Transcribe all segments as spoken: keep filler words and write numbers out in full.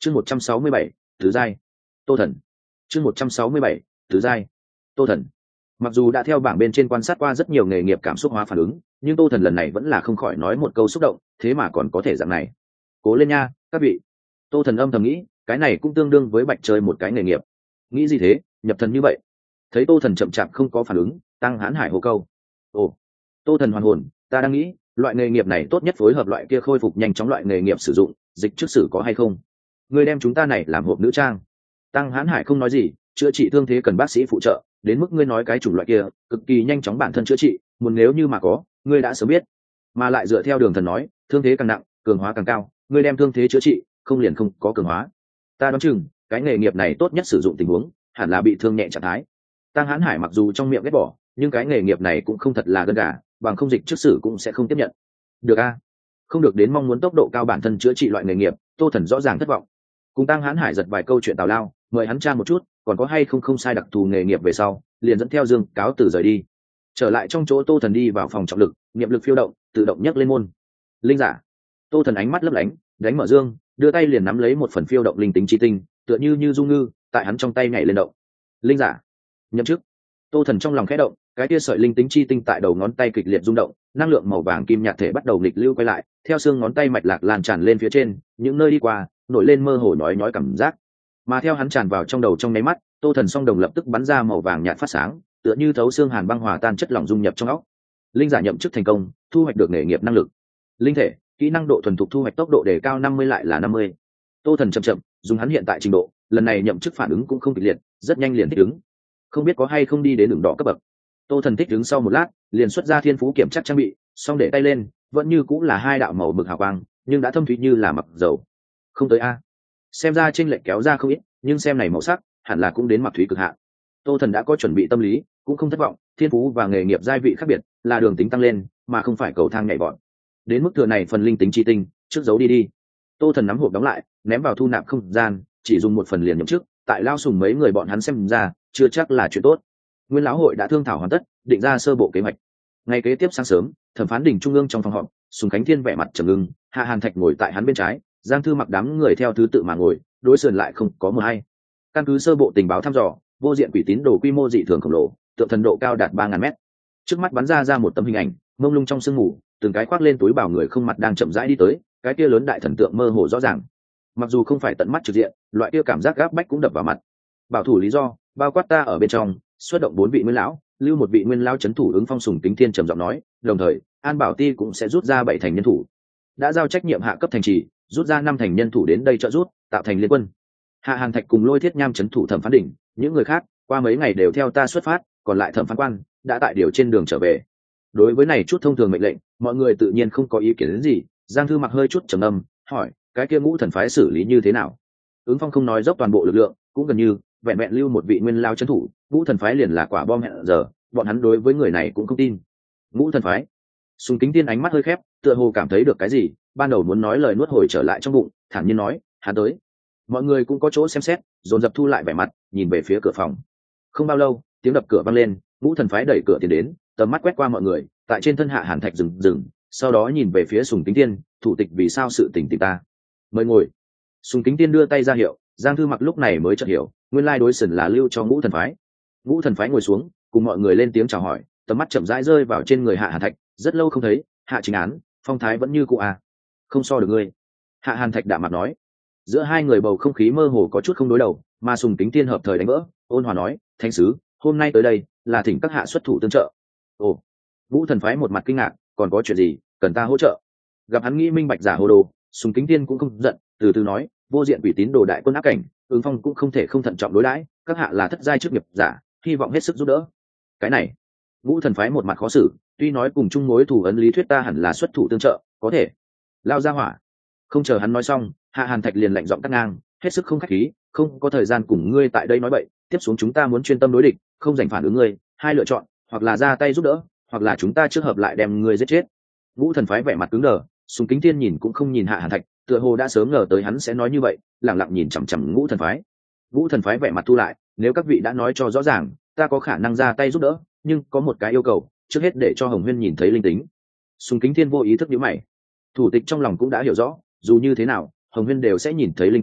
chương một trăm sáu mươi bảy tứ giai tô thần chương một trăm sáu mươi bảy tứ giai tô thần. Mặc dù đã theo bảng bên trên quan sát qua rất nhiều nghề nghiệp cảm xúc hóa phản ứng, nhưng tô thần lần này vẫn là không khỏi nói một câu xúc động, thế mà còn có thể dạng này. Cố lên nha các vị. Tô thần âm thầm nghĩ, cái này cũng tương đương với bạch chơi một cái nghề nghiệp. Nghĩ gì thế, nhập thần như vậy. Thấy tô thần chậm chạp không có phản ứng, Tăng Hán Hải hô câu. Ồ. Tô thần hoàn hồn, ta đang nghĩ loại nghề nghiệp này tốt nhất phối hợp loại kia khôi phục nhanh chóng loại nghề nghiệp sử dụng dịch trước sử có hay không. Người đem chúng ta này làm hộp nữ trang. Tăng Hán Hải không nói gì, chữa trị thương thế cần bác sĩ phụ trợ, đến mức ngươi nói cái chủng loại kia cực kỳ nhanh chóng bản thân chữa trị, muốn nếu như mà có ngươi đã sớm biết. Mà lại dựa theo Đường Thần nói, thương thế càng nặng cường hóa càng cao, ngươi đem thương thế chữa trị không liền không có cường hóa. Ta đoán chừng cái nghề nghiệp này tốt nhất sử dụng tình huống hẳn là bị thương nhẹ trạng thái. Tăng Hán Hải mặc dù trong miệng ghét bỏ, nhưng cái nghề nghiệp này cũng không thật là gân gà, bằng không dịch trước sử cũng sẽ không tiếp nhận được a. Không được đến mong muốn tốc độ cao bản thân chữa trị loại nghề nghiệp, Tô Thần rõ ràng thất vọng. Cùng Tăng Hán Hải giật vài câu chuyện tào lao, mời hắn tra một chút còn có hay không không sai đặc thù nghề nghiệp về sau, liền dẫn theo Dương cáo từ rời đi. Trở lại trong chỗ, Tô Thần đi vào phòng trọng lực, niệm lực phiêu động tự động nhấc lên môn linh giả. Tô Thần ánh mắt lấp lánh, đánh mở dương, đưa tay liền nắm lấy một phần phiêu động linh tính chi tinh, tựa như như du ngư tại hắn trong tay nhảy lên động. Linh giả nhậm chức. Tô Thần trong lòng khẽ động, cái kia sợi linh tính chi tinh tại đầu ngón tay kịch liệt rung động, năng lượng màu vàng kim nhạt thể bắt đầu nghịch lưu quay lại, theo xương ngón tay mạch lạc lan tràn lên phía trên, những nơi đi qua nổi lên mơ hồ nhói nhói cảm giác. Mà theo hắn tràn vào trong đầu trong nháy mắt, Tô Thần song đồng lập tức bắn ra màu vàng nhạt phát sáng, tựa như thấu xương hàn băng hòa tan chất lỏng dung nhập trong óc. Linh giả nhậm chức thành công, thu hoạch được nghề nghiệp năng lực linh thể, kỹ năng độ thuần thục thu hoạch tốc độ đề cao năm mươi lại là năm mươi. Tô Thần chậm chậm dùng hắn hiện tại trình độ, lần này nhậm chức phản ứng cũng không kịch liệt, rất nhanh liền thích ứng. Không biết có hay không đi đến đường đỏ cấp bậc. Tô Thần thích ứng sau một lát, liền xuất ra thiên phú kiểm chắc trang bị, xong để tay lên, vẫn như cũng là hai đạo màu mực hào quang, nhưng đã thâm thúy như là mặc dầu. Không tới a. Xem ra chênh lệch kéo ra không ít, nhưng xem này màu sắc, hẳn là cũng đến mặc thúy cực hạn. Tô Thần đã có chuẩn bị tâm lý, cũng không thất vọng, thiên phú và nghề nghiệp giai vị khác biệt, là đường tính tăng lên, mà không phải cầu thang nhảy vọt. Đến mức thừa này phần linh tính chi tinh, trước giấu đi đi. Tô Thần nắm hộp đóng lại, ném vào thu nạp không gian, chỉ dùng một phần liền nhậm chức, tại Lao Sùng mấy người bọn hắn xem ra, chưa chắc là chuyện tốt. Nguyên lão hội đã thương thảo hoàn tất, định ra sơ bộ kế hoạch. Ngày kế tiếp sáng sớm, thẩm phán đỉnh trung ương trong phòng họp, Sùng Khánh Thiên vẻ mặt trầm ngưng, Hạ Hàn Thạch ngồi tại hắn bên trái, Giang Thư mặc đám người theo thứ tự mà ngồi, đối sườn lại không có một hay. Căn cứ sơ bộ tình báo thăm dò, vô diện quỷ tín đồ quy mô dị thường khổng lồ, tượng thần độ cao đạt ba ngàn mét. Trước mắt bắn ra ra một tấm hình ảnh, mông lung trong sương mù, từng cái khoác lên túi bảo người không mặt đang chậm rãi đi tới, cái kia lớn đại thần tượng mơ hồ rõ ràng. Mặc dù không phải tận mắt trực diện, loại kia cảm giác gáp bách cũng đập vào mặt. Bảo thủ lý do, bao quát ta ở bên trong, xuất động bốn vị nguyên lão, lưu một vị nguyên lão chấn thủ ứng phong Sùng Kính Thiên trầm giọng nói, đồng thời, An Bảo Ti cũng sẽ rút ra bảy thành nhân thủ. Đã giao trách nhiệm hạ cấp thành trì, rút ra năm thành nhân thủ đến đây trợ rút, tạo thành liên quân. Hạ Hàn Thạch cùng Lôi Thiết Nham chấn thủ thẩm phán đỉnh, những người khác qua mấy ngày đều theo ta xuất phát, còn lại thẩm phán quan đã tại điều trên đường trở về. Đối với này chút thông thường mệnh lệnh, mọi người tự nhiên không có ý kiến đến gì. Giang Thư mặc hơi chút trầm âm, hỏi, cái kia Ngũ Thần phái xử lý như thế nào? Ứng Phong không nói dốc toàn bộ lực lượng, cũng gần như vẹn vẹn lưu một vị nguyên lao trấn thủ, Ngũ Thần phái liền là quả bom hẹn giờ, bọn hắn đối với người này cũng không tin. Ngũ Thần phái. Sùng Kính Tiên ánh mắt hơi khép, tựa hồ cảm thấy được cái gì, ban đầu muốn nói lời nuốt hồi trở lại trong bụng, thản nhiên nói, hắn tới. Mọi người cũng có chỗ xem xét, dồn dập thu lại vẻ mặt, nhìn về phía cửa phòng. Không bao lâu, tiếng đập cửa vang lên, Ngũ Thần phái đẩy cửa tiến đến, tầm mắt quét qua mọi người, tại trên thân Hạ Hàn Thạch dừng dừng, sau đó nhìn về phía Sùng Kính Tiên, thủ tịch vì sao sự tình tình ta. Mời ngồi. Sùng Kính Tiên đưa tay ra hiệu, Giang Thư mặc lúc này mới chợt hiểu, nguyên lai đối xử là lưu cho Ngũ Thần phái. Ngũ Thần phái ngồi xuống, cùng mọi người lên tiếng chào hỏi, tầm mắt chậm rãi rơi vào trên người Hạ Hàn Thạch, rất lâu không thấy, Hạ Chính Án, phong thái vẫn như cũ à? Không so được ngươi. Hạ Hàn Thạch đạm mặt nói. Giữa hai người bầu không khí mơ hồ có chút không đối đầu, mà Sùng Kính Tiên hợp thời đánh vỡ, ôn hòa nói, thánh sứ, hôm nay tới đây là thỉnh các hạ xuất thủ tương trợ. Ồ. Ngũ Thần phái một mặt kinh ngạc, còn có chuyện gì cần ta hỗ trợ? Gặp hắn nghĩ minh bạch giả hồ đồ, Sùng Kính Tiên cũng không giận, từ từ nói, vô diện quỷ tín đồ đại quân áp cảnh, Ứng Phong cũng không thể không thận trọng đối đãi, các hạ là thất giai chức nghiệp giả, hy vọng hết sức giúp đỡ. Cái này, Ngũ Thần phái một mặt khó xử, tuy nói cùng chung mối thù ấn lý thuyết ta hẳn là xuất thủ tương trợ, có thể. Lao ra hỏa. Không chờ hắn nói xong, Hạ Hàn Thạch liền lạnh giọng cắt ngang, hết sức không khách khí, không có thời gian cùng ngươi tại đây nói bậy, tiếp xuống chúng ta muốn chuyên tâm đối địch, không dành phản ứng ngươi, hai lựa chọn, hoặc là ra tay giúp đỡ, hoặc là chúng ta trước hợp lại đem ngươi giết chết. Ngũ Thần phái vẻ mặt cứng đờ, Sùng Kính Thiên nhìn cũng không nhìn Hạ Hàn Thạch, tựa hồ đã sớm ngờ tới hắn sẽ nói như vậy, lặng lặng nhìn chằm chằm Ngũ Thần phái. Ngũ Thần phái vẻ mặt thu lại, nếu các vị đã nói cho rõ ràng, ta có khả năng ra tay giúp đỡ, nhưng có một cái yêu cầu, trước hết để cho Hồng Huyên nhìn thấy linh tính. Sùng Kính Thiên vô ý thức nhíu mày. Thủ tịch trong lòng cũng đã hiểu rõ, dù như thế nào, Hồng Huyên đều sẽ nhìn thấy linh tính,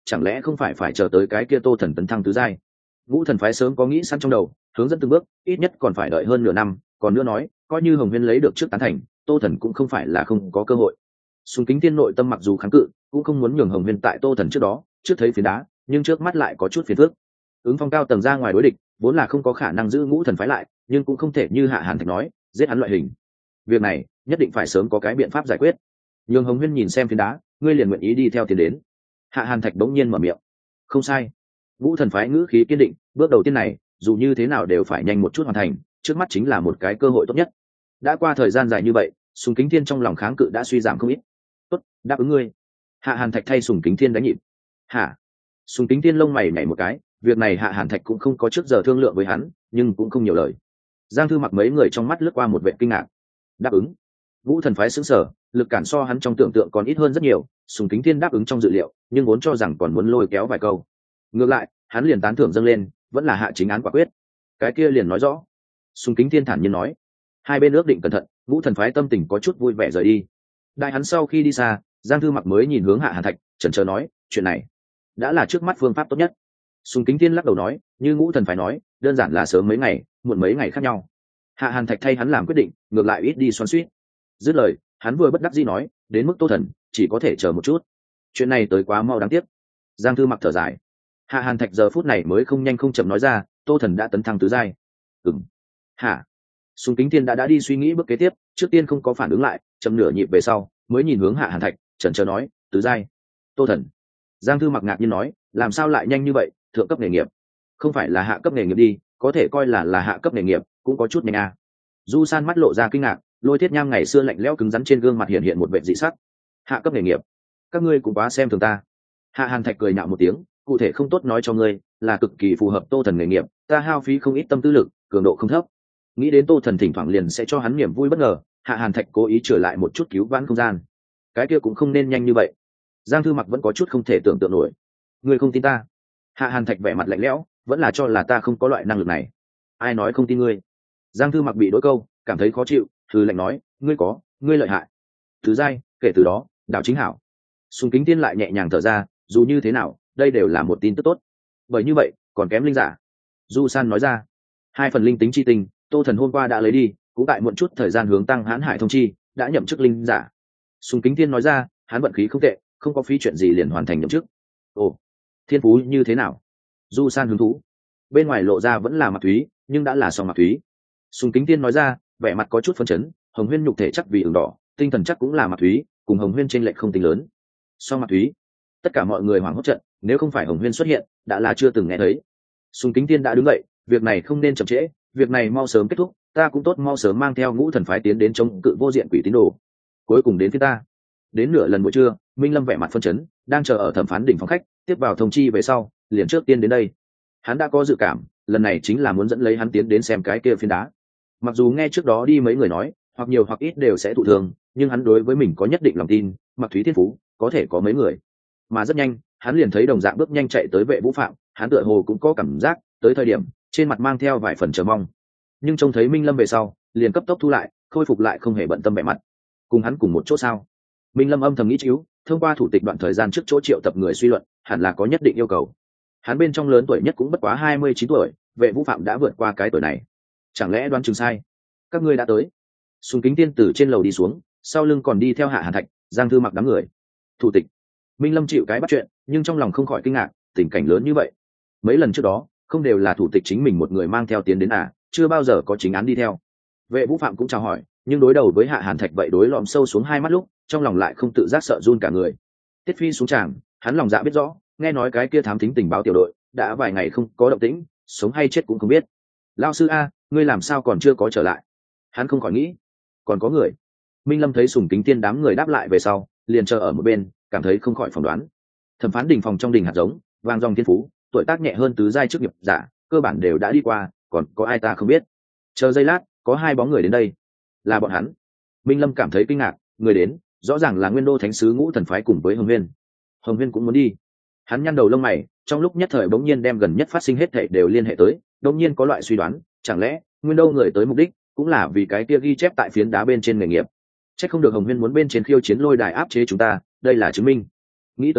chẳng lẽ không phải phải chờ tới cái kia Tô Thần tấn thăng tứ giai? Ngũ Thần phái sớm có nghĩ sẵn trong đầu, hướng dẫn từng bước, ít nhất còn phải đợi hơn nửa năm, còn nữa nói, coi như Hồng Huyên lấy được trước tán thành, Tô Thần cũng không phải là không có cơ hội. Sùng Kính Thiên nội tâm mặc dù kháng cự, cũng không muốn nhường Hồng Huyên tại Tô Thần trước đó, trước thấy phiến đá, nhưng trước mắt lại có chút phiền phức. Ứng Phong cao tầng ra ngoài đối địch, vốn là không có khả năng giữ Ngũ Thần phái lại, nhưng cũng không thể như Hạ Hàn Thạch nói, giết hắn loại hình. Việc này, nhất định phải sớm có cái biện pháp giải quyết. Nhường Hồng Huyên nhìn xem phiến đá, ngươi liền nguyện ý đi theo tiến đến. Hạ Hàn Thạch bỗng nhiên mở miệng. Không sai. Ngũ Thần phái ngữ khí kiên định, bước đầu tiên này, dù như thế nào đều phải nhanh một chút hoàn thành, trước mắt chính là một cái cơ hội tốt nhất. Đã qua thời gian dài như vậy, Sùng Kính Thiên trong lòng kháng cự đã suy giảm không ít. Tốt, đáp ứng ngươi. Hạ Hàn Thạch thay Sùng Kính Thiên đánh nhịp. Hả? Sùng Kính Thiên lông mày nhảy một cái, việc này Hạ Hàn Thạch cũng không có trước giờ thương lượng với hắn, nhưng cũng không nhiều lời. Giang Thư Mặc mấy người trong mắt lướt qua một vẻ kinh ngạc. Đáp ứng. Vũ Thần phái sững sờ, lực cản so hắn trong tưởng tượng còn ít hơn rất nhiều. Sùng Kính Thiên đáp ứng trong dự liệu, nhưng vốn cho rằng còn muốn lôi kéo vài câu. Ngược lại, hắn liền tán thưởng dâng lên, vẫn là hạ chính án quả quyết. Cái kia liền nói rõ. Sùng Kính Thiên thản nhiên nói. Hai bên ước định cẩn thận, Vũ Thần phái tâm tình có chút vui vẻ rời đi. Đại hắn sau khi đi xa, Giang Thư Mặc mới nhìn hướng Hạ Hàn Thạch, chần chờ nói, chuyện này đã là trước mắt phương pháp tốt nhất. Sùng Kính Thiên lắc đầu nói, như Ngũ Thần phái nói, đơn giản là sớm mấy ngày, muộn mấy ngày khác nhau. Hạ Hàn Thạch thay hắn làm quyết định, ngược lại ít đi xoắn xuýt. Dứt lời, hắn vừa bất đắc dĩ nói, đến mức Tô Thần chỉ có thể chờ một chút. Chuyện này tới quá mau đáng tiếc. Giang Thư Mặc thở dài. Hạ Hàn Thạch giờ phút này mới không nhanh không chậm nói ra, Tô Thần đã tấn thăng tứ giai. Ừm. Hả? Sùng Kính Thiên đã đã đi suy nghĩ bước kế tiếp, trước tiên không có phản ứng lại, chậm nửa nhịp về sau, mới nhìn hướng Hạ Hàn Thạch, chần chờ nói, tứ giai. Tô Thần. Giang Thư Mặc ngạc nhiên nói, làm sao lại nhanh như vậy, thượng cấp nghề nghiệp? Không phải là hạ cấp nghề nghiệp đi, có thể coi là là hạ cấp nghề nghiệp, cũng có chút nhanh à. Du San mắt lộ ra kinh ngạc, Lôi Thiết Nham ngày xưa lạnh lẽo cứng rắn trên gương mặt hiện hiện một vẻ dị sắc. Hạ cấp nghề nghiệp? Các ngươi cũng quá xem thường ta. Hạ Hàn Thạch cười nhạo một tiếng, cụ thể không tốt nói cho ngươi, là cực kỳ phù hợp Tô Thần nghề nghiệp, ta hao phí không ít tâm tư lực, cường độ không thấp. Nghĩ đến Tô Thần thỉnh thoảng liền sẽ cho hắn niềm vui bất ngờ, Hạ Hàn Thạch cố ý trở lại một chút cứu vãn không gian. Cái kia cũng không nên nhanh như vậy. Giang Thư Mặc vẫn có chút không thể tưởng tượng nổi. Ngươi không tin ta? Hạ Hàn Thạch vẻ mặt lạnh lẽo, vẫn là cho là ta không có loại năng lực này. Ai nói không tin ngươi? Giang Thư Mặc bị đối câu, cảm thấy khó chịu, thư lạnh nói, ngươi có, ngươi lợi hại. Thứ giai, kể từ đó, đạo chính hảo. Sùng Kính Tiên lại nhẹ nhàng thở ra, dù như thế nào, đây đều là một tin tức tốt. Bởi như vậy, còn kém linh giả. Du San nói ra, hai phần linh tính chi tinh, Tô Thần hôm qua đã lấy đi, cũng tại muộn chút thời gian hướng Tăng Hán Hải thông chi, đã nhậm chức linh giả. Sùng Kính Tiên nói ra, hắn vận khí không tệ, không có phí chuyện gì liền hoàn thành nhậm chức. Ồ, thiên phú như thế nào? Du San hứng thú. Bên ngoài lộ ra vẫn là Mạc Thúy, nhưng đã là song Mạc Thúy. Sùng Kính Tiên nói ra, vẻ mặt có chút phấn chấn, Hồng Huyên nhục thể chắc vì ửng đỏ, tinh thần chắc cũng là Mạc Thúy, cùng Hồng Huyên chênh lệch không tính lớn. Song Mạc Thúy. Tất cả mọi người hoảng hốt trận, nếu không phải Hồng Huyên xuất hiện, đã là chưa từng nghe thấy. Sùng Kính Tiên đã đứng dậy, việc này không nên chậm trễ, việc này mau sớm kết thúc, ta cũng tốt mau sớm mang theo Ngũ Thần phái tiến đến chống cự vô diện quỷ tín đồ. Cuối cùng đến phía ta. Đến nửa lần buổi trưa, Minh Lâm vẻ mặt phân chấn, đang chờ ở thẩm phán đỉnh phòng khách, tiếp vào thông chi về sau, liền trước tiên đến đây. Hắn đã có dự cảm, lần này chính là muốn dẫn lấy hắn tiến đến xem cái kia phiến đá. Mặc dù nghe trước đó đi mấy người nói, hoặc nhiều hoặc ít đều sẽ thụ thương, nhưng hắn đối với mình có nhất định lòng tin, Mặc Thúy thiên phú, có thể có mấy người. Mà rất nhanh, hắn liền thấy đồng dạng bước nhanh chạy tới Vệ Vũ Phạm, hắn tựa hồ cũng có cảm giác, tới thời điểm, trên mặt mang theo vài phần chờ mong. Nhưng trông thấy Minh Lâm về sau, liền cấp tốc thu lại, khôi phục lại không hề bận tâm vẻ mặt. Cùng hắn cùng một chỗ sao? Minh Lâm âm thầm nghĩ chiếu, thông qua thủ tịch đoạn thời gian trước chỗ triệu tập người suy luận, hẳn là có nhất định yêu cầu. Hắn bên trong lớn tuổi nhất cũng bất quá hai mươi chín tuổi, Vệ Vũ Phạm đã vượt qua cái tuổi này. Chẳng lẽ đoán chừng sai? Các ngươi đã tới. Sùng Kính Tiên từ trên lầu đi xuống, sau lưng còn đi theo Hạ Hàn Thạch, Giang Thư Mặc đám người. Thủ tịch. Minh Lâm chịu cái bắt chuyện, nhưng trong lòng không khỏi kinh ngạc, tình cảnh lớn như vậy. Mấy lần trước đó, không đều là thủ tịch chính mình một người mang theo tiến đến à, chưa bao giờ có chính án đi theo. Vệ Vũ Phạm cũng chào hỏi, nhưng đối đầu với Hạ Hàn Thạch vậy đối lọm sâu xuống hai mắt lúc, trong lòng lại không tự giác sợ run cả người. Tiết Phi xuống tràng, hắn lòng dạ biết rõ, nghe nói cái kia thám thính tình báo tiểu đội đã vài ngày không có động tĩnh, sống hay chết cũng không biết. Lão sư a, ngươi làm sao còn chưa có trở lại? Hắn không khỏi nghĩ, còn có người. Minh Lâm thấy Sùng Kính Tiên đám người đáp lại về sau, liền chờ ở một bên, cảm thấy không khỏi phỏng đoán. Thẩm phán đình phòng trong đình hạt giống, vang dòng thiên phú, tuổi tác nhẹ hơn tứ giai chức nghiệp giả, cơ bản đều đã đi qua, còn có ai ta không biết. Chờ giây lát, có hai bóng người đến đây, là bọn hắn. Minh Lâm cảm thấy kinh ngạc, người đến, rõ ràng là Nguyên Đô Thánh sứ Ngũ Thần phái cùng với Hồng Huyên. Hồng Huyên cũng muốn đi. Hắn nhăn đầu lông mày, trong lúc nhất thời bỗng nhiên đem gần nhất phát sinh hết thảy đều liên hệ tới, đột nhiên có loại suy đoán, chẳng lẽ Nguyên Đô người tới mục đích cũng là vì cái kia ghi chép tại phiến đá bên trên nghề nghiệp. Chắc không được Hồng Huyên muốn bên trên khiêu chiến lôi đài áp chế chúng ta, đây là chứng minh. Nghĩ tới đây,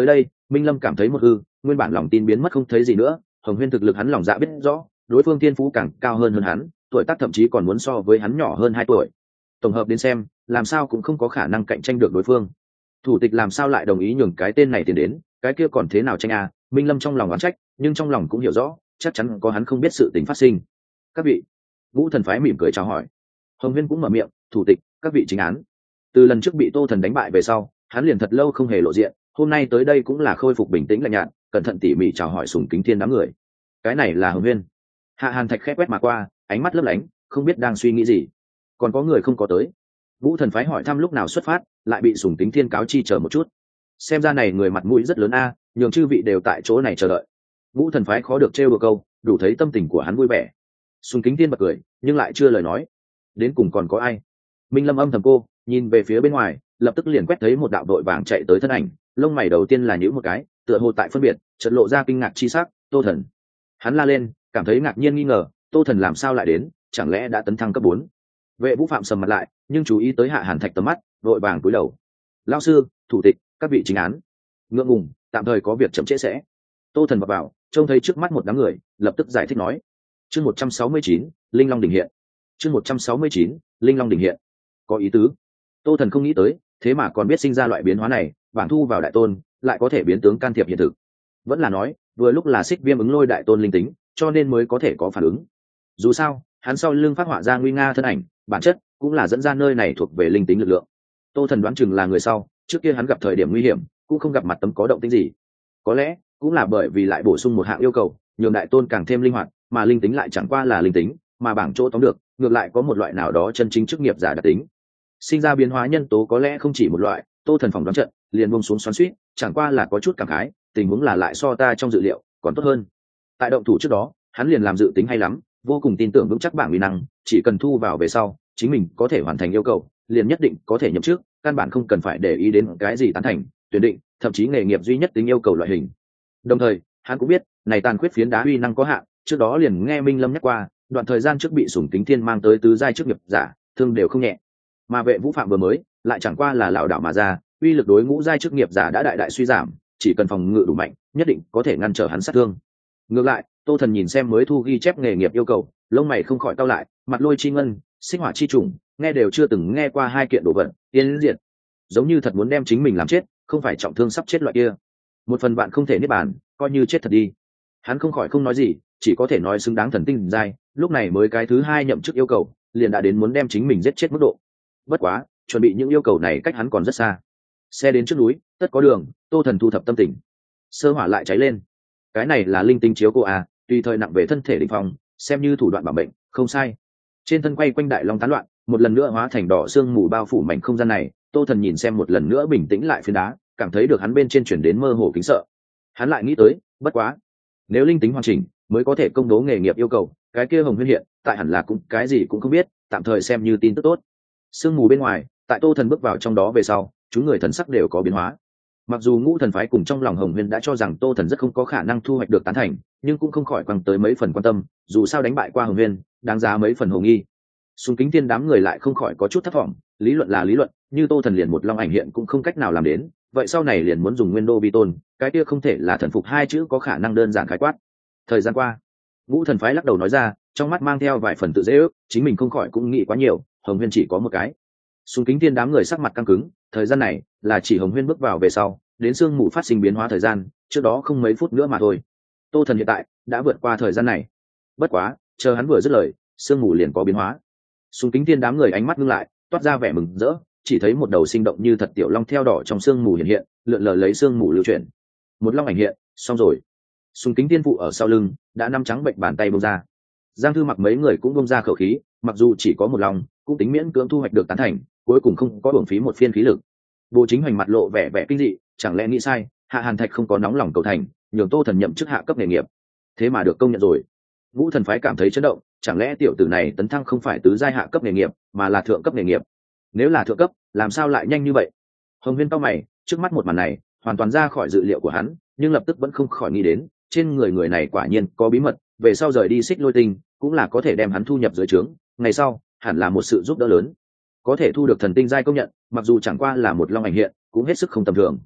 Minh Lâm cảm thấy một hư, nguyên bản lòng tin biến mất không thấy gì nữa. Hồng Huyên thực lực hắn lòng dạ biết rõ, đối phương thiên phú càng cao hơn hơn hắn, tuổi tác thậm chí còn muốn so với hắn nhỏ hơn hai tuổi. Tổng hợp đến xem, làm sao cũng không có khả năng cạnh tranh được đối phương. Thủ tịch làm sao lại đồng ý nhường cái tên này tiền đến, cái kia còn thế nào tranh à? Minh Lâm trong lòng oán trách, nhưng trong lòng cũng hiểu rõ, chắc chắn có hắn không biết sự tình phát sinh. Các vị, Vũ Thần phái mỉm cười chào hỏi. Hồng Huyên cũng mở miệng, thủ tịch, các vị chính án. Từ lần trước bị Tô Thần đánh bại về sau, hắn liền thật lâu không hề lộ diện, hôm nay tới đây cũng là khôi phục bình tĩnh lạnh nhạt, cẩn thận tỉ mỉ chào hỏi Sùng Kính Thiên đám người. Cái này là Hồng Huyên. Hạ Hàn Thạch khẽ quét mà qua, ánh mắt lấp lánh, không biết đang suy nghĩ gì. Còn có người không có tới. Vũ Thần phái hỏi thăm lúc nào xuất phát, lại bị Sùng Kính Thiên cáo chi chờ một chút. Xem ra này người mặt mũi rất lớn a, nhường chư vị đều tại chỗ này chờ đợi. Vũ Thần phái khó được trêu đùa câu, đủ thấy tâm tình của hắn vui vẻ. Sùng Kính Thiên bật cười, nhưng lại chưa lời nói. Đến cùng còn có ai? Minh Lâm âm thầm cô, nhìn về phía bên ngoài, lập tức liền quét thấy một đạo đội vàng chạy tới thân ảnh, lông mày đầu tiên là nhíu một cái, tựa hồ tại phân biệt, chợt lộ ra kinh ngạc chi sắc, Tô Thần. Hắn la lên, cảm thấy ngạc nhiên nghi ngờ, Tô Thần làm sao lại đến, chẳng lẽ đã tấn thăng cấp bốn? Vệ Vũ Phạm sầm mặt lại, nhưng chú ý tới Hạ Hàn Thạch tầm mắt, đội vàng cúi đầu. Lão sư, thủ tịch, các vị chính án. Ngượng ngùng, tạm thời có việc chậm trễ sẽ. Tô Thần vào vào, trông thấy trước mắt một đám người, lập tức giải thích nói. Chương một trăm sáu mươi chín, Linh Long đỉnh hiện. Chương một trăm sáu mươi chín, Linh Long đỉnh hiện. Có ý tứ. Tô Thần không nghĩ tới, thế mà còn biết sinh ra loại biến hóa này, bảng thu vào đại tôn, lại có thể biến tướng can thiệp hiện thực. Vẫn là nói, vừa lúc là Xích Viêm ứng lôi đại tôn linh tính, cho nên mới có thể có phản ứng. Dù sao, hắn sau lưng phát họa ra nguy nga thân ảnh, bản chất cũng là dẫn ra nơi này thuộc về linh tính lực lượng. Tô Thần đoán chừng là người sau, trước kia hắn gặp thời điểm nguy hiểm, cũng không gặp mặt tấm có động tĩnh gì. Có lẽ cũng là bởi vì lại bổ sung một hạng yêu cầu, nhường đại tôn càng thêm linh hoạt, mà linh tính lại chẳng qua là linh tính, mà bảng chỗ tóm được, ngược lại có một loại nào đó chân chính chức nghiệp giả đặc tính. Sinh ra biến hóa nhân tố có lẽ không chỉ một loại. Tô Thần phòng đoán trận, liền buông xuống xoắn xuýt, chẳng qua là có chút cảm khái, tình huống là lại so ta trong dự liệu còn tốt hơn. Tại động thủ trước đó, hắn liền làm dự tính hay lắm, vô cùng tin tưởng vững chắc bảng uy năng, chỉ cần thu vào về sau, chính mình có thể hoàn thành yêu cầu, liền nhất định có thể nhậm chức, căn bản không cần phải để ý đến cái gì tán thành, tuyển định, thậm chí nghề nghiệp duy nhất tính yêu cầu loại hình. Đồng thời, hắn cũng biết, này tàn khuyết phiến đá uy năng có hạn, trước đó liền nghe Minh Lâm nhắc qua, đoạn thời gian trước bị Sủng Kính Thiên mang tới tứ giai chức nghiệp giả, thương đều không nhẹ. Mà Vệ Vũ Phạm vừa mới, lại chẳng qua là lão đảo mà ra, uy lực đối ngũ giai chức nghiệp giả đã đại đại suy giảm, chỉ cần phòng ngự đủ mạnh, nhất định có thể ngăn trở hắn sát thương. Ngược lại, Tô Thần nhìn xem mới thu ghi chép nghề nghiệp yêu cầu, lông mày không khỏi cau lại, mặt lôi chi ngân, sinh hỏa chi trùng, nghe đều chưa từng nghe qua hai kiện đồ vật, tiên diệt, giống như thật muốn đem chính mình làm chết, không phải trọng thương sắp chết loại kia. Một phần bạn không thể niết bàn, coi như chết thật đi. Hắn không khỏi không nói gì, chỉ có thể nói xứng đáng thần tinh giai, lúc này mới cái thứ hai nhậm chức yêu cầu, liền đã đến muốn đem chính mình giết chết mức độ. Bất quá, chuẩn bị những yêu cầu này cách hắn còn rất xa. Xe đến trước núi, tất có đường, Tô Thần thu thập tâm tình. Sơ hỏa lại cháy lên. Cái này là linh tinh chiếu cô à, tùy thời nặng về thân thể định phòng, xem như thủ đoạn bảo mệnh, không sai. Trên thân quay quanh đại long tán loạn, một lần nữa hóa thành đỏ sương mù bao phủ mảnh không gian này. Tô Thần nhìn xem một lần nữa bình tĩnh lại phiến đá, cảm thấy được hắn bên trên chuyển đến mơ hồ kính sợ. Hắn lại nghĩ tới, bất quá, nếu linh tính hoàn chỉnh, mới có thể công bố nghề nghiệp yêu cầu. Cái kia Hồng Huyên hiện, tại hẳn là cũng cái gì cũng không biết, tạm thời xem như tin tức tốt. Sương mù bên ngoài, tại Tô Thần bước vào trong đó về sau, chúng người thần sắc đều có biến hóa. Mặc dù Ngũ Thần phái cùng trong lòng Hồng Huyên đã cho rằng Tô Thần rất không có khả năng thu hoạch được tán thành, nhưng cũng không khỏi quăng tới mấy phần quan tâm, dù sao đánh bại qua Hồng Huyên, đáng giá mấy phần hồ nghi. Sùng Kính Thiên đám người lại không khỏi có chút thất vọng, lý luận là lý luận, như Tô Thần liền một long ảnh hiện cũng không cách nào làm đến, vậy sau này liền muốn dùng nguyên đô vi tôn, cái kia không thể là thần phục hai chữ có khả năng đơn giản khái quát. Thời gian qua, Ngũ Thần phái lắc đầu nói ra, trong mắt mang theo vài phần tự dễ ước, chính mình không khỏi cũng nghĩ quá nhiều, Hồng Huyên chỉ có một cái. Sùng Kính Thiên đám người sắc mặt căng cứng, thời gian này là chỉ Hồng Huyên bước vào về sau, đến sương mù phát sinh biến hóa thời gian, trước đó không mấy phút nữa mà thôi. Tô Thần hiện tại đã vượt qua thời gian này. Bất quá, chờ hắn vừa dứt lời, sương mù liền có biến hóa. Sùng Kính Thiên đám người ánh mắt ngưng lại, toát ra vẻ mừng rỡ, chỉ thấy một đầu sinh động như thật tiểu long theo đỏ trong sương mù hiện hiện, lượn lờ lấy sương mù lưu chuyển. Một long ảnh hiện, xong rồi. Sùng Kính Thiên phụ ở sau lưng, đã nắm trắng bệnh bàn tay bông ra. Giang Thư Mặc mấy người cũng bông ra khẩu khí, mặc dù chỉ có một long, cũng tính miễn cưỡng thu hoạch được tán thành, cuối cùng không có uổng phí một phiên khí lực. Bộ Chính Hoành mặt lộ vẻ vẻ kinh dị, chẳng lẽ nghĩ sai, Hạ Hàn Thạch không có nóng lòng cầu thành, nhường Tô Thần nhậm chức hạ cấp nghề nghiệp, thế mà được công nhận rồi. Vũ Thần phái cảm thấy chấn động, chẳng lẽ tiểu tử này tấn thăng không phải tứ giai hạ cấp nghề nghiệp, mà là thượng cấp nghề nghiệp? Nếu là thượng cấp, làm sao lại nhanh như vậy? Hồng Huyên cau mày, trước mắt một màn này, hoàn toàn ra khỏi dự liệu của hắn, nhưng lập tức vẫn không khỏi nghĩ đến, trên người người này quả nhiên có bí mật, về sau rời đi Xích Lôi Tinh, cũng là có thể đem hắn thu nhập dưới trướng, ngày sau, hẳn là một sự giúp đỡ lớn. Có thể thu được thần tinh giai công nhận, mặc dù chẳng qua là một long ảnh hiện, cũng hết sức không tầm thường.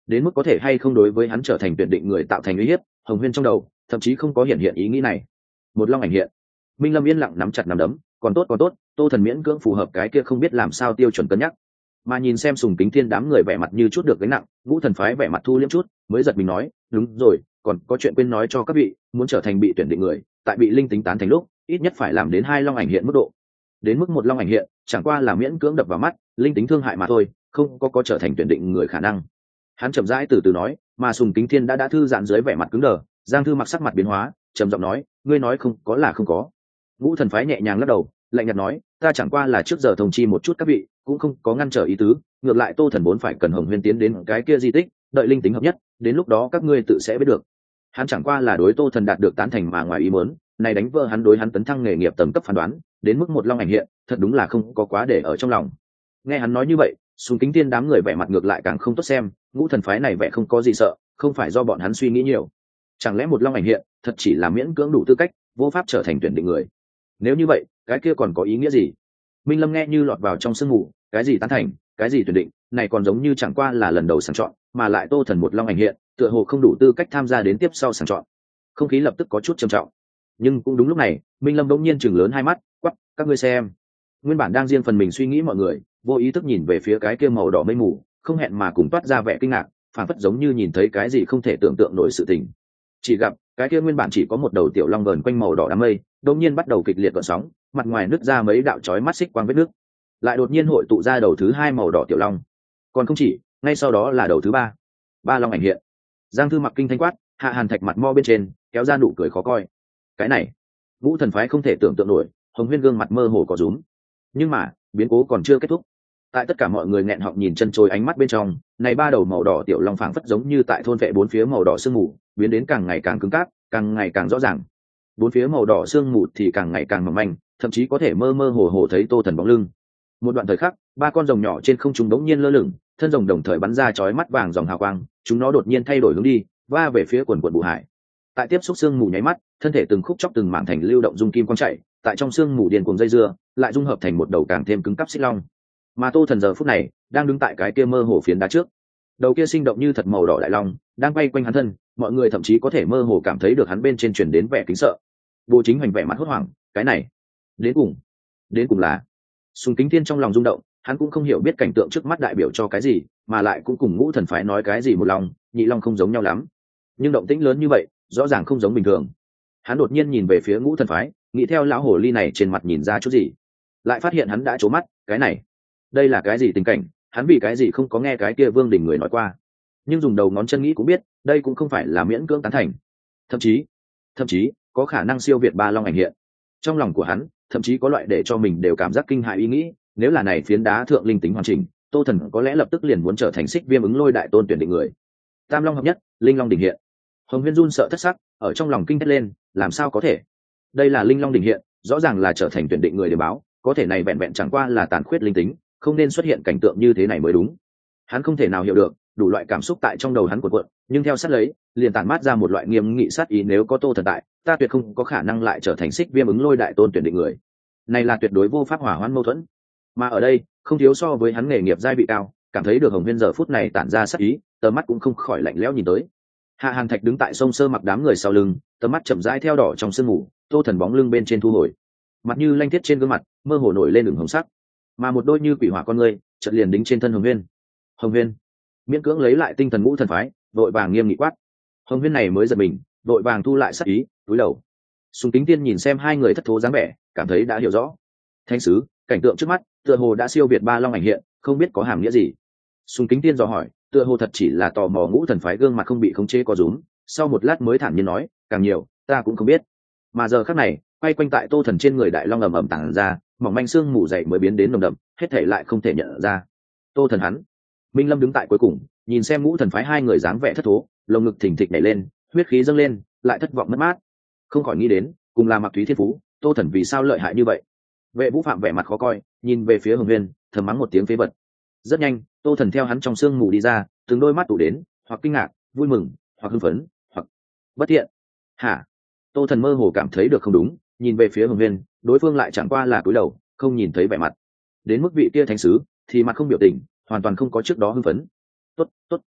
đến mức có thể hay không đối với hắn trở thành tuyển định người tạo thành uy hiếp, Hồng Huyên trong đầu thậm chí không có hiện hiện ý nghĩ này. Một long ảnh hiện. Minh Lâm yên lặng nắm chặt nắm đấm, còn tốt còn tốt, Tô Thần miễn cưỡng phù hợp cái kia không biết làm sao tiêu chuẩn cân nhắc. Mà nhìn xem Sùng Kính Thiên đám người vẻ mặt như chút được gánh nặng, Ngũ Thần phái vẻ mặt thu liễm chút, mới giật mình nói, đúng rồi, còn có chuyện quên nói cho các vị, muốn trở thành bị tuyển định người, tại bị linh tính tán thành lúc, ít nhất phải làm đến hai long ảnh hiện mức độ. Đến mức một long ảnh hiện, chẳng qua là miễn cưỡng đập vào mắt, linh tính thương hại mà thôi, không có có trở thành tuyển định người khả năng. Hắn chậm rãi từ từ nói, mà Sùng Kính Thiên đã đã thư giãn dưới vẻ mặt cứng đờ, Giang Thư mặc sắc mặt biến hóa, trầm giọng nói, ngươi nói không có là không có. Ngũ Thần phái nhẹ nhàng lắc đầu, lạnh nhạt nói, ta chẳng qua là trước giờ thông chi một chút các vị, cũng không có ngăn trở ý tứ, ngược lại Tô Thần vốn phải cần Hồng Huyên tiến đến cái kia di tích, đợi linh tính hợp nhất, đến lúc đó các ngươi tự sẽ biết được. Hắn chẳng qua là đối Tô Thần đạt được tán thành mà ngoài ý muốn, này đánh vỡ hắn đối hắn tấn thăng nghề nghiệp tầm cấp phán đoán, đến mức một long ảnh hiện, thật đúng là không có quá để ở trong lòng. Nghe hắn nói như vậy, Sùng Kính Thiên đám người vẻ mặt ngược lại càng không tốt xem, Ngũ Thần phái này vẻ không có gì sợ, không phải do bọn hắn suy nghĩ nhiều. Chẳng lẽ một long ảnh hiện, thật chỉ là miễn cưỡng đủ tư cách, vô pháp trở thành tuyển định người? Nếu như vậy, cái kia còn có ý nghĩa gì? Minh Lâm nghe như lọt vào trong sương mù, cái gì tán thành, cái gì tuyển định, này còn giống như chẳng qua là lần đầu sàng chọn, mà lại Tô Thần một long ảnh hiện, tựa hồ không đủ tư cách tham gia đến tiếp sau sàng chọn. Không khí lập tức có chút trầm trọng. Nhưng cũng đúng lúc này, Minh Lâm đống nhiên chừng lớn hai mắt, quắc, các ngươi xem. Nguyên bản đang riêng phần mình suy nghĩ mọi người, vô ý thức nhìn về phía cái kia màu đỏ mây mù, không hẹn mà cùng toát ra vẻ kinh ngạc, phản phất giống như nhìn thấy cái gì không thể tưởng tượng nổi sự tình. Chỉ gặp cái kia nguyên bản chỉ có một đầu tiểu long vờn quanh màu đỏ đám mây, đột nhiên bắt đầu kịch liệt gợn sóng, mặt ngoài nứt ra mấy đạo chói mắt xích quang vết nước, lại đột nhiên hội tụ ra đầu thứ hai màu đỏ tiểu long. Còn không chỉ, ngay sau đó là đầu thứ ba, ba long ảnh hiện. Giang Thư mặc kinh thanh quát, Hạ Hàn Thạch mặt mo bên trên kéo ra nụ cười khó coi. Cái này, Ngũ Thần phái không thể tưởng tượng nổi, Hồng Huyên gương mặt mơ hồ có rúm. Nhưng mà biến cố còn chưa kết thúc. Tại tất cả mọi người nghẹn họng nhìn chân chối ánh mắt bên trong, này ba đầu màu đỏ tiểu long phảng phất giống như tại thôn vệ bốn phía màu đỏ sương mù, biến đến càng ngày càng cứng cáp, càng ngày càng rõ ràng. Bốn phía màu đỏ sương mù thì càng ngày càng mỏng manh, thậm chí có thể mơ mơ hồ hồ thấy Tô Thần bóng lưng. Một đoạn thời khắc, ba con rồng nhỏ trên không trung đống nhiên lơ lửng, thân rồng đồng thời bắn ra chói mắt vàng dòng hào quang, chúng nó đột nhiên thay đổi hướng đi, va về phía quần quần Bù Hải. Tại tiếp xúc sương mù nháy mắt, thân thể từng khúc chóc từng mảng thành lưu động dung kim quang chạy, tại trong sương mù điên cuồng dây dưa, lại dung hợp thành một đầu càng thêm cứng cáp xích long. Mà Tô Thần giờ phút này đang đứng tại cái kia mơ hồ phiến đá trước, đầu kia sinh động như thật màu đỏ đại long đang bay quanh hắn thân, mọi người thậm chí có thể mơ hồ cảm thấy được hắn bên trên truyền đến vẻ kính sợ. Bố Chính Hoành vẻ mặt hốt hoảng, cái này, đến cùng, đến cùng là. Sùng Kính Thiên trong lòng rung động, hắn cũng không hiểu biết cảnh tượng trước mắt đại biểu cho cái gì, mà lại cũng cùng Ngũ Thần phái nói cái gì một lòng, nhị long không giống nhau lắm. Nhưng động tĩnh lớn như vậy, rõ ràng không giống bình thường. Hắn đột nhiên nhìn về phía Ngũ Thần phái, nghĩ theo lão hồ ly này trên mặt nhìn ra chút gì, lại phát hiện hắn đã trố mắt, cái này, đây là cái gì tình cảnh, hắn vì cái gì không có nghe cái kia Vương Đình người nói qua. Nhưng dùng đầu ngón chân nghĩ cũng biết, đây cũng không phải là miễn cưỡng tán thành, thậm chí, thậm chí có khả năng siêu việt ba long ảnh hiện. Trong lòng của hắn, thậm chí có loại để cho mình đều cảm giác kinh hại ý nghĩ, nếu là này phiến đá thượng linh tính hoàn chỉnh, Tô Thần có lẽ lập tức liền muốn trở thành Xích Viêm ứng lôi đại tôn tuyển định người. Tam long hợp nhất, linh long đỉnh hiện. Hồng Huyên run sợ thất sắc, ở trong lòng kinh thét lên, làm sao có thể? Đây là linh long đỉnh hiện, rõ ràng là trở thành tuyển định người để báo, có thể này vẹn vẹn chẳng qua là tàn khuyết linh tính, không nên xuất hiện cảnh tượng như thế này mới đúng. Hắn không thể nào hiểu được, đủ loại cảm xúc tại trong đầu hắn cuộn cuộn, nhưng theo sát lấy, liền tản mát ra một loại nghiêm nghị sát ý, nếu có Tô Thần tại, ta tuyệt không có khả năng lại trở thành Xích Viêm ứng lôi đại tôn tuyển định người. Này là tuyệt đối vô pháp hòa hoãn mâu thuẫn. Mà ở đây, không thiếu so với hắn nghề nghiệp giai vị cao, cảm thấy được Hồng Huyên giờ phút này tản ra sát ý, tầm mắt cũng không khỏi lạnh lẽo nhìn tới. Hạ Hàn Thạch đứng tại sông sơ mặc đám người sau lưng, tầm mắt chậm rãi theo đỏ trong sương mù, Tô Thần bóng lưng bên trên thu hồi, mặt như lanh thiết trên gương mặt mơ hồ nổi lên đường hồng sắc, mà một đôi như quỷ hỏa con người chợt liền đính trên thân Hồng Huyên. Hồng Huyên miễn cưỡng lấy lại tinh thần Ngũ Thần phái, vội vàng nghiêm nghị quát. Hồng Huyên này mới giật mình, vội vàng thu lại sát ý, cúi đầu. Sùng Kính Tiên nhìn xem hai người thất thố dáng vẻ, cảm thấy đã hiểu rõ. Thánh sứ, cảnh tượng trước mắt tựa hồ đã siêu việt ba long ảnh hiện, không biết có hàm nghĩa gì. Sùng Kính Tiên dò hỏi, tựa hồ thật chỉ là tò mò Ngũ Thần phái gương mặt không bị khống chế có rúm, sau một lát mới thản nhiên nói, càng nhiều ta cũng không biết. Mà giờ khắc này, quay quanh tại Tô Thần trên người đại long ầm ầm tản ra, mỏng manh xương mù dày mới biến đến nồng đậm, hết thảy lại không thể nhận ra. Tô Thần hắn. Minh Lâm đứng tại cuối cùng, nhìn xem Ngũ Thần phái hai người dáng vẻ thất thố, lồng ngực thình thịch nhảy lên, huyết khí dâng lên, lại thất vọng mất mát. Không khỏi nghĩ đến, cùng là Mặc Thúy Thiên Phú, Tô Thần vì sao lợi hại như vậy. Vệ Vũ Phạm vẻ mặt khó coi, nhìn về phía Hồng Huyên, thầm mắng một tiếng phế vật. Rất nhanh, Tô Thần theo hắn trong sương mù đi ra, từng đôi mắt tụ đến, hoặc kinh ngạc, vui mừng, hoặc hưng phấn, hoặc bất thiện. Hả? Tô Thần mơ hồ cảm thấy được không đúng, nhìn về phía Hồng Huyên, đối phương lại chẳng qua là cúi đầu, không nhìn thấy vẻ mặt. Đến mức vị kia thánh sứ thì mặt không biểu tình, hoàn toàn không có trước đó hưng phấn. Tốt, tốt.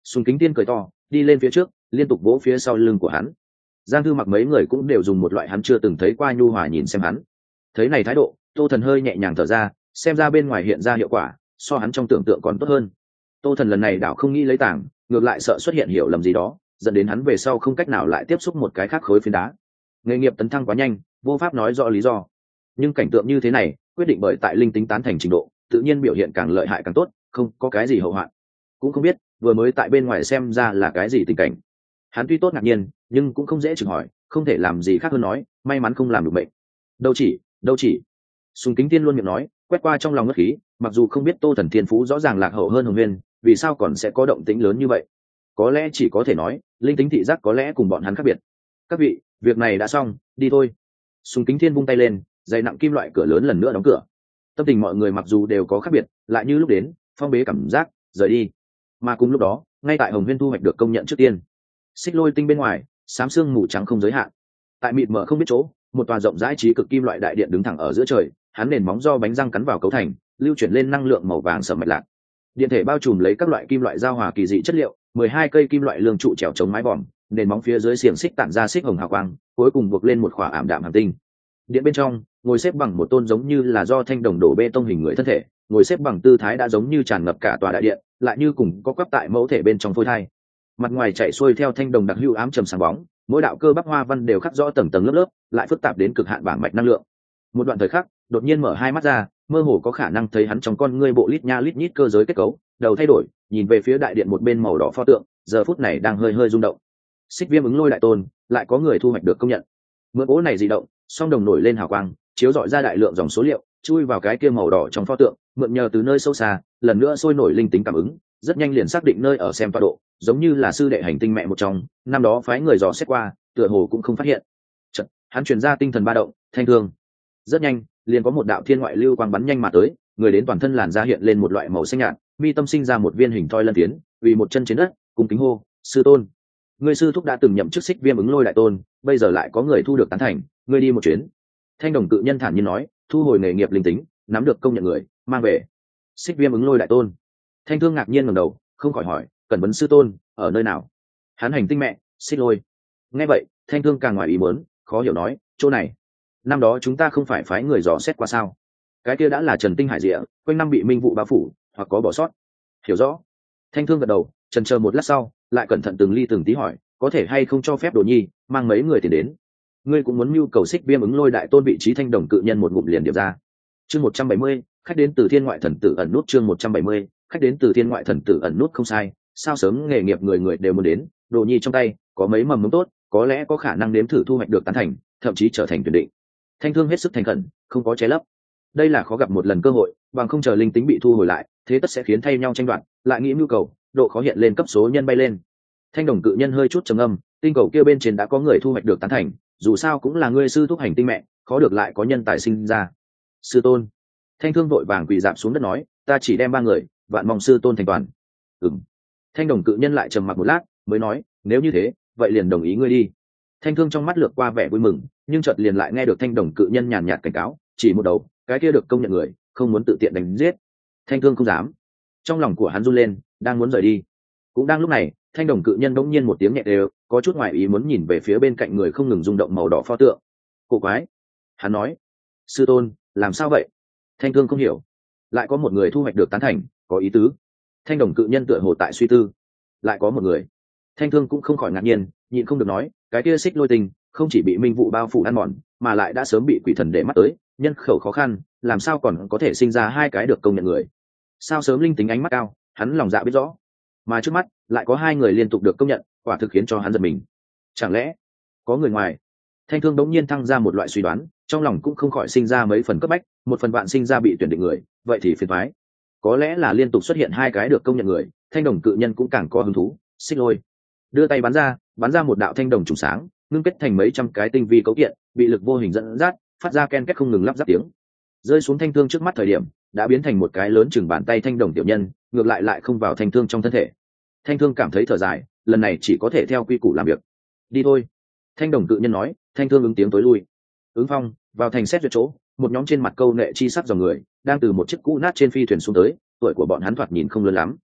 Sùng Kính Tiên cười to đi lên phía trước, liên tục vỗ phía sau lưng của hắn. Giang Thư Mặc mấy người cũng đều dùng một loại hắn chưa từng thấy qua nhu hòa nhìn xem hắn. Thấy này thái độ, Tô Thần hơi nhẹ nhàng thở ra, xem ra bên ngoài hiện ra hiệu quả so hắn trong tưởng tượng còn tốt hơn. Tô Thần lần này đảo không nghĩ lấy tảng, ngược lại sợ xuất hiện hiểu lầm gì đó, dẫn đến hắn về sau không cách nào lại tiếp xúc một cái khác khối phiến đá. Nghề nghiệp tấn thăng quá nhanh, vô pháp nói rõ lý do. Nhưng cảnh tượng như thế này, quyết định bởi tại linh tính tán thành trình độ, tự nhiên biểu hiện càng lợi hại càng tốt, không có cái gì hậu hoạn. Cũng không biết vừa mới tại bên ngoài xem ra là cái gì tình cảnh. Hắn tuy tốt ngạc nhiên, nhưng cũng không dễ chừng hỏi, không thể làm gì khác hơn nói, may mắn không làm được bệnh. Đâu chỉ, đâu chỉ. Sùng Kính Tiên luôn miệng nói, quét qua trong lòng ngất khí, mặc dù không biết Tô Thần thiên phú rõ ràng lạc hậu hơn Hồng Nguyên, vì sao còn sẽ có động tĩnh lớn như vậy? Có lẽ chỉ có thể nói, linh tính thị giác có lẽ cùng bọn hắn khác biệt. Các vị, việc này đã xong, đi thôi. Sùng Kính Thiên vung tay lên, dày nặng kim loại cửa lớn lần nữa đóng cửa. Tâm tình mọi người mặc dù đều có khác biệt, lại như lúc đến, phong bế cảm giác, rời đi. Mà cùng lúc đó, ngay tại Hồng Nguyên thu hoạch được công nhận trước tiên. Xích Lôi Tinh bên ngoài, xám xương mù trắng không giới hạn. Tại mịt mờ không biết chỗ, một tòa rộng rãi trí cực kim loại đại điện đứng thẳng ở giữa trời, hắn nền móng do bánh răng cắn vào cấu thành, lưu chuyển lên năng lượng màu vàng sẫm mạch lạc. Điện thể bao trùm lấy các loại kim loại giao hòa kỳ dị chất liệu, mười hai cây kim loại lương trụ trèo chống mái vòm, nền móng phía dưới xiềng xích tản ra xích hồng hào quang, cuối cùng buộc lên một khỏa ảm đạm hành tinh. Điện bên trong, ngồi xếp bằng một tôn giống như là do thanh đồng đổ bê tông hình người thân thể, ngồi xếp bằng tư thái đã giống như tràn ngập cả tòa đại điện, lại như cùng có quắp tại mẫu thể bên trong phôi thai. Mặt ngoài chạy xuôi theo thanh đồng đặc hữu ám trầm sáng bóng, mỗi đạo cơ bắp hoa văn đều khắc rõ tầng tầng lớp lớp, lại phức tạp đến cực hạn bảng mạch năng lượng. Một đoạn thời khắc, đột nhiên mở hai mắt ra, mơ hồ có khả năng thấy hắn trong con ngươi bộ lít nha lít nhít cơ giới kết cấu, đầu thay đổi, nhìn về phía đại điện một bên màu đỏ pho tượng, giờ phút này đang hơi hơi rung động. Xích Viêm ứng lôi đại tôn, lại có người thu hoạch được công nhận. Mượn ố này di động, song đồng nổi lên hào quang, chiếu rọi ra đại lượng dòng số liệu, chui vào cái kia màu đỏ trong pho tượng, mượn nhờ từ nơi sâu xa, lần nữa sôi nổi linh tính cảm ứng, rất nhanh liền xác định nơi ở xem tọa độ, giống như là sư đệ hành tinh mẹ một trong, năm đó phái người dò xét qua, tựa hồ cũng không phát hiện. Chợt, hắn truyền ra tinh thần ba động, thanh thương. Rất nhanh, liền có một đạo thiên ngoại lưu quang bắn nhanh mà tới, người đến toàn thân làn da hiện lên một loại màu xanh nhạt, mi tâm sinh ra một viên hình thoi lân tiến, vì một chân trên đất, cùng kính hô, sư tôn. Người sư thúc đã từng nhậm chức Xích Viêm ứng lôi đại tôn, bây giờ lại có người thu được tán thành, ngươi đi một chuyến. Thanh đồng cự nhân thản nhiên nói, thu hồi nghề nghiệp linh tính, nắm được công nhận người, mang về. Xích Viêm ứng lôi đại tôn. Thanh thương ngạc nhiên ngẩng đầu, không khỏi hỏi, cẩn vấn sư tôn, ở nơi nào? Hắn hành tinh mẹ, Xích Lôi. Nghe vậy, Thanh thương càng ngoài ý muốn, khó hiểu nói, chỗ này. Năm đó chúng ta không phải phái người dò xét qua sao? Cái kia đã là Trần Tinh Hải Diệ, quanh năm bị minh vụ bao phủ, hoặc có bỏ sót. Hiểu rõ. Thanh thương gật đầu, chần chờ một lát sau, lại cẩn thận từng ly từng tí hỏi, có thể hay không cho phép Đồ Nhi mang mấy người tiền đến? Ngươi cũng muốn mưu cầu Xích Viêm ứng lôi đại tôn vị trí thanh đồng cự nhân một ngụm liền điệp ra. Chương một trăm bảy mươi, khách đến từ thiên ngoại thần tử ẩn nút. Chương một trăm bảy mươi, khách đến từ thiên ngoại thần tử ẩn nút. Không sai, sao sớm nghề nghiệp người người đều muốn đến, Đồ Nhi trong tay có mấy mầm mống tốt, có lẽ có khả năng nếm thử thu hoạch được tán thành, thậm chí trở thành tuyển định. Thanh thương hết sức thành khẩn, không có che lấp. Đây là khó gặp một lần cơ hội, bằng không chờ linh tính bị thu hồi lại, thế tất sẽ khiến thay nhau tranh đoạt, lại nghĩ mưu cầu, độ khó hiện lên cấp số nhân bay lên. Thanh đồng cự nhân hơi chút trầm âm, tinh cầu kia bên trên đã có người thu hoạch được tán thành, dù sao cũng là ngươi sư thúc hành tinh mẹ, khó được lại có nhân tài sinh ra. Sư tôn. Thanh thương vội vàng quỳ dạp xuống đất nói, ta chỉ đem ba người, vạn mong sư tôn thành toàn. Ừm. Thanh đồng cự nhân lại trầm mặc một lát, mới nói, nếu như thế, vậy liền đồng ý ngươi đi. Thanh thương trong mắt lướt qua vẻ vui mừng, nhưng chợt liền lại nghe được thanh đồng cự nhân nhàn nhạt cảnh cáo, chỉ một đầu, cái kia được công nhận người, không muốn tự tiện đánh giết. Thanh thương không dám. Trong lòng của hắn run lên, đang muốn rời đi. Cũng đang lúc này, thanh đồng cự nhân bỗng nhiên một tiếng nhẹ đều, có chút ngoài ý muốn nhìn về phía bên cạnh người không ngừng rung động màu đỏ pho tượng. Cổ quái. Hắn nói, sư tôn, làm sao vậy? Thanh thương không hiểu. Lại có một người thu hoạch được tán thành, có ý tứ. Thanh đồng cự nhân tựa hồ tại suy tư. Lại có một người. Thanh thương cũng không khỏi ngạc nhiên, nhịn không được nói, cái kia Xích Lôi Tinh không chỉ bị minh vụ bao phủ ăn mòn, mà lại đã sớm bị quỷ thần để mắt tới, nhân khẩu khó khăn, làm sao còn có thể sinh ra hai cái được công nhận người? Sao sớm linh tính ánh mắt cao, hắn lòng dạ biết rõ, mà trước mắt lại có hai người liên tục được công nhận, quả thực khiến cho hắn giật mình. Chẳng lẽ có người ngoài? Thanh thương đống nhiên thăng ra một loại suy đoán, trong lòng cũng không khỏi sinh ra mấy phần cấp bách, một phần bạn sinh ra bị tuyển định người, vậy thì phiền toái. Có lẽ là liên tục xuất hiện hai cái được công nhận người, thanh đồng cự nhân cũng càng có hứng thú. Xích Lôi đưa tay bắn ra, bắn ra một đạo thanh đồng trùng sáng, ngưng kết thành mấy trăm cái tinh vi cấu kiện, bị lực vô hình dẫn dắt, phát ra ken két không ngừng lắp ráp tiếng. Rơi xuống thanh thương trước mắt thời điểm, đã biến thành một cái lớn chừng bàn tay thanh đồng tiểu nhân, ngược lại lại không vào thanh thương trong thân thể. Thanh thương cảm thấy thở dài, lần này chỉ có thể theo quy củ làm việc. Đi thôi. Thanh đồng cự nhân nói, thanh thương ứng tiếng tối lui. Ứng phong vào thành xét duyệt chỗ, một nhóm trên mặt câu nệ chi sắc dòng người đang từ một chiếc cũ nát trên phi thuyền xuống tới, tuổi của bọn hắn thoạt nhìn không lớn lắm.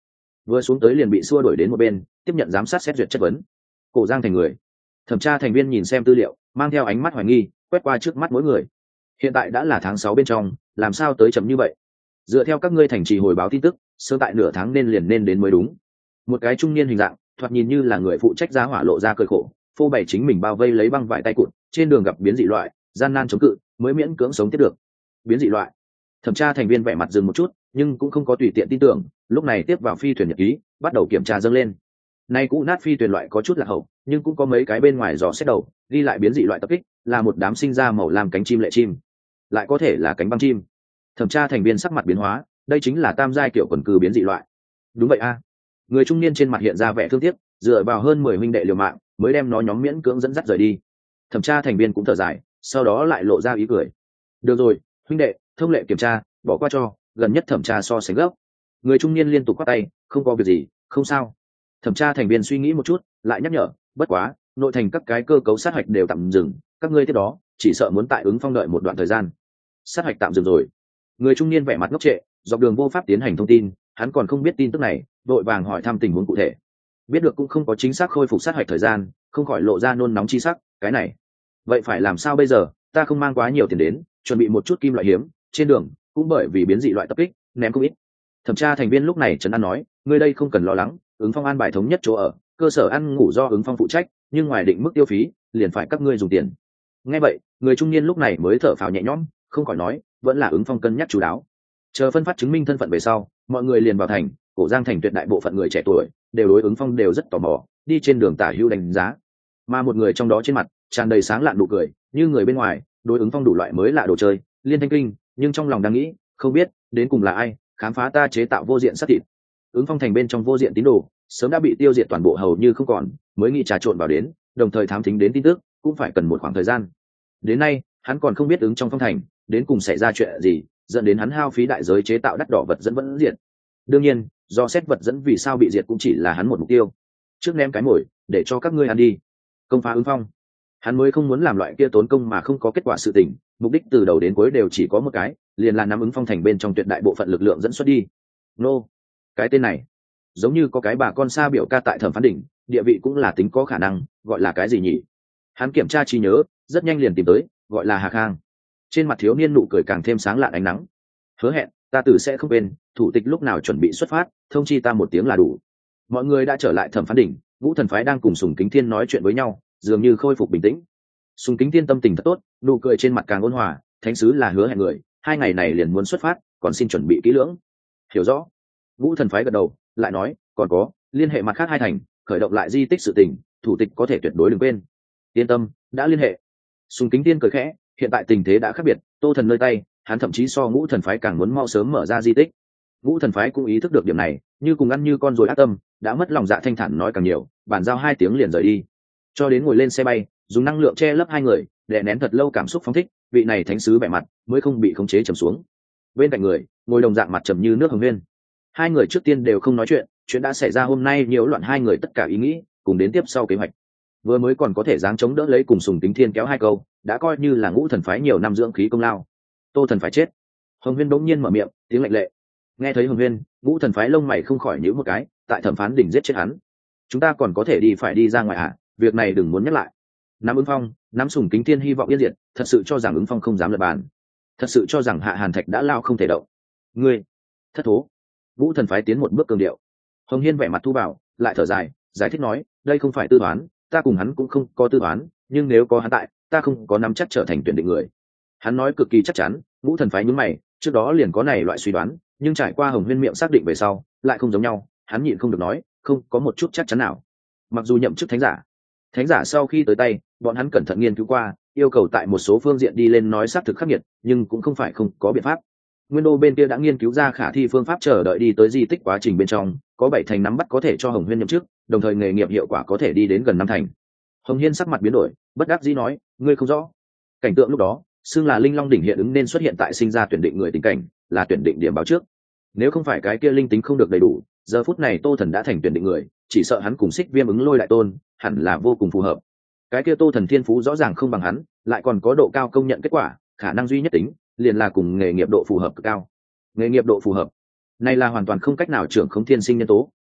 vừa xuống tới liền bị xua đuổi đến một bên tiếp nhận giám sát xét duyệt chất vấn. Cổ Giang Thành người thẩm tra thành viên nhìn xem tư liệu, mang theo ánh mắt hoài nghi quét qua trước mắt mỗi người. Hiện tại đã là tháng sáu bên trong, làm sao tới chậm như vậy? Dựa theo các ngươi thành trì hồi báo tin tức, sớm tại nửa tháng nên liền nên đến mới đúng. Một cái trung niên hình dạng, thoạt nhìn như là người phụ trách giá hỏa lộ ra cơi khổ, phô bày chính mình bao vây lấy băng vải tay cụt, trên đường gặp biến dị loại, gian nan chống cự, mới miễn cưỡng sống tiếp được. Biến dị loại. Thẩm tra thành viên vẻ mặt dừng một chút, nhưng cũng không có tùy tiện tin tưởng, lúc này tiếp vào phi thuyền nhật ký, bắt đầu kiểm tra dâng lên. Nay cũ nát phi thuyền loại có chút là hậu, nhưng cũng có mấy cái bên ngoài dò xét đầu, ghi lại biến dị loại tập kích, là một đám sinh ra màu làm cánh chim lệ chim, lại có thể là cánh băng chim. Thẩm tra thành viên sắc mặt biến hóa, đây chính là tam giai kiểu quần cư biến dị loại. Đúng vậy a. Người trung niên trên mặt hiện ra vẻ thương tiếc, dựa vào hơn mười huynh đệ liều mạng, mới đem nó nhóm miễn cưỡng dẫn dắt rời đi. Thẩm tra thành viên cũng thở dài, sau đó lại lộ ra ý cười. Được rồi, huynh đệ, thông lệ kiểm tra, bỏ qua cho, gần nhất thẩm tra so sánh gấp. Người trung niên liên tục quát tay, không có việc gì, không sao. Thẩm tra thành viên suy nghĩ một chút, lại nhắc nhở, bất quá, nội thành các cái cơ cấu sát hạch đều tạm dừng, các ngươi tiếp đó chỉ sợ muốn tại ứng phong đợi một đoạn thời gian. Sát hạch tạm dừng rồi. Người trung niên vẻ mặt ngốc trệ, dọc đường vô pháp tiến hành thông tin, hắn còn không biết tin tức này, vội vàng hỏi thăm tình huống cụ thể. Biết được cũng không có chính xác khôi phục sát hạch thời gian, không khỏi lộ ra nôn nóng chi sắc, cái này, vậy phải làm sao bây giờ? Ta không mang quá nhiều tiền đến, chuẩn bị một chút kim loại hiếm, trên đường cũng bởi vì biến dị loại tập kích, ném không ít. Thẩm tra thành viên lúc này trấn an nói, ngươi đây không cần lo lắng, ứng phong an bài thống nhất chỗ ở, cơ sở ăn ngủ do ứng phong phụ trách, nhưng ngoài định mức tiêu phí, liền phải các ngươi dùng tiền. Nghe vậy, người trung niên lúc này mới thở phào nhẹ nhõm, không khỏi nói, vẫn là ứng phong cân nhắc chú đáo. Chờ phân phát chứng minh thân phận về sau, mọi người liền vào thành, Cổ Giang thành tuyệt đại bộ phận người trẻ tuổi đều đối ứng phong đều rất tò mò, đi trên đường tả hữu đánh giá. Mà một người trong đó trên mặt tràn đầy sáng lạn nụ cười, như người bên ngoài đối ứng phong đủ loại mới lạ đồ chơi, liên thanh kinh, nhưng trong lòng đang nghĩ, không biết đến cùng là ai khám phá ta chế tạo vô diện sát thịt. Ứng phong thành bên trong vô diện tín đồ sớm đã bị tiêu diệt toàn bộ hầu như không còn, mới nghĩ trà trộn vào đến, đồng thời thám thính đến tin tức cũng phải cần một khoảng thời gian. Đến nay hắn còn không biết ứng trong phong thành đến cùng xảy ra chuyện gì, dẫn đến hắn hao phí đại giới chế tạo đắt đỏ vật dẫn vẫn diệt. Đương nhiên, do xét vật dẫn vì sao bị diệt cũng chỉ là hắn một mục tiêu. Trước ném cái mồi để cho các ngươi ăn đi. Công phá ứng phong, hắn mới không muốn làm loại kia tốn công mà không có kết quả sự tình, mục đích từ đầu đến cuối đều chỉ có một cái, liền là nắm ứng phong thành bên trong tuyệt đại bộ phận lực lượng dẫn xuất đi. Nô, cái tên này giống như có cái bà con xa biểu ca tại Thẩm Phán Đỉnh, địa vị cũng là tính có khả năng, gọi là cái gì nhỉ? Hắn kiểm tra trí nhớ, rất nhanh liền tìm tới, gọi là Hà Khang. Trên mặt thiếu niên nụ cười càng thêm sáng lạn ánh nắng. Hứa hẹn, ta tử sẽ không quên, thủ tịch lúc nào chuẩn bị xuất phát, thông chi ta một tiếng là đủ. Mọi người đã trở lại Thẩm Phán Đỉnh, Vũ Thần phái đang cùng Sùng Kính Thiên nói chuyện với nhau, dường như khôi phục bình tĩnh. Sùng Kính Thiên tâm tình thật tốt, nụ cười trên mặt càng ôn hòa, thánh sứ là hứa hẹn người, hai ngày này liền muốn xuất phát, còn xin chuẩn bị kỹ lưỡng. Hiểu rõ. Vũ Thần phái gật đầu, lại nói, còn có, liên hệ mặt khác hai thành, khởi động lại di tích sự tình, thủ tịch có thể tuyệt đối đừng quên. Yên tâm, đã liên hệ. Sùng Kính Thiên cười khẽ, hiện tại tình thế đã khác biệt, Tô Thần nơi tay, hắn thậm chí so Ngũ Thần phái càng muốn mau sớm mở ra di tích. Ngũ Thần phái cũng ý thức được điểm này, như cùng ăn như con rồi ác tâm, đã mất lòng dạ thanh thản nói càng nhiều, bàn giao hai tiếng liền rời đi. Cho đến ngồi lên xe bay, dùng năng lượng che lấp hai người, đè nén thật lâu cảm xúc phóng thích, vị này thánh sứ vẻ mặt mới không bị khống chế trầm xuống. Bên cạnh người, ngồi đồng dạng mặt trầm như nước Hồng Nguyên. Hai người trước tiên đều không nói chuyện, chuyện đã xảy ra hôm nay nhiễu loạn hai người tất cả ý nghĩ, cùng đến tiếp sau kế hoạch. Vừa mới còn có thể dáng chống đỡ lấy cùng Sùng Kính Thiên kéo hai câu, đã coi như là Ngũ Thần phái nhiều năm dưỡng khí công lao. Tô Thần phải chết. Hồng Nguyên bỗng nhiên mở miệng, tiếng lệnh lệ. Nghe thấy Hồng Nguyên, Ngũ Thần phái lông mày không khỏi nhíu một cái, tại Thẩm Phán Đỉnh giết chết hắn, chúng ta còn có thể đi phải đi ra ngoài à? Việc này đừng muốn nhắc lại. Nắm Ứng Phong, nắm Sùng Kính Thiên hy vọng yên diệt, thật sự cho rằng Ứng Phong không dám lật bàn, thật sự cho rằng Hạ Hàn Thạch đã lao không thể động. Ngươi thất thố. Vũ Thần phái tiến một bước cường điệu. Hồng Hiên vẻ mặt thu bảo, lại thở dài, giải thích nói, đây không phải tư toán, ta cùng hắn cũng không có tư toán, nhưng nếu có hắn tại, ta không có nắm chắc trở thành tuyển định người. Hắn nói cực kỳ chắc chắn. Vũ Thần phái nhướng mày, trước đó liền có này loại suy đoán, nhưng trải qua Hồng Huyên miệng xác định về sau, lại không giống nhau. Hắn nhịn không được nói, không có một chút chắc chắn nào. Mặc dù nhậm chức thánh giả, thánh giả sau khi tới tay, bọn hắn cẩn thận nghiên cứu qua, yêu cầu tại một số phương diện đi lên nói xác thực khắc nghiệt, nhưng cũng không phải không có biện pháp. Nguyên đô bên kia đã nghiên cứu ra khả thi phương pháp, chờ đợi đi tới di tích quá trình bên trong, có bảy thành nắm bắt có thể cho Hồng Huyên nhậm chức, đồng thời nghề nghiệp hiệu quả có thể đi đến gần năm thành. Hồng Hiên sắc mặt biến đổi, bất đắc dĩ nói, ngươi không rõ. Cảnh tượng lúc đó, xưng là Linh Long đỉnh hiện ứng nên xuất hiện tại sinh ra tuyển định người tình cảnh, là tuyển định điểm báo trước. Nếu không phải cái kia linh tính không được đầy đủ, giờ phút này Tô Thần đã thành tuyển định người, chỉ sợ hắn cùng Xích Viêm ứng lôi đại tôn, hẳn là vô cùng phù hợp. Cái kia Tô Thần thiên phú rõ ràng không bằng hắn, lại còn có độ cao công nhận kết quả, khả năng duy nhất tính, liền là cùng nghề nghiệp độ phù hợp cực cao. Nghề nghiệp độ phù hợp, này là hoàn toàn không cách nào trưởng không thiên sinh nhân tố,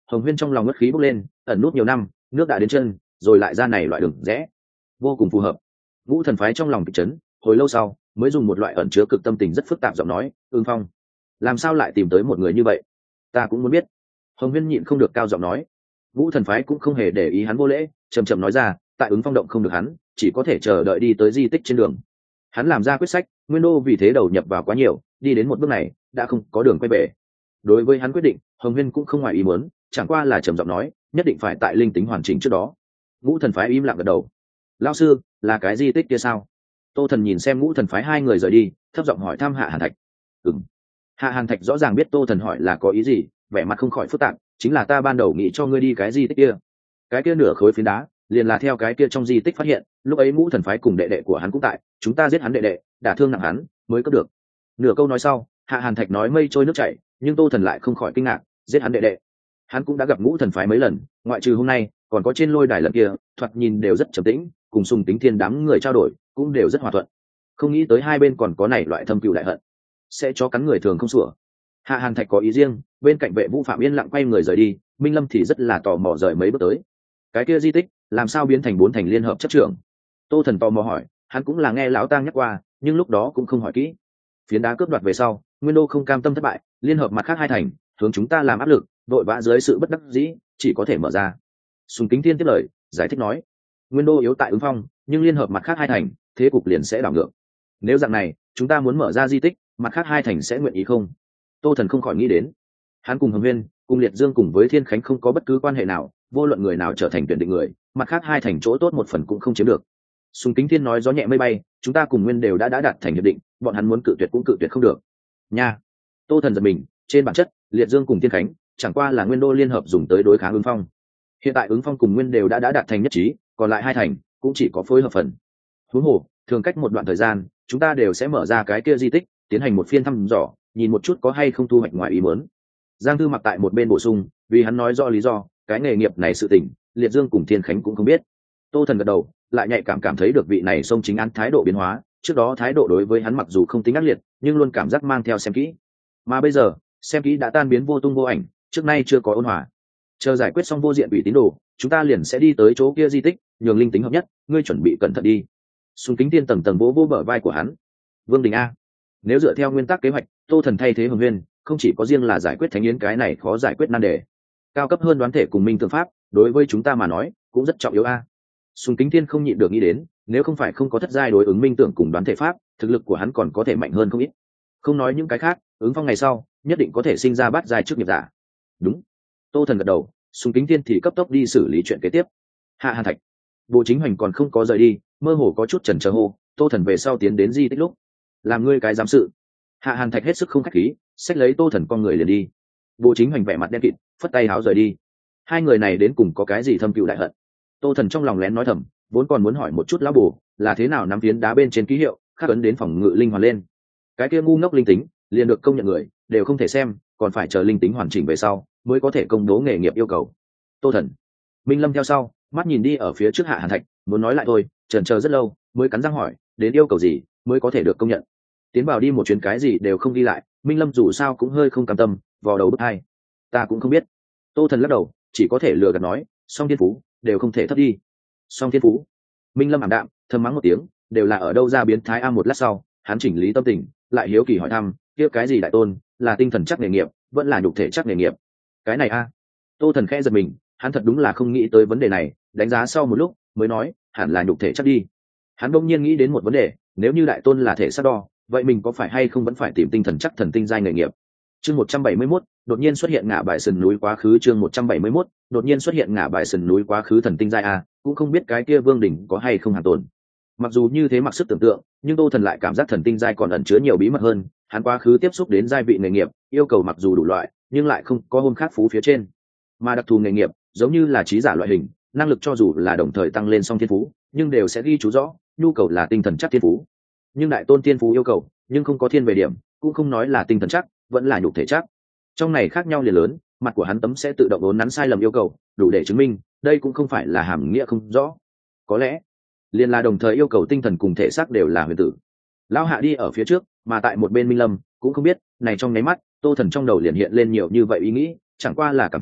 Hồng Huyên trong lòng ngất khí bốc lên, ẩn nút nhiều năm, nước đã đến chân, rồi lại ra này loại đường rẽ, vô cùng phù hợp. Ngũ thần phái trong lòng kịch chấn, hồi lâu sau mới dùng một loại ẩn chứa cực tâm tình rất phức tạp giọng nói, Ưng Phong, làm sao lại tìm tới một người như vậy? Ta cũng muốn biết. Hồng Huyên nhịn không được cao giọng nói. Ngũ thần phái cũng không hề để ý hắn vô lễ, chậm chậm nói ra, tại Ứng Phong động không được hắn, chỉ có thể chờ đợi đi tới di tích trên đường. Hắn làm ra quyết sách, Nguyên Đô vì thế đầu nhập vào quá nhiều, đi đến một bước này đã không có đường quay về. Đối với hắn quyết định, Hồng Huyên cũng không ngoài ý muốn, chẳng qua là trầm giọng nói, nhất định phải tại linh tính hoàn chỉnh trước đó. Ngũ thần phái im lặng gật đầu. Lão sư, là cái di tích kia sao? Tô Thần nhìn xem Ngũ thần phái hai người rời đi, thấp giọng hỏi thăm Hạ Hàn Thạch. Ừm. Hạ Hàn Thạch rõ ràng biết Tô Thần hỏi là có ý gì, vẻ mặt không khỏi phức tạp, chính là ta ban đầu nghĩ cho ngươi đi cái di tích kia. Cái kia nửa khối phiến đá, liền là theo cái kia trong di tích phát hiện, lúc ấy Ngũ thần phái cùng đệ đệ của hắn cũng tại, chúng ta giết hắn đệ đệ, đả thương nặng hắn, mới cướp được. Nửa câu nói sau, Hạ Hàn Thạch nói mây trôi nước chảy, nhưng Tô Thần lại không khỏi kinh ngạc, giết hắn đệ đệ. Hắn cũng đã gặp Ngũ thần phái mấy lần, ngoại trừ hôm nay, còn có trên lôi đài lần kia, thoạt nhìn đều rất trầm tĩnh, cùng Sùng Tính Thiên đám người trao đổi, cũng đều rất hòa thuận. Không nghĩ tới hai bên còn có này loại thâm cừu đại hận, sẽ cho cắn người thường không sủa. Hạ Hàn Thạch có ý riêng, bên cạnh vệ Vũ Phạm yên lặng quay người rời đi, Minh Lâm thì rất là tò mò rời mấy bước tới. Cái kia di tích, làm sao biến thành bốn thành liên hợp chấp trưởng? Tô Thần tò mò hỏi, hắn cũng là nghe lão tang nhắc qua, nhưng lúc đó cũng không hỏi kỹ. Phiến đá cướp đoạt về sau, Nguyên Đô không cam tâm thất bại, liên hợp mặt khác hai thành, hướng chúng ta làm áp lực, vội vã dưới sự bất đắc dĩ, chỉ có thể mở ra. Sùng Kính Thiên tiếp lời, giải thích nói, Nguyên Đô yếu tại Ứng Phong, nhưng liên hợp mặt khác hai thành, thế cục liền sẽ đảo ngược. Nếu dạng này, chúng ta muốn mở ra di tích, mặt khác hai thành sẽ nguyện ý không? Tô Thần không khỏi nghĩ đến, hắn cùng Hồng Huyên, cùng Liệt Dương cùng với Thiên Khánh không có bất cứ quan hệ nào, vô luận người nào trở thành tuyển định người, mặt khác hai thành chỗ tốt một phần cũng không chiếm được. Sùng Kính Thiên nói gió nhẹ mây bay, chúng ta cùng Nguyên đều đã đã đạt thành hiệp định, bọn hắn muốn cự tuyệt cũng cự tuyệt không được. Nha. Tô Thần giật mình, trên bản chất, Liệt Dương cùng Thiên Khánh chẳng qua là Nguyên Đô liên hợp dùng tới đối kháng Ứng Phong. Hiện tại Ứng Phong cùng Nguyên đều đã đã đạt thành nhất trí, còn lại hai thành cũng chỉ có phối hợp phần. Huống hồ, thường cách một đoạn thời gian, chúng ta đều sẽ mở ra cái kia di tích, tiến hành một phiên thăm dò, nhìn một chút có hay không thu hoạch ngoài ý muốn. Giang Thư mặc tại một bên bổ sung, vì hắn nói rõ lý do, cái nghề nghiệp này sự tình, Liệt Dương cùng Thiên Khánh cũng không biết. Tô Thần gật đầu, lại nhạy cảm cảm thấy được vị này sông chính án thái độ biến hóa, trước đó thái độ đối với hắn mặc dù không tính ác liệt, nhưng luôn cảm giác mang theo xem kỹ. Mà bây giờ, xem kỹ đã tan biến vô tung vô ảnh, trước nay chưa có ôn hòa. Chờ giải quyết xong vô diện ủy tín đồ, chúng ta liền sẽ đi tới chỗ kia di tích, nhường linh tính hợp nhất, ngươi chuẩn bị cẩn thận đi. Sùng Kính Tiên tầng tầng vỗ vỗ bờ vai của hắn. Vương Đình a, nếu dựa theo nguyên tắc kế hoạch, Tô Thần thay thế Hồng Huyên, không chỉ có riêng là giải quyết thánh yến cái này khó giải quyết nan đề, cao cấp hơn đoán thể cùng minh tượng pháp, đối với chúng ta mà nói cũng rất trọng yếu a. Sùng Kính Thiên không nhịn được nghĩ đến, nếu không phải không có thất giai đối ứng minh tưởng cùng đoán thể pháp, thực lực của hắn còn có thể mạnh hơn không ít. Không nói những cái khác, Ứng Phong ngày sau nhất định có thể sinh ra bát giai trước nghiệp giả. Đúng. Tô Thần gật đầu, Sùng Kính Thiên thì cấp tốc đi xử lý chuyện kế tiếp. Hạ Hàn Thạch, Bộ Chính Hoành còn không có rời đi, mơ hồ có chút chần chờ hô, Tô Thần về sau tiến đến di tích lúc, làm ngươi cái giám sự. Hạ Hàn Thạch hết sức không khách khí, xách lấy Tô Thần con người liền đi. Bộ Chính Hoành vẻ mặt đen kịt, phất tay háo rời đi. Hai người này đến cùng có cái gì thâm cừu đại hận? Tô Thần trong lòng lén nói thầm, vốn còn muốn hỏi một chút lão bồ, là thế nào nắm phiến đá bên trên ký hiệu, khắc ấn đến phòng ngự linh hoàn lên. Cái kia ngu ngốc linh tính, liền được công nhận người, đều không thể xem, còn phải chờ linh tính hoàn chỉnh về sau, mới có thể công bố nghề nghiệp yêu cầu. Tô Thần, Minh Lâm theo sau, mắt nhìn đi ở phía trước Hạ Hàn Thạch, muốn nói lại thôi, chần chờ rất lâu, mới cắn răng hỏi, đến yêu cầu gì mới có thể được công nhận? Tiến vào đi một chuyến cái gì đều không đi lại, Minh Lâm dù sao cũng hơi không cam tâm, vò đầu bứt tai. Ta cũng không biết. Tô Thần lắc đầu, chỉ có thể lừa gạt nói, song thiên phú đều không thể thấp đi. Song thiên phú. Minh Lâm ảm đạm, thầm mắng một tiếng, đều là ở đâu ra biến thái a. Một lát sau, hắn chỉnh lý tâm tình, lại hiếu kỳ hỏi thăm, kia cái gì đại tôn, là tinh thần chắc nghề nghiệp, vẫn là nhục thể chắc nghề nghiệp? Cái này a. Tô Thần khẽ giật mình, hắn thật đúng là không nghĩ tới vấn đề này, đánh giá sau một lúc mới nói, hẳn là nhục thể chắc đi. Hắn bỗng nhiên nghĩ đến một vấn đề, nếu như đại tôn là thể xác đo, vậy mình có phải hay không vẫn phải tìm tinh thần chắc thần tinh giai nghề nghiệp? Chương một trăm bảy mươi mốt, đột nhiên xuất hiện ngã bài sườn núi quá khứ. Chương một trăm bảy mươi mốt, đột nhiên xuất hiện ngã bài sườn núi quá khứ thần tinh giai a, cũng không biết cái kia Vương Đỉnh có hay không hàn tồn. Mặc dù như thế mặc sức tưởng tượng, nhưng Tô Thần lại cảm giác thần tinh giai còn ẩn chứa nhiều bí mật hơn, hắn quá khứ tiếp xúc đến giai vị nghề nghiệp, yêu cầu mặc dù đủ loại, nhưng lại không có hôn khác phú phía trên. Mà đặc thù nghề nghiệp, giống như là trí giả loại hình, năng lực cho dù là đồng thời tăng lên song thiên phú, nhưng đều sẽ ghi chú rõ, nhu cầu là tinh thần chắc thiên phú. Nhưng đại tôn thiên phú yêu cầu, nhưng không có thiên về điểm, cũng không nói là tinh thần chắc, vẫn là nhục thể chắc. Trong này khác nhau liền lớn, mặt của hắn tấm sẽ tự động uốn nắn sai lầm yêu cầu, đủ để chứng minh, đây cũng không phải là hàm nghĩa không rõ. Có lẽ, liền là đồng thời yêu cầu tinh thần cùng thể xác đều là huyền tử. Lão Hạ đi ở phía trước, mà tại một bên Minh Lâm cũng không biết, này trong nháy mắt, Tô Thần trong đầu liền hiện lên nhiều như vậy ý nghĩ, chẳng qua là cảm thán,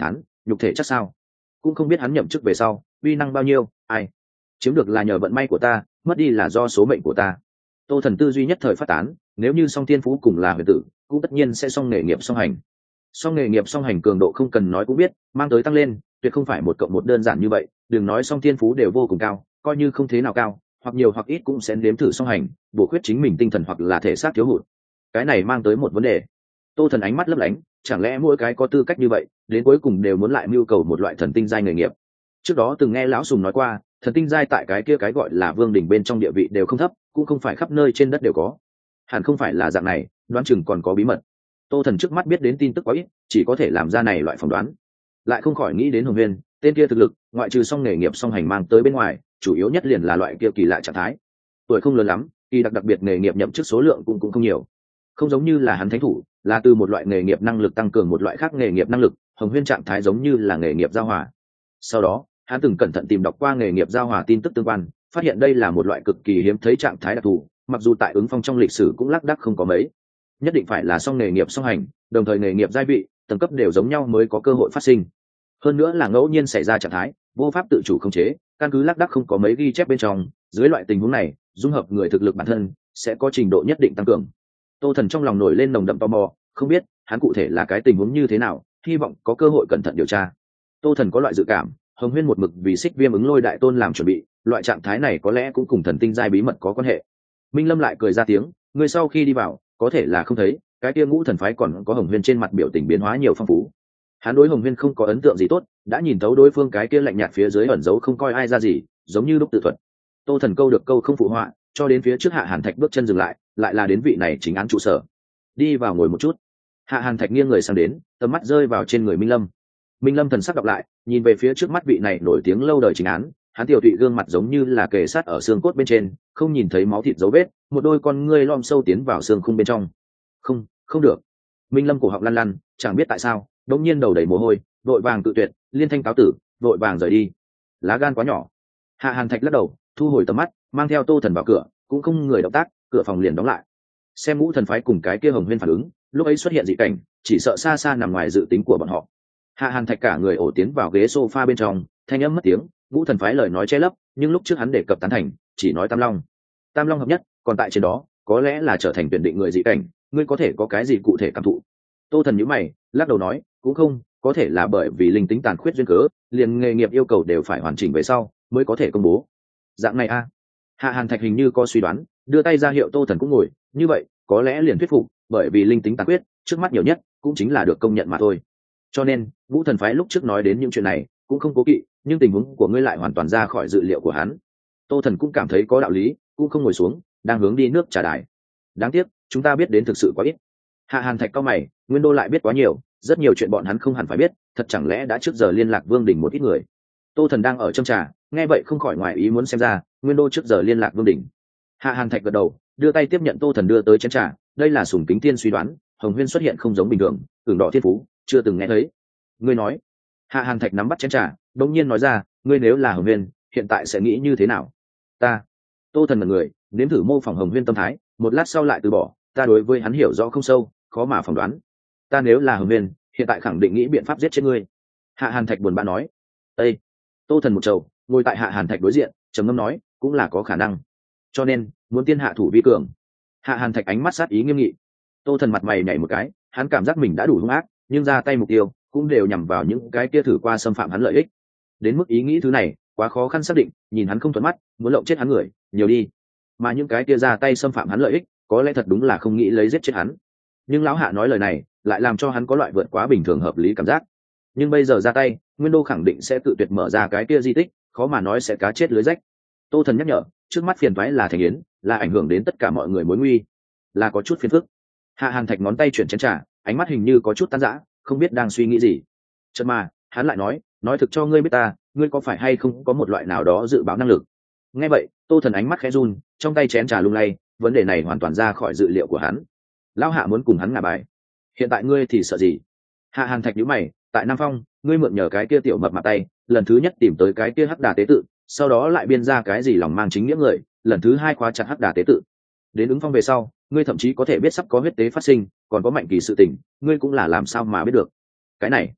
nhục thể chắc sao? Cũng không biết hắn nhậm chức về sau uy năng bao nhiêu. Ai chiếm được là nhờ vận may của ta, mất đi là do số mệnh của ta. Tô Thần tư duy nhất thời phát tán, nếu như song thiên phú cùng là huyền tử cũng tất nhiên sẽ song nghề nghiệp song hành. Song nghề nghiệp song hành cường độ không cần nói cũng biết, mang tới tăng lên tuyệt không phải một cộng một đơn giản như vậy. Đừng nói song thiên phú đều vô cùng cao, coi như không thế nào cao, hoặc nhiều hoặc ít cũng sẽ nếm thử song hành, bổ khuyết chính mình tinh thần hoặc là thể xác thiếu hụt. Cái này mang tới một vấn đề. Tô Thần ánh mắt lấp lánh, chẳng lẽ mỗi cái có tư cách như vậy đến cuối cùng đều muốn lại mưu cầu một loại thần tinh giai nghề nghiệp? Trước đó từng nghe lão Sùng nói qua, thần tinh giai tại cái kia cái gọi là vương đỉnh bên trong địa vị đều không thấp, cũng không phải khắp nơi trên đất đều có. Hẳn không phải là dạng này, đoán chừng còn có bí mật. Tô Thần trước mắt biết đến tin tức quá ít, chỉ có thể làm ra này loại phỏng đoán. Lại không khỏi nghĩ đến Hồng Huyên, tên kia thực lực, ngoại trừ song nghề nghiệp song hành mang tới bên ngoài, chủ yếu nhất liền là loại kia kỳ lạ trạng thái. Tuổi không lớn lắm, kỳ đặc đặc biệt nghề nghiệp nhậm chức số lượng cũng cũng không nhiều. Không giống như là hắn thánh thủ, là từ một loại nghề nghiệp năng lực tăng cường một loại khác nghề nghiệp năng lực. Hồng Huyên trạng thái giống như là nghề nghiệp giao hòa. Sau đó hắn từng cẩn thận tìm đọc qua nghề nghiệp giao hòa tin tức tương quan, phát hiện đây là một loại cực kỳ hiếm thấy trạng thái đặc thù, mặc dù tại ứng phong trong lịch sử cũng lác đác không có mấy. Nhất định phải là song nghề nghiệp song hành, đồng thời nghề nghiệp giai vị tầng cấp đều giống nhau mới có cơ hội phát sinh. Hơn nữa là ngẫu nhiên xảy ra trạng thái vô pháp tự chủ khống chế, căn cứ lác đác không có mấy ghi chép bên trong. Dưới loại tình huống này, dung hợp người thực lực bản thân sẽ có trình độ nhất định tăng cường. Tô Thần trong lòng nổi lên nồng đậm tò mò, không biết hắn cụ thể là cái tình huống như thế nào, hy vọng có cơ hội cẩn thận điều tra. Tô Thần có loại dự cảm, Hồng Huyên một mực vì Xích Viêm ứng lôi đại tôn làm chuẩn bị, loại trạng thái này có lẽ cũng cùng thần tinh giai bí mật có quan hệ. Minh Lâm lại cười ra tiếng, người sau khi đi vào có thể là không thấy, cái kia ngũ thần phái còn có Hồng Huyên trên mặt biểu tình biến hóa nhiều phong phú. Hắn đối Hồng Huyên không có ấn tượng gì tốt, đã nhìn thấu đối phương cái kia lạnh nhạt phía dưới ẩn giấu không coi ai ra gì, giống như lúc tự thuật. Tô Thần câu được câu không phụ họa, cho đến phía trước Hạ Hàn Thạch bước chân dừng lại, lại là đến vị này chính án trụ sở. Đi vào ngồi một chút. Hạ Hàn Thạch nghiêng người sang đến, tầm mắt rơi vào trên người Minh Lâm. Minh Lâm thần sắc đọc lại, nhìn về phía trước mắt vị này nổi tiếng lâu đời chính án, hắn tiểu tụy gương mặt giống như là kề sát ở xương cốt bên trên, không nhìn thấy máu thịt dấu vết, một đôi con ngươi lom sâu tiến vào xương khung bên trong. Không, không được. Minh Lâm cổ họng lăn lăn, chẳng biết tại sao, đột nhiên đầu đầy mồ hôi, vội vàng tự tuyệt, liên thanh cáo tử, vội vàng rời đi. Lá gan quá nhỏ. Hạ Hàn Thạch lắc đầu, thu hồi tầm mắt, mang theo Tô Thần vào cửa, cũng không người động tác, cửa phòng liền đóng lại. Xem ngũ thần phái cùng cái kia Hồng Huyên phản ứng, lúc ấy xuất hiện dị cảnh, chỉ sợ xa xa nằm ngoài dự tính của bọn họ. Hạ Hàn Thạch cả người ổ tiến vào ghế sofa bên trong, thanh âm mất tiếng, ngũ thần phái lời nói che lấp, nhưng lúc trước hắn đề cập tán thành, chỉ nói tam long. Tam long hợp nhất, còn tại trên đó, có lẽ là trở thành tuyển định người dị cảnh, ngươi có thể có cái gì cụ thể cảm thụ? Tô Thần nhíu mày, lắc đầu nói, cũng không, có thể là bởi vì linh tính tàn khuyết duyên cớ, liền nghề nghiệp yêu cầu đều phải hoàn chỉnh về sau mới có thể công bố. Dạng này a. Hạ Hàn Thạch hình như có suy đoán, đưa tay ra hiệu Tô Thần cũng ngồi, như vậy, có lẽ liền thuyết phục, bởi vì linh tính tàn khuyết, trước mắt nhiều nhất cũng chính là được công nhận mà thôi. Cho nên ngũ thần phái lúc trước nói đến những chuyện này cũng không cố kỵ, nhưng tình huống của ngươi lại hoàn toàn ra khỏi dự liệu của hắn. Tô Thần cũng cảm thấy có đạo lý, cũng không ngồi xuống, đang hướng đi nước trà đài. Đáng tiếc chúng ta biết đến thực sự quá ít. Hạ Hàn Thạch cao mày, Nguyên Đô lại biết quá nhiều, rất nhiều chuyện bọn hắn không hẳn phải biết, thật chẳng lẽ đã trước giờ liên lạc Vương Đình một ít người. Tô Thần đang ở trong trà, nghe vậy không khỏi ngoài ý muốn xem ra, Nguyên Đô trước giờ liên lạc Vương Đình. Hạ Hàn Thạch gật đầu, đưa tay tiếp nhận Tô Thần đưa tới chén trà, đây là Sùng Kính Tiên suy đoán, Hồng Huyên xuất hiện không giống bình thường, tưởng đỏ thiên phú, chưa từng nghe thấy. Ngươi nói. Hạ Hàn Thạch nắm bắt chén trà, đột nhiên nói ra, ngươi nếu là Hồng Huyên, hiện tại sẽ nghĩ như thế nào? Ta. Tô Thần là người, nếm thử mô phỏng Hồng Huyên tâm thái, một lát sau lại từ bỏ, ta đối với hắn hiểu rõ không sâu, khó mà phỏng đoán. Ta nếu là Hồng Huyên, hiện tại khẳng định nghĩ biện pháp giết chết ngươi. Hạ Hàn Thạch buồn bã nói. Ê. Tô Thần một trầu, ngồi tại Hạ Hàn Thạch đối diện, trầm ngâm nói, cũng là có khả năng. Cho nên muốn tiên hạ thủ vi cường. Hạ Hàn Thạch ánh mắt sát ý nghiêm nghị. Tô Thần mặt mày nhảy một cái, hắn cảm giác mình đã đủ hung ác, nhưng ra tay mục tiêu cũng đều nhằm vào những cái kia thử qua xâm phạm hắn lợi ích. Đến mức ý nghĩ thứ này quá khó khăn xác định, nhìn hắn không thuận mắt, muốn lộng chết hắn người nhiều đi, mà những cái kia ra tay xâm phạm hắn lợi ích có lẽ thật đúng là không nghĩ lấy giết chết hắn. Nhưng lão Hạ nói lời này lại làm cho hắn có loại vượt quá bình thường hợp lý cảm giác. Nhưng bây giờ ra tay, Nguyên Đô khẳng định sẽ tự tuyệt mở ra cái kia di tích, khó mà nói sẽ cá chết lưới rách. Tô Thần nhắc nhở, trước mắt phiền toái là Thành Yến, là ảnh hưởng đến tất cả mọi người mối nguy, là có chút phiền phức. Hạ Hàn Thạch ngón tay chuyển chén trà, ánh mắt hình như có chút tan rã, không biết đang suy nghĩ gì. Chợt mà hắn lại nói, nói thực cho ngươi biết ta, ngươi có phải hay không có một loại nào đó dự báo năng lực? Nghe vậy, Tô Thần ánh mắt khẽ run, trong tay chén trà lung lay, vấn đề này hoàn toàn ra khỏi dự liệu của hắn. Lão Hạ muốn cùng hắn ngả bài, hiện tại ngươi thì sợ gì? Hạ Hàn Thạch nhíu mày, tại Nam Phong, ngươi mượn nhờ cái kia tiểu mập mạp tay, lần thứ nhất tìm tới cái kia Hắc Đà tế tự, sau đó lại biên ra cái gì lòng mang chính nghĩa người, lần thứ hai khóa chặt Hắc Đà tế tự. Đến ứng phong về sau, ngươi thậm chí có thể biết sắp có huyết tế phát sinh, còn có Mạnh Kỳ sự tình, ngươi cũng là làm sao mà biết được? Cái này,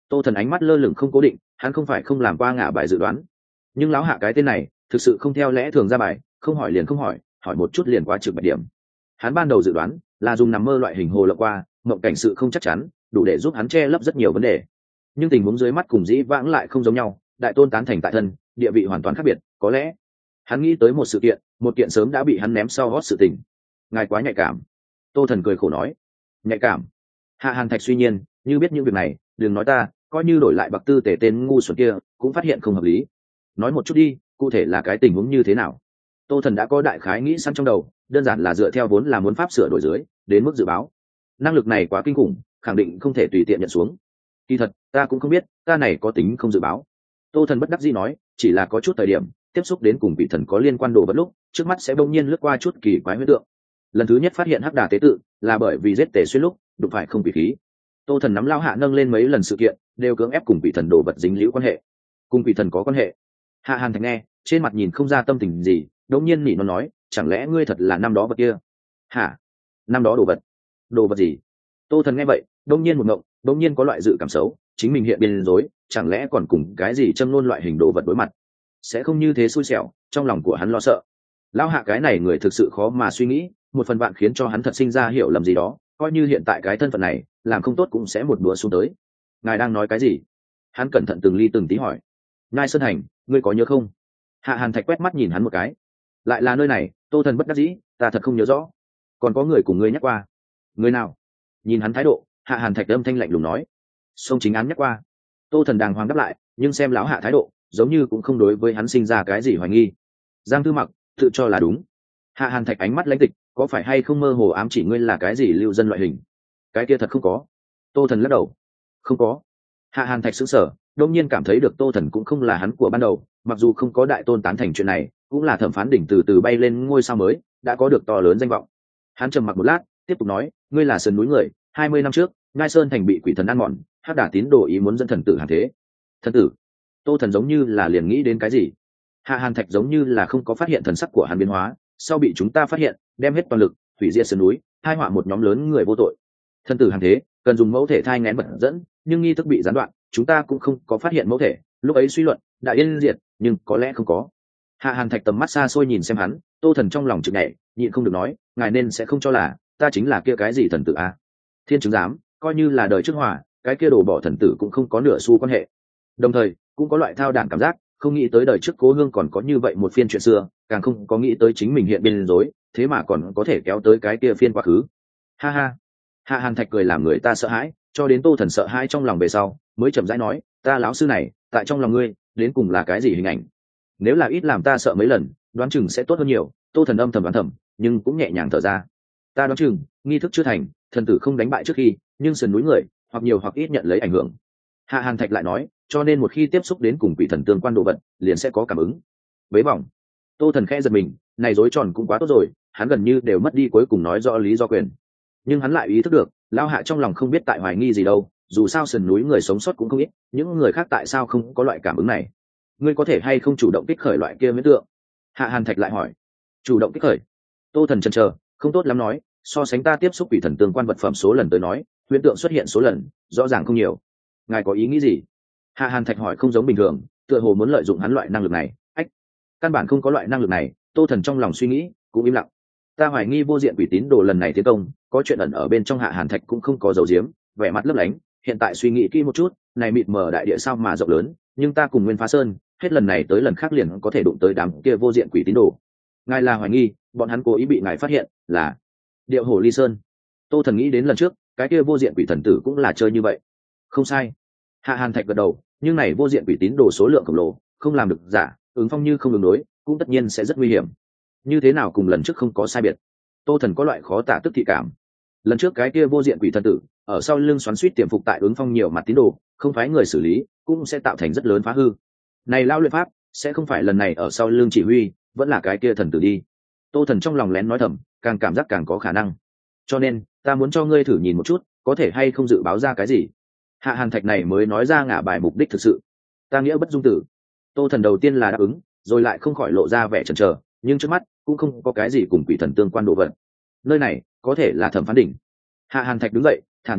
Tô Thần ánh mắt lơ lửng không cố định, hắn không phải không làm qua ngả bài dự đoán, nhưng lão hạ cái tên này thực sự không theo lẽ thường ra bài, không hỏi liền không hỏi, hỏi một chút liền quá trực bạch điểm. Hắn ban đầu dự đoán là dùng nằm mơ loại hình hồ lộng qua mộng cảnh sự không chắc chắn, đủ để giúp hắn che lấp rất nhiều vấn đề, nhưng tình huống dưới mắt cùng dĩ vãng lại không giống nhau. Đại tôn tán thành tại thân, địa vị hoàn toàn khác biệt. Có lẽ hắn nghĩ tới một sự kiện, một kiện sớm đã bị hắn ném sau gót sự tình. Ngài quá nhạy cảm. Tô Thần cười khổ nói. Nhạy cảm? Hạ Hàn Thạch suy nhiên, như biết những việc này, đừng nói ta, coi như đổi lại bạc tư tể tên ngu xuẩn kia cũng phát hiện không hợp lý. Nói một chút đi, cụ thể là cái tình huống như thế nào? Tô Thần đã có đại khái nghĩ sẵn trong đầu, đơn giản là dựa theo vốn là muốn pháp sửa đổi dưới đến mức dự báo. Năng lực này quá kinh khủng, khẳng định không thể tùy tiện nhận xuống. Kỳ thật ta cũng không biết ta này có tính không dự báo. Tô Thần bất đắc dĩ nói, chỉ là có chút thời điểm tiếp xúc đến cùng vị thần có liên quan đồ vật lúc trước mắt sẽ bỗng nhiên lướt qua chút kỳ quái huyết tượng. Lần thứ nhất phát hiện hắc đà tế tự là bởi vì giết tề xuyên lúc đụng phải không quỷ khí. Tô Thần nắm lao hạ nâng lên mấy lần sự kiện đều cưỡng ép cùng vị thần đồ vật dính liễu quan hệ. Cùng vị thần có quan hệ? Hạ Hàn Thành nghe trên mặt nhìn không ra tâm tình gì, đột nhiên nỉ nó nói, chẳng lẽ ngươi thật là năm đó vật kia? Hả? Năm đó đồ vật? Đồ vật gì? Tô Thần nghe vậy đột nhiên một ngộng, đột nhiên có loại dự cảm xấu, chính mình hiện biên rối, chẳng lẽ còn cùng cái gì châm ngôn loại hình đồ vật đối mặt? Sẽ không như thế xui xẻo, trong lòng của hắn lo sợ. Lão hạ cái này người thực sự khó mà suy nghĩ, một phần bạn khiến cho hắn thật sinh ra hiểu lầm gì đó, coi như hiện tại cái thân phận này làm không tốt cũng sẽ một đũa xuống tới. Ngài đang nói cái gì? Hắn cẩn thận từng ly từng tí hỏi. Ngai Sơn Hành, ngươi có nhớ không? Hạ Hàn Thạch quét mắt nhìn hắn một cái. Lại là nơi này? Tô Thần bất đắc dĩ, ta thật không nhớ rõ. Còn có người cùng ngươi nhắc qua? Người nào? Nhìn hắn thái độ, Hạ Hàn Thạch âm thanh lạnh lùng nói. Sông Chính Án nhắc qua. Tô Thần đàng hoàng đáp lại, nhưng xem lão hạ thái độ giống như cũng không đối với hắn sinh ra cái gì hoài nghi. Giang Tư Mặc tự cho là đúng. Hạ Hàn Thạch ánh mắt lãnh tịch, có phải hay không mơ hồ ám chỉ ngươi là cái gì lưu dân loại hình? Cái kia thật không có. Tô Thần lắc đầu. Không có. Hạ Hàn Thạch sững sờ, đột nhiên cảm thấy được Tô Thần cũng không là hắn của ban đầu, mặc dù không có đại tôn tán thành chuyện này, cũng là thẩm phán đỉnh từ từ bay lên ngôi sao mới, đã có được to lớn danh vọng. Hắn trầm mặc một lát, tiếp tục nói, ngươi là sườn núi người, hai mươi năm trước, Ngai Sơn Thành bị quỷ thần ăn mòn, hắc đả tín đồ ý muốn dẫn thần tử hàng thế. Thần tử? Tô Thần giống như là liền nghĩ đến cái gì. Hạ Hàn Thạch giống như là không có phát hiện thần sắc của hắn biến hóa, sau bị chúng ta phát hiện, đem hết toàn lực hủy diệt sườn núi, hai họa một nhóm lớn người vô tội. Thần tử hàng thế cần dùng mẫu thể thai nghén vật dẫn, nhưng nghi thức bị gián đoạn, chúng ta cũng không có phát hiện mẫu thể, lúc ấy suy luận đã yên diệt, nhưng có lẽ không có. Hạ Hàn Thạch tầm mắt xa xôi nhìn xem hắn, Tô Thần trong lòng chực nhảy, nhịn không được nói, ngài nên sẽ không cho là ta chính là kia cái gì thần tử a? Thiên chứng giám, coi như là đời trước hòa, cái kia đổ bỏ thần tử cũng không có nửa xu quan hệ. Đồng thời cũng có loại thao đản cảm giác, không nghĩ tới đời trước Cố Hương còn có như vậy một phiên chuyện xưa, càng không có nghĩ tới chính mình hiện biên rối, thế mà còn có thể kéo tới cái kia phiên quá khứ. Ha ha. Hạ Hàn Thạch cười làm người ta sợ hãi, cho đến Tô Thần sợ hãi trong lòng về sau, mới chậm rãi nói, ta lão sư này, tại trong lòng ngươi, đến cùng là cái gì hình ảnh? Nếu là ít làm ta sợ mấy lần, đoán chừng sẽ tốt hơn nhiều. Tô Thần âm thầm đoán thầm, nhưng cũng nhẹ nhàng thở ra. Ta đoán chừng, nghi thức chưa thành, thần tử không đánh bại trước khi, nhưng sườn núi người, hoặc nhiều hoặc ít nhận lấy ảnh hưởng. Hạ Hàn Thạch lại nói, cho nên một khi tiếp xúc đến cùng quỷ thần tương quan đồ vật, liền sẽ có cảm ứng. Bế vòng. Tô Thần khẽ giật mình, này rối tròn cũng quá tốt rồi, hắn gần như đều mất đi cuối cùng nói rõ lý do quyền. Nhưng hắn lại ý thức được, lao hạ trong lòng không biết tại hoài nghi gì đâu, dù sao sườn núi người sống sót cũng không ít, những người khác tại sao không có loại cảm ứng này? Ngươi có thể hay không chủ động kích khởi loại kia miễn tượng? Hạ Hàn Thạch lại hỏi. Chủ động kích khởi? Tô Thần chần chờ, không tốt lắm nói, so sánh ta tiếp xúc quỷ thần tương quan vật phẩm số lần tới nói, huyễn tượng xuất hiện số lần rõ ràng không nhiều. Ngài có ý nghĩ gì? Hạ Hàn Thạch hỏi không giống bình thường, tựa hồ muốn lợi dụng hắn loại năng lực này. Ách, căn bản không có loại năng lực này. Tô Thần trong lòng suy nghĩ, cũng im lặng. Ta hoài nghi vô diện quỷ tín đồ lần này tiến công, có chuyện ẩn ở bên trong. Hạ Hàn Thạch cũng không có dấu diếm, vẻ mặt lấp lánh. Hiện tại suy nghĩ kỹ một chút, này mịt mờ đại địa sao mà rộng lớn, nhưng ta cùng Nguyên Phá Sơn, hết lần này tới lần khác liền có thể đụng tới đám kia vô diện quỷ tín đồ. Ngài là hoài nghi bọn hắn cố ý bị ngài phát hiện là Điệu Hổ Ly Sơn? Tô Thần nghĩ đến lần trước, cái kia vô diện quỷ thần tử cũng là chơi như vậy. Không sai. Hạ Hàn Thạch gật đầu, nhưng này vô diện quỷ tín đồ số lượng khổng lồ, không làm được giả, ứng phong như không ứng đối, cũng tất nhiên sẽ rất nguy hiểm. Như thế nào cùng lần trước không có sai biệt? Tô Thần có loại khó tả tức thị cảm. Lần trước cái kia vô diện quỷ thần tử ở sau lưng xoắn suýt tiềm phục tại ứng phong nhiều mặt tín đồ, không phái người xử lý, cũng sẽ tạo thành rất lớn phá hư. Này lao luyện pháp sẽ không phải lần này ở sau lưng chỉ huy, vẫn là cái kia thần tử đi. Tô Thần trong lòng lén nói thầm, càng cảm giác càng có khả năng. Cho nên ta muốn cho ngươi thử nhìn một chút, có thể hay không dự báo ra cái gì. Hạ Hàn Thạch này mới nói ra ngả bài mục đích thực sự. Ta nghĩa bất dung tử. Tô Thần đầu tiên là đáp ứng, rồi lại không khỏi lộ ra vẻ chần chờ, nhưng trước mắt cũng không có cái gì cùng quỷ thần tương quan đồ vật. Nơi này có thể là thẩm phán đỉnh. Hạ Hàn Thạch đứng dậy, thản nhiên nói,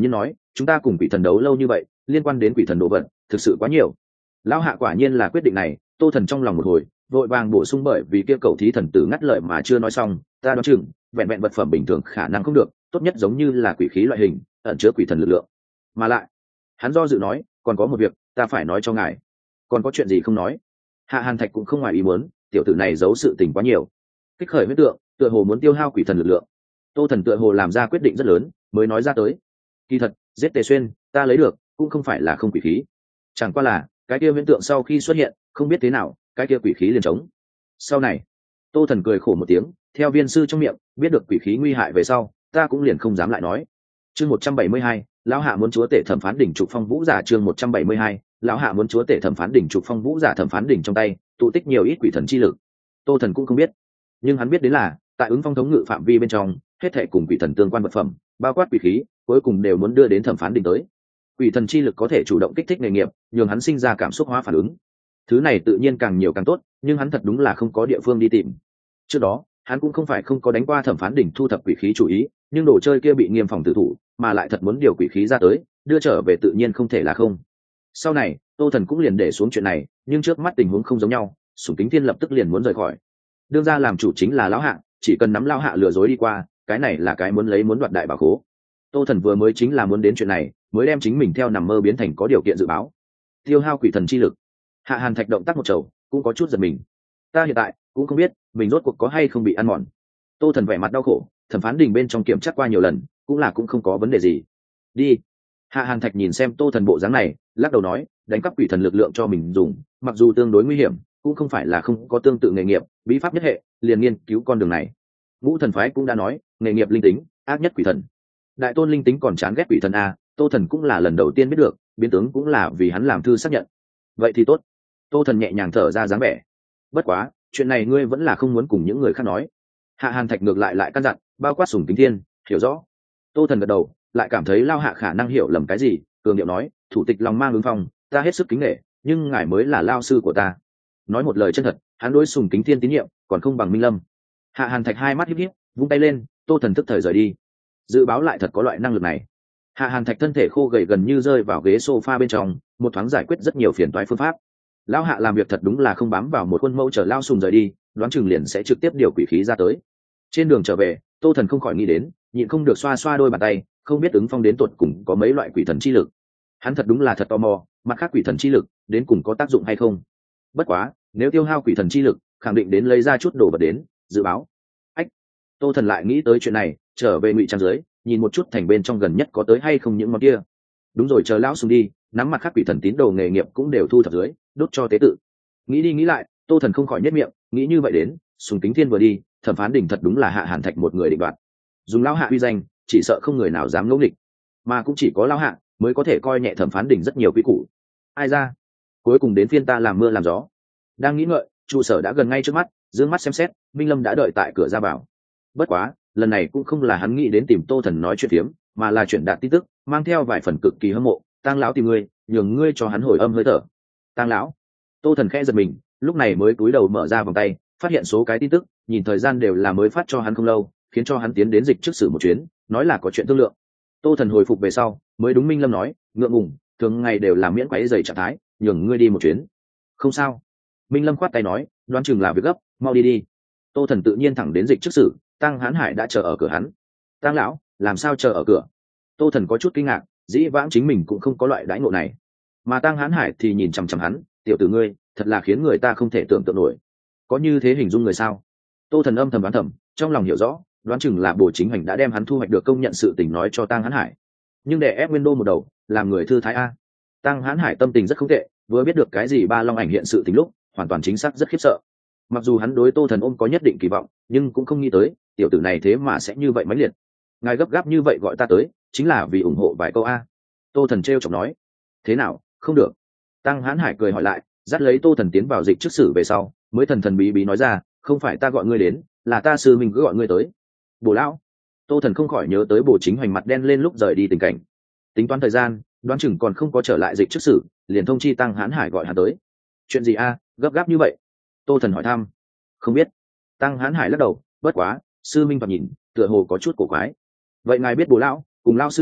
chúng ta cùng quỷ thần đấu lâu như vậy, liên quan đến quỷ thần đồ vật thực sự quá nhiều. Lão hạ quả nhiên là quyết định này. Tô Thần trong lòng một hồi vội vàng bổ sung, bởi vì kia cầu thí thần tử ngắt lời mà chưa nói xong, ta đoán chừng vẹn vẹn vật phẩm bình thường khả năng không được, tốt nhất giống như là quỷ khí loại hình ẩn chứa quỷ thần lực lượng. Mà lại hắn do dự nói, còn có một việc ta phải nói cho ngài. Còn có chuyện gì không nói? Hạ Hàn Thạch cũng không ngoài ý muốn, tiểu tử này giấu sự tình quá nhiều. Kích khởi huyết tượng, tựa hồ muốn tiêu hao quỷ thần lực lượng. Tô Thần tựa hồ làm ra quyết định rất lớn mới nói ra tới. Kỳ thật giết Tề Xuyên ta lấy được cũng không phải là không quỷ khí, chẳng qua là cái kia huyễn tượng sau khi xuất hiện không biết thế nào cái kia quỷ khí liền trống. Sau này Tô Thần cười khổ một tiếng, theo viên sư trong miệng biết được quỷ khí nguy hại về sau, ta cũng liền không dám lại nói. Chương một trăm bảy mươi hai, lão hạ muốn chúa tể thẩm phán đỉnh trục phong vũ giả. Chương một trăm bảy mươi hai, lão hạ muốn chúa tể thẩm phán đỉnh trục phong vũ giả. Thẩm phán đỉnh trong tay tụ tích nhiều ít quỷ thần chi lực, Tô Thần cũng không biết, nhưng hắn biết đến là tại ứng phong thống ngự phạm vi bên trong, hết thảy cùng quỷ thần tương quan vật phẩm, bao quát quỷ khí, cuối cùng đều muốn đưa đến thẩm phán đỉnh tới. Quỷ thần chi lực có thể chủ động kích thích nghề nghiệp, nhường hắn sinh ra cảm xúc hóa phản ứng. Thứ này tự nhiên càng nhiều càng tốt, nhưng hắn thật đúng là không có địa phương đi tìm. Trước đó hắn cũng không phải không có đánh qua thẩm phán đỉnh thu thập quỷ khí chủ ý, nhưng đồ chơi kia bị nghiêm phòng tử thủ, mà lại thật muốn điều quỷ khí ra tới đưa trở về tự nhiên không thể là không. Sau này Tô Thần cũng liền để xuống chuyện này, nhưng trước mắt tình huống không giống nhau, Sủng Kính Thiên lập tức liền muốn rời khỏi. Đương ra làm chủ chính là lão hạ, chỉ cần nắm lão hạ lừa dối đi qua, cái này là cái muốn lấy muốn đoạt đại bảo khố. Tô Thần vừa mới chính là muốn đến chuyện này, mới đem chính mình theo nằm mơ biến thành có điều kiện dự báo. Tiêu hao quỷ thần chi lực. Hạ Hàn Thạch động tác một chầu, cũng có chút giật mình. Ta hiện tại cũng không biết mình rốt cuộc có hay không bị ăn mòn. Tô Thần vẻ mặt đau khổ, thẩm phán đình bên trong kiểm tra qua nhiều lần, cũng là cũng không có vấn đề gì. Đi. Hạ Hàn Thạch nhìn xem Tô Thần bộ dáng này, lắc đầu nói, đánh cắp quỷ thần lực lượng cho mình dùng, mặc dù tương đối nguy hiểm, cũng không phải là không có tương tự nghề nghiệp, bí pháp nhất hệ, liền nghiên cứu con đường này. Ngũ thần phái cũng đã nói, nghề nghiệp linh tính, ác nhất quỷ thần. Đại tôn linh tính còn chán ghét quỷ thần a, Tô Thần cũng là lần đầu tiên biết được, biến tướng cũng là vì hắn làm thư xác nhận. Vậy thì tốt. Tô Thần nhẹ nhàng thở ra dáng vẻ. Bất quá, chuyện này ngươi vẫn là không muốn cùng những người khác nói. Hạ Hàn Thạch ngược lại lại căn dặn, bao quát Sủng Kính Thiên, hiểu rõ. Tô Thần gật đầu, lại cảm thấy lao hạ khả năng hiểu lầm cái gì, cường điệu nói, thủ tịch lòng mang ứng phong, ta hết sức kính nể, nhưng ngài mới là lao sư của ta. Nói một lời chân thật, hắn đối Sủng Kính Thiên tín nhiệm còn không bằng Minh Lâm. Hạ Hàn Thạch hai mắt híp híp, vung tay lên, Tô Thần tức thời rời đi. Dự báo lại thật có loại năng lực này. Hạ Hàn Thạch thân thể khô gầy gần như rơi vào ghế sofa bên trong, một thoáng giải quyết rất nhiều phiền toái phương pháp. Lão hạ làm việc thật đúng là không bám vào một khuôn mẫu, chờ lao sùng rời đi, đoán chừng liền sẽ trực tiếp điều quỷ khí ra tới. Trên đường trở về, Tô Thần không khỏi nghĩ đến, nhịn không được xoa xoa đôi bàn tay, không biết ứng phong đến tột cùng có mấy loại quỷ thần chi lực. Hắn thật đúng là thật tò mò, mặt khác quỷ thần chi lực đến cùng có tác dụng hay không. Bất quá, nếu tiêu hao quỷ thần chi lực, khẳng định đến lấy ra chút đồ vật đến dự báo. Ách, Tô Thần lại nghĩ tới chuyện này, trở về ngụy trang dưới, nhìn một chút thành bên trong gần nhất có tới hay không những món kia. Đúng rồi, chờ lão sùng đi, nắm mặt khác quỷ thần tín đồ nghề nghiệp cũng đều thu thập dưới, đốt cho tế tự. Nghĩ đi nghĩ lại, Tô Thần không khỏi nhếch miệng, nghĩ như vậy đến, Sùng Kính Thiên vừa đi, thẩm phán đỉnh thật đúng là Hạ Hàn Thạch một người định đoạt. Dùng lão hạ uy danh, chỉ sợ không người nào dám ngỗ nghịch, mà cũng chỉ có lão hạ mới có thể coi nhẹ thẩm phán đỉnh rất nhiều quy củ. Ai ra, cuối cùng đến phiên ta làm mưa làm gió. Đang nghĩ ngợi, trụ sở đã gần ngay trước mắt, dương mắt xem xét, Minh Lâm đã đợi tại cửa ra vào. Bất quá, lần này cũng không là hắn nghĩ đến tìm Tô Thần nói chuyện phiếm, mà là chuyển đạt tin tức, mang theo vài phần cực kỳ hâm mộ. Tang lão tìm ngươi, nhường ngươi cho hắn hồi âm hơi thở. Tang lão. Tô Thần khẽ giật mình, lúc này mới cúi đầu mở ra vòng tay, phát hiện số cái tin tức, nhìn thời gian đều là mới phát cho hắn không lâu, khiến cho hắn tiến đến dịch trước sử một chuyến, nói là có chuyện thương lượng. Tô Thần hồi phục về sau, mới đúng Minh Lâm nói, ngượng ngùng, thường ngày đều là miễn quấy rầy trạng thái, nhường ngươi đi một chuyến. Không sao. Minh Lâm khoát tay nói, đoán chừng là việc gấp, mau đi đi. Tô Thần tự nhiên thẳng đến dịch trước sử, Tăng Hán Hải đã chờ ở cửa hắn. Tăng lão, làm sao chờ ở cửa? Tô Thần có chút kinh ngạc, dĩ vãng chính mình cũng không có loại đãi ngộ này, mà Tăng Hán Hải thì nhìn chằm chằm hắn, tiểu tử ngươi, thật là khiến người ta không thể tưởng tượng nổi. Có như thế hình dung người sao? Tô Thần âm thầm đoán thầm, trong lòng hiểu rõ, đoán chừng là Bồ Chính Hành đã đem hắn thu hoạch được công nhận sự tình nói cho Tăng Hán Hải, nhưng để ép nguyên đô một đầu, làm người thư thái a. Tăng Hán Hải tâm tình rất không tệ, vừa biết được cái gì Ba Long ảnh hiện sự tình lúc, hoàn toàn chính xác rất khiếp sợ. Mặc dù hắn đối Tô Thần ôm có nhất định kỳ vọng, nhưng cũng không nghĩ tới tiểu tử này thế mà sẽ như vậy mãnh liệt. Ngài gấp gáp như vậy gọi ta tới, chính là vì ủng hộ vài câu a. Tô Thần trêu chọc nói. Thế nào, không được? Tăng Hán Hải cười hỏi lại, dắt lấy Tô Thần tiến vào dịch trước sử về sau, mới thần thần bí bí nói ra, không phải ta gọi ngươi đến, là ta sư mình cứ gọi ngươi tới. Bồ lão. Tô Thần không khỏi nhớ tới Bồ Chính Hoành mặt đen lên lúc rời đi tình cảnh. Tính toán thời gian, đoán chừng còn không có trở lại dịch trước sử, liền thông chi Tăng Hán Hải gọi hắn tới. Chuyện gì a, gấp gáp như vậy? Tô Thần hỏi thăm. Không biết. Tăng Hán Hải lắc đầu, bất quá sư minh vào nhìn tựa hồ có chút cổ quái. Vậy ngài biết Bồ lão cùng lao sư ta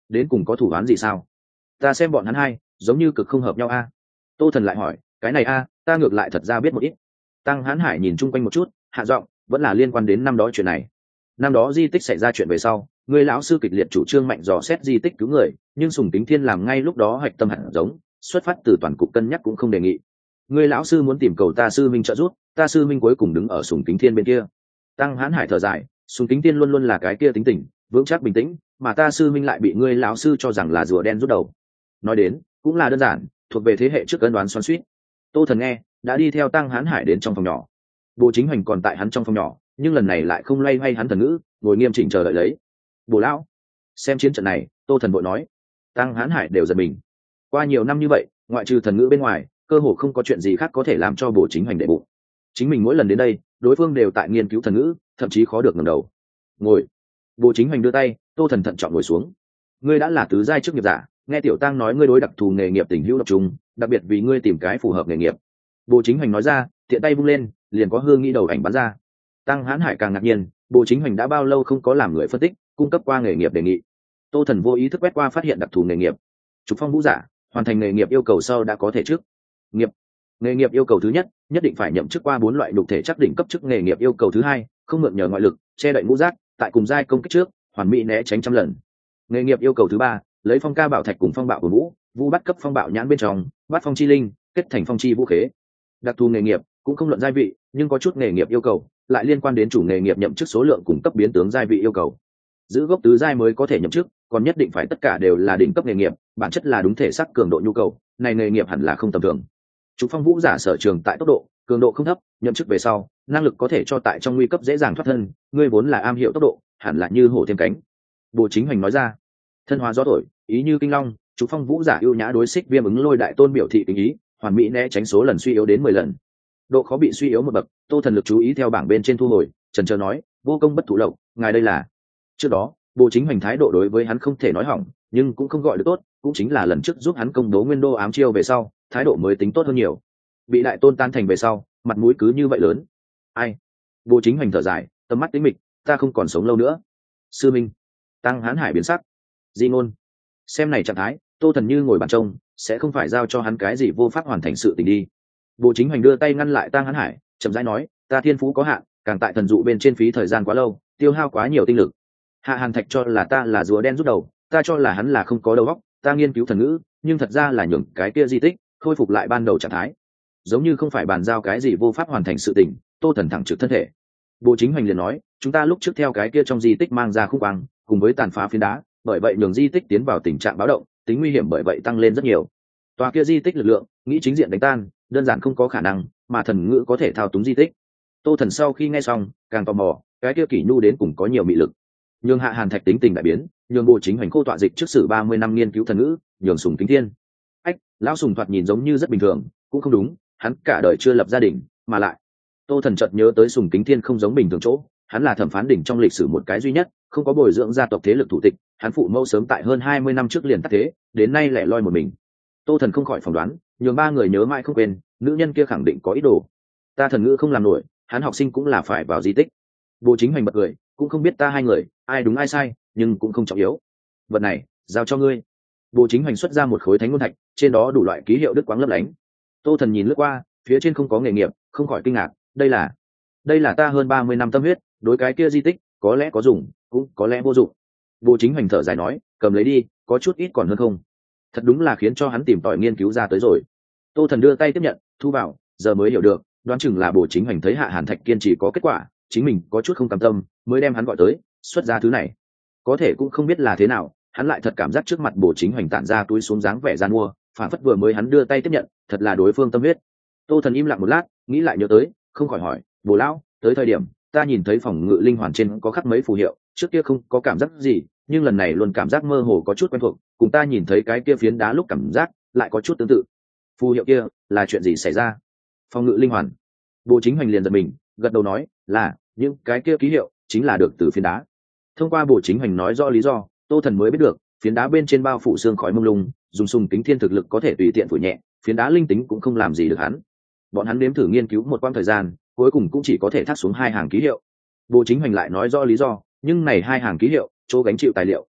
đến cùng có thủ án gì sao? Ta xem bọn hắn hai giống như cực không hợp nhau a. Tô Thần lại hỏi, cái này a, ta ngược lại thật ra biết một ít. Tăng Hán Hải nhìn chung quanh một chút, hạ giọng, vẫn là liên quan đến năm đó chuyện này. Năm đó di tích xảy ra chuyện về sau, người lão sư kịch liệt chủ trương mạnh dò xét di tích cứu người, nhưng Sùng Kính Thiên làm ngay lúc đó hạch tâm hẳn giống, xuất phát từ toàn cục cân nhắc cũng không đề nghị. Người lão sư muốn tìm cầu ta sư minh trợ giúp, ta sư minh cuối cùng đứng ở Sùng Kính Thiên bên kia. Tăng Hán Hải thở dài, Sùng Kính Thiên luôn luôn là cái kia tính tình, vững chắc bình tĩnh, mà ta sư minh lại bị ngươi lão sư cho rằng là rùa đen rút đầu. Nói đến, cũng là đơn giản, thuộc về thế hệ trước ân đoán xoắn xuýt. Tô Thần nghe, đã đi theo Tăng Hán Hải đến trong phòng nhỏ. Bồ Chính Hoành còn tại hắn trong phòng nhỏ, nhưng lần này lại không loay hoay hắn thần ngữ, ngồi nghiêm chỉnh chờ đợi lấy. Bồ lão, xem chiến trận này, Tô Thần vội nói. Tăng Hán Hải đều giật mình. Qua nhiều năm như vậy, ngoại trừ thần ngữ bên ngoài, cơ hồ không có chuyện gì khác có thể làm cho Bồ Chính Hoành đệ bụng. Chính mình mỗi lần đến đây, đối phương đều tại nghiên cứu thần ngữ, thậm chí khó được ngẩng đầu. Ngồi. Bồ Chính Hoành đưa tay, Tô Thần thận trọng ngồi xuống. Ngươi đã là tứ giai chức nghiệp giả, nghe tiểu tăng nói ngươi đối đặc thù nghề nghiệp tình hữu độc trùng, đặc biệt vì ngươi tìm cái phù hợp nghề nghiệp. Bồ Chính Hoành nói ra, tiện tay vung lên, liền có hương nghĩ đầu ảnh bắn ra. Tăng Hán Hải càng ngạc nhiên, Bồ Chính Hoành đã bao lâu không có làm người phân tích, cung cấp qua nghề nghiệp đề nghị. Tô Thần vô ý thức quét qua phát hiện đặc thù nghề nghiệp. Trục phong vũ giả, hoàn thành nghề nghiệp yêu cầu sau đã có thể chức nghiệp. Nghề nghiệp yêu cầu thứ nhất, nhất định phải nhậm chức qua bốn loại đục thể chắc đỉnh cấp chức nghề nghiệp yêu cầu thứ hai, không mượn nhờ ngoại lực, che đậy ngũ giác, tại cùng giai công kích trước, hoàn mỹ né tránh trăm lần. Nghề nghiệp yêu cầu thứ ba, lấy phong ca bảo thạch cùng phong bạo của vũ, vũ bắt cấp phong bạo nhãn bên trong, bắt phong chi linh, kết thành phong chi vũ khế. Đặc thù nghề nghiệp cũng không luận giai vị, nhưng có chút nghề nghiệp yêu cầu lại liên quan đến chủ nghề nghiệp nhậm chức số lượng cùng cấp biến tướng giai vị yêu cầu. Giữ gốc tứ giai mới có thể nhậm chức, còn nhất định phải tất cả đều là đỉnh cấp nghề nghiệp, bản chất là đúng thể xác cường độ nhu cầu, này nghề nghiệp hẳn là không tầm thường. Trục phong vũ giả sở trường tại tốc độ, cường độ không thấp, nhậm chức về sau, năng lực có thể cho tại trong nguy cấp dễ dàng thoát thân, ngươi vốn là am hiểu tốc độ, hẳn là như hổ thêm cánh. Bồ Chính Hoành nói ra, thân hóa gió thổi, ý như kinh long, trục phong vũ giả ưu nhã đối xích viêm ứng lôi đại tôn biểu thị tình ý, hoàn mỹ né tránh số lần suy yếu đến mười lần. Độ khó bị suy yếu một bậc, Tô Thần lực chú ý theo bảng bên trên thu hồi, chần chờ nói, vô công bất thụ lộc, ngài đây là. Trước đó, Bồ Chính Hoành thái độ đối với hắn không thể nói hỏng, nhưng cũng không gọi được tốt, cũng chính là lần trước giúp hắn công bố nguyên đô ám chiêu về sau, thái độ mới tính tốt hơn nhiều. Bị đại tôn tan thành về sau, mặt mũi cứ như vậy lớn. Ai? Bồ Chính Hoành thở dài, tầm mắt tĩnh mịch, ta không còn sống lâu nữa. Sư minh. Tăng Hán Hải biến sắc. Di ngôn. Xem này trạng thái, Tô Thần như ngồi bàn trông, sẽ không phải giao cho hắn cái gì vô pháp hoàn thành sự tình đi. Bồ Chính Hoành đưa tay ngăn lại Tăng Hán Hải, chậm rãi nói, ta thiên phú có hạn, càng tại thần dụ bên trên phí thời gian quá lâu, tiêu hao quá nhiều tinh lực. Hạ Hàn Thạch cho là ta là rùa đen rút đầu, ta cho là hắn là không có đầu óc, ta nghiên cứu thần ngữ, nhưng thật ra là nhường cái kia di tích khôi phục lại ban đầu trạng thái, giống như không phải bàn giao cái gì vô pháp hoàn thành sự tình. Tô Thần thẳng trực thân thể. Bồ Chính Hoành liền nói, chúng ta lúc trước theo cái kia trong di tích mang ra khúc quang, cùng với tàn phá phiến đá, bởi vậy nhường di tích tiến vào tình trạng báo động, tính nguy hiểm bởi vậy tăng lên rất nhiều. Tòa kia di tích lực lượng, nghĩ chính diện đánh tan, đơn giản không có khả năng, mà thần ngữ có thể thao túng di tích. Tô Thần sau khi nghe xong, càng tò mò, cái kia kỷ nhu đến cùng có nhiều mị lực. Nhường Hạ Hàn Thạch tính tình đại biến, nhường Bồ Chính Hoành khô tọa dịch trước sử ba mươi năm nghiên cứu thần ngữ, nhường Sùng Kính Thiên. Ách, lão Sùng thoạt nhìn giống như rất bình thường, cũng không đúng, hắn cả đời chưa lập gia đình, mà lại. Tô Thần chợt nhớ tới Sùng Kính Thiên không giống bình thường chỗ, hắn là thẩm phán đỉnh trong lịch sử một cái duy nhất, không có bồi dưỡng gia tộc thế lực thủ tịch, hắn phụ mẫu sớm tại hơn hai mươi năm trước liền tắt thế, đến nay lẻ loi một mình. Tô Thần không khỏi phỏng đoán, nhường ba người nhớ mãi không quên, nữ nhân kia khẳng định có ý đồ. Ta thần ngữ không làm nổi, hắn học sinh cũng là phải vào di tích. Bồ Chính Hoành bật cười, cũng không biết ta hai người ai đúng ai sai, nhưng cũng không trọng yếu. Vật này giao cho ngươi. Bồ Chính Hoành xuất ra một khối thánh ngôn thạch, trên đó đủ loại ký hiệu đức quáng lấp lánh. Tô Thần nhìn lướt qua, phía trên không có nghề nghiệp, không khỏi kinh ngạc, đây là đây là ta hơn ba mươi năm tâm huyết, đối cái kia di tích có lẽ có dùng, cũng có lẽ vô dụng. Bồ Chính Hoành thở dài nói, cầm lấy đi, có chút ít còn hơn không. Thật đúng là khiến cho hắn tìm tòi nghiên cứu ra tới rồi. Tô Thần đưa tay tiếp nhận, thu vào, giờ mới hiểu được, đoán chừng là Bồ Chính Hoành thấy Hạ Hàn Thạch kiên trì có kết quả, chính mình có chút không cam tâm, mới đem hắn gọi tới, xuất ra thứ này. Có thể cũng không biết là thế nào, hắn lại thật cảm giác trước mặt Bồ Chính Hoành tản ra túi xuống dáng vẻ gian mua, phản phất vừa mới hắn đưa tay tiếp nhận, thật là đối phương tâm huyết. Tô Thần im lặng một lát, nghĩ lại nhớ tới, không khỏi hỏi, Bồ lão, tới thời điểm ta nhìn thấy phòng ngự linh hoàn trên có khắc mấy phù hiệu, trước kia không có cảm giác gì, nhưng lần này luôn cảm giác mơ hồ có chút quen thuộc, cùng ta nhìn thấy cái kia phiến đá lúc cảm giác lại có chút tương tự. Phù hiệu kia là chuyện gì xảy ra? Phòng ngự linh hoàn. Bồ Chính Hoành liền giật mình, gật đầu nói, là những cái kia ký hiệu chính là được từ phiến đá. Thông qua Bồ Chính Hoành nói rõ lý do, Tô Thần mới biết được, phiến đá bên trên bao phủ xương khói mông lung, dùng Sùng Kính Thiên thực lực có thể tùy tiện phủ nhẹ, phiến đá linh tính cũng không làm gì được hắn. Bọn hắn nếm thử nghiên cứu một quãng thời gian, cuối cùng cũng chỉ có thể thắt xuống hai hàng ký hiệu. Bồ Chính Hoành lại nói rõ lý do, nhưng này hai hàng ký hiệu chỗ gánh chịu tài liệu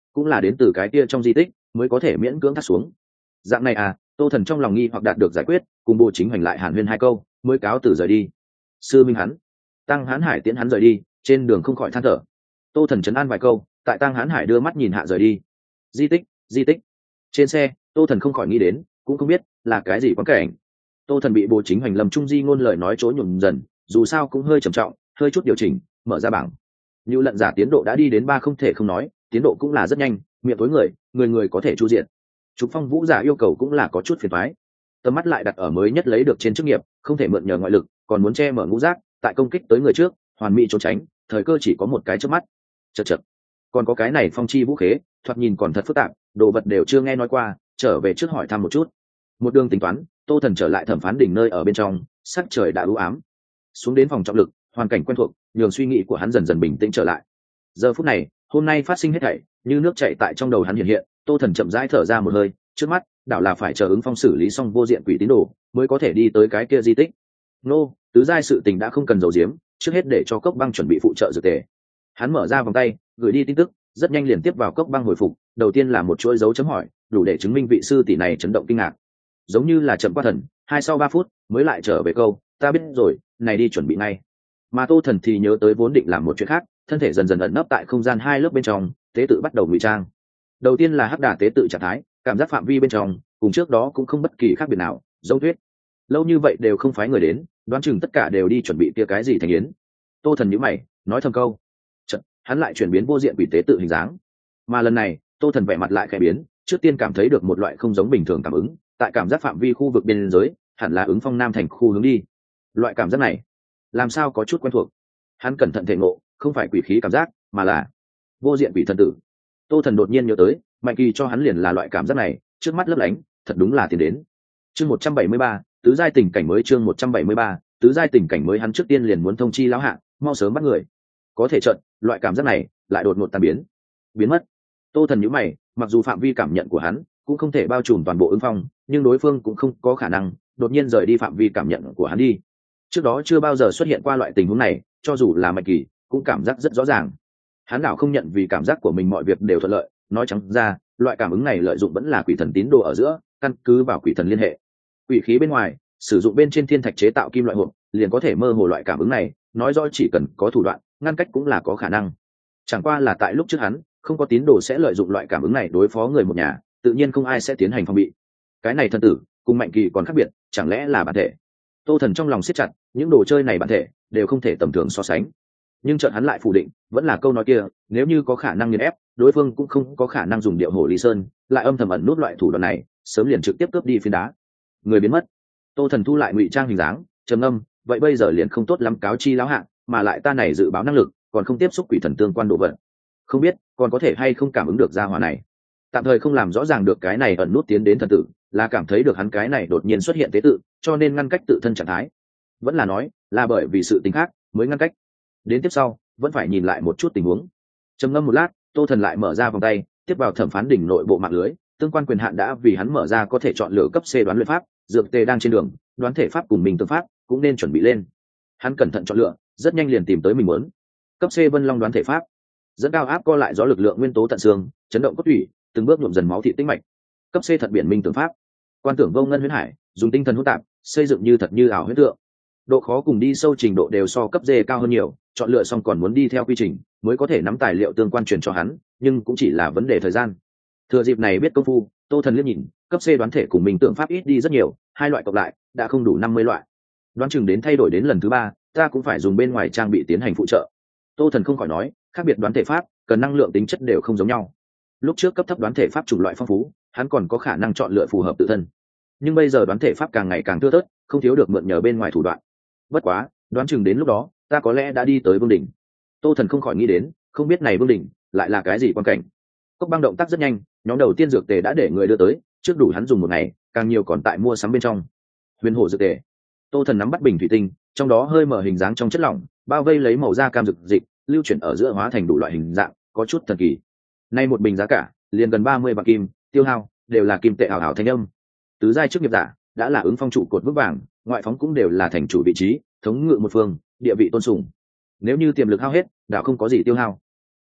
cũng là đến từ cái kia trong di tích mới có thể miễn cưỡng thắt xuống. Dạng này à, tô thần trong lòng nghi hoặc đạt được giải quyết, cùng Bồ Chính Hoành lại hàn huyên hai câu mới cáo từ rời đi. Sư minh hắn, Tăng Hán Hải tiễn hắn rời đi, trên đường không khỏi than thở. Tô thần trấn an vài câu, tại Tăng Hán Hải đưa mắt nhìn hạ rời đi. Di tích, di tích. Trên xe, tô thần không khỏi nghĩ đến, cũng không biết là cái gì quán cảnh. Tô thần bị Bồ Chính Hoành lầm trung di ngôn lời nói chỗ nhuộm dần, dù sao cũng hơi trầm trọng, hơi chút điều chỉnh, mở ra bảng. Như lận giả tiến độ đã đi đến ba không thể không nói, tiến độ cũng là rất nhanh, miệng tối người, người người có thể chu diện. Trục phong vũ giả yêu cầu cũng là có chút phiền toái. Tầm mắt lại đặt ở mới nhất lấy được trên chức nghiệp, không thể mượn nhờ ngoại lực, còn muốn che mở ngũ giác, tại công kích tới người trước, hoàn mỹ trốn tránh, thời cơ chỉ có một cái trước mắt. Chậc chậc. Còn có cái này phong chi vũ khế, thoạt nhìn còn thật phức tạp, đồ vật đều chưa nghe nói qua, trở về trước hỏi thăm một chút. Một đường tính toán, tô thần trở lại thẩm phán đỉnh nơi ở bên trong, sắc trời đã u ám. Xuống đến phòng trọng lực, hoàn cảnh quen thuộc, nhường suy nghĩ của hắn dần dần bình tĩnh trở lại. Giờ phút này, hôm nay phát sinh hết thảy như nước chảy tại trong đầu hắn hiện hiện. Tô thần chậm rãi thở ra một hơi, trước mắt đảo là phải chờ ứng phong xử lý xong vô diện quỷ tín đồ mới có thể đi tới cái kia di tích. Nô tứ giai sự tình đã không cần dầu diếm, trước hết để cho cốc băng chuẩn bị phụ trợ dược tề. Hắn mở ra vòng tay gửi đi tin tức, rất nhanh liền tiếp vào cốc băng hồi phục. Đầu tiên là một chuỗi dấu chấm hỏi, đủ để chứng minh vị sư tỷ này chấn động kinh ngạc, giống như là chậm qua thần. Hai sau ba phút mới lại trở về câu, ta biết rồi, này đi chuẩn bị ngay. Mà tô thần thì nhớ tới vốn định làm một chuyện khác, thân thể dần dần ẩn nấp tại không gian hai lớp bên trong, tế tự bắt đầu ngụy trang. Đầu tiên là hắc đà tế tự trạng thái, cảm giác phạm vi bên trong cùng trước đó cũng không bất kỳ khác biệt nào, dấu thuyết lâu như vậy đều không phái người đến, đoán chừng tất cả đều đi chuẩn bị kia cái gì thành yến. Tô thần nhíu mày nói thầm câu. Chật, hắn lại chuyển biến vô diện quỷ tế tự hình dáng, mà lần này tô thần vẻ mặt lại khẽ biến. Trước tiên cảm thấy được một loại không giống bình thường cảm ứng, tại cảm giác phạm vi khu vực biên giới, hẳn là ứng phong nam thành khu hướng đi. Loại cảm giác này làm sao có chút quen thuộc. Hắn cẩn thận thể ngộ, không phải quỷ khí cảm giác, mà là vô diện quỷ thần tử. Tô thần đột nhiên nhớ tới, mạnh kỳ cho hắn liền là loại cảm giác này, trước mắt lấp lánh, thật đúng là tiền đến. Chương một trăm bảy mươi ba, tứ giai tình cảnh mới. Chương một trăm bảy mươi ba, tứ giai tình cảnh mới. Hắn trước tiên liền muốn thông chi lão hạ, mau sớm bắt người. Có thể trận, loại cảm giác này lại đột ngột tan biến, biến mất. Tô thần nhíu mày, mặc dù phạm vi cảm nhận của hắn cũng không thể bao trùm toàn bộ ứng phong, nhưng đối phương cũng không có khả năng đột nhiên rời đi phạm vi cảm nhận của hắn đi. Trước đó chưa bao giờ xuất hiện qua loại tình huống này, cho dù là mạnh kỳ cũng cảm giác rất rõ ràng. Hắn đảo không nhận vì cảm giác của mình mọi việc đều thuận lợi, nói trắng ra, loại cảm ứng này lợi dụng vẫn là quỷ thần tín đồ ở giữa, căn cứ vào quỷ thần liên hệ. Quỷ khí bên ngoài, sử dụng bên trên thiên thạch chế tạo kim loại hộp, liền có thể mơ hồ loại cảm ứng này, nói rõ chỉ cần có thủ đoạn, ngăn cách cũng là có khả năng. Chẳng qua là tại lúc trước hắn, không có tín đồ sẽ lợi dụng loại cảm ứng này đối phó người một nhà, tự nhiên không ai sẽ tiến hành phòng bị. Cái này thân tử, cùng mạnh kỳ còn khác biệt, chẳng lẽ là bản thể? Tô thần trong lòng siết chặt, những đồ chơi này bản thể đều không thể tầm thường so sánh. Nhưng chợt hắn lại phủ định, vẫn là câu nói kia, nếu như có khả năng nghiền ép, đối phương cũng không có khả năng dùng điệu hổ lý sơn, lại âm thầm ẩn nút loại thủ đoạn này, sớm liền trực tiếp cướp đi phiến đá. Người biến mất. Tô thần thu lại ngụy trang hình dáng, trầm ngâm, vậy bây giờ liền không tốt lắm cáo chi lão hạng, mà lại ta này dự báo năng lực, còn không tiếp xúc quỷ thần tương quan độ vận, không biết còn có thể hay không cảm ứng được gia hỏa này. Tạm thời không làm rõ ràng được cái này ẩn nút tiến đến thần tử, là cảm thấy được hắn cái này đột nhiên xuất hiện tế tự, cho nên ngăn cách tự thân trạng thái, vẫn là nói là bởi vì sự tình khác mới ngăn cách. Đến tiếp sau vẫn phải nhìn lại một chút tình huống. Trầm ngâm một lát, tô thần lại mở ra vòng tay, tiếp vào thẩm phán đỉnh nội bộ mạng lưới, tương quan quyền hạn đã vì hắn mở ra, có thể chọn lựa cấp C đoán luyện pháp, dược tề đang trên đường, đoán thể pháp cùng mình tương pháp cũng nên chuẩn bị lên. Hắn cẩn thận chọn lựa, rất nhanh liền tìm tới mình muốn. Cấp C vân long đoán thể pháp, dẫn cao áp co lại gió lực lượng nguyên tố tận xương, chấn động cốt tủy, từng bước nhuộm dần máu thị tĩnh mạch. Cấp C thật biển minh tưởng pháp, quan tưởng vô ngân huyễn hải, dùng tinh thần hỗn tạp xây dựng như thật như ảo huyễn tượng. Độ khó cùng đi sâu trình độ đều so cấp D cao hơn nhiều, chọn lựa xong còn muốn đi theo quy trình mới có thể nắm tài liệu tương quan truyền cho hắn, nhưng cũng chỉ là vấn đề thời gian. Thừa dịp này biết công phu, tô thần liếc nhìn, cấp C đoán thể cùng mình tượng pháp ít đi rất nhiều, hai loại cộng lại đã không đủ năm mươi loại. Đoán chừng đến thay đổi đến lần thứ ba, ta cũng phải dùng bên ngoài trang bị tiến hành phụ trợ. Tô thần không khỏi nói, khác biệt đoán thể pháp cần năng lượng tính chất đều không giống nhau. Lúc trước cấp thấp đoán thể pháp chủng loại phong phú, hắn còn có khả năng chọn lựa phù hợp tự thân, nhưng bây giờ đoán thể pháp càng ngày càng thưa thớt, không thiếu được mượn nhờ bên ngoài thủ đoạn. Bất quá đoán chừng đến lúc đó ta có lẽ đã đi tới vương đỉnh. Tô thần không khỏi nghĩ đến, không biết này vương đỉnh lại là cái gì quan cảnh. Cốc băng động tác rất nhanh, nhóm đầu tiên dược tề đã để người đưa tới, trước đủ hắn dùng một ngày, càng nhiều còn tại mua sắm bên trong. Huyền hổ dược tề. Tô thần nắm bắt bình thủy tinh, trong đó hơi mở hình dáng trong chất lỏng, bao vây lấy màu da cam rực dịch, lưu chuyển ở giữa hóa thành đủ loại hình dạng, có chút thần kỳ. Nay một bình giá cả liền gần ba mươi vạn kim, tiêu hao đều là kim tệ ảo ảo thanh âm. Tứ giai chức nghiệp giả đã là ứng phong trụ cột vững vàng, ngoại phóng cũng đều là thành chủ vị trí, thống ngự một phương, địa vị tôn sùng. Nếu như tiềm lực hao hết, đạo không có gì tiêu hao.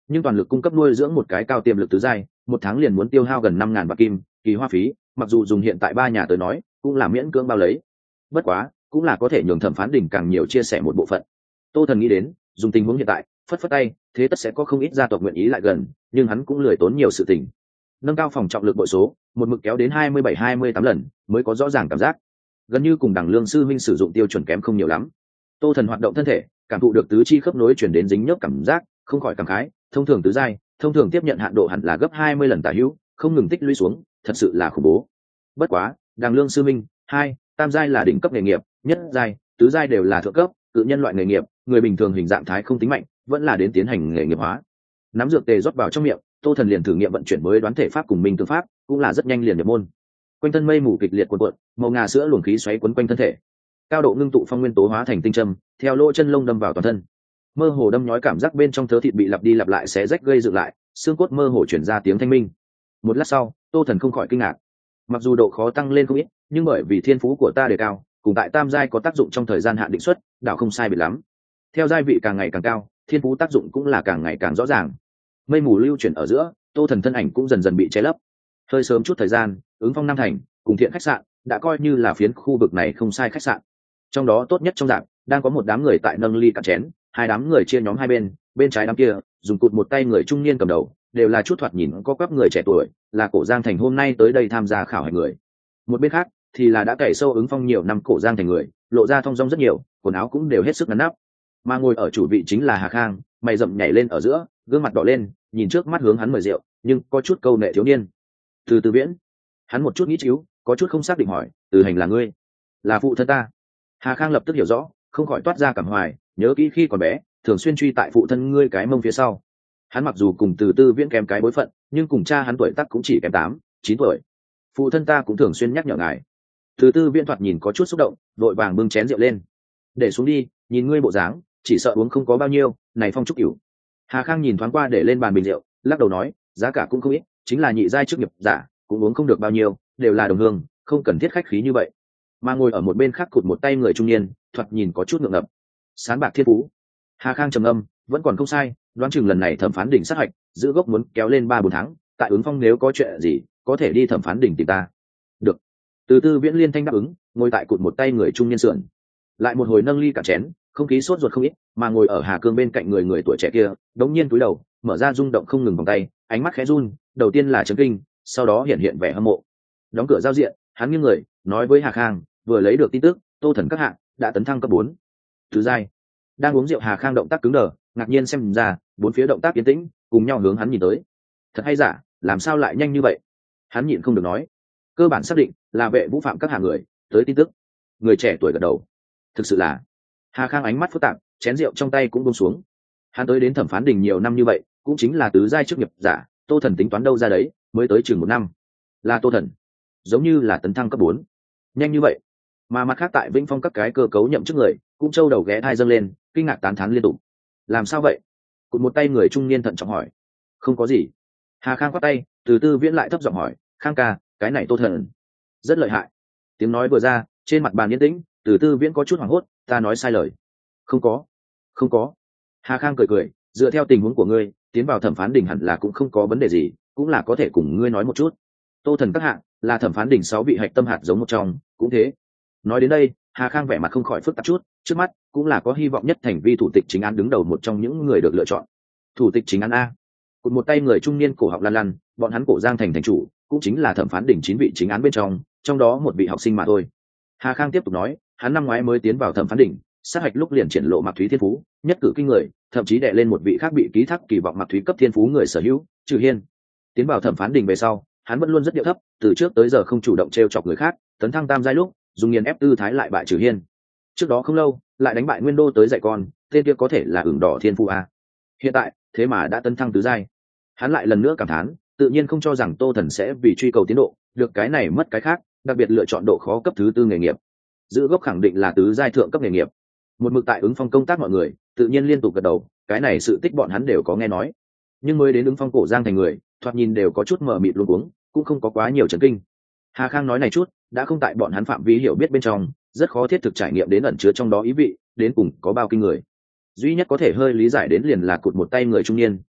nhưng toàn lực cung cấp nuôi dưỡng một cái cao tiềm lực tứ giai, một tháng liền muốn tiêu hao gần năm ngàn bạc kim kỳ hoa phí, mặc dù dùng hiện tại ba nhà tới nói cũng là miễn cưỡng bao lấy. Bất quá cũng là có thể nhường thẩm phán đỉnh càng nhiều chia sẻ một bộ phận. Tô Thần nghĩ đến dùng tình huống hiện tại phất phất tay thế tất sẽ có không ít gia tộc nguyện ý lại gần, nhưng hắn cũng lười tốn nhiều sự tình. Nâng cao phòng trọng lực bội số một mực kéo đến hai mươi bảy hai mươi tám lần mới có rõ ràng cảm giác, gần như cùng đẳng lương sư huynh sử dụng tiêu chuẩn kém không nhiều lắm. Tô Thần hoạt động thân thể, cảm thụ được tứ chi khớp nối chuyển đến dính nhớp cảm giác, không khỏi cảm khái, thông thường tứ giai thông thường tiếp nhận hạn độ hẳn là gấp hai mươi lần tả hữu, không ngừng tích lũy xuống, thật sự là khủng bố. Bất quá đẳng lương sư huynh hai tam giai là đỉnh cấp nghề nghiệp, nhất giai tứ giai đều là thượng cấp tự nhân loại nghề nghiệp, người bình thường hình dạng thái không tính mạnh, vẫn là đến tiến hành nghề nghiệp hóa. Nắm dược tề rót vào trong miệng, Tô Thần liền thử nghiệm vận chuyển mới đoán thể pháp cùng minh tương pháp, cũng là rất nhanh liền nhập môn. Quanh thân mây mù kịch liệt cuộn cuộn, màu ngà sữa luồng khí xoáy quấn quanh thân thể, cao độ ngưng tụ phong nguyên tố hóa thành tinh châm, theo lỗ chân lông đâm vào toàn thân. Mơ hồ đâm nhói cảm giác bên trong thớ thịt bị lặp đi lặp lại xé rách gây dựng lại, xương cốt mơ hồ chuyển ra tiếng thanh minh. Một lát sau, Tô Thần không khỏi kinh ngạc. Mặc dù độ khó tăng lên không ít, nhưng bởi vì thiên phú của ta đề cao, cùng tại tam giai có tác dụng trong thời gian hạn định suất, đảo không sai biệt lắm. Theo giai vị càng ngày càng cao, thiên phú tác dụng cũng là càng ngày càng rõ ràng. Mây mù lưu chuyển ở giữa, Tô Thần thân ảnh cũng dần dần bị che lấp. Hơi sớm chút thời gian, ứng phong Nam Thành cùng Thiện khách sạn đã coi như là phiến khu vực này không sai khách sạn. Trong đó tốt nhất trong dạng đang có một đám người tại nâng ly cạn chén, hai đám người chia nhóm hai bên, bên trái đám kia dùng cụt một tay người trung niên cầm đầu, đều là chút thoạt nhìn có quắp người trẻ tuổi, là Cổ Giang Thành hôm nay tới đây tham gia khảo hạch người. Một bên khác thì là đã cày sâu ứng phong nhiều năm Cổ Giang Thành người, lộ ra thong dong rất nhiều, quần áo cũng đều hết sức ngắn nắp. Mà ngồi ở chủ vị chính là Hà Khang, mày rậm nhảy lên ở giữa, gương mặt đỏ lên, nhìn trước mắt hướng hắn mời rượu, nhưng có chút câu nệ thiếu niên. Từ Từ Viễn, hắn một chút nghĩ chíu, có chút không xác định hỏi, Từ Hành là ngươi? Là phụ thân ta. Hà Khang lập tức hiểu rõ, không khỏi toát ra cảm hoài, nhớ kỹ khi còn bé thường xuyên truy tại phụ thân ngươi cái mông phía sau. Hắn mặc dù cùng Từ Tư Viễn kém cái bối phận, nhưng cùng cha hắn tuổi tác cũng chỉ kém tám chín tuổi. Phụ thân ta cũng thường xuyên nhắc nhở ngài. Từ Tư Viễn thoạt nhìn có chút xúc động, vội vàng bưng chén rượu lên. Để xuống đi, nhìn ngươi bộ dáng chỉ sợ uống không có bao nhiêu, này phong trúc cửu. Hà Khang nhìn thoáng qua để lên bàn bình rượu, lắc đầu nói, giá cả cũng không ít, chính là nhị giai chức nghiệp giả cũng uống không được bao nhiêu, đều là đồng hương, không cần thiết khách khí như vậy. Mà ngồi ở một bên khác cụt một tay người trung niên, thoạt nhìn có chút ngượng ngập. Sán bạc thiên phú. Hà Khang trầm âm, vẫn còn không sai, đoán chừng lần này thẩm phán đỉnh sát hạch, giữ gốc muốn kéo lên ba bốn tháng, tại ứng phong nếu có chuyện gì, có thể đi thẩm phán đỉnh tìm ta. Được. Từ Tư Viễn liên thanh đáp ứng, ngồi tại cụt một tay người trung niên sườn. Lại một hồi nâng ly cả chén, không khí sốt ruột không ít, mà ngồi ở Hà Cương bên cạnh người người tuổi trẻ kia, đống nhiên cúi đầu, mở ra rung động không ngừng vòng tay, ánh mắt khẽ run, đầu tiên là chấn kinh, sau đó hiện hiện vẻ hâm mộ. Đóng cửa giao diện, hắn nghiêng người, nói với Hà Khang, vừa lấy được tin tức, Tô Thần các hạng đã tấn thăng cấp bốn. Thứ giai. Đang uống rượu Hà Khang động tác cứng đờ, ngạc nhiên xem ra, bốn phía động tác yên tĩnh, cùng nhau hướng hắn nhìn tới. Thật hay giả, làm sao lại nhanh như vậy? Hắn nhịn không được nói. Cơ bản xác định là vệ vũ phạm các hạng người tới tin tức. Người trẻ tuổi gật đầu. Thực sự là. Hà Khang ánh mắt phức tạp, chén rượu trong tay cũng buông xuống. Hắn tới đến thẩm phán đình nhiều năm như vậy, cũng chính là tứ giai chức nghiệp giả, Tô Thần tính toán đâu ra đấy, mới tới chừng một năm. Là Tô Thần, giống như là tấn thăng cấp bốn. Nhanh như vậy. Mà mặt khác tại Vĩnh Phong các cái cơ cấu nhậm chức người, cũng châu đầu ghé thai dâng lên, kinh ngạc tán thán liên tục. Làm sao vậy? Cụt một tay người trung niên thận trọng hỏi. Không có gì. Hà Khang quát tay, Từ Tư Viễn lại thấp giọng hỏi, Khang ca, cái này Tô Thần rất lợi hại. Tiếng nói vừa ra, trên mặt bàn yên tĩnh, Từ Tư Viễn có chút hoảng hốt, ta nói sai lời. Không có, không có. Hà Khang cười cười, dựa theo tình huống của ngươi, tiến vào thẩm phán đỉnh hẳn là cũng không có vấn đề gì, cũng là có thể cùng ngươi nói một chút. Tô Thần các hạng là thẩm phán đỉnh sáu vị hạch tâm hạt giống một trong, cũng thế. Nói đến đây, Hà Khang vẻ mặt không khỏi phức tạp chút, trước mắt cũng là có hy vọng nhất thành vi thủ tịch chính án đứng đầu một trong những người được lựa chọn. Thủ tịch chính án a. Cụt một tay người trung niên cổ học lăn lăn, bọn hắn Cổ Giang thành thành chủ, cũng chính là thẩm phán đỉnh chín vị chính án bên trong, trong đó một vị học sinh mà thôi. Hà Khang tiếp tục nói, hắn năm ngoái mới tiến vào thẩm phán đỉnh, sát hạch lúc liền triển lộ Mạc Thúy thiên phú, nhất cử kinh người, thậm chí đè lên một vị khác bị ký thác kỳ vọng Mạc Thúy cấp thiên phú người sở hữu, Trừ Hiên. Tiến vào thẩm phán đỉnh về sau, hắn vẫn luôn rất điệu thấp, từ trước tới giờ không chủ động trêu chọc người khác, tấn thăng tam giai lúc, dùng nghiền ép tư thái lại bại Trừ Hiên. Trước đó không lâu, lại đánh bại Nguyên Đô tới dạy con, tên kia có thể là ửng đỏ thiên phú a. Hiện tại, thế mà đã tấn thăng tứ giai. Hắn lại lần nữa cảm thán, tự nhiên không cho rằng Tô Thần sẽ vì truy cầu tiến độ, được cái này mất cái khác, đặc biệt lựa chọn độ khó cấp thứ tư nghề nghiệp. Giữ gốc khẳng định là tứ giai thượng cấp nghề nghiệp. Một mực tại ứng phong công tác mọi người, tự nhiên liên tục gật đầu, cái này sự tích bọn hắn đều có nghe nói. Nhưng mới đến ứng phong Cổ Giang thành người, thoạt nhìn đều có chút mờ mịt luống cuống, cũng không có quá nhiều chấn kinh. Hà Khang nói này chút, đã không tại bọn hắn phạm vi hiểu biết bên trong, rất khó thiết thực trải nghiệm đến ẩn chứa trong đó ý vị, đến cùng có bao kinh người. Duy nhất có thể hơi lý giải đến liền là cụt một tay người trung niên,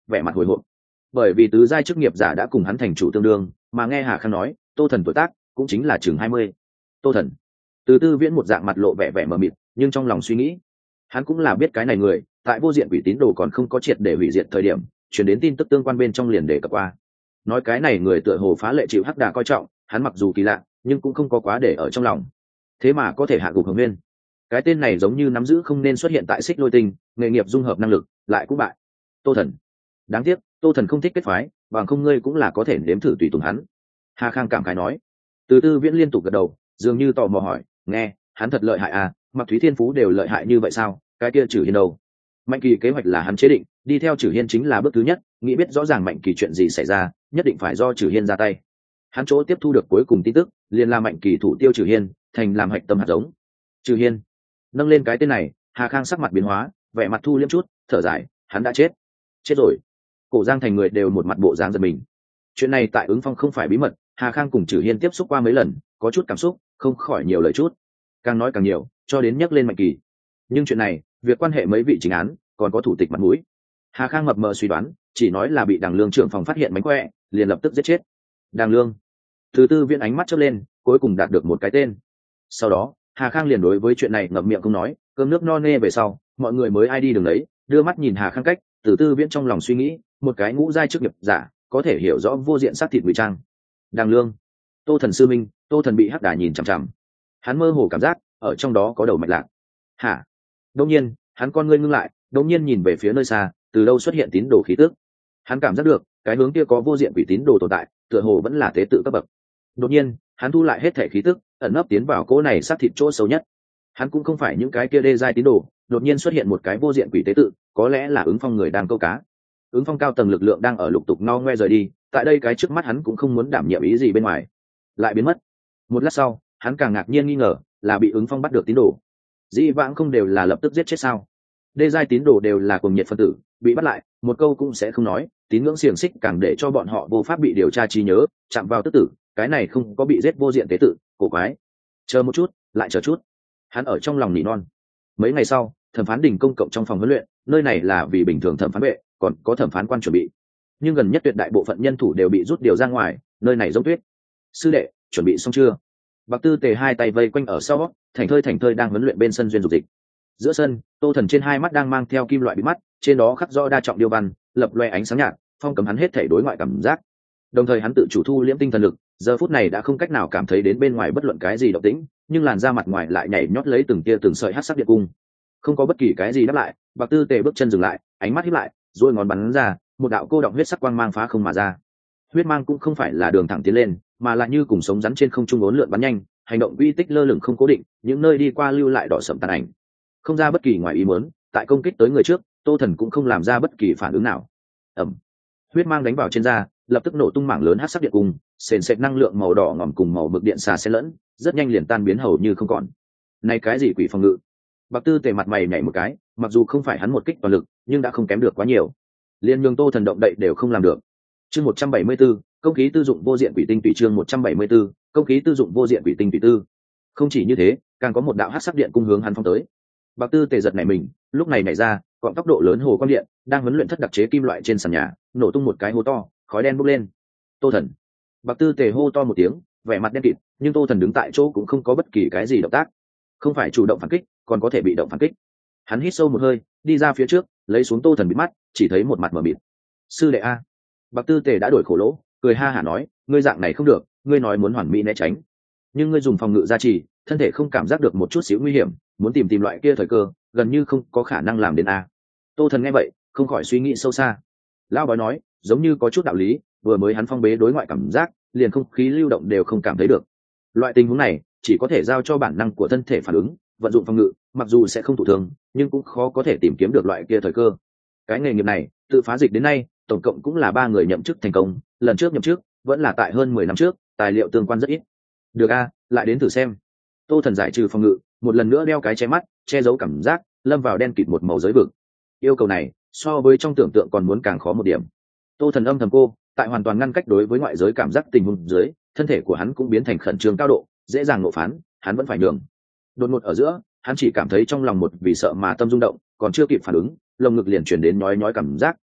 vẻ mặt hồi hộp, bởi vì tứ giai chức nghiệp giả đã cùng hắn thành chủ tương đương, mà nghe Hà Khang nói Tô Thần tuổi tác cũng chính là chừng hai mươi. Tô Thần. Từ Tư Viễn một dạng mặt lộ vẻ vẻ mờ mịt, nhưng trong lòng suy nghĩ, hắn cũng là biết cái này người, tại vô diện quỷ tín đồ còn không có triệt để hủy diệt thời điểm, truyền đến tin tức tương quan bên trong liền để cập qua. Nói cái này người tựa hồ phá lệ chịu hắc đà coi trọng, hắn mặc dù kỳ lạ, nhưng cũng không có quá để ở trong lòng. Thế mà có thể hạ gục Hồng Nguyên. Cái tên này giống như nắm giữ không nên xuất hiện tại Xích Lôi Tinh, nghề nghiệp dung hợp năng lực, lại cũng bại. Tô Thần. Đáng tiếc, Tô Thần không thích kết phái, bằng không ngươi cũng là có thể nếm thử tùy tùng hắn. Hà Khang cảm khái nói. Từ Tư Viễn liên tục gật đầu, dường như tò mò hỏi, nghe, hắn thật lợi hại à, Mặc Thúy Thiên Phú đều lợi hại như vậy sao, cái kia Trử Hiên đâu? Mạnh Kỳ kế hoạch là hắn chế định, đi theo Trử Hiên chính là bước thứ nhất, nghĩ biết rõ ràng Mạnh Kỳ chuyện gì xảy ra, nhất định phải do Trử Hiên ra tay. Hắn chỗ tiếp thu được cuối cùng tin tức, liền là Mạnh Kỳ thủ tiêu Trử Hiên, thành làm hạch tâm hạt giống. Trử Hiên. Nâng lên cái tên này, Hà Khang sắc mặt biến hóa, vẻ mặt thu liêm chút, thở dài, hắn đã chết. Chết rồi. Cổ Giang thành người đều một mặt bộ dáng giật mình. Chuyện này tại Ứng Phong không phải bí mật, Hà Khang cùng Trử Hiên tiếp xúc qua mấy lần, có chút cảm xúc, không khỏi nhiều lời chút. Càng nói càng nhiều, cho đến nhắc lên Mạnh Kỳ. Nhưng chuyện này, việc quan hệ mấy vị chính án, còn có thủ tịch mặt mũi. Hà Khang mập mờ suy đoán, chỉ nói là bị Đàng Lương trưởng phòng phát hiện mánh khỏe, liền lập tức giết chết. Đàng Lương. Thứ Tư Viễn ánh mắt chớp lên, cuối cùng đạt được một cái tên. Sau đó, Hà Khang liền đối với chuyện này ngậm miệng không nói, cơm nước no nê về sau, mọi người mới ai đi đường đấy, đưa mắt nhìn Hà Khang cách, Từ Tư Viễn trong lòng suy nghĩ, một cái ngũ giai chức nghiệp giả, có thể hiểu rõ vô diện sát thịt ngụy trang. Đàng Lương. Tô Thần sư minh, Tô Thần bị hắc đà nhìn chằm chằm. Hắn mơ hồ cảm giác, ở trong đó có đầu mạch lạc. Hả? Đột nhiên, hắn con ngươi ngưng lại, đột nhiên nhìn về phía nơi xa, từ đâu xuất hiện tín đồ khí tức. Hắn cảm giác được, cái hướng kia có vô diện quỷ tín đồ tồn tại, tựa hồ vẫn là tế tự cấp bậc. Đột nhiên, hắn thu lại hết thể khí tức, ẩn nấp tiến vào cỗ này sát thịt chỗ sâu nhất. Hắn cũng không phải những cái kia đê giai tín đồ, đột nhiên xuất hiện một cái vô diện quỷ tế tự, có lẽ là Ứng Phong người đang câu cá. Ứng Phong cao tầng lực lượng đang ở lục tục no ngoe rời đi, tại đây cái trước mắt hắn cũng không muốn đảm nhiệm ý gì bên ngoài, lại biến mất. Một lát sau, hắn càng ngạc nhiên nghi ngờ, là bị Ứng Phong bắt được tín đồ. Dĩ vãng không đều là lập tức giết chết sao? Đê giai tín đồ đều là cuồng nhiệt phân tử, bị bắt lại, một câu cũng sẽ không nói, tín ngưỡng xiềng xích càng để cho bọn họ vô pháp bị điều tra trí nhớ, chạm vào tức tử, cái này không có bị giết vô diện tế tự, cổ quái. Chờ một chút, lại chờ chút. Hắn ở trong lòng nỉ non. Mấy ngày sau, thẩm phán đình công cộng trong phòng huấn luyện, nơi này là vì bình thường thẩm phán vệ, còn có thẩm phán quan chuẩn bị. Nhưng gần nhất tuyệt đại bộ phận nhân thủ đều bị rút điều ra ngoài, nơi này giống tuyết. Sư đệ, chuẩn bị xong chưa? Bạc Tư Tề hai tay vây quanh ở sau, thành thơi thành thơi đang huấn luyện bên sân duyên dục dịch. Giữa sân, Tô Thần trên hai mắt đang mang theo kim loại bị mắt, trên đó khắc rõ đa trọng điêu văn, lập loe ánh sáng nhạt, phong cấm hắn hết thể đối ngoại cảm giác. Đồng thời hắn tự chủ thu liễm tinh thần lực, giờ phút này đã không cách nào cảm thấy đến bên ngoài bất luận cái gì động tĩnh, nhưng làn da mặt ngoài lại nhảy nhót lấy từng tia từng sợi hắc sắc điện cung. Không có bất kỳ cái gì đáp lại, Bạc Tư Tề bước chân dừng lại, ánh mắt híp lại, rồi ngón bắn ra, một đạo cô động huyết sắc quang mang phá không mà ra. Huyết mang cũng không phải là đường thẳng tiến lên, mà là như cùng sống rắn trên không trung uốn lượn bắn nhanh, hành động uy tích lơ lửng không cố định, những nơi đi qua lưu lại đỏ sẫm tàn ảnh. Không ra bất kỳ ngoài ý muốn, tại công kích tới người trước, Tô Thần cũng không làm ra bất kỳ phản ứng nào. Ầm. Huyết mang đánh vào trên da, lập tức nổ tung mảng lớn hắc sắc điện cung, sền sệt năng lượng màu đỏ ngòm cùng màu mực điện xà xen lẫn, rất nhanh liền tan biến hầu như không còn. Này cái gì quỷ phòng ngự? Bạc Tư Tề mặt mày nhảy một cái, mặc dù không phải hắn một kích toàn lực, nhưng đã không kém được quá nhiều. Liên nhường Tô Thần động đậy đều không làm được. Chương một trăm bảy mươi 174, công khí tư dụng vô diện quỷ tinh tùy chương một trăm bảy mươi 174, công khí tư dụng vô diện quỷ tinh tùy tư. Không chỉ như thế, càng có một đạo hắc sắc điện cung hướng hắn phong tới. Bạc Tư Tề giật nảy mình, lúc này nảy ra, gọn tốc độ lớn hồ quang điện, đang huấn luyện thất đặc chế kim loại trên sàn nhà, nổ tung một cái hố to, khói đen bốc lên. Tô Thần. Bạc Tư Tề hô to một tiếng, vẻ mặt đen kịt, nhưng Tô Thần đứng tại chỗ cũng không có bất kỳ cái gì động tác. Không phải chủ động phản kích, còn có thể bị động phản kích. Hắn hít sâu một hơi, đi ra phía trước, lấy xuống Tô Thần bịt mắt, chỉ thấy một mặt mờ mịt. Sư đệ a. Bạc Tư Tề đã đổi khổ lỗ, cười ha hả nói, ngươi dạng này không được, ngươi nói muốn hoàn mỹ né tránh, nhưng ngươi dùng phòng ngự gia trì, thân thể không cảm giác được một chút xíu nguy hiểm, muốn tìm tìm loại kia thời cơ, gần như không có khả năng làm đến a. Tô Thần nghe vậy, không khỏi suy nghĩ sâu xa. Lão bói nói, giống như có chút đạo lý, vừa mới hắn phong bế đối ngoại cảm giác, liền không khí lưu động đều không cảm thấy được. Loại tình huống này, chỉ có thể giao cho bản năng của thân thể phản ứng, vận dụng phòng ngự, mặc dù sẽ không thụ thương, nhưng cũng khó có thể tìm kiếm được loại kia thời cơ. Cái nghề nghiệp này, tự phá dịch đến nay, tổng cộng cũng là ba người nhậm chức thành công, lần trước nhậm chức vẫn là tại hơn mười năm trước, tài liệu tương quan rất ít. Được a, lại đến thử xem. Tô Thần giải trừ phòng ngự, một lần nữa đeo cái che mắt, che giấu cảm giác, lâm vào đen kịt một màu giới vực. Yêu cầu này, so với trong tưởng tượng còn muốn càng khó một điểm. Tô Thần âm thầm cô, tại hoàn toàn ngăn cách đối với ngoại giới cảm giác tình huống dưới, thân thể của hắn cũng biến thành khẩn trương cao độ, dễ dàng ngộ phán, hắn vẫn phải nhường. Đột ngột ở giữa, hắn chỉ cảm thấy trong lòng một vì sợ mà tâm rung động, còn chưa kịp phản ứng, lồng ngực liền chuyển đến nhói nhói cảm giác,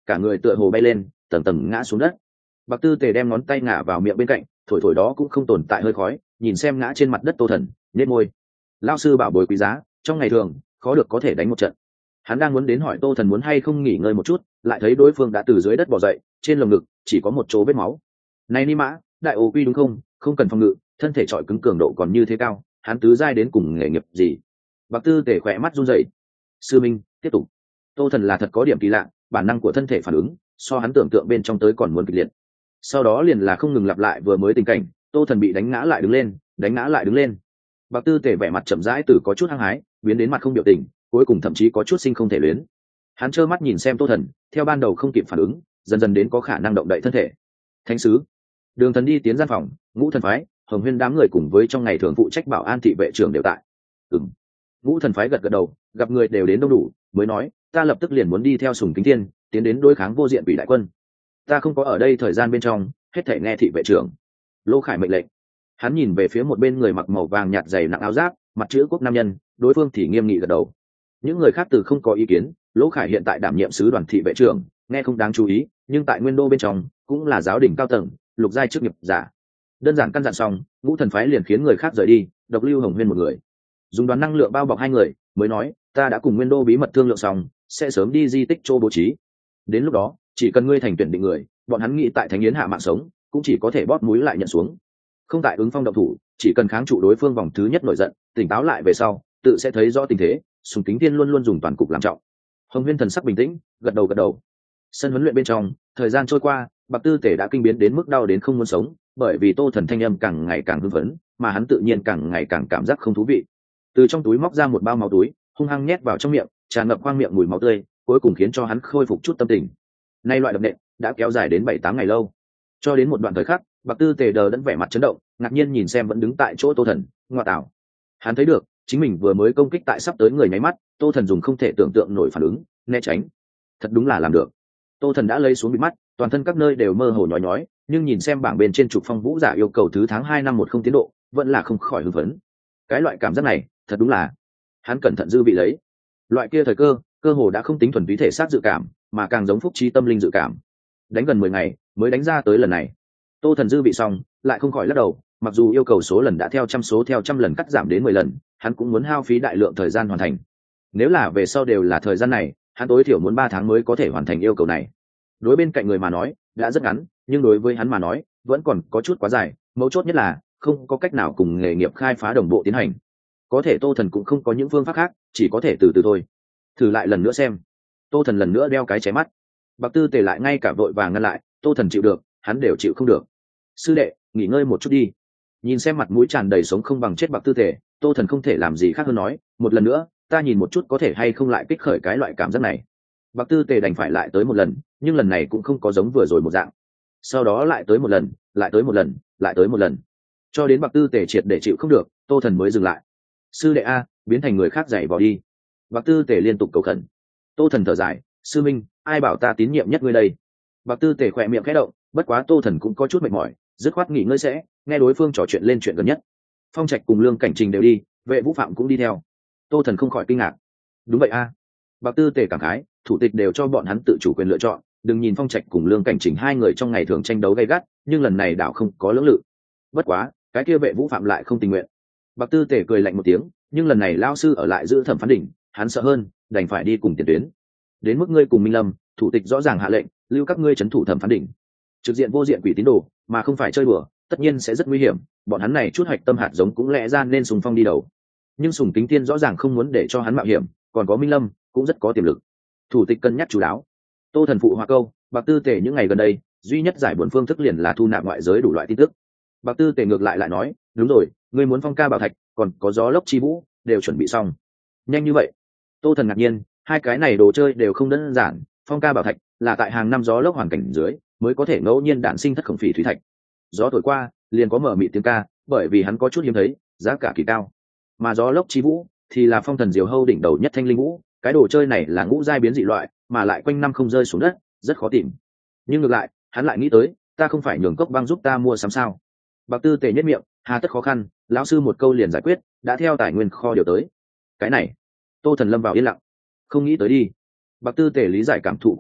cả người tựa hồ bay lên tầng tầng ngã xuống đất. Bạc Tư Tề đem ngón tay ngả vào miệng bên cạnh, thổi thổi đó cũng không tồn tại hơi khói, nhìn xem ngã trên mặt đất Tô Thần, nhếch môi. Lão sư bảo bối quý giá, trong ngày thường khó được có thể đánh một trận. Hắn đang muốn đến hỏi Tô Thần muốn hay không nghỉ ngơi một chút, lại thấy đối phương đã từ dưới đất bò dậy, trên lồng ngực chỉ có một chỗ vết máu. Này Ni Mã, đại ô quy đúng không? Không cần phòng ngự, thân thể trọi cứng cường độ còn như thế cao, hắn tứ giai đến cùng nghề nghiệp gì? Bạc Tư Tề khỏe mắt run rẩy. Sư Minh, tiếp tục. Tô Thần là thật có điểm kỳ lạ, bản năng của thân thể phản ứng, so hắn tưởng tượng bên trong tới còn muốn kịch liệt. Sau đó liền là không ngừng lặp lại vừa mới tình cảnh, Tô Thần bị đánh ngã lại đứng lên, đánh ngã lại đứng lên. Bạc Tư Tề vẻ mặt chậm rãi từ có chút hăng hái biến đến mặt không biểu tình, cuối cùng thậm chí có chút sinh không thể luyến. Hắn trơ mắt nhìn xem Tô Thần, theo ban đầu không kịp phản ứng, dần dần đến có khả năng động đậy thân thể. Thánh sứ, Đường Thần đi tiến gian phòng, Ngũ Thần phái, Hồng Huyên đám người cùng với trong ngày thường phụ trách bảo an thị vệ trưởng đều tại. Ừm. Ngũ Thần phái gật gật đầu, gặp người đều đến đông đủ, mới nói, ta lập tức liền muốn đi theo Sùng Kính Thiên, tiến đến đối kháng vô diện quỷ đại quân. Ta không có ở đây thời gian bên trong, hết thảy nghe thị vệ trưởng. Lô Khải mệnh lệnh. Hắn nhìn về phía một bên người mặc màu vàng nhạt dày nặng áo giáp, mặt chữ quốc nam nhân, đối phương thì nghiêm nghị gật đầu. Những người khác từ không có ý kiến, Lỗ Khải hiện tại đảm nhiệm sứ đoàn thị vệ trưởng, nghe không đáng chú ý, nhưng tại Nguyên Đô bên trong cũng là giáo đình cao tầng, lục giai chức nghiệp giả. Đơn giản căn dặn xong, Ngũ Thần phái liền khiến người khác rời đi, độc lưu Hồng Huyên một người. Dùng đoán năng lượng bao bọc hai người, mới nói, ta đã cùng Nguyên Đô bí mật thương lượng xong, sẽ sớm đi di tích Châu bố trí. Đến lúc đó, chỉ cần ngươi thành tuyển định người, bọn hắn nghĩ tại Thánh Yến hạ mạng sống, cũng chỉ có thể bóp mũi lại nhận xuống. Không tại ứng phong động thủ, chỉ cần kháng trụ đối phương vòng thứ nhất nổi giận, tỉnh táo lại về sau, tự sẽ thấy rõ tình thế. Sùng Kính Thiên luôn luôn dùng toàn cục làm trọng. Hồng Huyên thần sắc bình tĩnh, gật đầu gật đầu. Sân huấn luyện bên trong, thời gian trôi qua, Bạc Tư Tể đã kinh biến đến mức đau đến không muốn sống, bởi vì Tô Thần thanh âm càng ngày càng hưng phấn, mà hắn tự nhiên càng ngày càng cảm giác không thú vị. Từ trong túi móc ra một bao máu túi, hung hăng nhét vào trong miệng, tràn ngập khoang miệng mùi máu tươi, cuối cùng khiến cho hắn khôi phục chút tâm tình. Nay loại đập nện đã kéo dài đến bảy tám ngày lâu. Cho đến một đoạn thời khắc, Bạc Tư Tề đờ đẫn vẻ mặt chấn động, ngạc nhiên nhìn xem vẫn đứng tại chỗ Tô Thần, ngoa tạo. Hắn thấy được, chính mình vừa mới công kích tại sắp tới người nháy mắt, Tô Thần dùng không thể tưởng tượng nổi phản ứng, né tránh. Thật đúng là làm được. Tô Thần đã lấy xuống bị mắt, toàn thân các nơi đều mơ hồ nhói nhói, nhưng nhìn xem bảng bên trên trục phong vũ giả yêu cầu thứ tháng hai năm một không tiến độ, vẫn là không khỏi hưng phấn. Cái loại cảm giác này, thật đúng là. Hắn cẩn thận dư vị lấy. Loại kia thời cơ, cơ hồ đã không tính thuần túy thể xác dự cảm, mà càng giống phúc trí tâm linh dự cảm. Đánh gần mười ngày, mới đánh ra tới lần này. Tô Thần dư vị xong, lại không khỏi lắc đầu, mặc dù yêu cầu số lần đã theo trăm số theo trăm lần cắt giảm đến mười lần, hắn cũng muốn hao phí đại lượng thời gian hoàn thành. Nếu là về sau đều là thời gian này, hắn tối thiểu muốn ba tháng mới có thể hoàn thành yêu cầu này. Đối bên cạnh người mà nói, đã rất ngắn, nhưng đối với hắn mà nói, vẫn còn có chút quá dài, mấu chốt nhất là không có cách nào cùng nghề nghiệp khai phá đồng bộ tiến hành. Có thể Tô Thần cũng không có những phương pháp khác, chỉ có thể từ từ thôi. Thử lại lần nữa xem. Tô Thần lần nữa đeo cái cháy mắt. Bạc Tư Tề lại ngay cả vội vàng ngăn lại, Tô Thần chịu được, hắn đều chịu không được. Sư đệ, nghỉ ngơi một chút đi. Nhìn xem mặt mũi tràn đầy sống không bằng chết Bạc Tư Tề, Tô Thần không thể làm gì khác hơn nói, một lần nữa, ta nhìn một chút có thể hay không lại kích khởi cái loại cảm giác này. Bạc Tư Tề đành phải lại tới một lần, nhưng lần này cũng không có giống vừa rồi một dạng. Sau đó lại tới một lần, lại tới một lần, lại tới một lần, cho đến Bạc Tư Tề triệt để chịu không được, Tô Thần mới dừng lại. Sư đệ a, biến thành người khác dạy vào đi. Bạc Tư Tề liên tục cầu khẩn. Tô Thần thở dài, sư minh, ai bảo ta tín nhiệm nhất ngươi đây. Bạc Tư Tề khỏe miệng khẽ động, bất quá Tô Thần cũng có chút mệt mỏi, dứt khoát nghỉ ngơi sẽ, nghe đối phương trò chuyện lên chuyện gần nhất. Phong Trạch cùng Lương Cảnh Trình đều đi, Vệ Vũ Phạm cũng đi theo. Tô Thần không khỏi kinh ngạc. Đúng vậy a. Bạc Tư Tề cảm khái, thủ tịch đều cho bọn hắn tự chủ quyền lựa chọn, đừng nhìn Phong Trạch cùng Lương Cảnh Trình hai người trong ngày thường tranh đấu gay gắt, nhưng lần này đảo không có lưỡng lự. Bất quá, cái kia Vệ Vũ Phạm lại không tình nguyện. Bạc Tư Tề cười lạnh một tiếng, nhưng lần này lão sư ở lại giữ thẩm phán đỉnh, hắn sợ hơn, đành phải đi cùng tiền tuyến. Đến mức ngươi cùng Minh Lâm, thủ tịch rõ ràng hạ lệnh, lưu các ngươi trấn thủ thẩm phán đỉnh. Trực diện vô diện quỷ tín đồ, mà không phải chơi đùa, tất nhiên sẽ rất nguy hiểm, bọn hắn này chút hoạch tâm hạt giống cũng lẽ ra nên Sùng Phong đi đầu. Nhưng Sùng Kính Thiên rõ ràng không muốn để cho hắn mạo hiểm, còn có Minh Lâm, cũng rất có tiềm lực. Thủ tịch cân nhắc chú đáo. Tô Thần phụ hòa câu, Bạc Tư Tề những ngày gần đây, duy nhất giải buồn phương thức liền là thu nạp ngoại giới đủ loại tin tức. Bạc Tư Tề ngược lại lại nói, đúng rồi, ngươi muốn phong ca bảo thạch, còn có gió lốc chi vũ, đều chuẩn bị xong. Nhanh như vậy? Tô Thần ngạc nhiên, hai cái này đồ chơi đều không đơn giản, phong ca bảo thạch là tại hàng năm gió lốc hoàn cảnh dưới mới có thể ngẫu nhiên đản sinh thất khổng phỉ thủy thạch. Gió thổi qua, liền có mở mịt tiếng ca, bởi vì hắn có chút hiếm thấy, giá cả kỳ cao. Mà gió lốc chi vũ thì là phong thần diều hâu đỉnh đầu nhất thanh linh vũ, cái đồ chơi này là ngũ giai biến dị loại, mà lại quanh năm không rơi xuống đất, rất khó tìm. Nhưng ngược lại, hắn lại nghĩ tới, ta không phải nhường cốc băng giúp ta mua sắm sao? Bạc Tư Tề nhất miệng, hà tất khó khăn, lão sư một câu liền giải quyết, đã theo tài nguyên kho điều tới. Cái này, Tô Thần lâm vào yên lặng, không nghĩ tới đi. Bạc Tư Tề lý giải cảm thụ của hắn,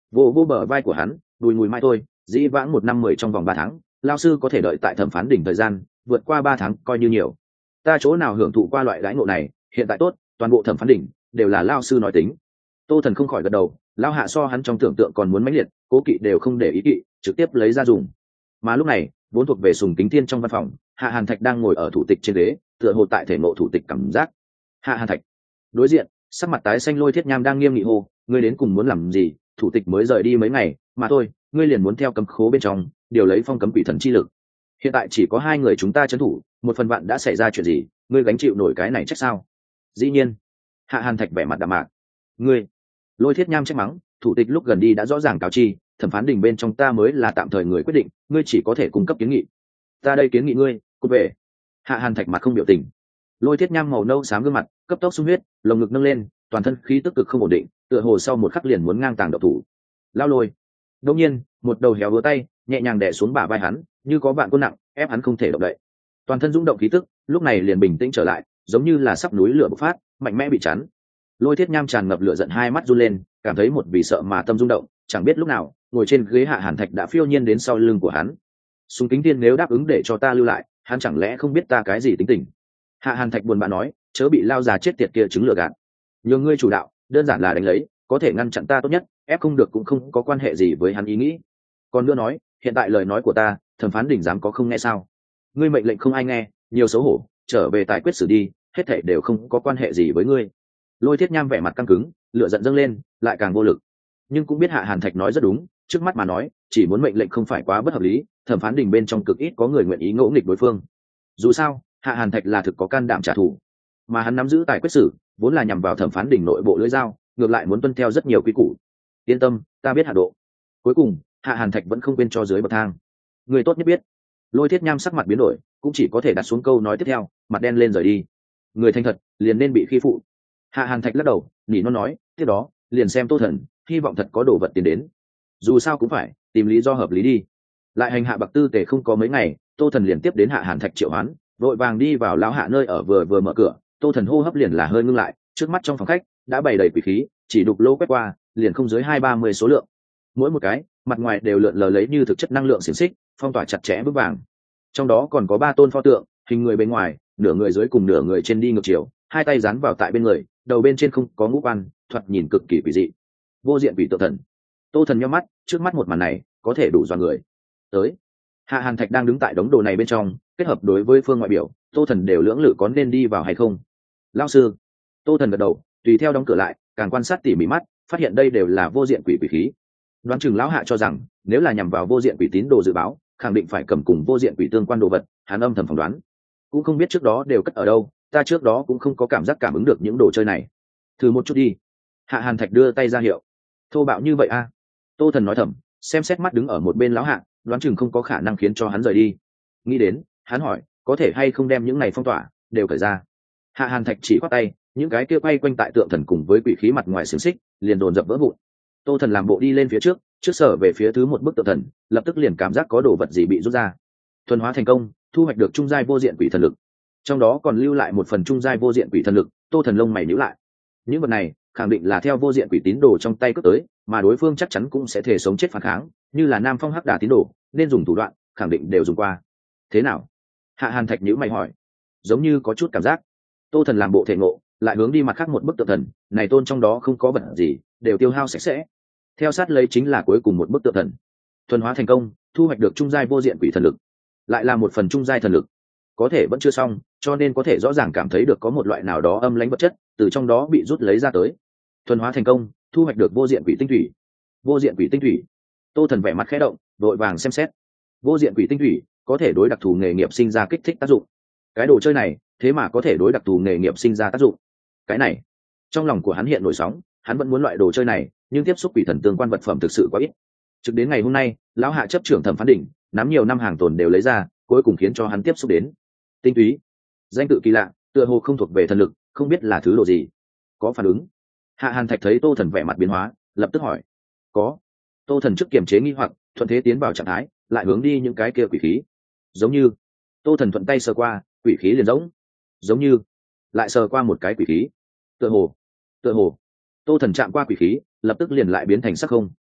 vô vô bờ vai của hắn, đùi mùi mai thôi, dĩ vãng một năm mười trong vòng ba tháng, lao sư có thể đợi tại thẩm phán đỉnh thời gian vượt qua ba tháng coi như nhiều. Ta chỗ nào hưởng thụ qua loại đãi ngộ này, hiện tại tốt, toàn bộ thẩm phán đỉnh đều là lao sư nói tính. Tô Thần không khỏi gật đầu, lao hạ so hắn trong tưởng tượng còn muốn mãnh liệt, cố kỵ đều không để ý kỵ, trực tiếp lấy ra dùng. Mà lúc này, vốn thuộc về Sùng Kính Thiên trong văn phòng, Hạ Hàn Thạch đang ngồi ở thủ tịch trên ghế, tựa hồ tại thể ngộ thủ tịch cảm giác. Hạ Hàn Thạch đối diện, sắc mặt tái xanh Lôi Thiết Nham đang nghiêm nghị hô, ngươi đến cùng muốn làm gì? Thủ tịch mới rời đi mấy ngày mà thôi, ngươi liền muốn theo cấm khố bên trong điều lấy phong cấm quỷ thần chi lực. Hiện tại chỉ có hai người chúng ta trấn thủ, một phần vạn đã xảy ra chuyện gì, ngươi gánh chịu nổi cái này trách sao? Dĩ nhiên. Hạ Hàn Thạch vẻ mặt đạm mạc. Ngươi, Lôi Thiết Nham trách mắng, thủ tịch lúc gần đi đã rõ ràng cáo chi, thẩm phán đình bên trong ta mới là tạm thời người quyết định, ngươi chỉ có thể cung cấp kiến nghị. Ta đây kiến nghị ngươi, cút về. Hạ Hàn Thạch mặt không biểu tình. Lôi Thiết Nham màu nâu xám gương mặt cấp tốc sung huyết, lồng ngực nâng lên, toàn thân khí tức cực không ổn định, tựa hồ sau một khắc liền muốn ngang tàng độc thủ. Lao Lôi. Đột nhiên, một đầu héo vứa tay nhẹ nhàng đè xuống bả vai hắn, như có vạn cân nặng ép hắn không thể động đậy. Toàn thân rung động khí tức lúc này liền bình tĩnh trở lại, giống như là sắp núi lửa bộc phát, mạnh mẽ bị chắn. Lôi Thiết Nham tràn ngập lửa giận, hai mắt run lên, cảm thấy một vì sợ mà tâm rung động, chẳng biết lúc nào ngồi trên ghế Hạ Hàn Thạch đã phiêu nhiên đến sau lưng của hắn. Sùng Kính Thiên nếu đáp ứng để cho ta lưu lại, hắn chẳng lẽ không biết ta cái gì tính tình? Hạ Hàn Thạch buồn bã nói, chớ bị lao già chết tiệt kia chứng lừa gạt. Nhờ ngươi chủ đạo, đơn giản là đánh lấy, có thể ngăn chặn ta tốt nhất, ép không được cũng không có quan hệ gì với hắn ý nghĩ. Còn nữa nói, hiện tại lời nói của ta, thẩm phán đỉnh dám có không nghe sao? Ngươi mệnh lệnh không ai nghe, nhiều xấu hổ, trở về tài quyết xử đi, hết thảy đều không có quan hệ gì với ngươi. Lôi Thiết Nham vẻ mặt căng cứng, lửa giận dâng lên, lại càng vô lực. Nhưng cũng biết Hạ Hàn Thạch nói rất đúng, trước mắt mà nói, chỉ muốn mệnh lệnh không phải quá bất hợp lý, thẩm phán đình bên trong cực ít có người nguyện ý ngỗ nghịch đối phương. Dù sao, Hạ Hàn Thạch là thực có can đảm trả thù, mà hắn nắm giữ tài quyết xử, vốn là nhằm vào thẩm phán đình nội bộ lưỡi dao, ngược lại muốn tuân theo rất nhiều quy củ. Yên tâm, ta biết hạ độ. Cuối cùng, Hạ Hàn Thạch vẫn không quên cho dưới bậc thang. Người tốt nhất biết. Lôi Thiết Nham sắc mặt biến đổi, cũng chỉ có thể đặt xuống câu nói tiếp theo, mặt đen lên rời đi. Người thành thật, liền nên bị khi phụ. Hạ Hàn Thạch lắc đầu, nỉ non nói, tiếp đó, liền xem Tô Thần, hy vọng thật có đồ vật tiền đến. Dù sao cũng phải tìm lý do hợp lý đi. Lại hành hạ bậc tư tề không có mấy ngày, Tô Thần liền tiếp đến Hạ Hàn Thạch triệu hoán, vội vàng đi vào lão hạ nơi ở, vừa vừa mở cửa, Tô Thần hô hấp liền là hơi ngưng lại, trước mắt trong phòng khách đã bày đầy quỷ khí, chỉ đục lỗ quét qua, liền không dưới hai ba mươi số lượng. Mỗi một cái, mặt ngoài đều lượn lờ lấy như thực chất năng lượng xiển xích, phong tỏa chặt chẽ bức vàng. Trong đó còn có ba tôn pho tượng, hình người bên ngoài, nửa người dưới cùng nửa người trên đi ngược chiều, hai tay dán vào tại bên người, đầu bên trên không có ngũ quan, thoạt nhìn cực kỳ quỷ dị. Vô diện quỷ tượng thần. Tô Thần nhắm mắt, trước mắt một màn này, có thể đủ dọa người. Tới. Hạ Hàn Thạch đang đứng tại đống đồ này bên trong, kết hợp đối với phương ngoại biểu, Tô Thần đều lưỡng lự có nên đi vào hay không. Lão sư. Tô Thần gật đầu, tùy theo đóng cửa lại, càng quan sát tỉ mỉ mắt, phát hiện đây đều là vô diện quỷ quỷ khí. Đoán chừng lão hạ cho rằng, nếu là nhằm vào vô diện quỷ tín đồ dự báo, khẳng định phải cầm cùng vô diện quỷ tương quan đồ vật, hắn âm thầm phỏng đoán. Cũng không biết trước đó đều cất ở đâu, ta trước đó cũng không có cảm giác cảm ứng được những đồ chơi này. Thử một chút đi. Hạ Hàn Thạch đưa tay ra hiệu. Thô bạo như vậy a? À? Tô Thần nói thầm, xem xét mắt đứng ở một bên lão hạ, đoán chừng không có khả năng khiến cho hắn rời đi. Nghĩ đến, hắn hỏi, có thể hay không đem những này phong tỏa đều cởi ra. Hạ Hàn Thạch chỉ khoát tay, những cái kia quay quanh tại tượng thần cùng với quỷ khí mặt ngoài xiềng xích liền dồn dập vỡ vụn. Tô Thần làm bộ đi lên phía trước, trước sở về phía thứ một bức tượng thần, lập tức liền cảm giác có đồ vật gì bị rút ra. Thuần hóa thành công, thu hoạch được trung giai vô diện quỷ thần lực, trong đó còn lưu lại một phần trung giai vô diện quỷ thần lực. Tô Thần lông mày nhíu lại, những vật này khẳng định là theo vô diện quỷ tín đồ trong tay cướp tới, mà đối phương chắc chắn cũng sẽ thể sống chết phản kháng, như là Nam Phong Hắc Đà tín đồ, nên dùng thủ đoạn khẳng định đều dùng qua. Thế nào? Hạ Hàn Thạch nhíu mày hỏi. Giống như có chút cảm giác. Tô Thần làm bộ thể ngộ, lại hướng đi mặt khác một bức tượng thần, này tôn trong đó không có vật gì, đều tiêu hao sạch sẽ. Theo sát lấy chính là cuối cùng một bức tượng thần, thuần hóa thành công, thu hoạch được trung giai vô diện quỷ thần lực, lại là một phần trung giai thần lực. Có thể vẫn chưa xong, cho nên có thể rõ ràng cảm thấy được có một loại nào đó âm lãnh vật chất từ trong đó bị rút lấy ra tới. Thuần hóa thành công, thu hoạch được vô diện quỷ tinh thủy. Vô diện quỷ tinh thủy. Tô Thần vẻ mặt khẽ động, đội vàng xem xét. Vô diện quỷ tinh thủy có thể đối đặc thù nghề nghiệp sinh ra kích thích tác dụng. Cái đồ chơi này thế mà có thể đối đặc thù nghề nghiệp sinh ra tác dụng. Cái này, trong lòng của hắn hiện nổi sóng, hắn vẫn muốn loại đồ chơi này, nhưng tiếp xúc quỷ thần tương quan vật phẩm thực sự quá ít. Trực đến ngày hôm nay, lão hạ chấp trưởng thẩm phán đỉnh, nắm nhiều năm hàng tồn đều lấy ra, cuối cùng khiến cho hắn tiếp xúc đến tinh túy. Danh tự kỳ lạ, tựa hồ không thuộc về thần lực, không biết là thứ đồ gì. Có phản ứng? Hạ Hàn Thạch thấy Tô Thần vẻ mặt biến hóa, lập tức hỏi. Có. Tô Thần trước kiềm chế nghi hoặc, thuận thế tiến vào trạng thái, lại hướng đi những cái kia quỷ khí. Giống như, Tô Thần thuận tay sờ qua, quỷ khí liền giống. Giống như, lại sờ qua một cái quỷ khí. Tựa hồ, tựa hồ. Tô Thần chạm qua quỷ khí, lập tức liền lại biến thành sắc không.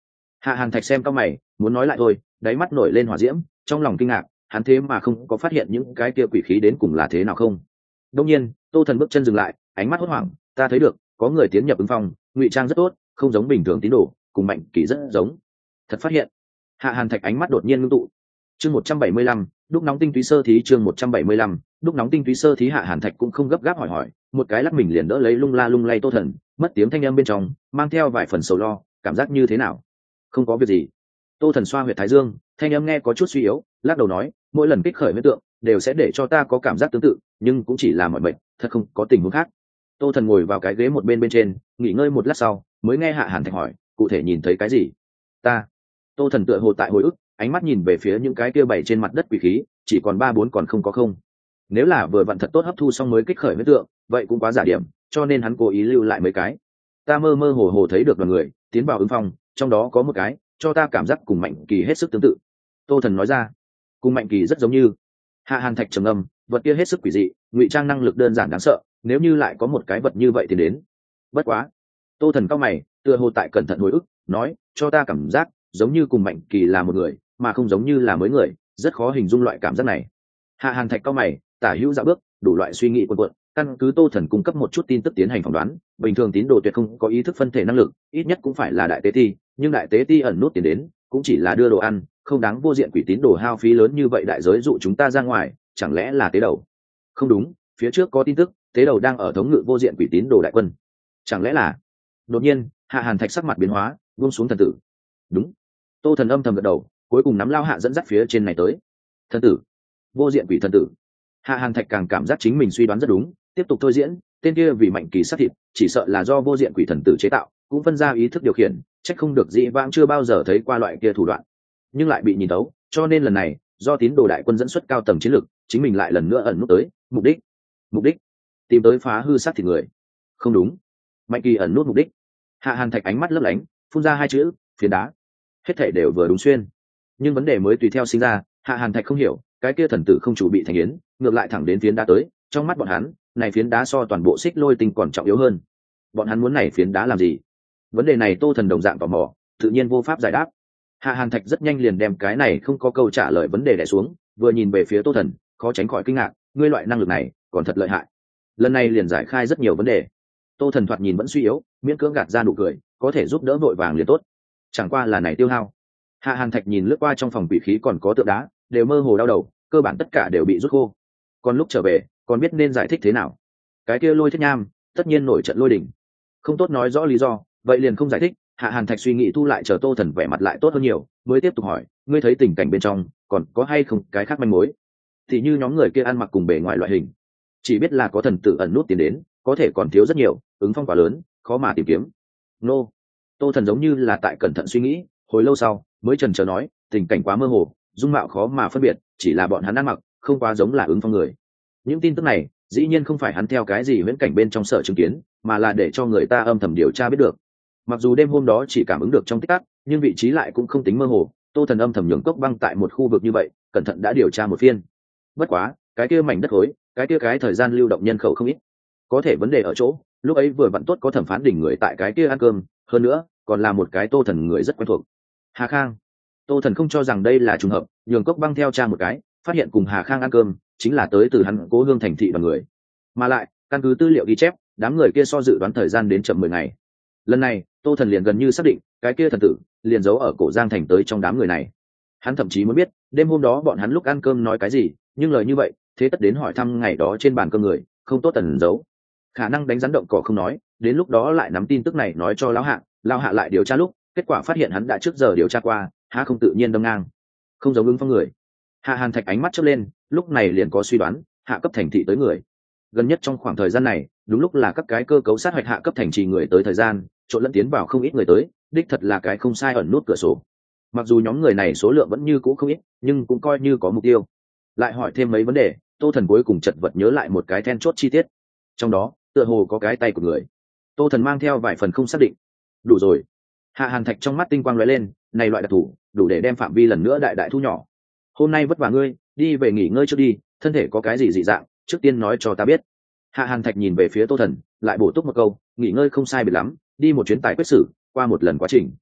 Hạ Hàn Thạch xem cao mày, muốn nói lại thôi, đáy mắt nổi lên hỏa diễm, trong lòng kinh ngạc, hắn thế mà không có phát hiện những cái kia quỷ khí đến cùng là thế nào không. Đông nhiên, Tô Thần bước chân dừng lại, ánh mắt hốt hoảng, ta thấy được, có người tiến nhập ứng phong, ngụy trang rất tốt, không giống bình thường tín đồ, cùng Mạnh Kỳ rất giống. Thật phát hiện. Hạ Hàn Thạch ánh mắt đột nhiên ngưng tụ. Chương một trăm bảy mươi lăm, đúc nóng tinh túy sơ thí chương một trăm bảy mươi lăm, đúc nóng tinh túy sơ thí. Hạ Hàn Thạch cũng không gấp gáp hỏi hỏi, một cái lắc mình liền đỡ lấy lung la lung lay Tô Thần, mất tiếng thanh âm bên trong, mang theo vài phần sầu lo, cảm giác như thế nào? Không có việc gì. Tô Thần xoa huyệt thái dương, thanh âm nghe có chút suy yếu, lắc đầu nói, mỗi lần kích khởi huyết tượng đều sẽ để cho ta có cảm giác tương tự, nhưng cũng chỉ là mọi bệnh, thật không có tình huống khác. Tô Thần ngồi vào cái ghế một bên bên trên, nghỉ ngơi một lát sau, mới nghe Hạ Hàn Thạch hỏi, cụ thể nhìn thấy cái gì? Ta. Tô Thần tựa hồ tại hồi ức, ánh mắt nhìn về phía những cái kia bày trên mặt đất quỷ khí, chỉ còn ba bốn còn không có không. Nếu là vừa vặn thật tốt hấp thu xong mới kích khởi huyết tượng, vậy cũng quá giả điểm, cho nên hắn cố ý lưu lại mấy cái. Ta mơ mơ hồ hồ thấy được đoàn người tiến vào ứng phong, trong đó có một cái cho ta cảm giác cùng Mạnh Kỳ hết sức tương tự. Tô Thần nói ra, cùng Mạnh Kỳ rất giống như. Hạ Hàn Thạch trầm ngâm, vật kia hết sức quỷ dị, ngụy trang năng lực đơn giản đáng sợ, nếu như lại có một cái vật như vậy thì đến. Bất quá. Tô Thần cao mày, tựa hồ tại cẩn thận hồi ức, nói, cho ta cảm giác giống như cùng Mạnh Kỳ là một người, mà không giống như là mới người, rất khó hình dung loại cảm giác này. Hạ Hàn Thạch cao mày, tả hữu dạo bước, đủ loại suy nghĩ cuộn cuộn, căn cứ Tô Thần cung cấp một chút tin tức tiến hành phỏng đoán, bình thường tín đồ tuyệt không có ý thức phân thể năng lực, ít nhất cũng phải là đại tế ti, nhưng đại tế ti ẩn nút tiền đến, cũng chỉ là đưa đồ ăn, không đáng vô diện quỷ tín đồ hao phí lớn như vậy đại giới dụ chúng ta ra ngoài, chẳng lẽ là tế đầu? Không đúng, phía trước có tin tức, tế đầu đang ở thống ngự vô diện quỷ tín đồ đại quân. Chẳng lẽ là? Đột nhiên, Hạ Hàn Thạch sắc mặt biến hóa, buông xuống thần tử. Đúng. Tô Thần âm thầm gật đầu, cuối cùng nắm lao hạ dẫn dắt phía trên này tới. Thần tử, vô diện quỷ thần tử. Hạ Hàn Thạch càng cảm giác chính mình suy đoán rất đúng, tiếp tục thôi diễn, tên kia vì Mạnh Kỳ sát thịt, chỉ sợ là do vô diện quỷ thần tử chế tạo, cũng phân ra ý thức điều khiển, trách không được dĩ vãng chưa bao giờ thấy qua loại kia thủ đoạn, nhưng lại bị nhìn tấu, cho nên lần này, do tín đồ đại quân dẫn xuất cao tầng chiến lược, chính mình lại lần nữa ẩn nút tới, mục đích, mục đích, tìm tới phá hư sát thịt người. Không đúng, Mạnh Kỳ ẩn nút mục đích. Hạ Hàn Thạch ánh mắt lấp lánh, phun ra hai chữ, phiến đá. Hết thảy đều vừa đúng xuyên, nhưng vấn đề mới tùy theo sinh ra. Hạ Hàn Thạch không hiểu, cái kia thần tử không chủ bị thành yến, ngược lại thẳng đến phiến đá tới, trong mắt bọn hắn, này phiến đá so toàn bộ xích lôi tinh còn trọng yếu hơn. Bọn hắn muốn này phiến đá làm gì? Vấn đề này Tô Thần đồng dạng tò mò, tự nhiên vô pháp giải đáp. Hạ Hàn Thạch rất nhanh liền đem cái này không có câu trả lời vấn đề đè xuống, vừa nhìn về phía Tô Thần, khó tránh khỏi kinh ngạc, ngươi loại năng lực này còn thật lợi hại. Lần này liền giải khai rất nhiều vấn đề. Tô Thần thoạt nhìn vẫn suy yếu, miễn cưỡng gạt ra nụ cười, có thể giúp đỡ vội vàng liền tốt. Chẳng qua là này tiêu hao. Hạ Hàn Thạch nhìn lướt qua trong phòng quỷ khí còn có tượng đá, đều mơ hồ đau đầu, cơ bản tất cả đều bị rút khô. Còn lúc trở về, còn biết nên giải thích thế nào? Cái kia Lôi Thiết Nham, tất nhiên nổi trận lôi đình. Không tốt nói rõ lý do, vậy liền không giải thích. Hạ Hàn Thạch suy nghĩ thu lại, chờ Tô Thần vẻ mặt lại tốt hơn nhiều, mới tiếp tục hỏi, ngươi thấy tình cảnh bên trong còn có hay không cái khác manh mối? Thì như nhóm người kia ăn mặc cùng bề ngoài loại hình, chỉ biết là có thần tử ẩn nút tiến đến, có thể còn thiếu rất nhiều, ứng phong quá lớn, khó mà tìm kiếm. Nô. Tô Thần giống như là tại cẩn thận suy nghĩ, hồi lâu sau mới chần chờ nói, tình cảnh quá mơ hồ, dung mạo khó mà phân biệt, chỉ là bọn hắn ăn mặc không quá giống là ứng phong người. Những tin tức này dĩ nhiên không phải hắn theo cái gì viễn cảnh bên trong sở chứng kiến, mà là để cho người ta âm thầm điều tra biết được. Mặc dù đêm hôm đó chỉ cảm ứng được trong tích tắc, nhưng vị trí lại cũng không tính mơ hồ. Tô Thần âm thầm nhường cốc băng tại một khu vực như vậy, cẩn thận đã điều tra một phiên. Bất quá, cái kia mảnh đất khối, cái kia cái thời gian lưu động nhân khẩu không ít. Có thể vấn đề ở chỗ, lúc ấy vừa vặn tốt có thẩm phán đỉnh người tại cái kia ăn cơm, hơn nữa còn là một cái Tô Thần người rất quen thuộc. Hà Khang. Tô Thần không cho rằng đây là trùng hợp, nhường cốc băng theo tra một cái, phát hiện cùng Hà Khang ăn cơm chính là tới từ hắn Cố Hương thành thị đoàn người. Mà lại, căn cứ tư liệu ghi chép, đám người kia so dự đoán thời gian đến chậm mười ngày. Lần này, Tô Thần liền gần như xác định, cái kia thần tử liền giấu ở Cổ Giang thành tới trong đám người này. Hắn thậm chí muốn biết, đêm hôm đó bọn hắn lúc ăn cơm nói cái gì, nhưng lời như vậy, thế tất đến hỏi thăm ngày đó trên bàn cơm người, không tốt tần giấu. Khả năng đánh rắn động cỏ không nói, đến lúc đó lại nắm tin tức này nói cho lão hạ, lão hạ lại điều tra lúc, kết quả phát hiện hắn đã trước giờ điều tra qua, há không tự nhiên đâm ngang. Không giống ứng phong người. Hạ Hàn Thạch ánh mắt chớp lên, lúc này liền có suy đoán, hạ cấp thành thị tới người. Gần nhất trong khoảng thời gian này, đúng lúc là các cái cơ cấu sát hoạch hạ cấp thành trì người tới thời gian, trộn lẫn tiến vào không ít người tới, đích thật là cái không sai ẩn nút cửa sổ. Mặc dù nhóm người này số lượng vẫn như cũ không ít, nhưng cũng coi như có mục tiêu. Lại hỏi thêm mấy vấn đề, Tô Thần cuối cùng chợt vật nhớ lại một cái then chốt chi tiết. Trong đó, tựa hồ có cái tay của người. Tô Thần mang theo vài phần không xác định. Đủ rồi. Hạ Hàn Thạch trong mắt tinh quang lóe lên, này loại đặc thù, đủ để đem phạm vi lần nữa đại đại thu nhỏ. Hôm nay vất vả ngươi, đi về nghỉ ngơi trước đi, thân thể có cái gì dị dạng, trước tiên nói cho ta biết. Hạ Hàn Thạch nhìn về phía Tô Thần, lại bổ túc một câu, nghỉ ngơi không sai biệt lắm, đi một chuyến tài quyết xử, qua một lần quá trình.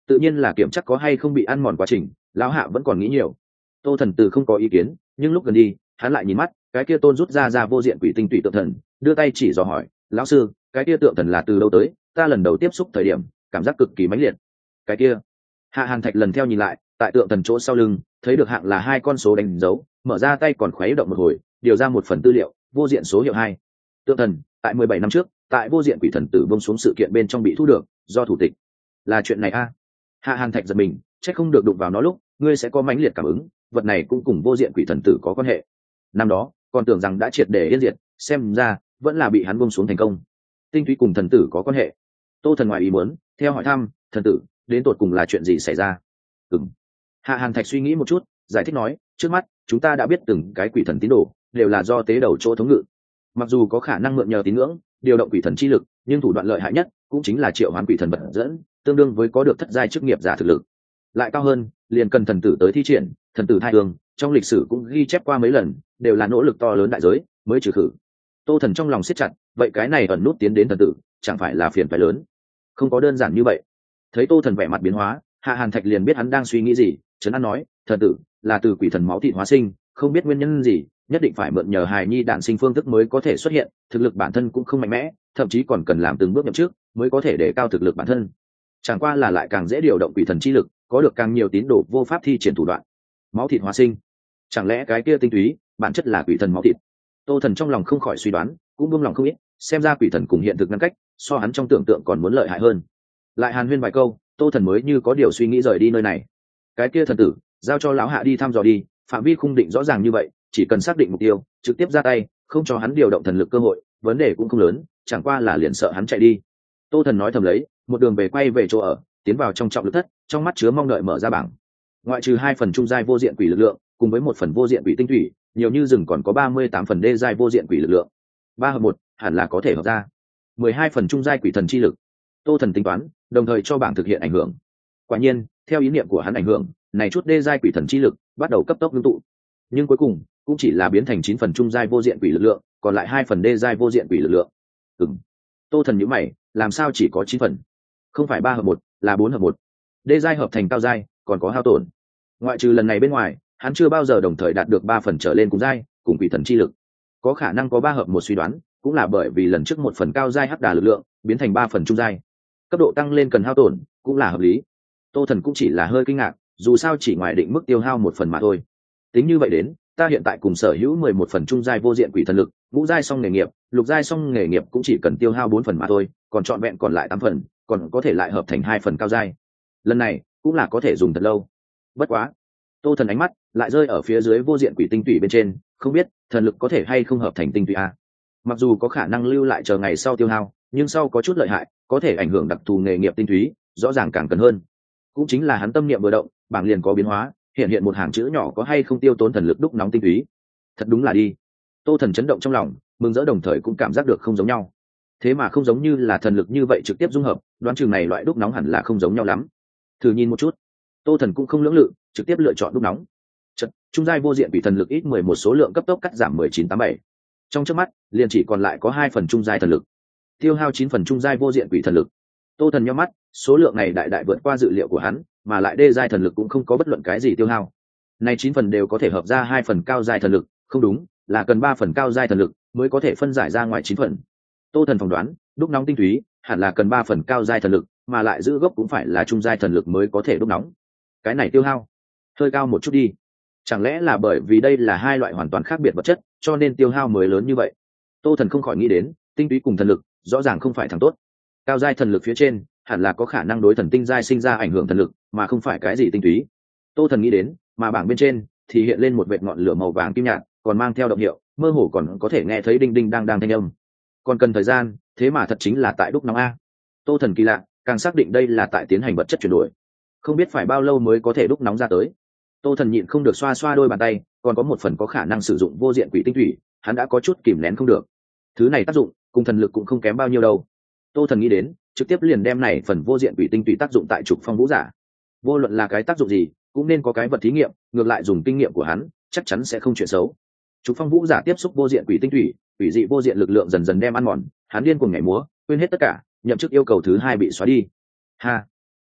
tự nhiên là kiểm chắc có hay không bị ăn mòn quá trình, lão hạ vẫn còn nghĩ nhiều. Tô Thần Tử không có ý kiến, nhưng lúc gần đi hắn lại nhìn mắt cái kia tôn rút ra ra vô diện quỷ tinh tụy tượng thần, đưa tay chỉ dò hỏi: lão sư, cái kia tượng thần là từ đâu tới? Ta lần đầu tiếp xúc thời điểm cảm giác cực kỳ mãnh liệt. Cái kia Hạ Hàn Thạch lần theo nhìn lại, tại tượng thần chỗ sau lưng thấy được hạng là hai con số đánh dấu, mở ra tay còn khuấy động một hồi, điều ra một phần tư liệu, vô diện số hiệu hai. Tượng thần tại mười bảy năm trước tại vô diện quỷ thần tử vông xuống sự kiện bên trong bị thu được, do thủ tịch. Là chuyện này a? À? Hạ Hàn Thạch giật mình, chắc không được đụng vào nó lúc ngươi sẽ có mãnh liệt cảm ứng, vật này cũng cùng vô diện quỷ thần tử có quan hệ. Năm đó còn tưởng rằng đã triệt để yên diệt, xem ra vẫn là bị hắn vông xuống thành công. Tinh túy cùng thần tử có quan hệ. Tô Thần ngoài ý muốn theo hỏi thăm: thần tử đến tột cùng là chuyện gì xảy ra? Ừm. Hạ Hàn Thạch suy nghĩ một chút, giải thích nói: trước mắt chúng ta đã biết từng cái quỷ thần tín đồ đều là do tế đầu chỗ thống ngự. Mặc dù có khả năng mượn nhờ tín ngưỡng điều động quỷ thần chi lực, nhưng thủ đoạn lợi hại nhất cũng chính là triệu hoán quỷ thần vật dẫn, tương đương với có được thất giai chức nghiệp giả thực lực. Lại cao hơn liền cần thần tử tới thi triển. Thần tử thai hương trong lịch sử cũng ghi chép qua mấy lần, đều là nỗ lực to lớn đại giới mới trừ khử. Tô Thần trong lòng siết chặt, vậy cái này ẩn nút tiến đến thần tử chẳng phải là phiền phải lớn? Không có đơn giản như vậy. Thấy Tô Thần vẻ mặt biến hóa, Hạ Hàn Thạch liền biết hắn đang suy nghĩ gì, trấn an nói: thần tử là từ quỷ thần máu thịt hóa sinh, không biết nguyên nhân gì nhất định phải mượn nhờ hài nhi đản sinh phương thức mới có thể xuất hiện, thực lực bản thân cũng không mạnh mẽ, thậm chí còn cần làm từng bước nhậm trước mới có thể để cao thực lực bản thân. Chẳng qua là lại càng dễ điều động quỷ thần chi lực, có được càng nhiều tín đồ vô pháp thi triển thủ đoạn. Máu thịt hóa sinh, chẳng lẽ cái kia tinh túy bản chất là quỷ thần máu thịt? Tô Thần trong lòng không khỏi suy đoán, cũng buông lòng không ít, xem ra quỷ thần cùng hiện thực ngăn cách so hắn trong tưởng tượng còn muốn lợi hại hơn. Lại hàn huyên vài câu, Tô Thần mới như có điều suy nghĩ rời đi nơi này. Cái kia thần tử giao cho lão hạ đi thăm dò đi, phạm vi khung định rõ ràng như vậy, chỉ cần xác định mục tiêu trực tiếp ra tay, không cho hắn điều động thần lực cơ hội, vấn đề cũng không lớn, chẳng qua là liền sợ hắn chạy đi. Tô Thần nói thầm lấy, một đường về quay về chỗ ở, tiến vào trong trọng lực thất, trong mắt chứa mong đợi mở ra bảng. Ngoại trừ hai phần trung giai vô diện quỷ lực lượng cùng với một phần vô diện quỷ tinh thủy, nhiều như rừng còn có ba mươi tám phần đê giai vô diện quỷ lực lượng, ba hợp một hẳn là có thể hợp ra mười hai phần trung giai quỷ thần chi lực. Tô Thần tính toán, đồng thời cho bảng thực hiện ảnh hưởng. Quả nhiên theo ý niệm của hắn ảnh hưởng, này chút đê giai quỷ thần chi lực bắt đầu cấp tốc ngưng tụ, nhưng cuối cùng cũng chỉ là biến thành chín phần trung giai vô diện quỷ lực lượng, còn lại hai phần đê giai vô diện quỷ lực lượng. Ừm. Tô Thần nhíu mày, làm sao chỉ có chín phần? Không phải ba hợp một, là bốn hợp một. Đê giai hợp thành cao giai, còn có hao tổn. Ngoại trừ lần này bên ngoài, hắn chưa bao giờ đồng thời đạt được ba phần trở lên cùng giai, cùng quỷ thần chi lực. Có khả năng có ba hợp một suy đoán, cũng là bởi vì lần trước một phần cao giai hắc đà lực lượng biến thành ba phần trung giai. Cấp độ tăng lên cần hao tổn, cũng là hợp lý. Tô Thần cũng chỉ là hơi kinh ngạc, dù sao chỉ ngoài định mức tiêu hao một phần mà thôi. Tính như vậy đến, ta hiện tại cùng sở hữu mười một phần trung giai vô diện quỷ thần lực, ngũ giai song nghề nghiệp, lục giai song nghề nghiệp cũng chỉ cần tiêu hao bốn phần mà thôi, còn trọn vẹn còn lại tám phần, còn có thể lại hợp thành hai phần cao giai. Lần này cũng là có thể dùng thật lâu. Bất quá, Tô Thần ánh mắt lại rơi ở phía dưới vô diện quỷ tinh tủy bên trên, không biết thần lực có thể hay không hợp thành tinh tủy a. Mặc dù có khả năng lưu lại chờ ngày sau tiêu hao, nhưng sau có chút lợi hại, có thể ảnh hưởng đặc thù nghề nghiệp tinh túy, rõ ràng càng cần hơn. Cũng chính là hắn tâm niệm vừa động, bảng liền có biến hóa, hiện hiện một hàng chữ nhỏ có hay không tiêu tốn thần lực đúc nóng tinh túy. Thật đúng là đi. Tô Thần chấn động trong lòng, mừng rỡ đồng thời cũng cảm giác được không giống nhau. Thế mà không giống như là thần lực như vậy trực tiếp dung hợp, đoán chừng này loại đúc nóng hẳn là không giống nhau lắm. Thử nhìn một chút. Tô Thần cũng không lưỡng lự, trực tiếp lựa chọn đúc nóng. Chật, trung giai vô diện bị thần lực ít mười một số lượng cấp tốc cắt giảm mười chín tám bảy. Trong chớp mắt, liền chỉ còn lại có hai phần trung giai thần lực. Tiêu hao chín phần trung giai vô diện quỷ thần lực. Tô Thần nhíu mắt, số lượng này đại đại vượt qua dự liệu của hắn, mà lại đê giai thần lực cũng không có bất luận cái gì tiêu hao. Này chín phần đều có thể hợp ra hai phần cao giai thần lực, không đúng, là cần ba phần cao giai thần lực mới có thể phân giải ra ngoài chín phần. Tô Thần phỏng đoán, đúc nóng tinh túy hẳn là cần ba phần cao giai thần lực, mà lại giữ gốc cũng phải là trung giai thần lực mới có thể đúc nóng. Cái này tiêu hao hơi cao một chút đi. Chẳng lẽ là bởi vì đây là hai loại hoàn toàn khác biệt vật chất, cho nên tiêu hao mới lớn như vậy? Tô Thần không khỏi nghĩ đến, tinh túy cùng thần lực rõ ràng không phải thằng tốt. Cao giai thần lực phía trên hẳn là có khả năng đối thần tinh giai sinh ra ảnh hưởng thần lực, mà không phải cái gì tinh túy. Tô Thần nghĩ đến, mà bảng bên trên thì hiện lên một vệt ngọn lửa màu vàng kim nhạt, còn mang theo động hiệu, mơ hồ còn có thể nghe thấy đinh đinh đang đang thanh âm. Còn cần thời gian, thế mà thật chính là tại đúc nóng a. Tô Thần kỳ lạ, càng xác định đây là tại tiến hành vật chất chuyển đổi. Không biết phải bao lâu mới có thể đúc nóng ra tới. Tô Thần nhịn không được xoa xoa đôi bàn tay, còn có một phần có khả năng sử dụng vô diện quỷ tinh thủy, hắn đã có chút kìm nén không được. Thứ này tác dụng cùng thần lực cũng không kém bao nhiêu đâu. Tô Thần nghĩ đến, trực tiếp liền đem này phần vô diện quỷ tinh tùy tác dụng tại trục phong vũ giả. Vô luận là cái tác dụng gì, cũng nên có cái vật thí nghiệm, ngược lại dùng kinh nghiệm của hắn, chắc chắn sẽ không chuyện xấu. Trục phong vũ giả tiếp xúc vô diện quỷ tinh thủy, quỷ dị vô diện lực lượng dần dần đem ăn mòn, hắn điên cuồng nhảy múa, quên hết tất cả, nhậm chức yêu cầu thứ hai bị xóa đi. Ha,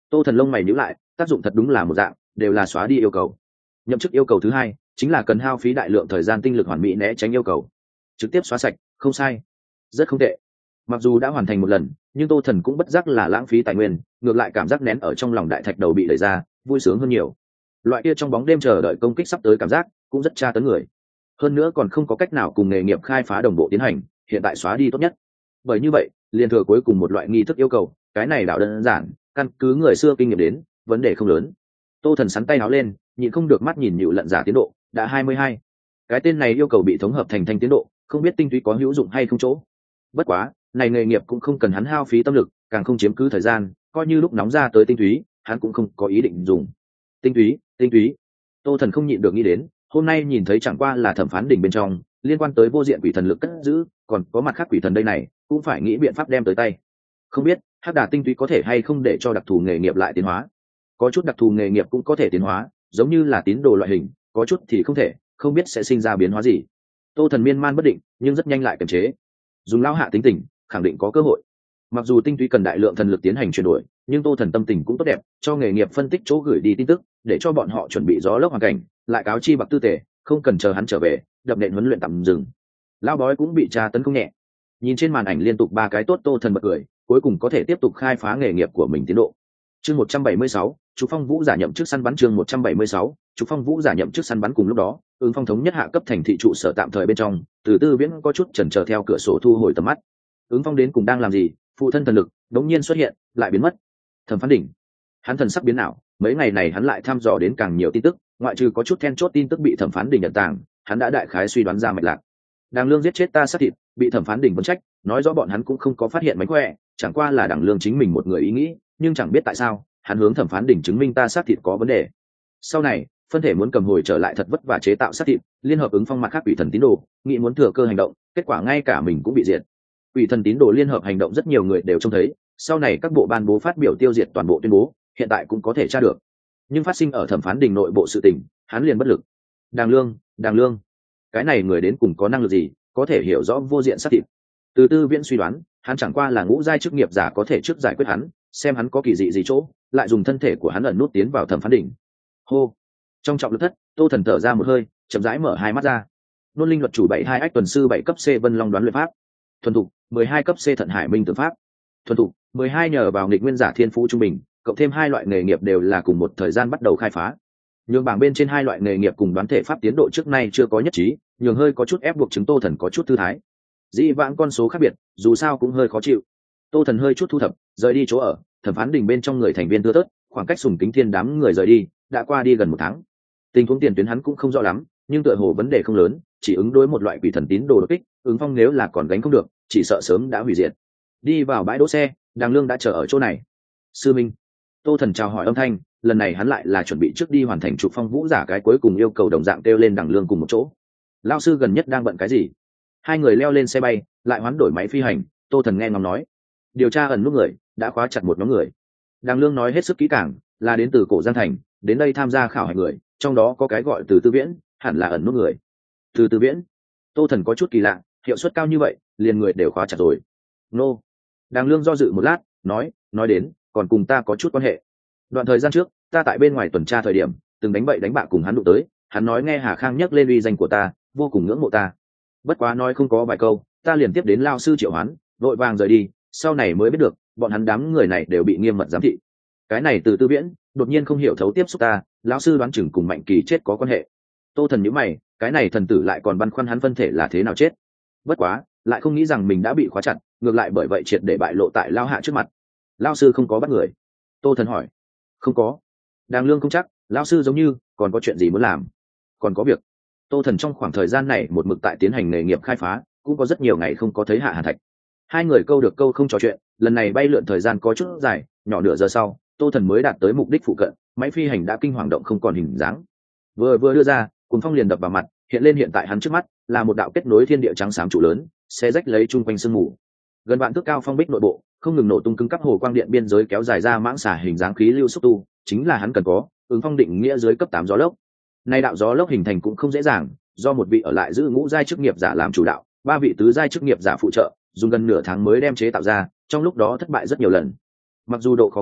Tô Thần lông mày nhíu lại, tác dụng thật đúng là một dạng, đều là xóa đi yêu cầu. Nhậm chức yêu cầu thứ hai chính là cần hao phí đại lượng thời gian tinh lực hoàn mỹ né tránh yêu cầu, trực tiếp xóa sạch, không sai, rất không tệ. Mặc dù đã hoàn thành một lần, nhưng Tô Thần cũng bất giác là lãng phí tài nguyên, ngược lại cảm giác nén ở trong lòng đại thạch đầu bị đẩy ra, vui sướng hơn nhiều. Loại kia trong bóng đêm chờ đợi công kích sắp tới cảm giác cũng rất tra tấn người. Hơn nữa còn không có cách nào cùng nghề nghiệp khai phá đồng bộ tiến hành, hiện tại xóa đi tốt nhất. Bởi như vậy, liền thừa cuối cùng một loại nghi thức yêu cầu, cái này đảo đơn giản, căn cứ người xưa kinh nghiệm đến, vấn đề không lớn. Tô Thần sắn tay áo lên, nhịn không được mắt nhìn nhựu lận giả tiến độ, đã hai mươi hai. Cái tên này yêu cầu bị thống hợp thành thanh tiến độ, không biết tinh túy có hữu dụng hay không chỗ. Bất quá, này nghề nghiệp cũng không cần hắn hao phí tâm lực, càng không chiếm cứ thời gian, coi như lúc nóng ra tới tinh túy, hắn cũng không có ý định dùng. Tinh túy, tinh túy. Tô Thần không nhịn được nghĩ đến, hôm nay nhìn thấy chẳng qua là thẩm phán đỉnh bên trong, liên quan tới vô diện quỷ thần lực cất giữ, còn có mặt khác quỷ thần đây này, cũng phải nghĩ biện pháp đem tới tay. Không biết, hắc đà tinh túy có thể hay không để cho đặc thù nghề nghiệp lại tiến hóa. Có chút đặc thù nghề nghiệp cũng có thể tiến hóa, giống như là tín đồ loại hình, có chút thì không thể, không biết sẽ sinh ra biến hóa gì. Tô Thần miên man bất định, nhưng rất nhanh lại kiềm chế. Dùng lão hạ tính tình, khẳng định có cơ hội. Mặc dù tinh túy cần đại lượng thần lực tiến hành chuyển đổi, nhưng Tô Thần tâm tình cũng tốt đẹp, cho nghề nghiệp phân tích chỗ gửi đi tin tức, để cho bọn họ chuẩn bị gió lốc hoàn cảnh, lại cáo chi bạc tư tề, không cần chờ hắn trở về, đập nện huấn luyện tạm dừng. Lão bói cũng bị tra tấn không nhẹ. Nhìn trên màn ảnh liên tục ba cái tốt, Tô Thần bật cười, cuối cùng có thể tiếp tục khai phá nghề nghiệp của mình tiến độ. Chương một trăm bảy mươi sáu, Trục Phong Vũ giả nhậm chức săn bắn. Chương một trăm bảy mươi sáu, Trục Phong Vũ giả nhậm chức săn bắn. Cùng lúc đó, Ứng Phong thống nhất hạ cấp thành thị trụ sở tạm thời bên trong, Từ Tư Viễn có chút chần chờ theo cửa sổ thu hồi tầm mắt. Ứng Phong đến cùng đang làm gì? Phụ thân thần lực đống nhiên xuất hiện, lại biến mất. Thẩm Phán đỉnh, hắn thần sắc biến ảo, mấy ngày này hắn lại thăm dò đến càng nhiều tin tức, ngoại trừ có chút then chốt tin tức bị Thẩm Phán đỉnh nhận tàng, hắn đã đại khái suy đoán ra mạch lạc. Đàng Lương giết chết ta sát thịt, bị Thẩm Phán đỉnh vấn trách, nói rõ bọn hắn cũng không có phát hiện mánh khỏe, chẳng qua là Đàng Lương chính mình một người ý nghĩ, nhưng chẳng biết tại sao hắn hướng Thẩm Phán đỉnh chứng minh ta sát thịt có vấn đề. Sau này phân thể muốn cầm hồi trở lại thật vất vả chế tạo sát thịt, liên hợp ứng phong mặt khác quỷ thần tín đồ, nghĩ muốn thừa cơ hành động, kết quả ngay cả mình cũng bị diệt. Quỷ thần tín đồ liên hợp hành động rất nhiều người đều trông thấy, sau này các bộ ban bố phát biểu tiêu diệt toàn bộ tuyên bố, hiện tại cũng có thể tra được. Nhưng phát sinh ở Thẩm Phán đỉnh nội bộ sự tình, hắn liền bất lực. Đàng Lương, Đàng Lương, cái này người đến cùng có năng lực gì, có thể hiểu rõ vô diện sát thịt. Từ Tư Viễn suy đoán, hắn chẳng qua là ngũ giai chức nghiệp giả có thể trước giải quyết hắn, xem hắn có kỳ dị gì chỗ, lại dùng thân thể của hắn ẩn nút tiến vào Thẩm Phán đỉnh. Hô, trong trọng lực thất, Tô Thần thở ra một hơi, chậm rãi mở hai mắt ra. Nôn linh luật chủ bảy hai ách tuần sư bảy cấp C Vân Long đoán luyện pháp, thuần thục mười hai cấp C Thận Hải Minh tưởng pháp, thuần thục mười hai nhờ vào nghịch nguyên giả thiên phú trung bình, cộng thêm hai loại nghề nghiệp đều là cùng một thời gian bắt đầu khai phá. Nhường bảng bên trên hai loại nghề nghiệp cùng đoán thể pháp tiến độ trước nay chưa có nhất trí, nhường hơi có chút ép buộc chứng Tô Thần có chút thư thái. Dĩ vãng con số khác biệt, dù sao cũng hơi khó chịu. Tô Thần hơi chút thu thập, rời đi chỗ ở, Thẩm Phán đỉnh bên trong người thành viên thưa thớt, khoảng cách Sùng Kính Thiên đám người rời đi, đã qua đi gần một tháng. Tình huống tiền tuyến hắn cũng không rõ lắm, nhưng tựa hồ vấn đề không lớn, chỉ ứng đối một loại quỷ thần tín đồ đột kích, Ứng Phong nếu là còn gánh không được, chỉ sợ sớm đã hủy diệt. Đi vào bãi đỗ xe, Đàng Lương đã chờ ở chỗ này. Sư Minh. Tô Thần chào hỏi âm thanh, lần này hắn lại là chuẩn bị trước đi hoàn thành Trục Phong Vũ giả cái cuối cùng yêu cầu đồng dạng kêu lên Đàng Lương cùng một chỗ. Lão sư gần nhất đang bận cái gì? Hai người leo lên xe bay, lại hoán đổi máy phi hành, Tô Thần nghe ngóng nói. Điều tra ẩn nút người, đã khóa chặt một nhóm người. Đàng Lương nói hết sức kỹ càng, là đến từ Cổ Giang thành, đến đây tham gia khảo hạch người, trong đó có cái gọi Từ Tư Viễn, hẳn là ẩn nút người. Từ Tư Viễn? Tô Thần có chút kỳ lạ, hiệu suất cao như vậy, liền người đều khóa chặt rồi. Nô. Đàng Lương do dự một lát, nói, nói đến, còn cùng ta có chút quan hệ. Đoạn thời gian trước, ta tại bên ngoài tuần tra thời điểm, từng đánh bậy đánh bạ cùng hắn đụng tới, hắn nói nghe Hà Khang nhắc lên uy danh của ta, vô cùng ngưỡng mộ ta. Bất quá nói không có vài câu, ta liền tiếp đến lao sư triệu hoán, vội vàng rời đi, sau này mới biết được, bọn hắn đám người này đều bị nghiêm mật giám thị. Cái này Từ Tư Viễn, đột nhiên không hiểu thấu tiếp xúc ta, lão sư đoán chừng cùng Mạnh Kỳ chết có quan hệ. Tô Thần nhíu mày, cái này thần tử lại còn băn khoăn hắn phân thể là thế nào chết. Bất quá, lại không nghĩ rằng mình đã bị khóa chặt, ngược lại bởi vậy triệt để bại lộ tại lao hạ trước mặt. Lao sư không có bắt người. Tô Thần hỏi. Không có. Đàng Lương không chắc, lao sư giống như còn có chuyện gì muốn làm. Còn có việc. Tô Thần trong khoảng thời gian này một mực tại tiến hành nghề nghiệp khai phá, cũng có rất nhiều ngày không có thấy Hạ Hàn Thạch. Hai người câu được câu không trò chuyện, lần này bay lượn thời gian có chút dài, nhỏ nửa giờ sau, Tô Thần mới đạt tới mục đích phụ cận, máy phi hành đã kinh hoàng động không còn hình dáng. Vừa vừa đưa ra, cuồng phong liền đập vào mặt, hiện lên hiện tại hắn trước mắt là một đạo kết nối thiên địa trắng xám trụ lớn, xe rách lấy chung quanh sương mù. Gần vạn thước cao phong bích nội bộ, không ngừng nổ tung cứng cắp hồ quang điện biên giới kéo dài ra mãng xả hình dáng khí lưu xúc tu, chính là hắn cần có, ứng phong định nghĩa dưới cấp tám gió lốc. Nay đạo gió lốc hình thành cũng không dễ dàng, do một vị ở lại giữ ngũ giai chức nghiệp giả làm chủ đạo, ba vị tứ giai chức nghiệp giả phụ trợ, dùng gần nửa tháng mới đem chế tạo ra, trong lúc đó thất bại rất nhiều lần. Mặc dù độ khó cao,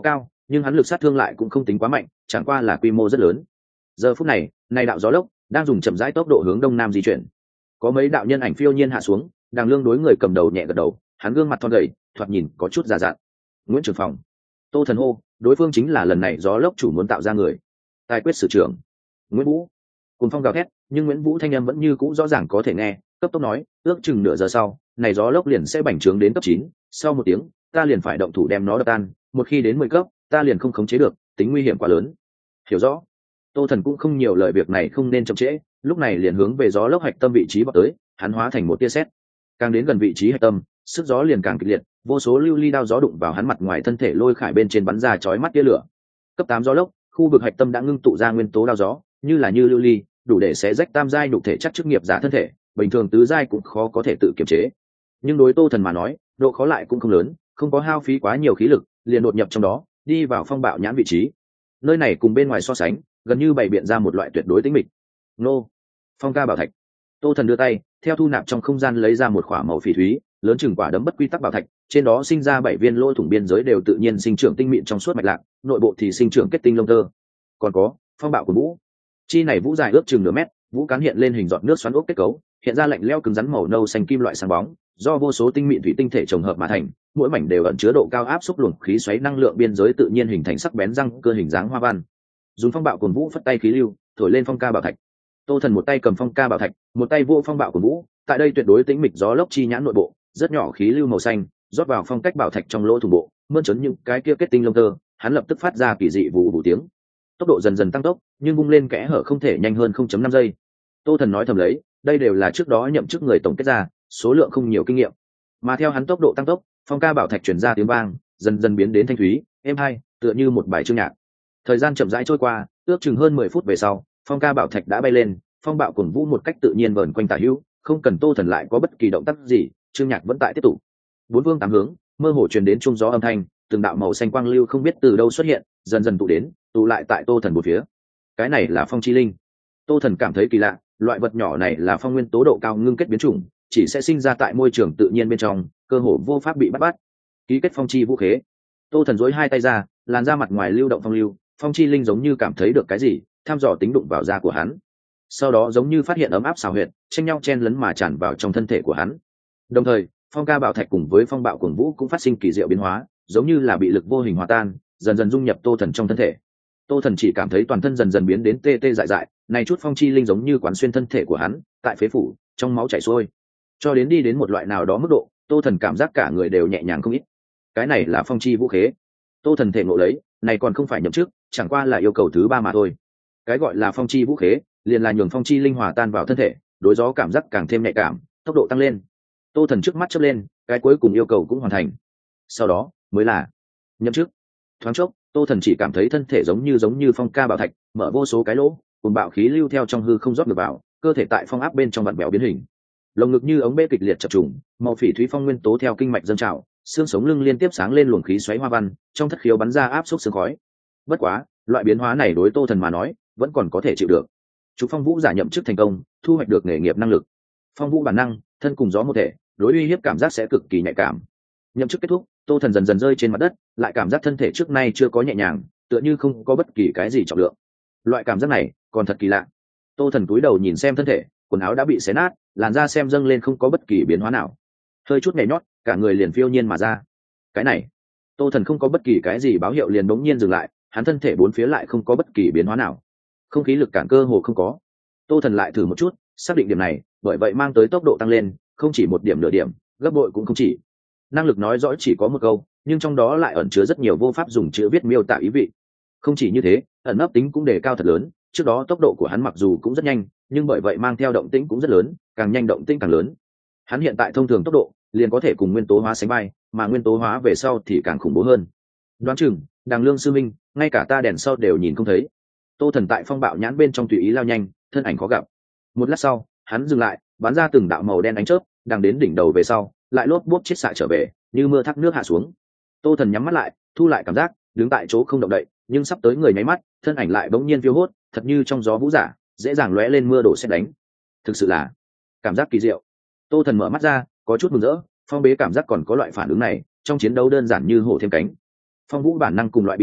nhưng hắn lực sát thương lại cũng không tính quá mạnh, chẳng qua là quy mô rất lớn. Giờ phút này, này đạo gió lốc đang dùng chậm rãi tốc độ hướng đông nam di chuyển. Có mấy đạo nhân ảnh phiêu nhiên hạ xuống, Đàng Lương đối người cầm đầu nhẹ gật đầu, hắn gương mặt thon gầy, thoạt nhìn có chút già dặn. Nguyễn Trường Phòng. Tô Thần hô, đối phương chính là lần này gió lốc chủ muốn tạo ra người. Tài quyết sử trưởng. Nguyễn Vũ. Cùng phong gào thét, nhưng Nguyễn Vũ thanh âm vẫn như cũ rõ ràng có thể nghe, cấp tốc nói, ước chừng nửa giờ sau, này gió lốc liền sẽ bành trướng đến cấp chín, sau một tiếng, ta liền phải động thủ đem nó đập tan, một khi đến mười cấp, ta liền không khống chế được, tính nguy hiểm quá lớn. Hiểu rõ. Tô Thần cũng không nhiều lời, việc này không nên chậm trễ, lúc này liền hướng về gió lốc hạch tâm vị trí vọt tới, hắn hóa thành một tia sét. Càng đến gần vị trí hạch tâm, sức gió liền càng kịch liệt, vô số lưu ly đao gió đụng vào hắn mặt ngoài thân thể lôi khải bên trên bắn ra chói mắt tia lửa. Cấp tám gió lốc, khu vực hạch tâm đã ngưng tụ ra nguyên tố đao gió, như là như lưu ly, đủ để xé rách tam giai nhục thể chắc chức nghiệp giả thân thể, bình thường tứ giai cũng khó có thể tự kiềm chế. Nhưng đối Tô Thần mà nói, độ khó lại cũng không lớn, không có hao phí quá nhiều khí lực, liền đột nhập trong đó, đi vào phong bạo nhãn vị trí. Nơi này cùng bên ngoài so sánh, gần như bày biện ra một loại tuyệt đối tĩnh mịch. Nô, phong ca bảo thạch. Tô Thần đưa tay, theo thu nạp trong không gian lấy ra một khỏa màu phỉ thúy, lớn chừng quả đấm bất quy tắc bảo thạch, trên đó sinh ra bảy viên lỗ thủng biên giới đều tự nhiên sinh trưởng tinh mịn trong suốt mạch lạc, nội bộ thì sinh trưởng kết tinh lông tơ. Còn có phong bạo của vũ, chi này vũ dài ước chừng nửa mét, vũ cán hiện lên hình giọt nước xoắn ốc kết cấu, hiện ra lạnh lẽo cứng rắn màu nâu xanh kim loại sáng bóng, do vô số tinh mịn thủy tinh thể chồng hợp mà thành, mỗi mảnh đều ẩn chứa độ cao áp xúc luồng khí xoáy năng lượng biên giới tự nhiên hình thành sắc bén răng cơ hình dáng hoa văn. Dùng phong bạo của vũ phất tay khí lưu, thổi lên phong ca bảo thạch. Tô Thần một tay cầm phong ca bảo thạch, một tay vô phong bạo của vũ, tại đây tuyệt đối tĩnh mịch gió lốc chi nhãn nội bộ, rất nhỏ khí lưu màu xanh rót vào phong cách bảo thạch trong lỗ thủng bộ, mơn trớn những cái kia kết tinh lông tơ, hắn lập tức phát ra kỳ dị vụ vụ tiếng. Tốc độ dần dần tăng tốc, nhưng bung lên kẽ hở không thể nhanh hơn không phẩy năm giây. Tô Thần nói thầm lấy, đây đều là trước đó nhậm chức người tổng kết ra, số lượng không nhiều kinh nghiệm. Mà theo hắn tốc độ tăng tốc, phong ca bảo thạch truyền ra tiếng vang, dần dần biến đến thanh thúy, êm hay, tựa như một bài chương nhạc. Thời gian chậm rãi trôi qua, ước chừng hơn mười phút về sau, phong ca bảo thạch đã bay lên, phong bạo cuồng vũ một cách tự nhiên vờn quanh tả hữu, không cần Tô Thần lại có bất kỳ động tác gì, chương nhạc vẫn tại tiếp tục. Bốn phương tám hướng, mơ hồ truyền đến trung gió âm thanh, từng đạo màu xanh quang lưu không biết từ đâu xuất hiện, dần dần tụ đến, tụ lại tại Tô Thần một phía. Cái này là phong chi linh. Tô Thần cảm thấy kỳ lạ, loại vật nhỏ này là phong nguyên tố độ cao ngưng kết biến chủng, chỉ sẽ sinh ra tại môi trường tự nhiên bên trong, cơ hồ vô pháp bị bắt bắt. Ký kết phong chi vũ khế. Tô Thần duỗi hai tay ra, làn da mặt ngoài lưu động phong lưu, phong chi linh giống như cảm thấy được cái gì, tham dò tính đụng vào da của hắn. Sau đó giống như phát hiện ấm áp xào huyệt, tranh nhau chen lấn mà tràn vào trong thân thể của hắn. Đồng thời, phong ca bảo thạch cùng với phong bạo cuồng vũ cũng phát sinh kỳ diệu biến hóa, giống như là bị lực vô hình hòa tan, dần dần dung nhập Tô Thần trong thân thể. Tô Thần chỉ cảm thấy toàn thân dần dần biến đến tê tê dại dại, này chút phong chi linh giống như quán xuyên thân thể của hắn, tại phế phủ, trong máu chảy xuôi, cho đến đi đến một loại nào đó mức độ, Tô Thần cảm giác cả người đều nhẹ nhàng không ít. Cái này là phong chi vũ khế. Tô Thần thể ngộ lấy, này còn không phải nhậm chức, chẳng qua là yêu cầu thứ ba mà thôi. Cái gọi là phong chi vũ khế, liền là nhường phong chi linh hòa tan vào thân thể, đối gió cảm giác càng thêm nhạy cảm, tốc độ tăng lên. Tô Thần trước mắt chớp lên, cái cuối cùng yêu cầu cũng hoàn thành. Sau đó mới là nhậm chức. Thoáng chốc, Tô Thần chỉ cảm thấy thân thể giống như giống như phong ca bảo thạch, mở vô số cái lỗ, cùng bạo khí lưu theo trong hư không rót ngược vào, cơ thể tại phong áp bên trong vặn bèo biến hình. Lồng ngực như ống bê kịch liệt chập trùng, màu phỉ thúy phong nguyên tố theo kinh mạch dâng trào, xương sống lưng liên tiếp sáng lên luồng khí xoáy hoa văn, trong thất khiếu bắn ra áp suất sương khói. Bất quá, loại biến hóa này đối Tô Thần mà nói, vẫn còn có thể chịu được. Trục Phong Vũ giả nhậm chức thành công, thu hoạch được nghề nghiệp năng lực. Phong Vũ bản năng, thân cùng gió một thể, đối uy hiếp cảm giác sẽ cực kỳ nhạy cảm. Nhậm chức kết thúc, Tô Thần dần dần rơi trên mặt đất, lại cảm giác thân thể trước nay chưa có nhẹ nhàng, tựa như không có bất kỳ cái gì trọng lượng. Loại cảm giác này còn thật kỳ lạ. Tô Thần cúi đầu nhìn xem thân thể, quần áo đã bị xé nát, làn da xem dâng lên không có bất kỳ biến hóa nào. Hơi chút nhảy nhót, cả người liền phiêu nhiên mà ra. Cái này, Tô Thần không có bất kỳ cái gì báo hiệu liền bỗng nhiên dừng lại, hắn thân thể bốn phía lại không có bất kỳ biến hóa nào. Không khí lực cản cơ hồ không có. Tô Thần lại thử một chút, xác định điểm này, bởi vậy mang tới tốc độ tăng lên, không chỉ một điểm nửa điểm, gấp bội cũng không chỉ. Năng lực nói rõ chỉ có một câu, nhưng trong đó lại ẩn chứa rất nhiều vô pháp dùng chữ viết miêu tả ý vị. Không chỉ như thế, ẩn nấp tính cũng đề cao thật lớn, trước đó tốc độ của hắn mặc dù cũng rất nhanh, nhưng bởi vậy mang theo động tĩnh cũng rất lớn, càng nhanh động tĩnh càng lớn. Hắn hiện tại thông thường tốc độ, liền có thể cùng nguyên tố hóa sánh vai, mà nguyên tố hóa về sau thì càng khủng bố hơn. Đoán chừng, Đàng Lương sư minh, ngay cả ta đèn sau đều nhìn không thấy. Tô Thần tại phong bạo nhãn bên trong tùy ý lao nhanh, thân ảnh khó gặp. Một lát sau, hắn dừng lại, bắn ra từng đạo màu đen ánh chớp, đang đến đỉnh đầu về sau, lại lốp bốp chết xạ trở về, như mưa thác nước hạ xuống. Tô Thần nhắm mắt lại, thu lại cảm giác, đứng tại chỗ không động đậy, nhưng sắp tới người nháy mắt, thân ảnh lại bỗng nhiên phiêu hốt, thật như trong gió vũ giả, dễ dàng lóe lên mưa đổ sét đánh. Thực sự là cảm giác kỳ diệu. Tô Thần mở mắt ra, có chút mừng rỡ, phong bế cảm giác còn có loại phản ứng này, trong chiến đấu đơn giản như hổ thêm cánh. Phong vũ bản năng cùng loại bị động,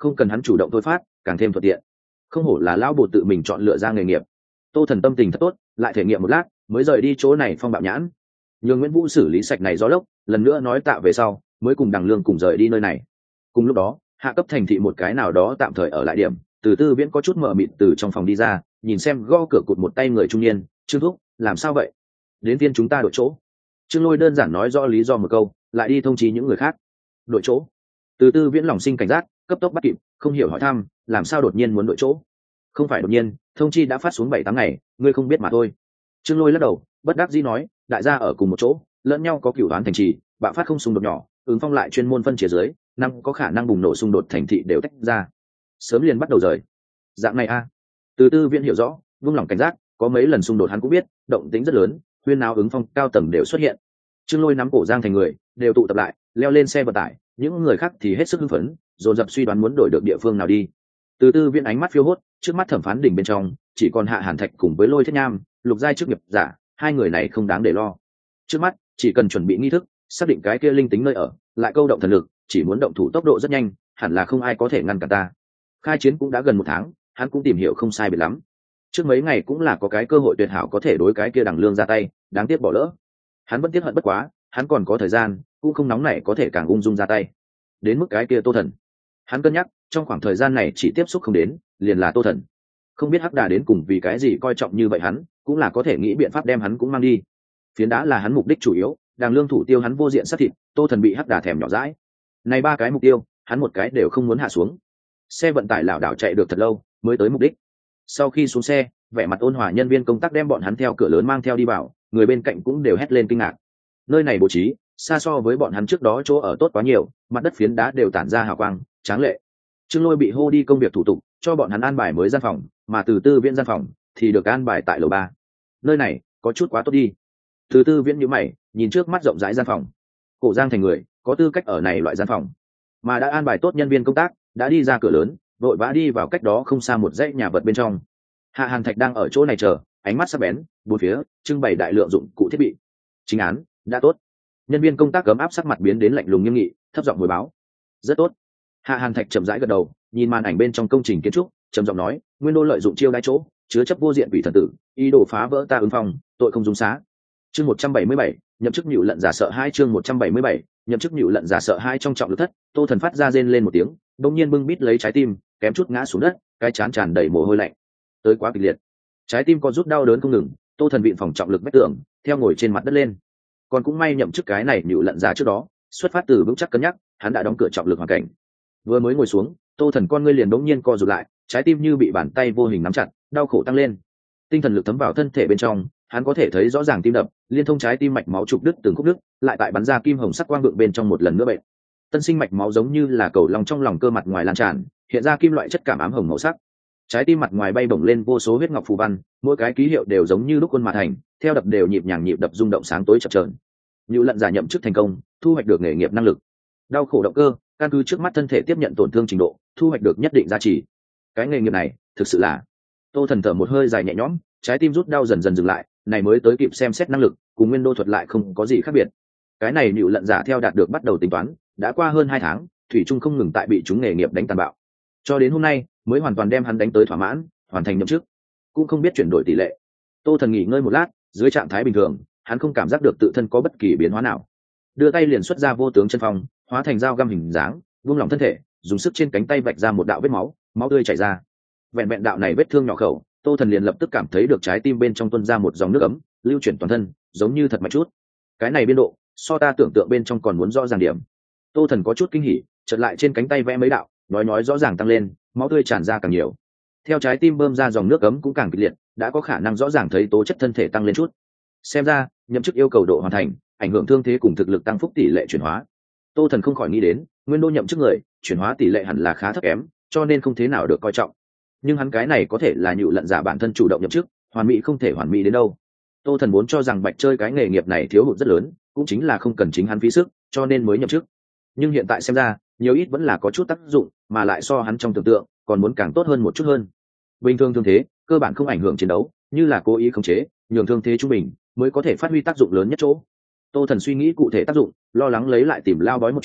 không cần hắn chủ động thôi phát, càng thêm thuận tiện. Không hổ là lão bột tự mình chọn lựa ra nghề nghiệp. Tô Thần tâm tình thật tốt, lại thể nghiệm một lát mới rời đi chỗ này phong bạo nhãn. Nhường Nguyễn Vũ xử lý sạch này gió lốc, lần nữa nói tạ về sau mới cùng Đằng Lương cùng rời đi nơi này. Cùng lúc đó, hạ cấp thành thị một cái nào đó tạm thời ở lại điểm, Từ Tư Viễn có chút mờ mịt từ trong phòng đi ra, nhìn xem gõ cửa cụt một tay người trung niên. Trương thúc, làm sao vậy? Đến tiên chúng ta đổi chỗ. Trương Lôi đơn giản nói rõ lý do một câu, lại đi thông chí những người khác. Đổi chỗ? Từ Tư Viễn lòng sinh cảnh giác, cấp tốc bắt kịp, không hiểu hỏi thăm, làm sao đột nhiên muốn đổi chỗ? Không phải đột nhiên, thông chi đã phát xuống bảy tám ngày, ngươi không biết mà thôi. Trương Lôi lắc đầu, bất đắc dĩ nói, đại gia ở cùng một chỗ, lẫn nhau có cửu đoán thành trì, bạo phát không xung đột nhỏ, ứng phong lại chuyên môn phân chia dưới, năm có khả năng bùng nổ xung đột thành thị đều tách ra, sớm liền bắt đầu rời. Dạng này a. Từ Tư Viễn hiểu rõ, vung lòng cảnh giác, có mấy lần xung đột hắn cũng biết, động tĩnh rất lớn, huyên náo ứng phong cao tầng đều xuất hiện. Trương Lôi nắm cổ Giang Thành người đều tụ tập lại, leo lên xe vận tải, những người khác thì hết sức hưng phấn, dồn dập suy đoán muốn đổi được địa phương nào đi. Từ Tư Viễn ánh mắt phiêu hốt, trước mắt thẩm phán đỉnh bên trong chỉ còn Hạ Hàn Thạch cùng với Lôi Thiết Nham, Lục Giai chức nghiệp giả, hai người này không đáng để lo. Trước mắt chỉ cần chuẩn bị nghi thức, xác định cái kia linh tính nơi ở, lại câu động thần lực, chỉ muốn động thủ tốc độ rất nhanh, hẳn là không ai có thể ngăn cản ta. Khai chiến cũng đã gần một tháng, hắn cũng tìm hiểu không sai biệt lắm. Trước mấy ngày cũng là có cái cơ hội tuyệt hảo có thể đối cái kia Đằng Lương ra tay, đáng tiếc bỏ lỡ. Hắn vẫn tiếc hận bất quá, hắn còn có thời gian, cũng không nóng nảy có thể càng ung dung ra tay. Đến mức cái kia Tô Thần, hắn cân nhắc, trong khoảng thời gian này chỉ tiếp xúc không đến, liền là Tô Thần. Không biết Hắc Đà đến cùng vì cái gì coi trọng như vậy hắn, cũng là có thể nghĩ biện pháp đem hắn cũng mang đi. Phiến đá là hắn mục đích chủ yếu, Đằng Lương thủ tiêu hắn vô diện sát thịt, Tô Thần bị Hắc Đà thèm nhỏ dãi. Này ba cái mục tiêu, hắn một cái đều không muốn hạ xuống. Xe vận tải lảo đảo chạy được thật lâu, mới tới mục đích. Sau khi xuống xe, vẻ mặt ôn hòa nhân viên công tác đem bọn hắn theo cửa lớn mang theo đi vào, người bên cạnh cũng đều hét lên kinh ngạc. Nơi này bố trí xa so với bọn hắn trước đó chỗ ở tốt quá nhiều, mặt đất phiến đá đều tản ra hào quang tráng lệ. Trương Lôi bị hô đi công việc thủ tục, cho bọn hắn an bài mới gian phòng, mà Từ Tư Viễn gian phòng thì được an bài tại lầu ba. Nơi này có chút quá tốt đi. Từ Tư Viễn nhíu mày, nhìn trước mắt rộng rãi gian phòng. Cổ Giang Thành người có tư cách ở này loại gian phòng, mà đã an bài tốt nhân viên công tác, đã đi ra cửa lớn, vội vã đi vào cách đó không xa một dãy nhà vật bên trong. Hạ Hàn Thạch đang ở chỗ này chờ, ánh mắt sắc bén, bốn phía trưng bày đại lượng dụng cụ thiết bị. Chính án đã tốt. Nhân viên công tác cấm áp sắc mặt biến đến lạnh lùng nghiêm nghị, thấp giọng hồi báo. Rất tốt. Hạ Hàn Thạch chậm rãi gật đầu, nhìn màn ảnh bên trong công trình kiến trúc, trầm giọng nói, Nguyên Đô lợi dụng chiêu đãi chỗ, chứa chấp vô diện quỷ thần tử, ý đồ phá vỡ ta ứng phong, tội không dung xá. Chương một trăm bảy mươi bảy, nhậm chức nhựu lận giả sợ hai chương một trăm bảy mươi bảy, nhậm chức nhựu lận giả sợ hai trong trọng lực thất, Tô Thần phát ra rên lên một tiếng, đột nhiên bưng bít lấy trái tim, kém chút ngã xuống đất, cái chán tràn đầy mồ hôi lạnh. Tới quá kịch liệt. Trái tim có rút đau đớn không ngừng, Tô Thần vịn phòng trọng lực vách tường, theo ngồi trên mặt đất lên. Còn cũng may nhậm chức cái này nhựu lận giả trước đó, xuất phát từ vững chắc cân nhắc, hắn đã đóng cửa trọng lực hoàn cảnh. Vừa mới ngồi xuống, Tô Thần con ngươi liền đống nhiên co rụt lại, trái tim như bị bàn tay vô hình nắm chặt, đau khổ tăng lên. Tinh thần lực thấm vào thân thể bên trong, hắn có thể thấy rõ ràng tim đập, liên thông trái tim mạch máu trục đứt từng khúc đứt, lại tại bắn ra kim hồng sắc quang vượng bên trong một lần nữa bệnh. Tân sinh mạch máu giống như là cầu long trong lòng cơ mặt ngoài lan tràn, hiện ra kim loại chất cảm ám hồng màu sắc. Trái tim mặt ngoài bay bổng lên vô số huyết ngọc phù văn, mỗi cái ký hiệu đều giống như lúc quân mà thành, theo đập đều nhịp nhàng nhịp đập rung động sáng tối chập chờn. Nhựu lận giả nhậm chức thành công, thu hoạch được nghề nghiệp năng lực. Đau khổ động cơ, căn cứ trước mắt thân thể tiếp nhận tổn thương trình độ, thu hoạch được nhất định giá trị. Cái nghề nghiệp này, thực sự là. Tô Thần thở một hơi dài nhẹ nhõm, trái tim rút đau dần dần dừng lại, này mới tới kịp xem xét năng lực, cùng Nguyên Đô thuật lại không có gì khác biệt. Cái này nhựu lận giả theo đạt được bắt đầu tính toán, đã qua hơn hai tháng, thủy chung không ngừng tại bị chúng nghề nghiệp đánh tàn bạo. Cho đến hôm nay, mới hoàn toàn đem hắn đánh tới thỏa mãn, hoàn thành nhậm chức. Cũng không biết chuyển đổi tỷ lệ. Tô Thần nghỉ ngơi một lát, dưới trạng thái bình thường, hắn không cảm giác được tự thân có bất kỳ biến hóa nào. Đưa tay liền xuất ra vô tướng chân phong, hóa thành dao găm hình dáng, buông lỏng thân thể, dùng sức trên cánh tay vạch ra một đạo vết máu, máu tươi chảy ra. Vẹn vẹn đạo này vết thương nhỏ khẩu, Tô Thần liền lập tức cảm thấy được trái tim bên trong tuôn ra một dòng nước ấm, lưu chuyển toàn thân, giống như thật mạnh chút. Cái này biên độ, so ta tưởng tượng bên trong còn muốn rõ ràng điểm. Tô Thần có chút kinh hỉ, chợt lại trên cánh tay vẽ mấy đạo, nói nói rõ ràng tăng lên, máu tươi tràn ra càng nhiều. Theo trái tim bơm ra dòng nước ấm cũng càng kịch liệt, đã có khả năng rõ ràng thấy tố chất thân thể tăng lên chút. Xem ra, nhậm chức yêu cầu độ hoàn thành, ảnh hưởng thương thế cùng thực lực tăng phúc tỷ lệ chuyển hóa. Tô Thần không khỏi nghĩ đến, Nguyên Đô nhậm chức người, chuyển hóa tỷ lệ hẳn là khá thấp kém, cho nên không thế nào được coi trọng. Nhưng hắn cái này có thể là nhựu lận giả bản thân chủ động nhậm chức, hoàn mỹ không thể hoàn mỹ đến đâu. Tô Thần muốn cho rằng Bạch chơi cái nghề nghiệp này thiếu hụt rất lớn, cũng chính là không cần chính hắn phí sức, cho nên mới nhậm chức. Nhưng hiện tại xem ra, nhiều ít vẫn là có chút tác dụng, mà lại so hắn trong tưởng tượng, còn muốn càng tốt hơn một chút hơn. Bình thường thương thế, cơ bản không ảnh hưởng chiến đấu, như là cố ý khống chế, nhường thương thế trung bình, mới có thể phát huy tác dụng lớn nhất chỗ. Tô Thần suy nghĩ cụ thể tác dụng, lo lắng lấy lại tìm lao bói một chuyến,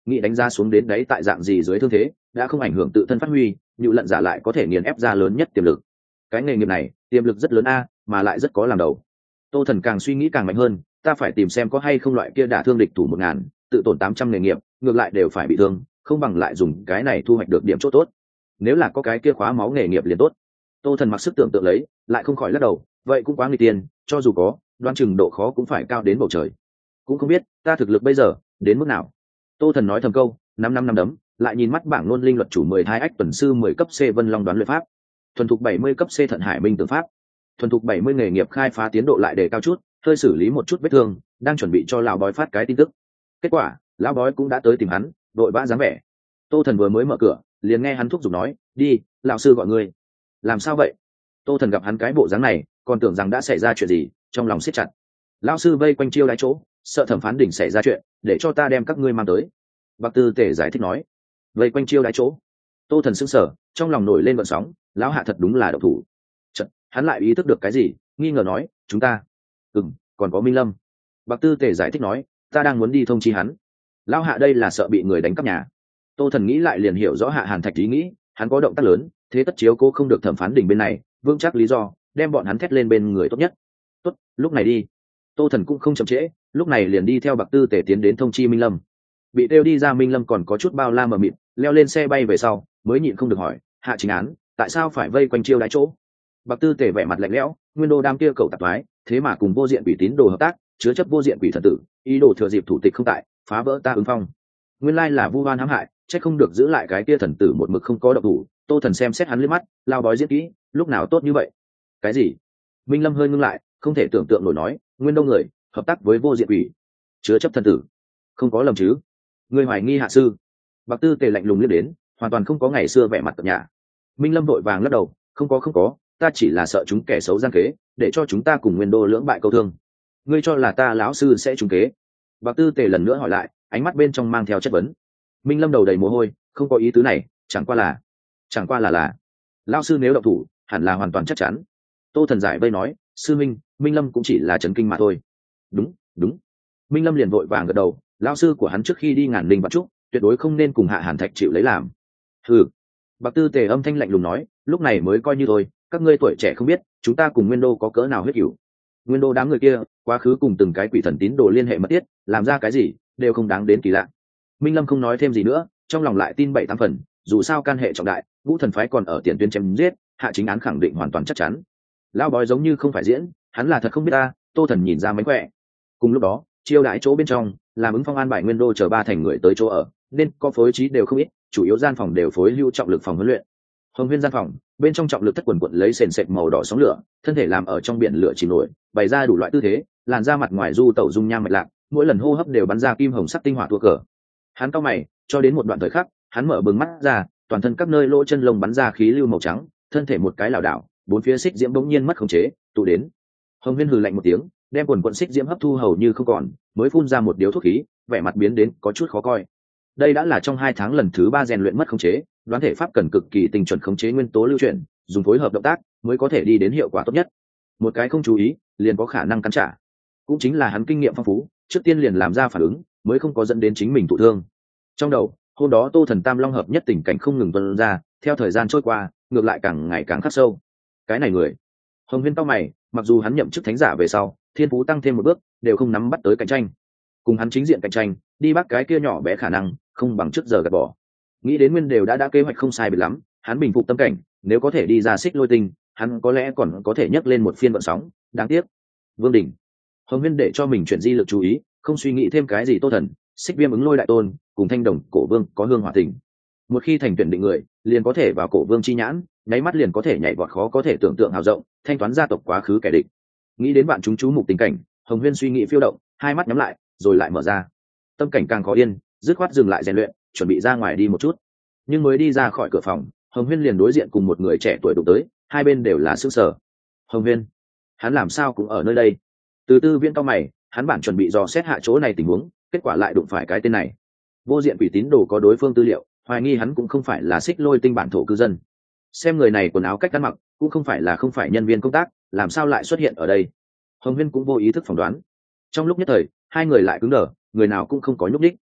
nghĩ đánh giá xuống đến đấy tại dạng gì dưới thương thế đã không ảnh hưởng tự thân phát huy, nhự lận giả lại có thể nghiền ép ra lớn nhất tiềm lực. Cái nghề nghiệp này tiềm lực rất lớn a, mà lại rất có làm đầu. Tô Thần càng suy nghĩ càng mạnh hơn, ta phải tìm xem có hay không loại kia đả thương địch thủ một ngàn, tự tổn tám trăm nghề nghiệp, ngược lại đều phải bị thương, không bằng lại dùng cái này thu hoạch được điểm chỗ tốt. Nếu là có cái kia khóa máu nghề nghiệp liền tốt. Tô Thần mặc sức tưởng tượng lấy, lại không khỏi lắc đầu, vậy cũng quá nguy tiền, cho dù có, đoán chừng độ khó cũng phải cao đến bầu trời. Cũng không biết ta thực lực bây giờ đến mức nào. Tô Thần nói thầm câu, năm năm năm đấm, lại nhìn mắt bảng luân linh luật chủ mười hai ách tuần sư mười cấp C Vân Long đoán luyện pháp, thuần thục bảy mươi cấp C Thận Hải Minh Tử pháp, thuần thục bảy mươi nghề nghiệp khai phá tiến độ lại đề cao chút, hơi xử lý một chút vết thương, đang chuẩn bị cho lão bói phát cái tin tức. Kết quả, lão bói cũng đã tới tìm hắn, đội vã dáng vẻ. Tô Thần vừa mới mở cửa, liền nghe hắn thúc giục nói, đi, lão sư gọi ngươi. Làm sao vậy? Tô Thần gặp hắn cái bộ dáng này, còn tưởng rằng đã xảy ra chuyện gì, trong lòng siết chặt. Lão sư vây quanh chiêu đái chỗ, sợ thẩm phán đỉnh xảy ra chuyện, để cho ta đem các ngươi mang tới. Bạc Tư Tể giải thích nói, vây quanh chiêu đái chỗ. Tô Thần sững sờ, trong lòng nổi lên vận sóng, lão hạ thật đúng là độc thủ. Chợt, hắn lại ý thức được cái gì, nghi ngờ nói, chúng ta, ừm, còn có Minh Lâm. Bạc Tư Tể giải thích nói, ta đang muốn đi thông chi hắn. Lão hạ đây là sợ bị người đánh cắp nhà. Tô Thần nghĩ lại liền hiểu rõ Hạ Hàn Thạch ý nghĩ, hắn có động tác lớn, thế tất chiếu cố không được thẩm phán đỉnh bên này, vững chắc lý do, đem bọn hắn thét lên bên người tốt nhất. Tốt, lúc này đi. Tô Thần cũng không chậm trễ, lúc này liền đi theo Bạc Tư Tể tiến đến thông chi Minh Lâm. Bị đeo đi ra Minh Lâm còn có chút bao la mờ mịt, leo lên xe bay về sau, mới nhịn không được hỏi, Hạ Chính Án, tại sao phải vây quanh chiêu đái chỗ? Bạc Tư Tể vẻ mặt lạnh lẽo, nguyên đô đam kia cầu tạp thoái, thế mà cùng vô diện quỷ tín đồ hợp tác, chứa chấp vô diện quỷ thần tử, ý đồ thừa dịp thủ tịch không tại, phá vỡ ta ứng phong. Nguyên lai là vu oan hãm hại, chắc không được giữ lại cái kia thần tử một mực không có động thủ. Tô Thần xem xét hắn liếc mắt, lao bói diễn kỹ, lúc nào tốt như vậy? Cái gì? Minh Lâm hơi ngưng lại, không thể tưởng tượng nổi nói, nguyên đô người hợp tác với vô diện quỷ, chứa chấp thần tử, không có lầm chứ? Người hoài nghi hạ sư? Bạc Tư Tề lạnh lùng liếc đến, hoàn toàn không có ngày xưa vẻ mặt cập nhà. Minh Lâm vội vàng lắc đầu, không có không có, ta chỉ là sợ chúng kẻ xấu gian kế, để cho chúng ta cùng nguyên đô lưỡng bại câu thương. Ngươi cho là ta lão sư sẽ trúng kế? Bạc Tư Tề lần nữa hỏi lại, ánh mắt bên trong mang theo chất vấn. Minh Lâm đầu đầy mồ hôi, không có ý tứ này, chẳng qua là chẳng qua là là lão sư nếu động thủ hẳn là hoàn toàn chắc chắn. Tô Thần giải vây nói, sư minh, Minh Lâm cũng chỉ là chấn kinh mà thôi. Đúng đúng. Minh Lâm liền vội vàng gật đầu, lão sư của hắn trước khi đi ngàn linh vạn trúc, tuyệt đối không nên cùng Hạ Hàn Thạch chịu lấy làm. Ừ. Bạc Tư Tề âm thanh lạnh lùng nói, lúc này mới coi như thôi, các ngươi tuổi trẻ không biết chúng ta cùng nguyên đô có cỡ nào huyết cửu. Nguyên đô đám người kia quá khứ cùng từng cái quỷ thần tín đồ liên hệ mật thiết, làm ra cái gì đều không đáng đến kỳ lạ. Minh Lâm không nói thêm gì nữa, trong lòng lại tin bảy tám phần, dù sao can hệ trọng đại, Vũ Thần phái còn ở tiền tuyến chém giết, Hạ Chính Án khẳng định hoàn toàn chắc chắn. Lão bói giống như không phải diễn, hắn là thật không biết ta. Tô Thần nhìn ra mánh khỏe. Cùng lúc đó, chiêu đãi chỗ bên trong, làm ứng phong an bài nguyên đô chờ ba thành người tới chỗ ở, nên có phối trí đều không ít, chủ yếu gian phòng đều phối lưu trọng lực phòng huấn luyện. Hồng Huyên gian phòng, bên trong trọng lực thất quần quận lấy sền sệt màu đỏ sóng lửa, thân thể làm ở trong biển lửa chìm nổi, bày ra đủ loại tư thế, làn da mặt ngoài du tẩu dung nham mạch lạc, mỗi lần hô hấp đều bắn ra kim hồng sắc tinh hỏa tua cờ. Hắn cau mày, cho đến một đoạn thời khắc, hắn mở bừng mắt ra, toàn thân các nơi lỗ chân lông bắn ra khí lưu màu trắng, thân thể một cái lảo đảo, bốn phía xích diễm bỗng nhiên mất khống chế, tụ đến. Hồng Huyên hừ lạnh một tiếng, đem quần quần xích diễm hấp thu hầu như không còn, mới phun ra một điếu thuốc khí, vẻ mặt biến đến có chút khó coi. Đây đã là trong hai tháng lần thứ ba rèn luyện mất khống chế, đoán thể pháp cần cực kỳ tinh chuẩn khống chế nguyên tố lưu chuyển, dùng phối hợp động tác mới có thể đi đến hiệu quả tốt nhất. Một cái không chú ý, liền có khả năng cắn trả. Cũng chính là hắn kinh nghiệm phong phú, trước tiên liền làm ra phản ứng, mới không có dẫn đến chính mình thụ thương. Trong đầu, hôm đó Tô Thần Tam Long hợp nhất tình cảnh không ngừng tuôn ra, theo thời gian trôi qua, ngược lại càng ngày càng khắc sâu. Cái này người, Hồng Huyên cau mày, mặc dù hắn nhậm chức thánh giả về sau, thiên phú tăng thêm một bước, đều không nắm bắt tới cạnh tranh. Cùng hắn chính diện cạnh tranh, đi bắt cái kia nhỏ bé khả năng, không bằng trước giờ gạt bỏ. Nghĩ đến nguyên đều đã đã kế hoạch không sai biệt lắm, hắn bình phục tâm cảnh, nếu có thể đi ra xích lôi tinh, hắn có lẽ còn có thể nhấc lên một phiên vận sóng. Đáng tiếc, Vương Đình. Hồng Huyên để cho mình chuyển di lực chú ý, không suy nghĩ thêm cái gì. Tô Thần, xích viêm ứng lôi đại tôn, cùng thanh đồng cổ vương có hương hỏa tình. Một khi thành tuyển định người, liền có thể vào cổ vương chi nhãn, nháy mắt liền có thể nhảy vọt khó có thể tưởng tượng hào rộng, thanh toán gia tộc quá khứ kẻ địch. Nghĩ đến bạn chúng chú mục tình cảnh, Hồng Huyên suy nghĩ phiêu động, hai mắt nhắm lại, rồi lại mở ra. Tâm cảnh càng khó yên, dứt khoát dừng lại rèn luyện, chuẩn bị ra ngoài đi một chút. Nhưng mới đi ra khỏi cửa phòng, Hồng Huyên liền đối diện cùng một người trẻ tuổi đụng tới, hai bên đều là sững sờ. Hồng Huyên, hắn làm sao cũng ở nơi đây? Từ Tư Viễn cao mày, hắn bản chuẩn bị dò xét hạ chỗ này tình huống, kết quả lại đụng phải cái tên này. Vô diện quỷ tín đồ có đối phương tư liệu, hoài nghi hắn cũng không phải là xích lôi tinh bản thổ cư dân. Xem người này quần áo cách ăn mặc, cũng không phải là không phải nhân viên công tác, làm sao lại xuất hiện ở đây? Hồng Huyên cũng vô ý thức phỏng đoán. Trong lúc nhất thời, hai người lại cứng đờ, người nào cũng không có nhúc nhích.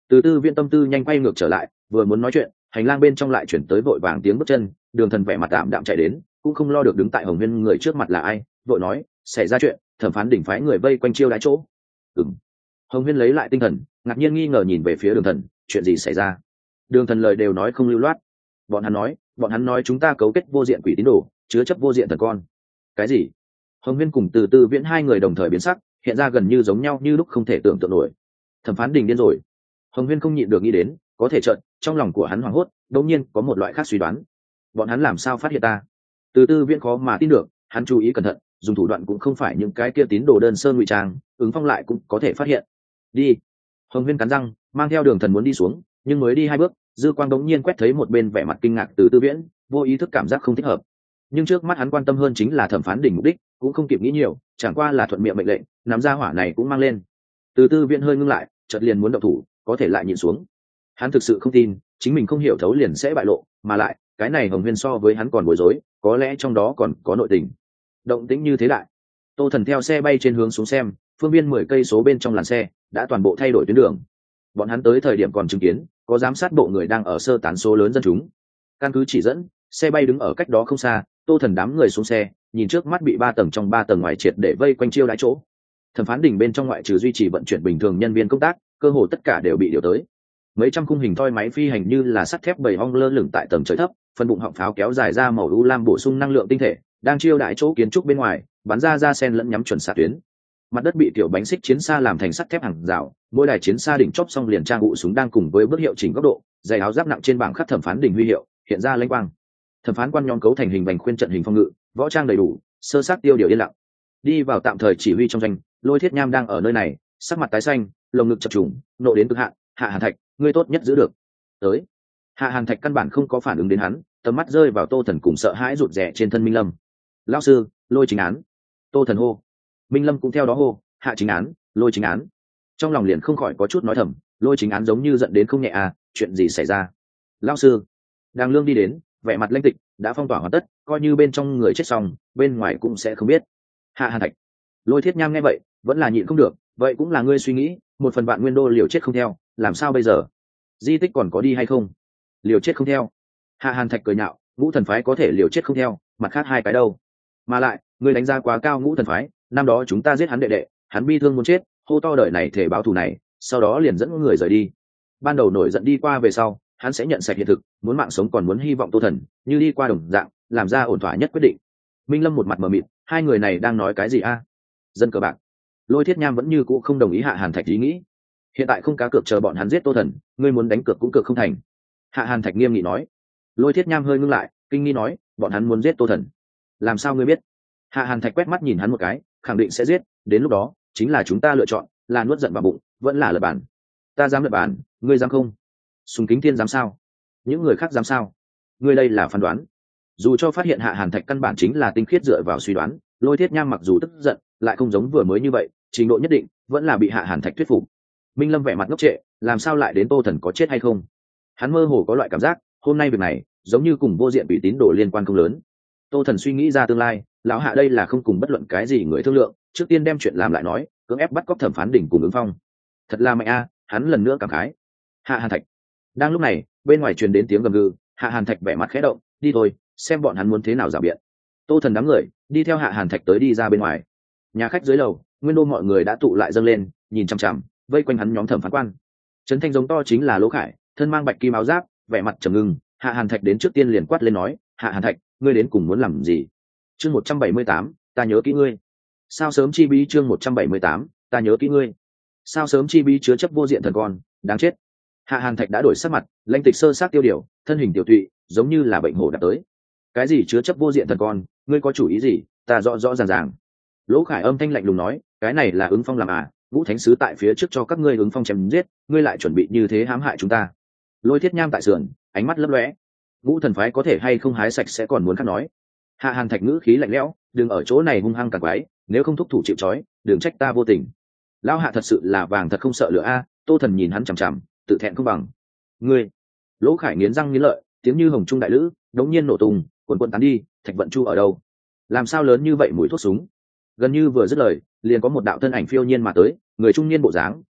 Từ Tư Viễn tâm tư nhanh quay ngược trở lại, vừa muốn nói chuyện, hành lang bên trong lại chuyển tới vội vàng tiếng bước chân. Đường Thần vẻ mặt tạm đạm chạy đến, cũng không lo được đứng tại Hồng Huyên người trước mặt là ai, vội nói, xảy ra chuyện, thẩm phán đỉnh phái người vây quanh chiêu đái chỗ. Ừm. Hồng Huyên lấy lại tinh thần, ngạc nhiên nghi ngờ nhìn về phía Đường Thần, chuyện gì xảy ra? Đường Thần lời đều nói không lưu loát. Bọn hắn nói, bọn hắn nói chúng ta cấu kết vô diện quỷ tín đồ, chứa chấp vô diện thần con. Cái gì? Hồng Huyên cùng Từ Tư Viễn hai người đồng thời biến sắc, hiện ra gần như giống nhau như lúc không thể tưởng tượng nổi. Thẩm phán đình điên rồi. Hồng Huyên không nhịn được nghĩ đến, có thể chợt trong lòng của hắn hoảng hốt, đột nhiên có một loại khác suy đoán. Bọn hắn làm sao phát hiện ta? Từ Tư Viễn khó mà tin được, hắn chú ý cẩn thận, dùng thủ đoạn cũng không phải những cái kia tín đồ đơn sơ ngụy trang, ứng phong lại cũng có thể phát hiện. Đi. Hồng Huyên cắn răng, mang theo Đường Thần muốn đi xuống, nhưng mới đi hai bước, dư quang đống nhiên quét thấy một bên vẻ mặt kinh ngạc Từ Tư Viễn, vô ý thức cảm giác không thích hợp. Nhưng trước mắt hắn quan tâm hơn chính là thẩm phán đỉnh mục đích, cũng không kịp nghĩ nhiều, chẳng qua là thuận miệng mệnh lệnh, nắm ra hỏa này cũng mang lên. Từ Tư Viễn hơi ngưng lại, chợt liền muốn động thủ, có thể lại nhịn xuống. Hắn thực sự không tin, chính mình không hiểu thấu liền sẽ bại lộ, mà lại, cái này Hồng Huyên so với hắn còn bối rối, có lẽ trong đó còn có nội tình. Động tĩnh như thế đại. Tô Thần theo xe bay trên hướng xuống xem, phương viên mười cây số bên trong làn xe đã toàn bộ thay đổi tuyến đường. Bọn hắn tới thời điểm còn chứng kiến, có giám sát bộ người đang ở sơ tán số lớn dân chúng. Căn cứ chỉ dẫn, xe bay đứng ở cách đó không xa, Tô Thần đám người xuống xe, nhìn trước mắt bị ba tầng trong ba tầng ngoài triệt để vây quanh chiêu đãi chỗ. Thẩm phán đỉnh bên trong ngoại trừ duy trì vận chuyển bình thường nhân viên công tác, cơ hồ tất cả đều bị điều tới. Mấy trăm khung hình thoi máy phi hành như là sắt thép bầy ong lơ lửng tại tầng trời thấp, phần bụng họng pháo kéo dài ra màu u lam bổ sung năng lượng tinh thể, đang chiêu đãi chỗ kiến trúc bên ngoài, bắn ra ra sen lẫn nhắm chuẩn xạ tuyến. Mặt đất bị tiểu bánh xích chiến xa làm thành sắt thép hàng rào, mỗi đài chiến xa đỉnh chóp xong liền trang ụ súng đang cùng với bước hiệu chỉnh góc độ, dày áo giáp nặng trên bảng khắc thẩm phán đỉnh huy hiệu, hiện ra lênh quang. Thẩm phán quan nhóm cấu thành hình vành khuyên trận hình phòng ngự, võ trang đầy đủ, sơ sát tiêu điều yên lặng. Đi vào tạm thời chỉ huy trong doanh, Lôi Thiết Nham đang ở nơi này, sắc mặt tái xanh, lồng ngực chập trùng, nộ đến cực hạn. Hạ Hàn Thạch, ngươi tốt nhất giữ được. Tới. Hạ Hàn Thạch căn bản không có phản ứng đến hắn, tầm mắt rơi vào Tô Thần cùng sợ hãi rụt rè trên thân Minh Lâm. Lão sư, Lôi chính án. Tô Thần hô. Minh Lâm cũng theo đó hô, Hạ chính án, Lôi chính án. Trong lòng liền không khỏi có chút nói thầm, Lôi chính án giống như giận đến không nhẹ à, chuyện gì xảy ra? Lão sư. Đang Lương đi đến, vẻ mặt lãnh tịch, đã phong tỏa hoàn tất, coi như bên trong người chết xong, bên ngoài cũng sẽ không biết. Hạ Hàn Thạch. Lôi Thiết Nham nghe vậy, vẫn là nhịn không được, vậy cũng là ngươi suy nghĩ, một phần bạn nguyên đô liều chết không theo, làm sao bây giờ? Di tích còn có đi hay không? Liều chết không theo. Hạ Hàn Thạch cười nhạo, Ngũ Thần phái có thể liều chết không theo, mặt khác hai cái đâu? Mà lại, ngươi đánh giá quá cao Ngũ Thần phái, năm đó chúng ta giết hắn đệ đệ, hắn bi thương muốn chết, hô to đời này thể báo thù này, sau đó liền dẫn người rời đi. Ban đầu nổi giận đi qua về sau, hắn sẽ nhận sạch hiện thực, muốn mạng sống còn muốn hy vọng Tô Thần, như đi qua đồng dạng, làm ra ổn thỏa nhất quyết định. Minh Lâm một mặt mờ mịt, hai người này đang nói cái gì a? Dân cờ bạc. Lôi Thiết Nham vẫn như cũ không đồng ý Hạ Hàn Thạch ý nghĩ. Hiện tại không cá cược chờ bọn hắn giết Tô Thần, ngươi muốn đánh cược cũng cược không thành. Hạ Hàn Thạch nghiêm nghị nói. Lôi Thiết Nham hơi ngưng lại, kinh nghi nói, bọn hắn muốn giết Tô Thần. Làm sao ngươi biết? Hạ Hàn Thạch quét mắt nhìn hắn một cái, khẳng định sẽ giết, đến lúc đó, chính là chúng ta lựa chọn, là nuốt giận vào bụng, vẫn là lật bản. Ta dám lật bản, ngươi dám không? Sùng Kính Thiên dám sao? Những người khác dám sao? Ngươi đây là phán đoán. Dù cho phát hiện Hạ Hàn Thạch căn bản chính là tinh khiết dựa vào suy đoán, Lôi Thiết Nham mặc dù tức giận, lại không giống vừa mới như vậy, trình độ nhất định vẫn là bị Hạ Hàn Thạch thuyết phục. Minh Lâm vẻ mặt ngốc trệ, làm sao lại đến Tô Thần có chết hay không? Hắn mơ hồ có loại cảm giác, hôm nay việc này giống như cùng vô diện bị tín đồ liên quan không lớn. Tô Thần suy nghĩ ra tương lai, lão Hạ đây là không cùng bất luận cái gì người thương lượng, trước tiên đem chuyện làm lại nói, cưỡng ép bắt cóc thẩm phán đỉnh cùng ứng phong. Thật là mạnh a, hắn lần nữa cảm khái. Hạ Hàn Thạch. Đang lúc này, bên ngoài truyền đến tiếng gầm gừ, Hạ Hàn Thạch vẻ mặt khẽ động, đi thôi, xem bọn hắn muốn thế nào rào biện. Tô Thần đám người đi theo Hạ Hàn Thạch tới đi ra bên ngoài. Nhà khách dưới lầu, nguyên đô mọi người đã tụ lại dâng lên, nhìn chằm chằm, vây quanh hắn nhóm thẩm phán quan. Trấn Thanh giống to chính là Lỗ Khải, thân mang bạch kim áo giáp, vẻ mặt trầm ngưng. Hạ Hàn Thạch đến trước tiên liền quát lên nói, Hạ Hàn Thạch, ngươi đến cùng muốn làm gì? Chương một trăm bảy mươi tám, ta nhớ kỹ ngươi. Sao sớm chi bí chương một trăm bảy mươi tám, ta nhớ kỹ ngươi. Sao sớm chi bí chứa chấp vô diện thần con, đáng chết. Hạ Hàn Thạch đã đổi sắc mặt, lãnh tịch sơ sát tiêu điều, thân hình tiểu tụy, giống như là bệnh hổ đã tới. Cái gì chứa chấp vô diện thần con, ngươi có chủ ý gì? Ta rõ rõ ràng ràng. Lỗ Khải âm thanh lạnh lùng nói, cái này là ứng phong làm à? Vũ Thánh sứ tại phía trước cho các ngươi ứng phong chém giết, ngươi lại chuẩn bị như thế hãm hại chúng ta. Lôi Thiết Nham tại sườn, ánh mắt lấp lóe. Ngũ thần phái có thể hay không hái sạch sẽ còn muốn khác nói. Hạ Hàn Thạch ngữ khí lạnh lẽo, đừng ở chỗ này hung hăng càng quái, nếu không thúc thủ chịu trói, đừng trách ta vô tình. Lão Hạ thật sự là vàng thật không sợ lửa a. Tô Thần nhìn hắn chằm chằm, tự thẹn không bằng. Ngươi. Lỗ Khải nghiến răng nghiến lợi, tiếng như hồng trung đại lữ, đống nhiên nổ tung, cuồn cuộn tán đi. Thạch Vận Chu ở đâu? Làm sao lớn như vậy mùi thuốc súng? Gần như vừa dứt lời, liền có một đạo thân ảnh phiêu nhiên mà tới, người trung niên bộ dáng,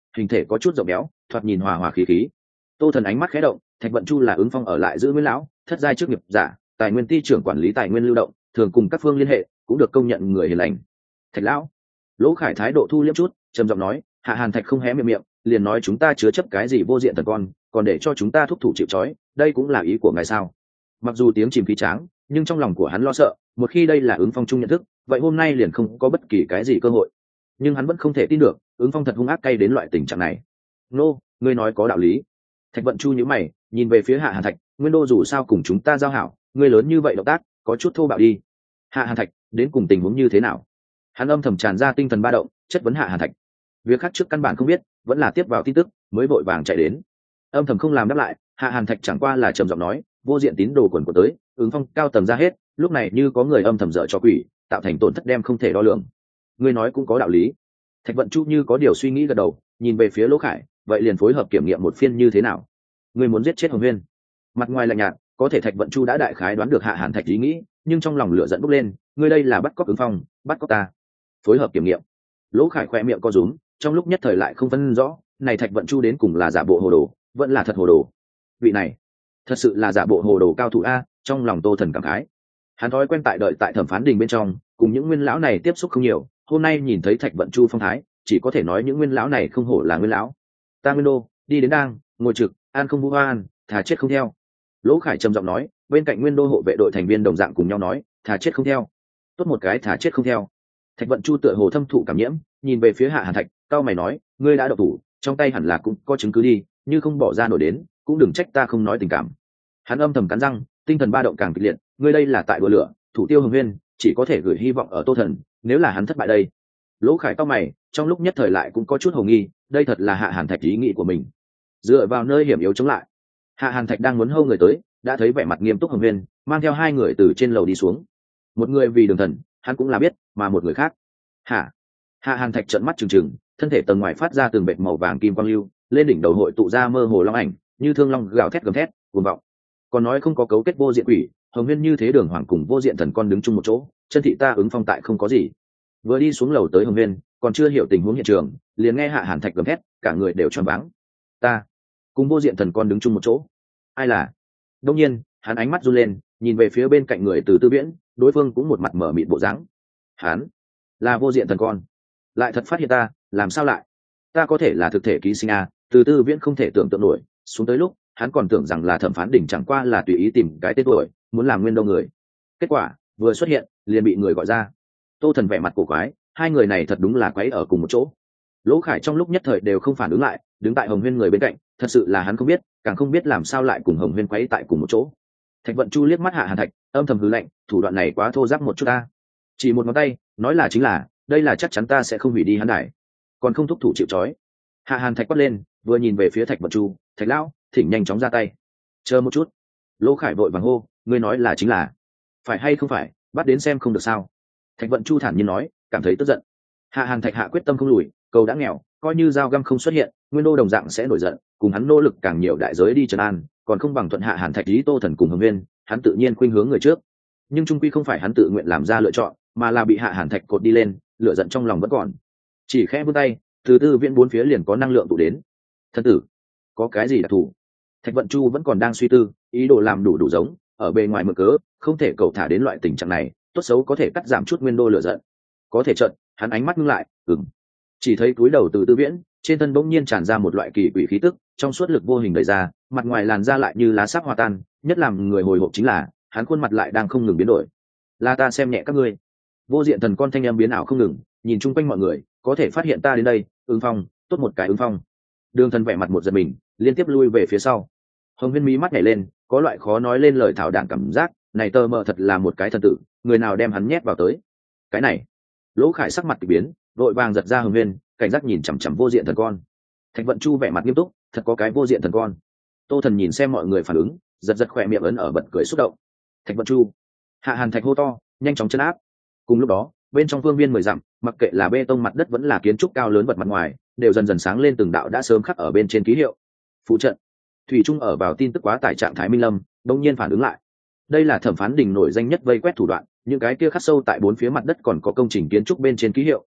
hình thể có chút rộng béo, thoạt nhìn hòa hòa khí khí. Tô Thần ánh mắt khẽ động, Thạch Vận Chu là ứng phong ở lại giữ Nguyên lão, thất giai trước nghiệp giả, tài nguyên ty trưởng quản lý tài nguyên lưu động, thường cùng các phương liên hệ, cũng được công nhận người hiền lành. Thạch lão. Lỗ Khải thái độ thu liễm chút, trầm giọng nói, Hạ Hàn Thạch không hé miệng miệng, liền nói chúng ta chứa chấp cái gì vô diện thần con, còn để cho chúng ta thúc thủ chịu trói, đây cũng là ý của ngài sao? Mặc dù tiếng chìm khí tráng, nhưng trong lòng của hắn lo sợ, một khi đây là ứng phong chung nhận thức, vậy hôm nay liền không có bất kỳ cái gì cơ hội. Nhưng hắn vẫn không thể tin được, ứng phong thật hung ác cay đến loại tình trạng này. Nô, ngươi nói có đạo lý. Thạch Vận Chu nhíu mày, nhìn về phía Hạ Hàn Thạch, Nguyên Đô dù sao cùng chúng ta giao hảo, ngươi lớn như vậy động tác, có chút thô bạo đi. Hạ Hàn Thạch, đến cùng tình huống như thế nào? Hắn âm thầm tràn ra tinh thần ba động, chất vấn Hạ Hàn Thạch. Việc khác trước căn bản không biết, vẫn là tiếp vào tin tức, mới vội vàng chạy đến. Âm thầm không làm đáp lại, Hạ Hàn Thạch chẳng qua là trầm giọng nói, vô diện tín đồ quần của tới, ứng phong cao tầng ra hết, lúc này như có người âm thầm dở cho quỷ, tạo thành tổn thất đem không thể đo lường. Ngươi nói cũng có đạo lý. Thạch Vận Chu như có điều suy nghĩ gật đầu, nhìn về phía Lỗ Khải, vậy liền phối hợp kiểm nghiệm một phiên như thế nào? Ngươi muốn giết chết Hồng Huyên? Mặt ngoài lạnh nhạt, có thể Thạch Vận Chu đã đại khái đoán được Hạ Hàn Thạch ý nghĩ, nhưng trong lòng lửa giận bốc lên, ngươi đây là bắt cóc ứng phong, bắt cóc ta. Phối hợp kiểm nghiệm. Lỗ Khải khoe miệng co rúm, trong lúc nhất thời lại không phân rõ, này Thạch Vận Chu đến cùng là giả bộ hồ đồ, vẫn là thật hồ đồ. Vị này, thật sự là giả bộ hồ đồ cao thủ a, trong lòng Tô Thần cảm khái. Hắn thói quen tại đợi tại thẩm phán đình bên trong, cùng những nguyên lão này tiếp xúc không nhiều, hôm nay nhìn thấy Thạch Vận Chu phong thái, chỉ có thể nói những nguyên lão này không hổ là nguyên lão. Ta Nguyên Đô, đi đến đang, ngồi trực, an không vu oan, thà chết không theo. Lỗ Khải trầm giọng nói, bên cạnh Nguyên Đô hộ vệ đội thành viên đồng dạng cùng nhau nói, thà chết không theo. Tốt một cái thà chết không theo. Thạch Vận Chu tựa hồ thâm thụ cảm nhiễm, nhìn về phía Hạ Hàn Thạch, cao mày nói, ngươi đã độc thủ, trong tay hẳn là cũng có chứng cứ đi, như không bỏ ra nổi đến, cũng đừng trách ta không nói tình cảm. Hắn âm thầm cắn răng, tinh thần ba động càng kịch liệt, ngươi đây là tại đùa lửa, thủ tiêu Hồng Huyên, chỉ có thể gửi hy vọng ở Tô Thần, nếu là hắn thất bại đây. Lỗ Khải cao mày, trong lúc nhất thời lại cũng có chút hồ nghi, đây thật là Hạ Hàn Thạch ý nghĩ của mình. Dựa vào nơi hiểm yếu chống lại. Hạ Hàn Thạch đang muốn hô người tới, đã thấy vẻ mặt nghiêm túc Hồng Huyên, mang theo hai người từ trên lầu đi xuống. Một người vì đường thần, hắn cũng là biết, mà một người khác. Hả? Hạ Hàn Thạch trợn mắt trừng trừng, thân thể tầng ngoài phát ra từng vệt màu vàng kim quang lưu, lên đỉnh đầu hội tụ ra mơ hồ long ảnh, như thương long gào thét gầm thét, cuồng vọng. Còn nói không có cấu kết vô diện quỷ, Hồng Huyên như thế đường hoàng cùng vô diện thần con đứng chung một chỗ, chân thị ta ứng phong tại không có gì. Vừa đi xuống lầu tới Hồng Huyên, còn chưa hiểu tình huống hiện trường, liền nghe Hạ Hàn Thạch gầm thét, cả người đều choáng váng. Ta cùng vô diện thần con đứng chung một chỗ, ai là? Đông nhiên, hắn ánh mắt run lên, nhìn về phía bên cạnh người Từ Tư Viễn, đối phương cũng một mặt mở mịt bộ dáng. Hắn là vô diện thần con, lại thật phát hiện ta, làm sao lại? Ta có thể là thực thể ký sinh à? Từ Tư Viễn không thể tưởng tượng nổi, xuống tới lúc, hắn còn tưởng rằng là thẩm phán đỉnh chẳng qua là tùy ý tìm cái tên tuổi, muốn làm Nguyên Đô người. Kết quả, vừa xuất hiện, liền bị người gọi ra. Tô Thần vẻ mặt cổ quái, hai người này thật đúng là quấy ở cùng một chỗ. Lỗ Khải trong lúc nhất thời đều không phản ứng lại, đứng tại Hồng Huyên người bên cạnh, thật sự là hắn không biết, càng không biết làm sao lại cùng Hồng Huyên quấy tại cùng một chỗ. Thạch Vận Chu liếc mắt Hạ Hàn Thạch, âm thầm hừ lạnh, thủ đoạn này quá thô ráp một chút ta. Chỉ một ngón tay, nói là chính là, đây là chắc chắn ta sẽ không hủy đi hắn đài, còn không thúc thủ chịu trói. Hạ Hàn Thạch quát lên, vừa nhìn về phía Thạch Vận Chu, Thạch lão, thỉnh nhanh chóng ra tay. Chờ một chút. Lỗ Khải vội vàng hô, ngươi nói là chính là, phải hay không phải, bắt đến xem không được sao? Thạch Vận Chu thản nhiên nói, cảm thấy tức giận. Hạ Hàn Thạch hạ quyết tâm không lùi, cầu đã nghèo, coi như dao găm không xuất hiện, Nguyên Đô đồng dạng sẽ nổi giận, cùng hắn nỗ lực càng nhiều đại giới đi trấn an, còn không bằng thuận Hạ Hàn Thạch ý Tô Thần cùng Hồng Nguyên, hắn tự nhiên khuynh hướng người trước. Nhưng trung quy không phải hắn tự nguyện làm ra lựa chọn, mà là bị Hạ Hàn Thạch cột đi lên, lửa giận trong lòng vẫn còn. Chỉ khẽ vươn tay, Từ Tư Viễn bốn phía liền có năng lượng tụ đến. Thân tử, có cái gì đặc thù? Thạch Vận Chu vẫn còn đang suy tư, ý đồ làm đủ đủ giống, ở bề ngoài mượn cớ, không thể cầu thả đến loại tình trạng này, tốt xấu có thể cắt giảm chút Nguyên Đô lửa giận. Có thể trận, hắn ánh mắt ngưng lại, ừm. Chỉ thấy túi đầu Từ Tư Viễn, trên thân bỗng nhiên tràn ra một loại kỳ quỷ khí tức, trong suốt lực vô hình đẩy ra, mặt ngoài làn da lại như lá sáp hòa tan, nhất làm người hồi hộp chính là, hắn khuôn mặt lại đang không ngừng biến đổi. Là ta xem nhẹ các ngươi. Vô diện thần con thanh âm biến ảo không ngừng, nhìn chung quanh mọi người, có thể phát hiện ta đến đây, ứng phong, tốt một cái ứng phong. Đường Thần vẻ mặt một giật mình, liên tiếp lui về phía sau. Hồng Huyên mí mắt nhảy lên, có loại khó nói lên lời thảo đảng cảm giác, này tơ mờ thật là một cái thần tử, người nào đem hắn nhét vào tới. Cái này, Lỗ Khải sắc mặt kỳ biến, vội vàng giật ra Hồng Huyên, cảnh giác nhìn chằm chằm vô diện thần con. Thạch Vận Chu vẻ mặt nghiêm túc, thật có cái vô diện thần con. Tô Thần nhìn xem mọi người phản ứng, giật giật khỏe miệng ấn ở bật cười xúc động. Thạch Vận Chu, Hạ Hàn Thạch hô to, nhanh chóng chấn áp. Cùng lúc đó, bên trong phương viên mười dặm, mặc kệ là bê tông mặt đất vẫn là kiến trúc cao lớn vật mặt ngoài, đều dần dần sáng lên từng đạo đã sớm khắc ở bên trên ký hiệu. Phụ trận. Thủy Trung ở vào tin tức quá tải trạng thái Minh Lâm, đông nhiên phản ứng lại. Đây là thẩm phán đình nổi danh nhất vây quét thủ đoạn, những cái kia khắc sâu tại bốn phía mặt đất còn có công trình kiến trúc bên trên ký hiệu,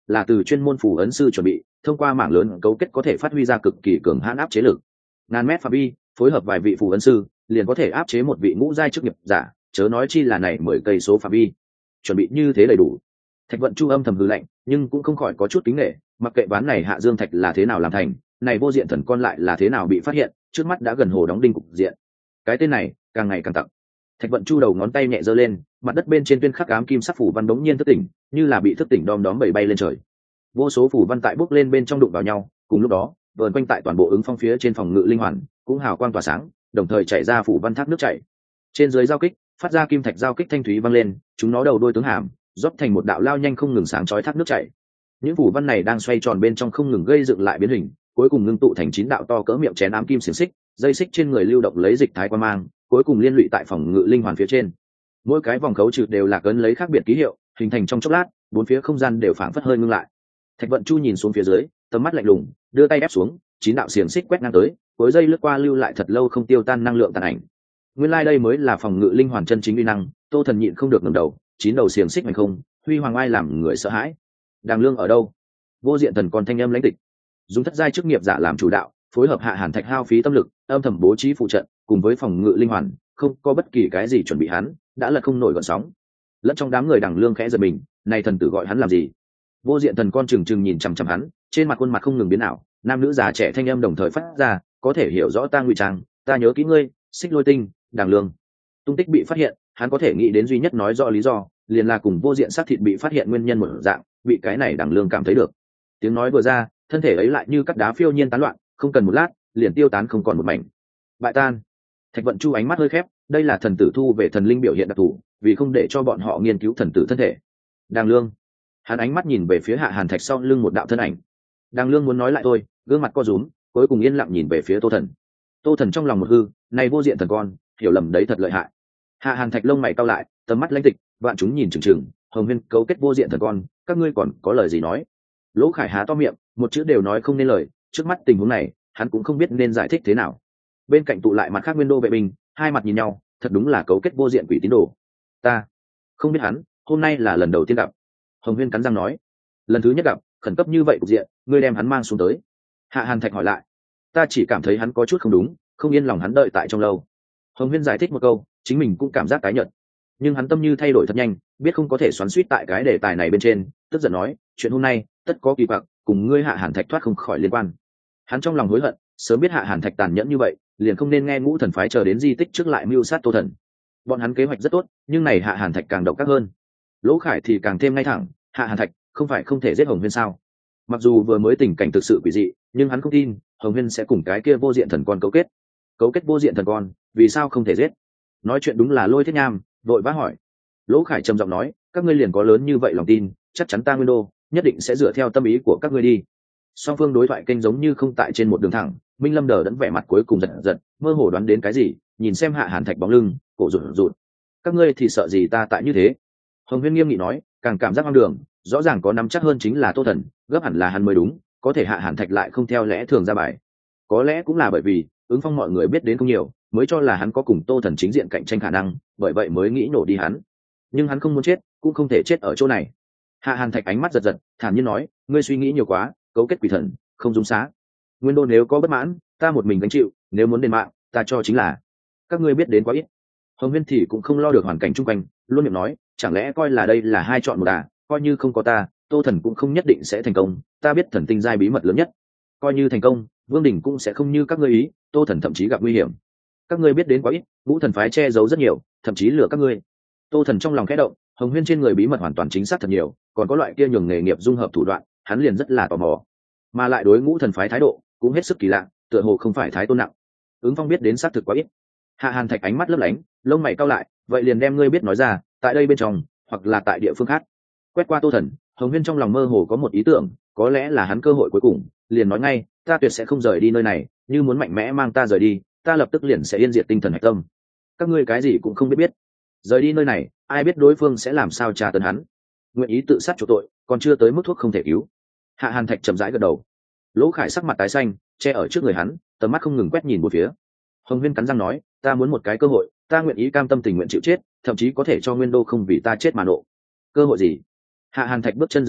là từ chuyên môn phù ấn sư chuẩn bị, thông qua mảng lớn cấu kết có thể phát huy ra cực kỳ cường hãn áp chế lực. Ngàn mét phạm vi phối hợp vài vị phù ấn sư liền có thể áp chế một vị ngũ giai chức nghiệp giả, chớ nói chi là này mười cây số phạm vi. Chuẩn bị như thế đầy đủ. Thạch Vận Chu âm thầm hừ lạnh, nhưng cũng không khỏi có chút kính nể, mặc kệ ván này Hạ Dương Thạch là thế nào làm thành, này vô diện thần con lại là thế nào bị phát hiện, trước mắt đã gần hồ đóng đinh cục diện. Cái tên này càng ngày càng tặng. Thạch Vận Chu đầu ngón tay nhẹ giơ lên, mặt đất bên trên tuyên khắc ám kim sắc phủ văn đống nhiên thức tỉnh, như là bị thức tỉnh đom đóm bay bay lên trời. Vô số phủ văn tại bốc lên bên trong đụng vào nhau, cùng lúc đó, vờn quanh tại toàn bộ ứng phong phía trên phòng ngự linh hoàn, cũng hào quang tỏa sáng, đồng thời chảy ra phủ văn thác nước chảy. Trên dưới giao kích, phát ra kim thạch giao kích thanh thúy vang lên, chúng nó đầu đuôi tướng hàm, rót thành một đạo lao nhanh không ngừng sáng chói thác nước chảy. Những phủ văn này đang xoay tròn bên trong không ngừng gây dựng lại biến hình, cuối cùng ngưng tụ thành chín đạo to cỡ miệng chén ám kim xiềng xích, dây xích trên người lưu động lấy dịch thái quan mang, cuối cùng liên lụy tại phòng ngự linh hoàn phía trên. Mỗi cái vòng khấu trừ đều là cấn lấy khác biệt ký hiệu, hình thành trong chốc lát, bốn phía không gian đều phảng phất hơi ngưng lại. Thạch Vận Chu nhìn xuống phía dưới, tầm mắt lạnh lùng, đưa tay ép xuống, chín đạo xiềng xích quét ngang tới, cuối dây lướt qua lưu lại thật lâu không tiêu tan năng lượng tàn ảnh. Nguyên lai like đây mới là phòng ngự linh hoàn chân chính uy năng. Tô Thần nhịn không được ngẩng đầu, chín đầu xiềng xích hành không, huy hoàng ai làm người sợ hãi. Đàng Lương ở đâu? Vô diện thần con thanh âm lãnh tịch, dùng thất giai chức nghiệp giả làm chủ đạo, phối hợp Hạ Hàn Thạch hao phí tâm lực, âm thầm bố trí phụ trận, cùng với phòng ngự linh hoàn, không có bất kỳ cái gì chuẩn bị hắn, đã lật không nổi gợn sóng. Lẫn trong đám người Đàng Lương khẽ giật mình, này thần tử gọi hắn làm gì? Vô diện thần con trừng trừng nhìn chằm chằm hắn, trên mặt khuôn mặt không ngừng biến ảo, nam nữ già trẻ thanh âm đồng thời phát ra, có thể hiểu rõ ta ngụy trang, ta nhớ kỹ ngươi, Xích Lôi Tinh, Đàng Lương. Tung tích bị phát hiện, hắn có thể nghĩ đến duy nhất nói rõ lý do, liền là cùng vô diện xác thịt bị phát hiện nguyên nhân một dạng, bị cái này Đàng Lương cảm thấy được. Tiếng nói vừa ra, thân thể ấy lại như cắt đá phiêu nhiên tán loạn, không cần một lát, liền tiêu tán không còn một mảnh. Bại tan. Thạch Vận Chu ánh mắt hơi khép, đây là thần tử thu về thần linh biểu hiện đặc thù, vì không để cho bọn họ nghiên cứu thần tử thân thể. Đàng Lương. Hắn ánh mắt nhìn về phía Hạ Hàn Thạch sau lưng một đạo thân ảnh. Đàng Lương muốn nói lại thôi, gương mặt co rúm, cuối cùng yên lặng nhìn về phía Tô Thần. Tô Thần trong lòng một hư, này vô diện thần con, hiểu lầm đấy thật lợi hại. Hạ Hàn Thạch lông mày cau lại, tầm mắt lãnh tịch, vạn chúng nhìn chừng chừng, Hồng Huyên cấu kết vô diện thần con, các ngươi còn có lời gì nói? Lỗ Khải há to miệng, một chữ đều nói không nên lời, trước mắt tình huống này, hắn cũng không biết nên giải thích thế nào. Bên cạnh tụ lại mặt khác Nguyên Đô vệ binh, hai mặt nhìn nhau, thật đúng là cấu kết vô diện quỷ tín đồ. Ta không biết hắn, hôm nay là lần đầu tiên gặp. Hồng Huyên cắn răng nói, lần thứ nhất gặp, khẩn cấp như vậy cục diện, ngươi đem hắn mang xuống tới. Hạ Hàn Thạch hỏi lại, ta chỉ cảm thấy hắn có chút không đúng, không yên lòng hắn đợi tại trong lâu. Hồng Huyên giải thích một câu, chính mình cũng cảm giác tái nhợt, nhưng hắn tâm như thay đổi thật nhanh, biết không có thể xoắn xuýt tại cái đề tài này bên trên, tức giận nói, chuyện hôm nay tất có kỳ quặc, cùng ngươi Hạ Hàn Thạch thoát không khỏi liên quan. Hắn trong lòng hối hận, sớm biết Hạ Hàn Thạch tàn nhẫn như vậy, liền không nên nghe Ngũ Thần phái chờ đến di tích trước lại mưu sát Tô Thần. Bọn hắn kế hoạch rất tốt, nhưng này Hạ Hàn Thạch càng độc ác hơn. Lỗ Khải thì càng thêm ngay thẳng, Hạ Hàn Thạch không phải không thể giết Hồng Huyên sao? Mặc dù vừa mới tình cảnh thực sự quỷ dị, nhưng hắn không tin Hồng Huyên sẽ cùng cái kia vô diện thần con cấu kết. Cấu kết vô diện thần con, vì sao không thể giết? Nói chuyện đúng là Lôi Thiết Nham, vội vã hỏi. Lỗ Khải trầm giọng nói, các ngươi liền có lớn như vậy lòng tin, chắc chắn ta Nguyên Đô nhất định sẽ dựa theo tâm ý của các ngươi đi. Song phương đối thoại kênh giống như không tại trên một đường thẳng, Minh Lâm đờ đẫn vẻ mặt cuối cùng giật giật, mơ hồ đoán đến cái gì, nhìn xem Hạ Hàn Thạch bóng lưng, cổ rụt rụt. Các ngươi thì sợ gì ta tại như thế? Hồng Huyên nghiêm nghị nói, càng cảm giác hoang đường, rõ ràng có nắm chắc hơn chính là Tô Thần, gấp hẳn là hắn mới đúng, có thể Hạ Hàn Thạch lại không theo lẽ thường ra bài. Có lẽ cũng là bởi vì ứng phong mọi người biết đến không nhiều, mới cho là hắn có cùng Tô Thần chính diện cạnh tranh khả năng, bởi vậy mới nghĩ nổ đi hắn. Nhưng hắn không muốn chết, cũng không thể chết ở chỗ này. Hạ Hàn Thạch ánh mắt giật giật, thản nhiên nói, ngươi suy nghĩ nhiều quá, cấu kết quỷ thần, không dung xá. Nguyên Đô nếu có bất mãn, ta một mình gánh chịu, nếu muốn đền mạng, ta cho chính là. Các ngươi biết đến quá ít. Hồng Huyên thì cũng không lo được hoàn cảnh chung quanh, luôn miệng nói, chẳng lẽ coi là đây là hai chọn một à, coi như không có ta, Tô Thần cũng không nhất định sẽ thành công, ta biết thần tinh giai bí mật lớn nhất. Coi như thành công, Vương Đình cũng sẽ không như các ngươi ý, Tô Thần thậm chí gặp nguy hiểm. Các ngươi biết đến quá ít, Ngũ Thần phái che giấu rất nhiều, thậm chí lừa các ngươi. Tô Thần trong lòng khẽ động, Hồng Huyên trên người bí mật hoàn toàn chính xác thật nhiều, còn có loại kia nhường nghề nghiệp dung hợp thủ đoạn, hắn liền rất là tò mò. Mà lại đối Ngũ Thần phái thái độ cũng hết sức kỳ lạ, tựa hồ không phải thái tôn nặng. Ứng Phong biết đến xác thực quá ít. Hạ Hàn Thạch ánh mắt lấp lánh, lông mày cau lại, vậy liền đem ngươi biết nói ra, tại đây bên trong, hoặc là tại địa phương khác. Quét qua Tô Thần, Hồng Huyên trong lòng mơ hồ có một ý tưởng, có lẽ là hắn cơ hội cuối cùng, liền nói ngay, ta tuyệt sẽ không rời đi nơi này, như muốn mạnh mẽ mang ta rời đi, ta lập tức liền sẽ yên diệt tinh thần hạch tâm. Các ngươi cái gì cũng không biết biết. Rời đi nơi này, ai biết đối phương sẽ làm sao tra tấn hắn. Nguyện ý tự sát chỗ tội, còn chưa tới mức thuốc không thể cứu. Hạ Hàn Thạch chậm rãi gật đầu. Lỗ Khải sắc mặt tái xanh, che ở trước người hắn, tầm mắt không ngừng quét nhìn một phía. Hồng Huyên cắn răng nói, ta muốn một cái cơ hội, ta nguyện ý cam tâm tình nguyện chịu chết, thậm chí có thể cho Nguyên Đô không vì ta chết mà nộ. Cơ hội gì? Hạ Hàn Thạch bước chân dừng lại,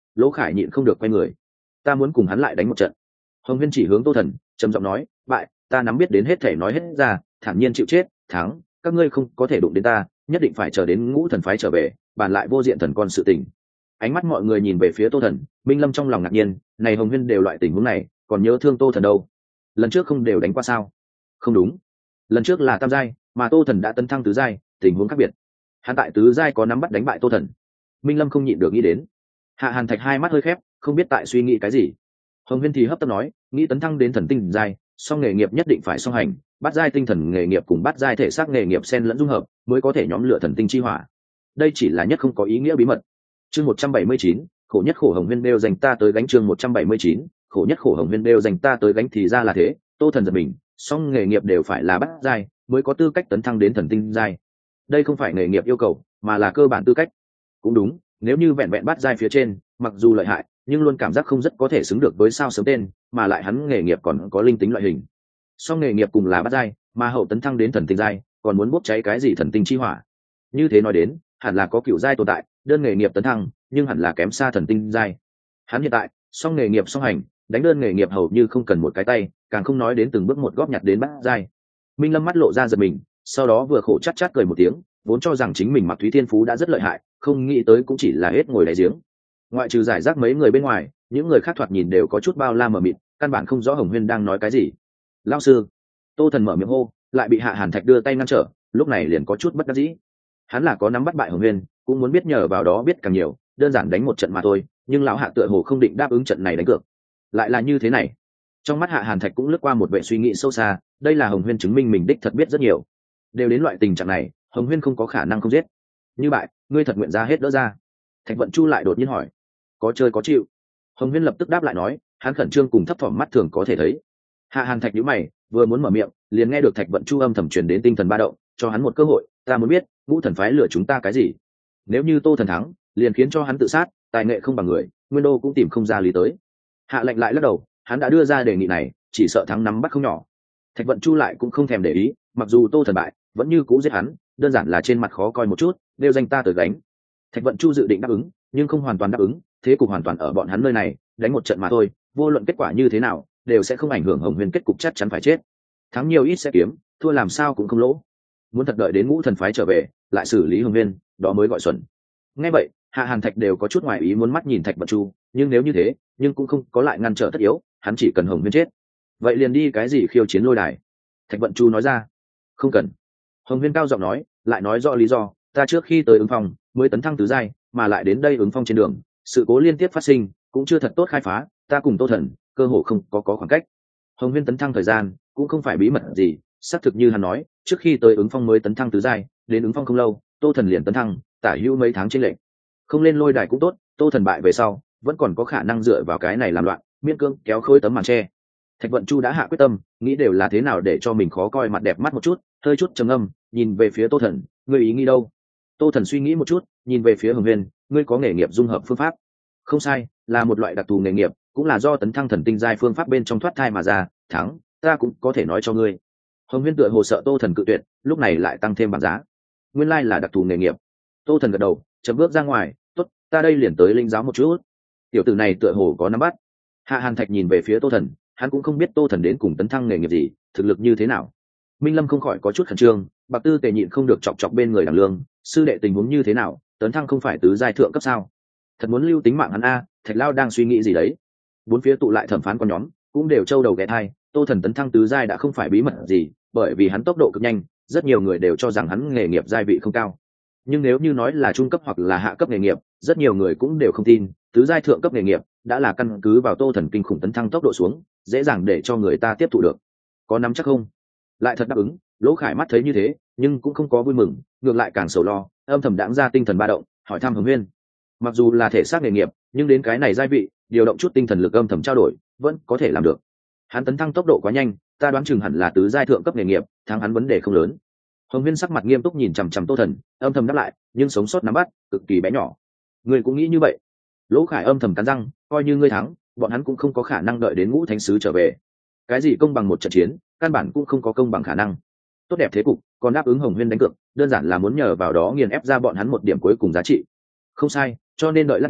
Lỗ Khải nhịn không được quay người. Ta muốn cùng hắn lại đánh một trận. Hồng Huyên chỉ hướng Tô Thần, trầm giọng nói, bại, ta nắm biết đến hết thể nói hết ra, thản nhiên chịu chết, thắng, các ngươi không có thể đụng đến ta, nhất định phải chờ đến Ngũ Thần phái trở về, bàn lại vô diện thần con sự tình. Ánh mắt mọi người nhìn về phía Tô Thần, Minh Lâm trong lòng ngạc nhiên, này Hồng Huyên đều loại tình huống này, còn nhớ thương Tô Thần đâu? Lần trước không đều đánh qua sao? Không đúng, lần trước là tam giai, mà Tô Thần đã tấn thăng tứ giai, tình huống khác biệt. Hắn tại tứ giai có nắm bắt đánh bại Tô Thần. Minh Lâm không nhịn được nghĩ đến. Hạ Hàn Thạch hai mắt hơi khép, không biết tại suy nghĩ cái gì. Hồng Huyên thì hấp tấp nói, nghĩ tấn thăng đến thần tinh giai, song nghề nghiệp nhất định phải song hành, bát giai tinh thần nghề nghiệp cùng bát giai thể xác nghề nghiệp xen lẫn dung hợp, mới có thể nhóm lửa thần tinh chi hỏa. Đây chỉ là nhất không có ý nghĩa bí mật. Chương một trăm bảy mươi chín, khổ nhất khổ Hồng Huyên đều dành ta tới gánh chương một trăm bảy mươi chín, khổ nhất khổ Hồng Huyên đều dành ta tới gánh thì ra là thế, Tô Thần giật mình, song nghề nghiệp đều phải là bát giai, mới có tư cách tấn thăng đến thần tinh giai. Đây không phải nghề nghiệp yêu cầu, mà là cơ bản tư cách. Cũng đúng, nếu như vẹn vẹn bát giai phía trên, mặc dù lợi hại, nhưng luôn cảm giác không rất có thể xứng được với sao sớm tên, mà lại hắn nghề nghiệp còn có linh tính loại hình. Song nghề nghiệp cùng là bát giai, mà hậu tấn thăng đến thần tinh giai, còn muốn bốc cháy cái gì thần tinh chi hỏa. Như thế nói đến, hẳn là có cựu giai tồn tại, đơn nghề nghiệp tấn thăng, nhưng hẳn là kém xa thần tinh giai. Hắn hiện tại, song nghề nghiệp song hành, đánh đơn nghề nghiệp hầu như không cần một cái tay, càng không nói đến từng bước một góp nhặt đến bát giai. Minh Lâm mắt lộ ra giật mình, sau đó vừa khổ chát chát cười một tiếng, vốn cho rằng chính mình Mặc Thúy Thiên Phú đã rất lợi hại, không nghĩ tới cũng chỉ là hết ngồi đáy giếng. Ngoại trừ giải rác mấy người bên ngoài, những người khác thoạt nhìn đều có chút bao la mờ mịt, căn bản không rõ Hồng Huyên đang nói cái gì. Lão sư, Tô Thần mở miệng hô, lại bị Hạ Hàn Thạch đưa tay ngăn trở, lúc này liền có chút bất đắc dĩ. Hắn là có nắm bắt bại Hồng Huyên, cũng muốn biết nhờ vào đó biết càng nhiều, đơn giản đánh một trận mà thôi, nhưng lão Hạ tựa hồ không định đáp ứng trận này đánh cược. Lại là như thế này. Trong mắt Hạ Hàn Thạch cũng lướt qua một vẻ suy nghĩ sâu xa, đây là Hồng Huyên chứng minh mình đích thật biết rất nhiều. Đều đến loại tình trạng này, Hồng Huyên không có khả năng không giết. Như bại, ngươi thật nguyện ra hết đỡ ra. Thạch Vận Chu lại đột nhiên hỏi, có chơi có chịu. Hồng Huyên lập tức đáp lại nói, hắn khẩn trương cùng thấp thỏm mắt thường có thể thấy. Hạ Hàn Thạch nhíu mày, vừa muốn mở miệng, liền nghe được Thạch Vận Chu âm thầm truyền đến tinh thần ba động, cho hắn một cơ hội, ta muốn biết, Ngũ Thần phái lừa chúng ta cái gì? Nếu như Tô Thần thắng, liền khiến cho hắn tự sát, tài nghệ không bằng người, Nguyên Đô cũng tìm không ra lý tới. Hạ Lệnh lại lắc đầu, hắn đã đưa ra đề nghị này, chỉ sợ thắng nắm bắt không nhỏ. Thạch Vận Chu lại cũng không thèm để ý, mặc dù Tô Thần bại, vẫn như cũ giết hắn, đơn giản là trên mặt khó coi một chút, đều danh ta tới gánh. Thạch Vận Chu dự định đáp ứng, nhưng không hoàn toàn đáp ứng, thế cục hoàn toàn ở bọn hắn nơi này, đánh một trận mà thôi, vô luận kết quả như thế nào, đều sẽ không ảnh hưởng Hồng Huyên kết cục chắc chắn phải chết. Thắng nhiều ít sẽ kiếm, thua làm sao cũng không lỗ. Muốn thật đợi đến Ngũ Thần phái trở về, lại xử lý Hồng Huyên, đó mới gọi xuẩn. Nghe vậy, Hạ Hàn Thạch đều có chút ngoài ý muốn mắt nhìn Thạch Vận Chu, nhưng nếu như thế, nhưng cũng không có lại ngăn trở tất yếu, hắn chỉ cần Hồng Huyên chết. Vậy liền đi cái gì khiêu chiến lôi đài? Thạch Vận Chu nói ra. Không cần. Hồng Huyên cao giọng nói, lại nói rõ lý do, ta trước khi tới ứng phong, mới tấn thăng tứ giai, mà lại đến đây ứng phong trên đường, sự cố liên tiếp phát sinh, cũng chưa thật tốt khai phá, ta cùng Tô Thần, cơ hồ không có có khoảng cách. Hồng Huyên tấn thăng thời gian, cũng không phải bí mật gì, xác thực như hắn nói, trước khi tới ứng phong mới tấn thăng tứ giai, đến ứng phong không lâu, Tô Thần liền tấn thăng, tả hữu mấy tháng trên lệnh. Không lên lôi đài cũng tốt, Tô Thần bại về sau, vẫn còn có khả năng dựa vào cái này làm loạn, miễn cưỡng kéo khối tấm màn tre. Thạch Vận Chu đã hạ quyết tâm, nghĩ đều là thế nào để cho mình khó coi mặt đẹp mắt một chút, hơi chút trầm ngâm, nhìn về phía Tô Thần, ngươi ý nghĩ đâu? Tô Thần suy nghĩ một chút, nhìn về phía Hồng Huyên, ngươi có nghề nghiệp dung hợp phương pháp? Không sai, là một loại đặc thù nghề nghiệp, cũng là do tấn thăng thần tinh giai phương pháp bên trong thoát thai mà ra, thắng, ta cũng có thể nói cho ngươi. Hồng Huyên tựa hồ sợ Tô Thần cự tuyệt, lúc này lại tăng thêm bảng giá. Nguyên lai là đặc thù nghề nghiệp. Tô Thần gật đầu, chậm bước ra ngoài, tốt, ta đây liền tới linh giáo một chút. Tiểu tử này tựa hồ có nắm bắt. Hạ Hàn Thạch nhìn về phía Tô Thần, hắn cũng không biết Tô Thần đến cùng tấn thăng nghề nghiệp gì, thực lực như thế nào. Minh Lâm không khỏi có chút khẩn trương, Bạc Tư Tề nhịn không được chọc chọc bên người Đằng Lương, sư đệ tình huống như thế nào, tấn thăng không phải tứ giai thượng cấp sao? Thật muốn lưu tính mạng hắn a, Thạch Lao đang suy nghĩ gì đấy? Bốn phía tụ lại thẩm phán con nhóm, cũng đều trâu đầu ghé thai, Tô Thần tấn thăng tứ giai đã không phải bí mật gì, bởi vì hắn tốc độ cực nhanh, rất nhiều người đều cho rằng hắn nghề nghiệp giai vị không cao. Nhưng nếu như nói là trung cấp hoặc là hạ cấp nghề nghiệp, rất nhiều người cũng đều không tin, tứ giai thượng cấp nghề nghiệp đã là căn cứ vào Tô Thần kinh khủng tấn thăng tốc độ xuống, dễ dàng để cho người ta tiếp thụ được. Có nắm chắc không? Lại thật đáp ứng, Lỗ Khải mắt thấy như thế, nhưng cũng không có vui mừng, ngược lại càng sầu lo, âm thầm đãng ra tinh thần ba động, hỏi thăm Hồng Huyên. Mặc dù là thể xác nghề nghiệp, nhưng đến cái này giai vị, điều động chút tinh thần lực âm thầm trao đổi, vẫn có thể làm được. Hắn tấn thăng tốc độ quá nhanh, ta đoán chừng hẳn là tứ giai thượng cấp nghề nghiệp, thắng hắn vấn đề không lớn. Hồng Huyên sắc mặt nghiêm túc nhìn chằm chằm Tô Thần, âm thầm đáp lại, nhưng sống sót nắm bắt, cực kỳ bé nhỏ. Ngươi cũng nghĩ như vậy? Lỗ Khải âm thầm cắn răng, coi như ngươi thắng, bọn hắn cũng không có khả năng đợi đến Ngũ Thánh sứ trở về. Cái gì công bằng một trận chiến, căn bản cũng không có công bằng khả năng. Tốt đẹp thế cục, còn đáp ứng Hồng Huyên đánh cược, đơn giản là muốn nhờ vào đó nghiền ép ra bọn hắn một điểm cuối cùng giá trị. Không sai, cho nên đợi lát nữa,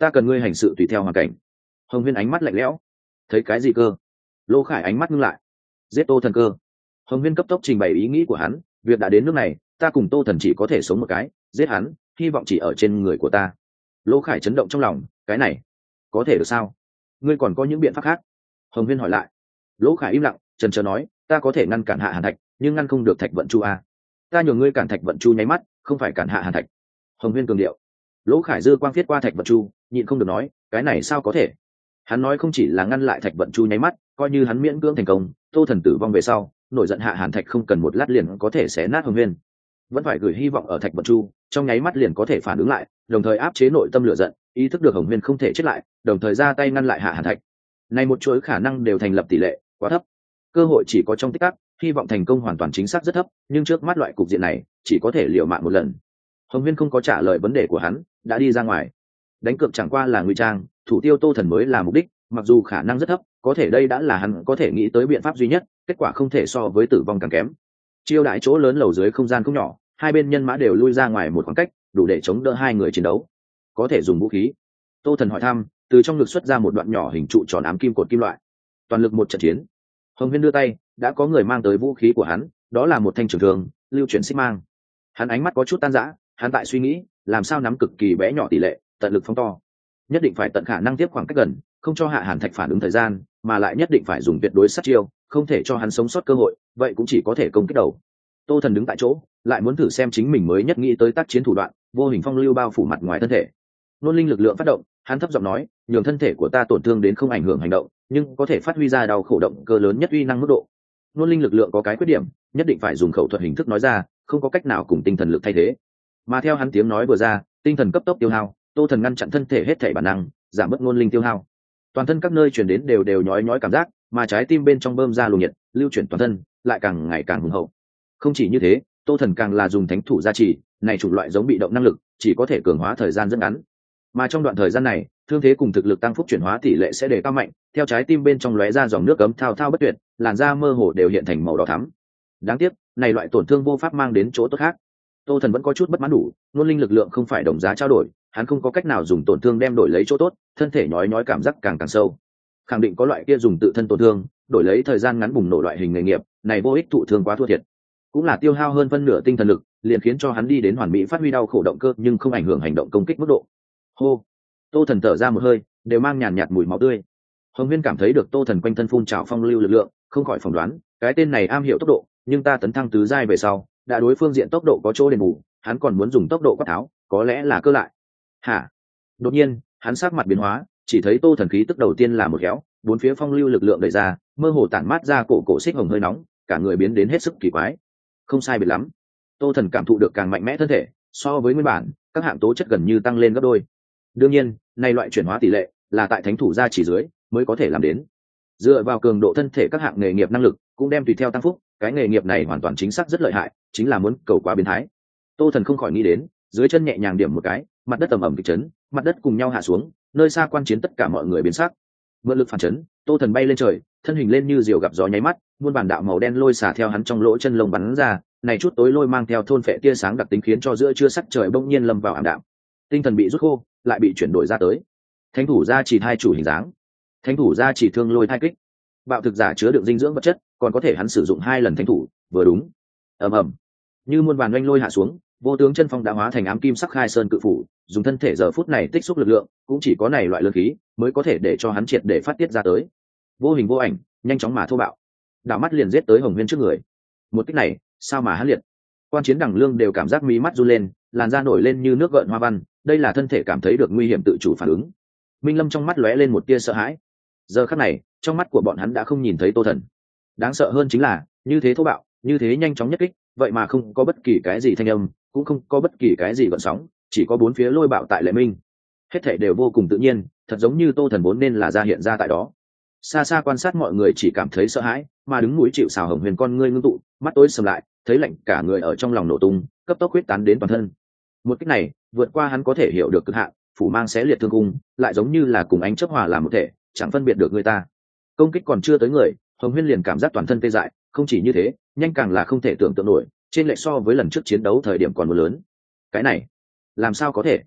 ta cần ngươi hành sự tùy theo hoàn cảnh. Hồng Huyên ánh mắt lạnh lẽo. Thấy cái gì cơ? Lỗ Khải ánh mắt ngưng lại. Giết Tô Thần cơ. Hồng Huyên cấp tốc trình bày ý nghĩ của hắn, việc đã đến nước này, ta cùng Tô Thần chỉ có thể sống một cái, giết hắn, hy vọng chỉ ở trên người của ta. Lỗ Khải chấn động trong lòng, cái này có thể được sao? Ngươi còn có những biện pháp khác? Hồng Huyên hỏi lại. Lỗ Khải im lặng, chần chờ nói, ta có thể ngăn cản Hạ Hàn Thạch, nhưng ngăn không được Thạch Vận Chu a. Ta nhường ngươi cản Thạch Vận Chu nháy mắt, không phải cản Hạ Hàn Thạch. Hồng Huyên cường điệu. Lỗ Khải dư quang viết qua Thạch Vận Chu, nhịn không được nói, cái này sao có thể? Hắn nói không chỉ là ngăn lại Thạch Vận Chu nháy mắt, coi như hắn miễn cưỡng thành công, Tô Thần tử vong về sau, nổi giận Hạ Hàn Thạch không cần một lát liền có thể xé nát Hồng Huyên, vẫn phải gửi hy vọng ở Thạch Vận Chu, trong nháy mắt liền có thể phản ứng lại, đồng thời áp chế nội tâm lửa giận, ý thức được Hồng Huyên không thể chết lại, đồng thời ra tay ngăn lại Hạ Hàn Thạch. Này một chuỗi khả năng đều thành lập tỷ lệ quá thấp, cơ hội chỉ có trong tích tắc, hy vọng thành công hoàn toàn chính xác rất thấp, nhưng trước mắt loại cục diện này, chỉ có thể liều mạng một lần. Hồng Huyên không có trả lời vấn đề của hắn, đã đi ra ngoài. Đánh cược chẳng qua là ngụy trang, thủ tiêu Tô Thần mới là mục đích, mặc dù khả năng rất thấp, có thể đây đã là hắn có thể nghĩ tới biện pháp duy nhất, kết quả không thể so với tử vong càng kém. Chiêu đại chỗ lớn lầu dưới không gian không nhỏ, hai bên nhân mã đều lui ra ngoài một khoảng cách, đủ để chống đỡ hai người chiến đấu. Có thể dùng vũ khí. Tô Thần hỏi thăm, từ trong ngực xuất ra một đoạn nhỏ hình trụ tròn ám kim cột kim loại. Toàn lực một trận chiến. Hồng Huyên đưa tay, đã có người mang tới vũ khí của hắn, đó là một thanh trường thương, lưu chuyển xích mang. Hắn ánh mắt có chút tan rã, hắn tại suy nghĩ, làm sao nắm cực kỳ bé nhỏ tỷ lệ, tận lực phóng to. Nhất định phải tận khả năng tiếp khoảng cách gần, không cho Hạ Hàn Thạch phản ứng thời gian, mà lại nhất định phải dùng tuyệt đối sát chiêu, không thể cho hắn sống sót cơ hội, vậy cũng chỉ có thể công kích đầu. Tô Thần đứng tại chỗ, lại muốn thử xem chính mình mới nhất nghĩ tới tác chiến thủ đoạn, vô hình phong lưu bao phủ mặt ngoài thân thể. Nôn linh lực lượng phát động, hắn thấp giọng nói, nhường thân thể của ta tổn thương đến không ảnh hưởng hành động, nhưng có thể phát huy ra đau khổ động cơ lớn nhất uy năng mức độ. Nôn linh lực lượng có cái khuyết điểm, nhất định phải dùng khẩu thuật hình thức nói ra, không có cách nào cùng tinh thần lực thay thế. Mà theo hắn tiếng nói vừa ra, tinh thần cấp tốc tiêu hao, Tô Thần ngăn chặn thân thể hết thảy bản năng, giảm bớt nôn linh tiêu hao. Toàn thân các nơi truyền đến đều đều nhói nhói cảm giác, mà trái tim bên trong bơm ra luồng nhiệt, lưu chuyển toàn thân, lại càng ngày càng hùng hậu. Không chỉ như thế, Tô Thần càng là dùng thánh thủ gia trì, này chủng loại giống bị động năng lực, chỉ có thể cường hóa thời gian rất ngắn. Mà trong đoạn thời gian này, thương thế cùng thực lực tăng phúc chuyển hóa tỷ lệ sẽ đề cao mạnh, theo trái tim bên trong lóe ra dòng nước cấm thao thao bất tuyệt, làn da mơ hồ đều hiện thành màu đỏ thắm. Đáng tiếc, này loại tổn thương vô pháp mang đến chỗ tốt khác. Tô Thần vẫn có chút bất mãn đủ, nôn linh lực lượng không phải đồng giá trao đổi, hắn không có cách nào dùng tổn thương đem đổi lấy chỗ tốt, thân thể nhói nhói cảm giác càng càng sâu. Khẳng định có loại kia dùng tự thân tổn thương, đổi lấy thời gian ngắn bùng nổ loại hình nghề nghiệp, này vô ích thụ thương quá thua thiệt. Cũng là tiêu hao hơn phân nửa tinh thần lực, liền khiến cho hắn đi đến hoàn mỹ phát huy đau khổ động cơ nhưng không ảnh hưởng hành động công kích mức độ. Hô. Tô Thần thở ra một hơi, đều mang nhàn nhạt mùi máu tươi. Hồng Huyên cảm thấy được Tô Thần quanh thân phun trào phong lưu lực lượng, không khỏi phỏng đoán, cái tên này am hiểu tốc độ, nhưng ta tấn thăng tứ giai về sau, đã đối phương diện tốc độ có chỗ đền bù, hắn còn muốn dùng tốc độ quát tháo, có lẽ là cơ lại. Hả? Đột nhiên, hắn sắc mặt biến hóa, chỉ thấy Tô Thần khí tức đầu tiên là một khéo, bốn phía phong lưu lực lượng đẩy ra, mơ hồ tản mát ra cổ cổ xích hồng hơi nóng, cả người biến đến hết sức kỳ quái. Không sai biệt lắm. Tô Thần cảm thụ được càng mạnh mẽ thân thể, so với nguyên bản, các hạng tố chất gần như tăng lên gấp đôi. Đương nhiên, này loại chuyển hóa tỷ lệ là tại thánh thủ gia chỉ dưới mới có thể làm đến. Dựa vào cường độ thân thể các hạng nghề nghiệp năng lực, cũng đem tùy theo tăng phúc, cái nghề nghiệp này hoàn toàn chính xác rất lợi hại, chính là muốn cầu quá biến thái. Tô Thần không khỏi nghĩ đến, dưới chân nhẹ nhàng điểm một cái, mặt đất ầm ầm kịch chấn, mặt đất cùng nhau hạ xuống, nơi xa quan chiến tất cả mọi người biến sắc. Mượn lực phản chấn, Tô Thần bay lên trời, thân hình lên như diều gặp gió nháy mắt, muôn bản đạo màu đen lôi xả theo hắn trong lỗ chân lông bắn ra, này chút tối lôi mang theo thôn phệ tia sáng đặc tính khiến cho giữa trưa sắc trời bỗng nhiên lâm vào ảm đạm. Tinh thần bị rút khô, lại bị chuyển đổi ra tới. Thánh thủ gia chỉ hai chủ hình dáng, thánh thủ gia chỉ thương lôi thai kích, bạo thực giả chứa đựng dinh dưỡng vật chất, còn có thể hắn sử dụng hai lần thánh thủ, vừa đúng. Ầm ầm, như muôn vàn oanh lôi hạ xuống, vô tướng chân phong đã hóa thành ám kim sắc khai sơn cự phủ, dùng thân thể giờ phút này tích xúc lực lượng, cũng chỉ có này loại lực khí mới có thể để cho hắn triệt để phát tiết ra tới. Vô hình vô ảnh, nhanh chóng mà thô bạo, đảo mắt liền giết tới Hồng Huyên trước người. Một kích này, sao mà hắn liệt. Quan chiến đẳng lương đều cảm giác mí mắt run lên, làn da nổi lên như nước gợn hoa văn, đây là thân thể cảm thấy được nguy hiểm tự chủ phản ứng. Minh Lâm trong mắt lóe lên một tia sợ hãi. Giờ khắc này, trong mắt của bọn hắn đã không nhìn thấy Tô Thần. Đáng sợ hơn chính là, như thế thô bạo, như thế nhanh chóng nhất kích, vậy mà không có bất kỳ cái gì thanh âm, cũng không có bất kỳ cái gì gợn sóng, chỉ có bốn phía lôi bạo tại lệ minh. Hết thảy đều vô cùng tự nhiên, thật giống như Tô Thần vốn nên là ra hiện ra tại đó. Xa xa quan sát mọi người chỉ cảm thấy sợ hãi, mà đứng mũi chịu sào Hồng Huyền con ngươi ngưng tụ, mắt tối sầm lại, thấy lạnh cả người ở trong lòng nổ tung, cấp tốc huyết tán đến toàn thân. Một kích này, vượt qua hắn có thể hiểu được cực hạn, phủ mang xé liệt thương cung, lại giống như là cùng ánh chớp hòa làm một thể, chẳng phân biệt được người ta. Công kích còn chưa tới người, Hồng Huyên liền cảm giác toàn thân tê dại, không chỉ như thế, nhanh càng là không thể tưởng tượng nổi, trên lệch so với lần trước chiến đấu thời điểm còn một lớn. Cái này, làm sao có thể?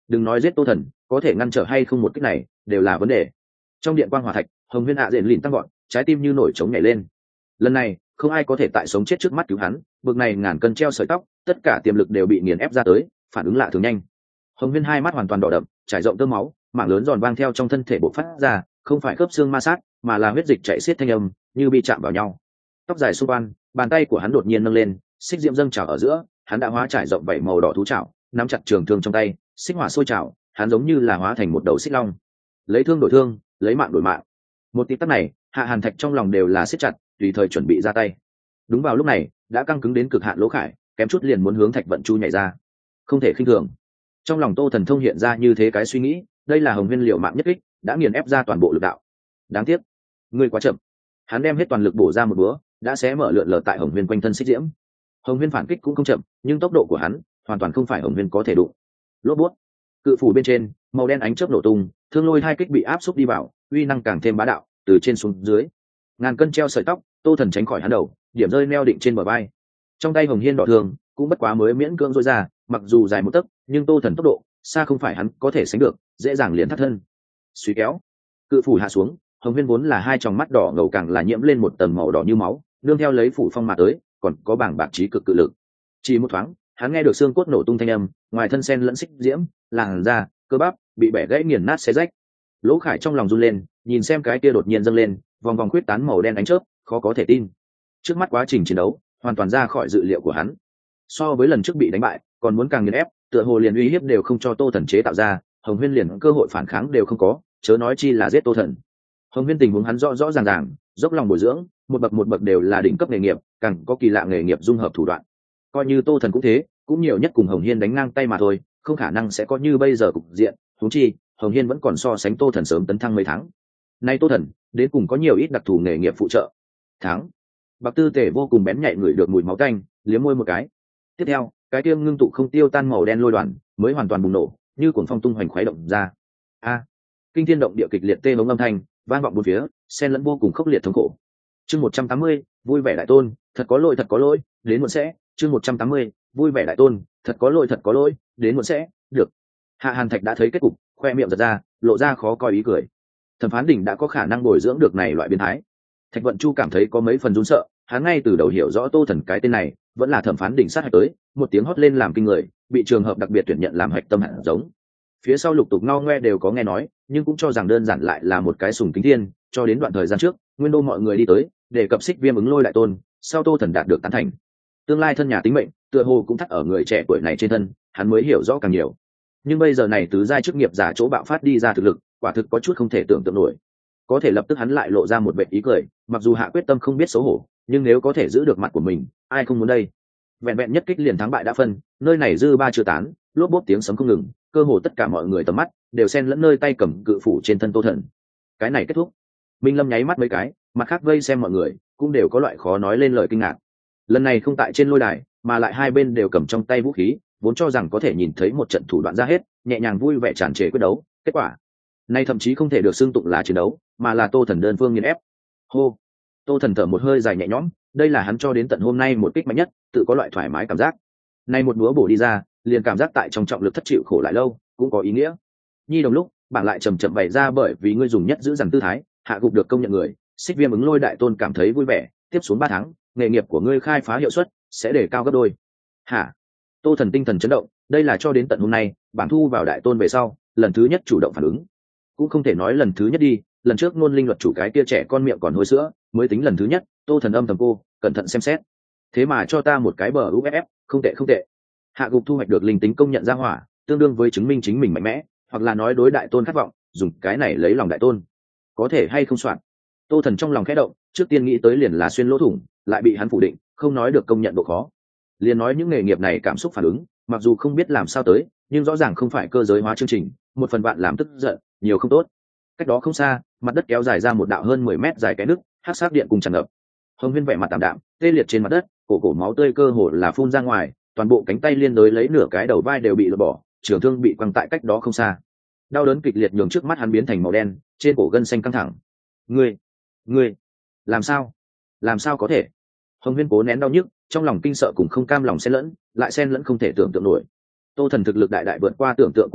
đừng nói giết tô thần, có thể ngăn trở hay không một cách này đều là vấn đề. Trong điện quang hỏa thạch, hồng huyên hạ diện lìn tăng gọn, trái tim như nổi trống nhảy lên. Lần này không ai có thể tại sống chết trước mắt cứu hắn, bực này ngàn cân treo sợi tóc, tất cả tiềm lực đều bị nghiền ép ra tới, phản ứng lạ thường nhanh. Hồng huyên hai mắt hoàn toàn đỏ đậm, trải rộng tơ máu, mảng lớn giòn vang theo trong thân thể bộc phát ra, không phải khớp xương ma sát mà là huyết dịch chảy xiết thanh âm như bị chạm vào nhau. Tóc dài xung quanh, bàn tay của hắn đột nhiên nâng lên, xích diễm dâng trào ở giữa, hắn đã hóa trải rộng vảy màu đỏ thú trảo, nắm chặt trường thương trong tay, xích hỏa sôi trào, hắn giống như là hóa thành một đầu xích long, lấy thương đổi thương, lấy mạng đổi mạng. Một tí tắc này, Hạ Hàn Thạch trong lòng đều là siết chặt, tùy thời chuẩn bị ra tay. Đúng vào lúc này, đã căng cứng đến cực hạn Lỗ Khải, kém chút liền muốn hướng Thạch Vận Chu nhảy ra. Không thể khinh thường. Trong lòng Tô Thần Thông hiện ra như thế cái suy nghĩ, đây là Hồng Huyên liều mạng nhất kích, đã nghiền ép ra toàn bộ lực đạo. Đáng tiếc, ngươi quá chậm. Hắn đem hết toàn lực bổ ra một búa, đã xé mở lượn lờ tại Hồng Huyên quanh thân xích diễm. Hồng Huyên phản kích cũng không chậm, nhưng tốc độ của hắn hoàn toàn không phải Hồng Huyên có thể đụng. Lốp bút, cự phủ bên trên, màu đen ánh chớp nổ tung, thương lôi hai kích bị áp xúc đi vào, uy năng càng thêm bá đạo, từ trên xuống dưới. Ngàn cân treo sợi tóc, Tô Thần tránh khỏi hắn đầu, điểm rơi neo định trên bờ vai. Trong tay Hồng Hiên đỏ thương, cũng bất quá mới miễn cưỡng rối ra, mặc dù dài một tấc, nhưng Tô Thần tốc độ xa không phải hắn có thể sánh được, dễ dàng liền thắt thân. Suy kéo, cự phủ hạ xuống, Hồng Huyên vốn là hai tròng mắt đỏ ngầu càng là nhiễm lên một tầng màu đỏ như máu, nương theo lấy phủ phong mà tới, còn có bảng bạc trí cực cự lực. Chỉ một thoáng, hắn nghe được xương cốt nổ tung thanh âm, ngoài thân sen lẫn xích diễm, làn da, cơ bắp bị bẻ gãy nghiền nát xé rách. Lỗ Khải trong lòng run lên, nhìn xem cái kia đột nhiên dâng lên, vòng vòng quyết tán màu đen ánh chớp, khó có thể tin. Trước mắt quá trình chiến đấu, hoàn toàn ra khỏi dự liệu của hắn. So với lần trước bị đánh bại, còn muốn càng nghiền ép, tựa hồ liền uy hiếp đều không cho Tô Thần chế tạo ra, Hồng Huyên liền cơ hội phản kháng đều không có, chớ nói chi là giết Tô Thần. Hồng Huyên tình huống hắn rõ rõ ràng ràng, dốc lòng bồi dưỡng, một bậc một bậc đều là đỉnh cấp nghề nghiệp, càng có kỳ lạ nghề nghiệp dung hợp thủ đoạn. Coi như Tô Thần cũng thế, cũng nhiều nhất cùng Hồng Hiên đánh ngang tay mà thôi, không khả năng sẽ có như bây giờ cục diện. Huống chi, Hồng Hiên vẫn còn so sánh Tô Thần sớm tấn thăng mấy tháng. Nay Tô Thần, đến cùng có nhiều ít đặc thù nghề nghiệp phụ trợ. Tháng, Bạc Tư Tề vô cùng bén nhạy ngửi được mùi máu tanh, liếm môi một cái. Tiếp theo, cái tiêm ngưng tụ không tiêu tan màu đen lôi đoàn mới hoàn toàn bùng nổ, như cuồng phong tung hoành khuấy động ra. A, kinh thiên động địa kịch liệt tê hống âm thanh vang vọng bốn phía, xen lẫn vô cùng khốc liệt thống khổ. Chương một trăm tám mươi, vui vẻ đại tôn, thật có lỗi thật có lỗi, đến muộn sẽ. Chương một trăm tám mươi, vui vẻ đại tôn, thật có lỗi thật có lỗi, đến muộn sẽ. Được. Hạ Hàn Thạch đã thấy kết cục, khoe miệng giật ra, lộ ra khó coi ý cười. Thẩm Phán Đỉnh đã có khả năng bồi dưỡng được này loại biến thái. Thạch Vận Chu cảm thấy có mấy phần run sợ, hắn ngay từ đầu hiểu rõ Tô Thần cái tên này vẫn là Thẩm Phán Đỉnh sát hạch tới, một tiếng hót lên làm kinh người, bị trường hợp đặc biệt tuyển nhận làm hạch tâm hạt giống. Phía sau lục tục ngao ngoe đều có nghe nói, nhưng cũng cho rằng đơn giản lại là một cái sùng kính thiên, cho đến đoạn thời gian trước, nguyên đô mọi người đi tới, để cập xích viêm ứng lôi đại tôn, sau Tô Thần đạt được tán thành. Tương lai thân nhà tính mệnh, tựa hồ cũng thắt ở người trẻ tuổi này trên thân, hắn mới hiểu rõ càng nhiều. Nhưng bây giờ này tứ giai chức nghiệp giả chỗ bạo phát đi ra thực lực, quả thực có chút không thể tưởng tượng nổi. Có thể lập tức hắn lại lộ ra một vẻ ý cười, mặc dù hạ quyết tâm không biết xấu hổ, nhưng nếu có thể giữ được mặt của mình, ai không muốn đây. Vẹn vẹn nhất kích liền thắng bại đã phân, nơi này dư ba chưa tán, lốp bốp tiếng sấm không ngừng, cơ hồ tất cả mọi người tầm mắt đều xen lẫn nơi tay cầm cự phủ trên thân Tô Thần. Cái này kết thúc. Minh Lâm nháy mắt mấy cái, mặt khác vây xem mọi người cũng đều có loại khó nói lên lời kinh ngạc. Lần này không tại trên lôi đài, mà lại hai bên đều cầm trong tay vũ khí, vốn cho rằng có thể nhìn thấy một trận thủ đoạn ra hết, nhẹ nhàng vui vẻ tràn trề quyết đấu. Kết quả nay thậm chí không thể được xưng tụng là chiến đấu, mà là Tô Thần đơn phương nghiền ép. Hô. Tô Thần thở một hơi dài nhẹ nhõm, đây là hắn cho đến tận hôm nay một kích mạnh nhất, tự có loại thoải mái cảm giác. Nay một búa bổ đi ra, liền cảm giác tại trong trọng lực thất chịu khổ lại lâu, cũng có ý nghĩa. Nhi đồng lúc, bạn lại chậm chậm bày ra bởi vì ngươi dùng nhất giữ dằn tư thái, hạ gục được công nhận người, xích viêm ứng lôi đại tôn cảm thấy vui vẻ, tiếp xuống ba tháng, nghề nghiệp của ngươi khai phá hiệu suất sẽ đề cao gấp đôi. Hả? Tô Thần tinh thần chấn động, đây là cho đến tận hôm nay, bản thu vào đại tôn về sau, lần thứ nhất chủ động phản ứng. Cũng không thể nói lần thứ nhất đi, lần trước ngôn linh luật chủ cái kia trẻ con miệng còn hôi sữa, mới tính lần thứ nhất. Tô Thần âm thầm cô, cẩn thận xem xét. Thế mà cho ta một cái bờ u ép ép, không tệ không tệ. Hạ gục thu hoạch được linh tính công nhận ra hỏa, tương đương với chứng minh chính mình mạnh mẽ, hoặc là nói đối đại tôn khát vọng, dùng cái này lấy lòng đại tôn. Có thể hay không soạn. Tô Thần trong lòng khẽ động, trước tiên nghĩ tới liền là xuyên lỗ thủng, lại bị hắn phủ định, không nói được công nhận độ khó. Liền nói những nghề nghiệp này cảm xúc phản ứng, mặc dù không biết làm sao tới, nhưng rõ ràng không phải cơ giới hóa chương trình, một phần bạn làm tức giận, nhiều không tốt. Cách đó không xa, mặt đất kéo dài ra một đạo hơn mười mét dài cái nước, hắc sắc điện cùng tràn ngập. Hồng Huyên vẻ mặt tạm đạm, tê liệt trên mặt đất, cổ cổ máu tươi cơ hồ là phun ra ngoài, toàn bộ cánh tay liên đới lấy nửa cái đầu vai đều bị lột bỏ, trường thương bị quăng tại cách đó không xa. Đau đớn kịch liệt nhường trước mắt hắn biến thành màu đen, trên cổ gân xanh căng thẳng. Ngươi, ngươi, làm sao? Làm sao có thể? Hồng Huyên cố nén đau nhức, trong lòng kinh sợ cùng không cam lòng xen lẫn, lại xen lẫn không thể tưởng tượng nổi. Tô Thần thực lực đại đại vượt qua tưởng tượng của hắn,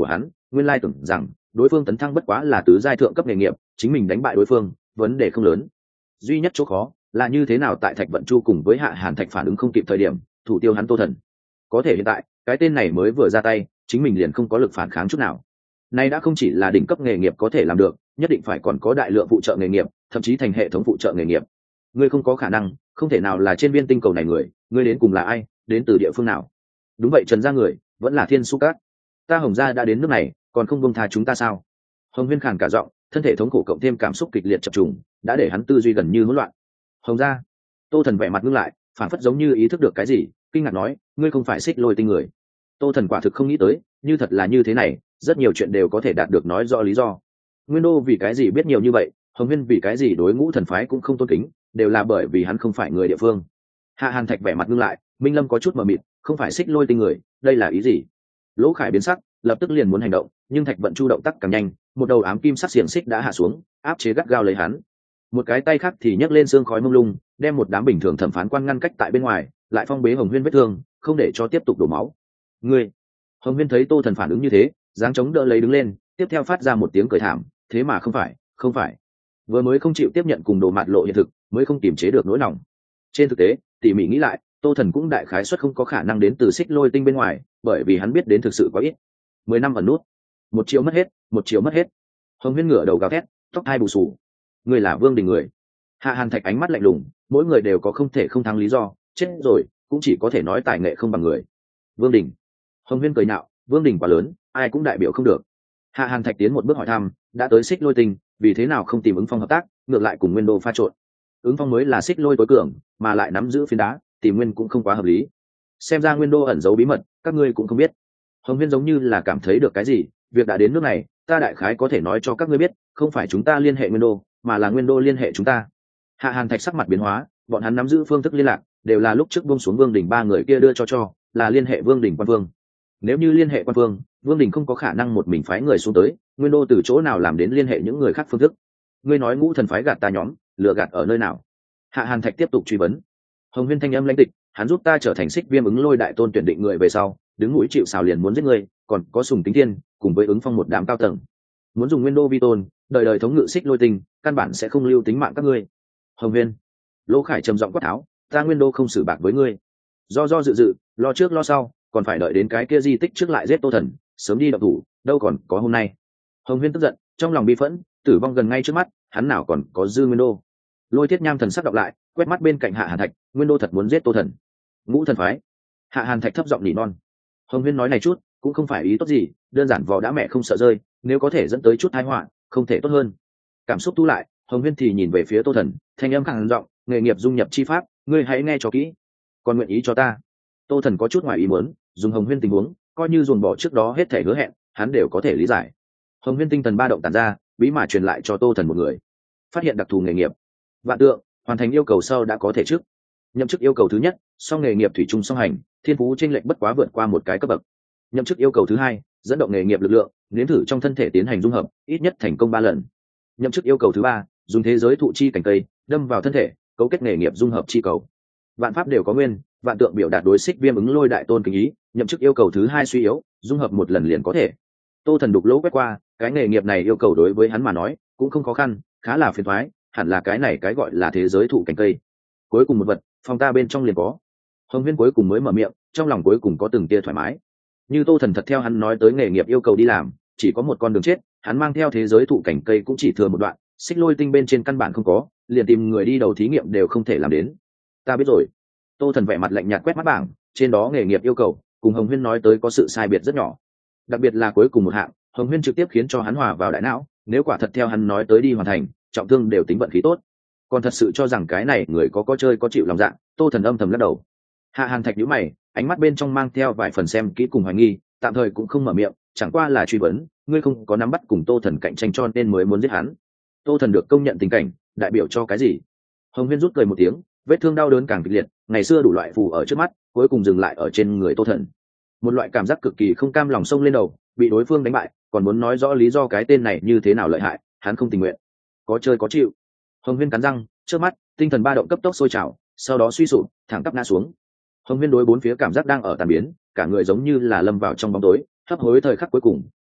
nguyên lai tưởng rằng đối phương tấn thăng bất quá là tứ giai thượng cấp nghề nghiệp, chính mình đánh bại đối phương vấn đề không lớn. Duy nhất chỗ khó là như thế nào tại Thạch Vận Chu cùng với Hạ Hàn Thạch phản ứng không kịp thời điểm thủ tiêu hắn Tô Thần. Có thể hiện tại cái tên này mới vừa ra tay, chính mình liền không có lực phản kháng chút nào. Nay đã không chỉ là đỉnh cấp nghề nghiệp có thể làm được, nhất định phải còn có đại lượng phụ trợ nghề nghiệp, thậm chí thành hệ thống phụ trợ nghề nghiệp. Ngươi không có khả năng, không thể nào là trên viên tinh cầu này người, ngươi đến cùng là ai, đến từ địa phương nào? Đúng vậy, Trần gia người, vẫn là Thiên Su Các. Ta Hồng gia đã đến nước này, còn không buông tha chúng ta sao? Hồng Huyên khàn cả giọng, thân thể thống khổ cộng thêm cảm xúc kịch liệt chập trùng, đã để hắn tư duy gần như hỗn loạn. Hồng gia. Tô Thần vẻ mặt ngưng lại, phản phất giống như ý thức được cái gì, kinh ngạc nói, ngươi không phải Xích Lôi Tinh người. Tô Thần quả thực không nghĩ tới, như thật là như thế này, rất nhiều chuyện đều có thể đạt được nói rõ lý do. Nguyên đô vì cái gì biết nhiều như vậy, Hồng Huyên vì cái gì đối Ngũ Thần phái cũng không tôn kính, đều là bởi vì hắn không phải người địa phương. Hạ Hàn Thạch vẻ mặt ngưng lại, Minh Lâm có chút mờ mịt, không phải Xích Lôi Tinh người, đây là ý gì? Lỗ Khải biến sắc, lập tức liền muốn hành động, nhưng Thạch Vận Chu động tác càng nhanh, một đầu ám kim sắc xiềng xích đã hạ xuống, áp chế gắt gao lấy hắn. Một cái tay khác thì nhấc lên xương khói mông lung, đem một đám bình thường thẩm phán quan ngăn cách tại bên ngoài, lại phong bế Hồng Huyên vết thương, không để cho tiếp tục đổ máu. Ngươi! Hồng Huyên thấy Tô Thần phản ứng như thế, dáng chống đỡ lấy đứng lên, tiếp theo phát ra một tiếng cười thảm, thế mà không phải, không phải. Vừa mới không chịu tiếp nhận cùng đồ mặt lộ hiện thực, mới không kiềm chế được nỗi lòng. Trên thực tế, tỉ mỉ nghĩ lại, Tô Thần cũng đại khái suất không có khả năng đến từ Xích Lôi Tinh bên ngoài, bởi vì hắn biết đến thực sự quá ít. Mười năm ẩn nút, một triệu mất hết, một triệu mất hết. Hồng Huyên ngửa đầu gào thét, tóc hai bù xù. Người là Vương Đình người. Hạ Hàn Thạch ánh mắt lạnh lùng, mỗi người đều có không thể không thắng lý do, chết rồi, cũng chỉ có thể nói tài nghệ không bằng người. Vương Đình. Hồng Huyên cười nhạo, Vương Đình quá lớn, ai cũng đại biểu không được. Hạ Hàn Thạch tiến một bước hỏi thăm, đã tới Xích Lôi Tinh, vì thế nào không tìm Ứng Phong hợp tác, ngược lại cùng Nguyên Đô pha trộn. Ứng Phong mới là Xích Lôi tối cường, mà lại nắm giữ phiến đá, tìm Nguyên cũng không quá hợp lý. Xem ra Nguyên Đô ẩn giấu bí mật, các ngươi cũng không biết. Hồng Huyên giống như là cảm thấy được cái gì, việc đã đến nước này, ta đại khái có thể nói cho các ngươi biết, không phải chúng ta liên hệ Nguyên Đô, mà là Nguyên Đô liên hệ chúng ta. Hạ Hàn Thạch sắc mặt biến hóa, bọn hắn nắm giữ phương thức liên lạc, đều là lúc trước buông xuống Vương Đình ba người kia đưa cho cho, là liên hệ Vương Đình quan vương. Nếu như liên hệ quan vương, Vương Đình không có khả năng một mình phái người xuống tới, Nguyên Đô từ chỗ nào làm đến liên hệ những người khác phương thức? Ngươi nói Ngũ Thần phái gạt ta nhóm, lừa gạt ở nơi nào? Hạ Hàn Thạch tiếp tục truy vấn. Hồng Huyên thanh âm lãnh tịch, hắn giúp ta trở thành Xích Viêm ứng Lôi đại tôn tuyển định người về sau, đứng mũi chịu sào liền muốn giết ngươi, còn có Sùng Tính Thiên, cùng với Ứng Phong một đám cao tầng, muốn dùng Nguyên Đô vi tôn, đời đời thống ngự Xích Lôi Tinh, căn bản sẽ không lưu tính mạng các ngươi. Hồng Huyên. Lỗ Khải trầm giọng quát tháo, ta Nguyên Đô không xử bạc với ngươi. Do do dự dự, lo trước lo sau, còn phải đợi đến cái kia di tích trước lại giết Tô Thần, sớm đi động thủ, đâu còn có hôm nay. Hồng Huyên tức giận, trong lòng bi phẫn, tử vong gần ngay trước mắt, hắn nào còn có dư Nguyên Đô. Lôi Thiết Nham thần sắc đọc lại, quét mắt bên cạnh Hạ Hàn Thạch, Nguyên Đô thật muốn giết Tô Thần. Ngũ Thần phái. Hạ Hàn Thạch thấp giọng nỉ non. Hồng Huyên nói này chút, cũng không phải ý tốt gì, đơn giản vò đã mẹ không sợ rơi, nếu có thể dẫn tới chút tai họa, không thể tốt hơn. Cảm xúc tu lại, Hồng Huyên thì nhìn về phía Tô Thần, thanh âm khàn giọng, nghề nghiệp dung nhập chi pháp, ngươi hãy nghe cho kỹ, còn nguyện ý cho ta. Tô Thần có chút ngoài ý muốn, dùng Hồng Huyên tình huống, coi như dồn bỏ trước đó hết thể hứa hẹn, hắn đều có thể lý giải. Hồng Huyên tinh thần ba động tản ra, bí mà truyền lại cho Tô Thần một người. Phát hiện đặc thù nghề nghiệp. Vạn tượng, hoàn thành yêu cầu sau đã có thể trước. Nhậm chức yêu cầu thứ nhất, song nghề nghiệp thủy chung song hành, thiên phú chênh lệch bất quá vượt qua một cái cấp bậc. Nhậm chức yêu cầu thứ hai, dẫn động nghề nghiệp lực lượng, nếm thử trong thân thể tiến hành dung hợp, ít nhất thành công ba lần. Nhậm chức yêu cầu thứ ba, dùng thế giới thụ chi cảnh cây, đâm vào thân thể, cấu kết nghề nghiệp dung hợp chi cầu. Vạn pháp đều có nguyên, vạn tượng biểu đạt đối Xích Viêm ứng Lôi đại tôn kính ý, nhậm chức yêu cầu thứ hai suy yếu, dung hợp một lần liền có thể. Tô Thần đục lỗ quét qua, cái nghề nghiệp này yêu cầu đối với hắn mà nói cũng không khó khăn, khá là phiền toái, hẳn là cái này cái gọi là thế giới thụ cảnh cây. Cuối cùng một vật, phòng ta bên trong liền có. Hồng Huyên cuối cùng mới mở miệng, trong lòng cuối cùng có từng tia thoải mái. Như Tô Thần thật theo hắn nói tới nghề nghiệp yêu cầu đi làm, chỉ có một con đường chết, hắn mang theo thế giới thụ cảnh cây cũng chỉ thừa một đoạn, Xích Lôi Tinh bên trên căn bản không có, liền tìm người đi đầu thí nghiệm đều không thể làm đến. Ta biết rồi. Tô Thần vẻ mặt lạnh nhạt quét mắt bảng, trên đó nghề nghiệp yêu cầu cùng Hồng Huyên nói tới có sự sai biệt rất nhỏ, đặc biệt là cuối cùng một hạng, Hồng Huyên trực tiếp khiến cho hắn hòa vào đại não, nếu quả thật theo hắn nói tới đi hoàn thành, trọng thương đều tính vận khí tốt. Còn thật sự cho rằng cái này người có có chơi có chịu lòng dạ, Tô Thần âm thầm lắc đầu. Hạ Hàn Thạch nhíu mày, ánh mắt bên trong mang theo vài phần xem kỹ cùng hoài nghi, tạm thời cũng không mở miệng, chẳng qua là truy vấn, ngươi không có nắm bắt cùng Tô Thần cạnh tranh cho nên mới muốn giết hắn. Tô Thần được công nhận tình cảnh, đại biểu cho cái gì? Hồng Huyên rút cười một tiếng, vết thương đau đớn càng kịch liệt, ngày xưa đủ loại phù ở trước mắt, cuối cùng dừng lại ở trên người Tô Thần. Một loại cảm giác cực kỳ không cam lòng xông lên đầu, bị đối phương đánh bại, còn muốn nói rõ lý do cái tên này như thế nào lợi hại, hắn không tình nguyện. Có chơi có chịu. Hồng Huyên cắn răng, trước mắt, tinh thần ba động cấp tốc sôi trào, sau đó suy sụp, thẳng tắp ngã xuống. Hồng Huyên đối bốn phía cảm giác đang ở tàn biến, cả người giống như là lâm vào trong bóng tối, hấp hối thời khắc cuối cùng,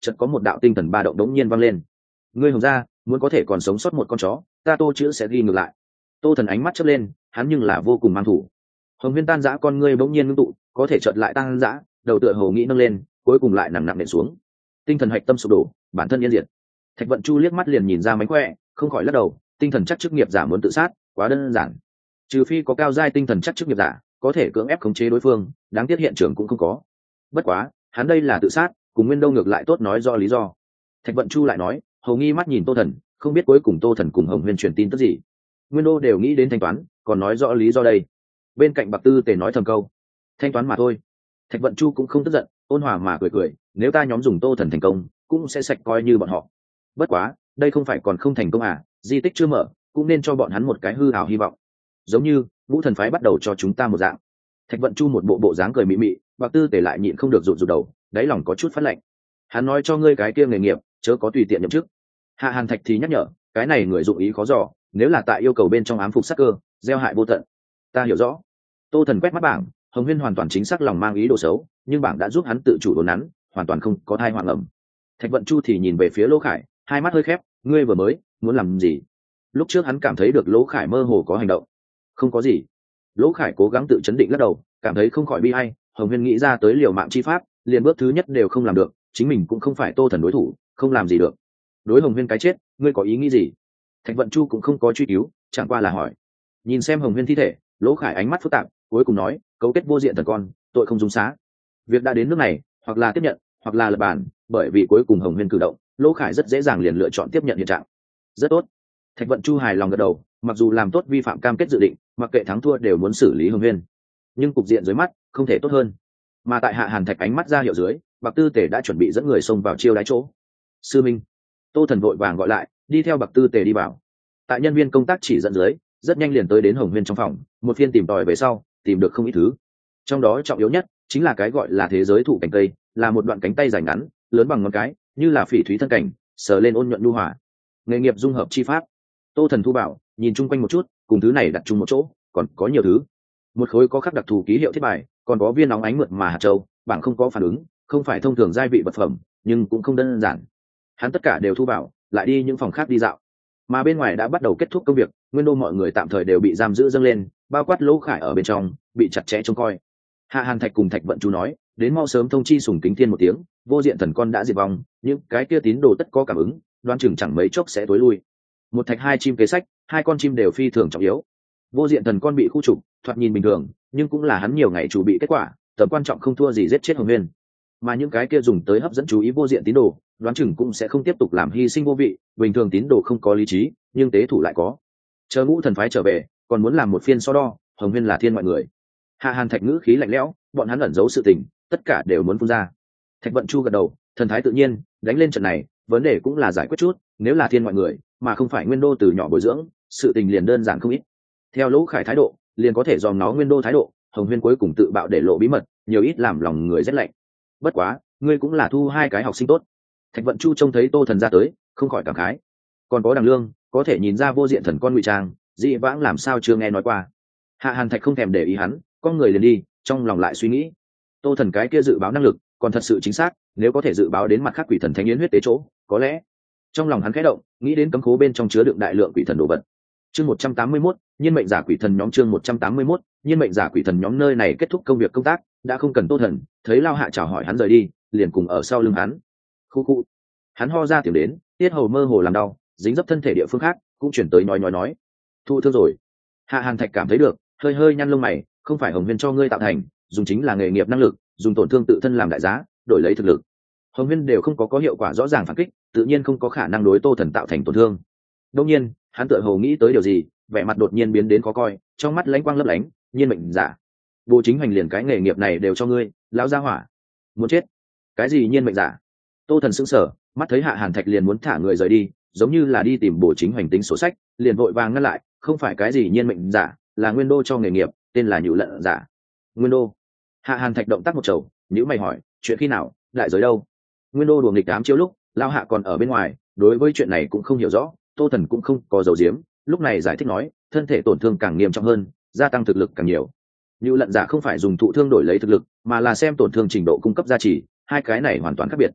chợt có một đạo tinh thần ba động đống nhiên vang lên. Ngươi Hồng gia muốn có thể còn sống sót một con chó, ta Tô chữ sẽ ghi ngược lại. Tô Thần ánh mắt chớp lên, hắn nhưng là vô cùng mang thủ. Hồng Huyên tan rã con ngươi bỗng nhiên ngưng tụ, có thể chợt lại tan rã, đầu tựa hồ nghĩ nâng lên, cuối cùng lại nằm nặng nện xuống. Tinh thần hạch tâm sụp đổ, bản thân yên diệt. Thạch Vận Chu liếc mắt liền nhìn ra mánh khỏe, không khỏi lắc đầu, tinh thần chắc chức nghiệp giả muốn tự sát, quá đơn giản. Trừ phi có cao giai tinh thần chắc chức nghiệp giả, có thể cưỡng ép khống chế đối phương, đáng tiếc hiện trường cũng không có. Bất quá, hắn đây là tự sát, cùng Nguyên Đâu ngược lại tốt nói do lý do. Thạch Vận Chu lại nói, hầu nghi mắt nhìn Tô Thần, không biết cuối cùng Tô Thần cùng Hồng Huyên truyền tin tức gì. Nguyên Đô đều nghĩ đến thanh toán, còn nói rõ lý do đây. Bên cạnh Bạc Tư Tề nói thầm câu, thanh toán mà thôi. Thạch Vận Chu cũng không tức giận, ôn hòa mà cười cười, nếu ta nhóm dùng Tô Thần thành công, cũng sẽ sạch coi như bọn họ. Bất quá, đây không phải còn không thành công à, di tích chưa mở, cũng nên cho bọn hắn một cái hư ảo hy vọng. Giống như Ngũ Thần phái bắt đầu cho chúng ta một dạng. Thạch Vận Chu một bộ bộ dáng cười mị mị, Bạc Tư Tề lại nhịn không được rụt rụt đầu, đáy lòng có chút phát lạnh. Hắn nói cho ngươi cái kia nghề nghiệp, chớ có tùy tiện nhậm chức. Hạ Hàn Thạch thì nhắc nhở, cái này người dụng ý khó dò, nếu là tại yêu cầu bên trong ám phục sát cơ, gieo hại vô tận. Ta hiểu rõ. Tô Thần quét mắt bảng, Hồng Huyên hoàn toàn chính xác lòng mang ý đồ xấu, nhưng bảng đã giúp hắn tự chủ đốn nắn, hoàn toàn không có thai hoang ẩm. Thạch Vận Chu thì nhìn về phía Lỗ Khải, hai mắt hơi khép, ngươi vừa mới muốn làm gì? Lúc trước hắn cảm thấy được Lỗ Khải mơ hồ có hành động. Không có gì. Lỗ Khải cố gắng tự chấn định lắc đầu, cảm thấy không khỏi bi ai, Hồng Huyên nghĩ ra tới liều mạng chi pháp, liền bước thứ nhất đều không làm được, chính mình cũng không phải Tô Thần đối thủ, không làm gì được. Đối Hồng Huyên cái chết, ngươi có ý nghĩ gì? Thạch Vận Chu cũng không có truy cứu, chẳng qua là hỏi. Nhìn xem Hồng Huyên thi thể, Lỗ Khải ánh mắt phức tạp, cuối cùng nói, cấu kết vô diện thần con, tội không dung xá. Việc đã đến nước này, hoặc là tiếp nhận, hoặc là lập bàn, bởi vì cuối cùng Hồng Huyên cử động, Lỗ Khải rất dễ dàng liền lựa chọn tiếp nhận hiện trạng. Rất tốt. Thạch Vận Chu hài lòng gật đầu, mặc dù làm tốt vi phạm cam kết dự định, mặc kệ thắng thua đều muốn xử lý Hồng Huyên, nhưng cục diện dưới mắt không thể tốt hơn. Mà tại Hạ Hàn Thạch ánh mắt ra hiệu dưới, Bạc Tư Tề đã chuẩn bị dẫn người xông vào chiêu đái chỗ. Sư Minh. Tô Thần vội vàng gọi lại, đi theo Bạc Tư Tề đi vào. Tại nhân viên công tác chỉ dẫn dưới, rất nhanh liền tới đến Hồng Huyên trong phòng, một phiên tìm tòi về sau, tìm được không ít thứ. Trong đó trọng yếu nhất chính là cái gọi là thế giới thụ cánh cây, là một đoạn cánh tay dài ngắn, lớn bằng ngón cái, như là phỉ thúy thân cảnh, sờ lên ôn nhuận nhu hòa. Nghề nghiệp dung hợp chi pháp. Tô Thần thu bảo, nhìn chung quanh một chút, cùng thứ này đặt chung một chỗ, còn có nhiều thứ. Một khối có khắc đặc thù ký hiệu thiết bài, còn có viên nóng ánh mượt mà hạt châu, bảng không có phản ứng, không phải thông thường giai vị vật phẩm, nhưng cũng không đơn giản. Hắn tất cả đều thu bảo, lại đi những phòng khác đi dạo. Mà bên ngoài đã bắt đầu kết thúc công việc, Nguyên Đô mọi người tạm thời đều bị giam giữ dâng lên, bao quát Lỗ Khải ở bên trong, bị chặt chẽ trông coi. Hạ Hàn Thạch cùng Thạch Vận Chu nói, đến mau sớm thông chi Sùng Kính Thiên một tiếng, vô diện thần con đã diệt vong, những cái kia tín đồ tất có cảm ứng, đoán chừng chẳng mấy chốc sẽ tối lui. Một thạch hai chim kế sách, hai con chim đều phi thường trọng yếu. Vô diện thần con bị khu trục, thoạt nhìn bình thường, nhưng cũng là hắn nhiều ngày chủ bị kết quả, tầm quan trọng không thua gì giết chết Hồng Huyên. Mà những cái kia dùng tới hấp dẫn chú ý vô diện tín đồ, đoán chừng cũng sẽ không tiếp tục làm hy sinh vô vị, bình thường tín đồ không có lý trí, nhưng tế thủ lại có. Chờ Ngũ Thần phái trở về, còn muốn làm một phiên so đo, Hồng Huyên là thiên mọi người. Hạ Hàn Thạch ngữ khí lạnh lẽo, bọn hắn ẩn giấu sự tình, tất cả đều muốn phun ra. Thạch Vận Chu gật đầu, thần thái tự nhiên, đánh lên trận này, vấn đề cũng là giải quyết chút, nếu là thiên mọi người, mà không phải Nguyên Đô từ nhỏ bồi dưỡng, sự tình liền đơn giản không ít. Theo Lỗ Khải thái độ, liền có thể dòm nó Nguyên Đô thái độ, Hồng Huyên cuối cùng tự bạo để lộ bí mật, nhiều ít làm lòng người rét lạnh. Bất quá, ngươi cũng là thu hai cái học sinh tốt. Thạch Vận Chu trông thấy Tô Thần ra tới, không khỏi cảm khái. Còn có Đằng Lương, có thể nhìn ra vô diện thần con ngụy trang, dị vãng làm sao chưa nghe nói qua. Hạ Hàn Thạch không thèm để ý hắn, con người liền đi, trong lòng lại suy nghĩ. Tô Thần cái kia dự báo năng lực, còn thật sự chính xác, nếu có thể dự báo đến mặt khác quỷ thần thánh yến huyết tế chỗ, có lẽ. Trong lòng hắn khẽ động, nghĩ đến cấm khố bên trong chứa đựng đại lượng quỷ thần đồ vật. Chương một trăm tám mươi mốt, nhiên mệnh giả quỷ thần nhóm chương một trăm tám mươi mốt, nhiên mệnh giả quỷ thần nhóm nơi này kết thúc công việc công tác, đã không cần Tô Thần, thấy Lao Hạ chào hỏi hắn rời đi, liền cùng ở sau lưng hắn. Khu khu. Hắn ho ra tiếng đến, tiết hầu mơ hồ làm đau, dính dấp thân thể địa phương khác, cũng chuyển tới nói nói nói. Thụ thương rồi. Hạ Hàn Thạch cảm thấy được, hơi hơi nhăn lông mày, không phải Hồng Huyên cho ngươi tạo thành, dùng chính là nghề nghiệp năng lực, dùng tổn thương tự thân làm đại giá, đổi lấy thực lực. Hồng Huyên đều không có có hiệu quả rõ ràng phản kích, tự nhiên không có khả năng đối Tô Thần tạo thành tổn thương. Đương nhiên, hắn tựa hồ nghĩ tới điều gì, vẻ mặt đột nhiên biến đến khó coi, trong mắt lánh quang lấp lánh, nhiên mệnh giả. Bố Chính Hoành liền cái nghề nghiệp này đều cho ngươi, lão gia hỏa. Muốn chết. Cái gì nhiên mệnh giả? Tô Thần sững sờ, mắt thấy Hạ Hàn Thạch liền muốn thả người rời đi, giống như là đi tìm Bố Chính Hoành tính sổ sách, liền vội vàng ngăn lại, không phải cái gì nhiên mệnh giả, là Nguyên Đô cho nghề nghiệp, tên là Nhũ Lận giả. Nguyên Đô. Hạ Hàn Thạch động tác một chầu, nhíu mày hỏi, chuyện khi nào, đại giới đâu? Nguyên Đô đùa nghịch ám chiếu lúc, Lao Hạ còn ở bên ngoài, đối với chuyện này cũng không hiểu rõ, Tô Thần cũng không có dấu diếm, lúc này giải thích nói, thân thể tổn thương càng nghiêm trọng hơn, gia tăng thực lực càng nhiều. Nhũ Lận giả không phải dùng thụ thương đổi lấy thực lực, mà là xem tổn thương trình độ cung cấp gia trì, hai cái này hoàn toàn khác biệt.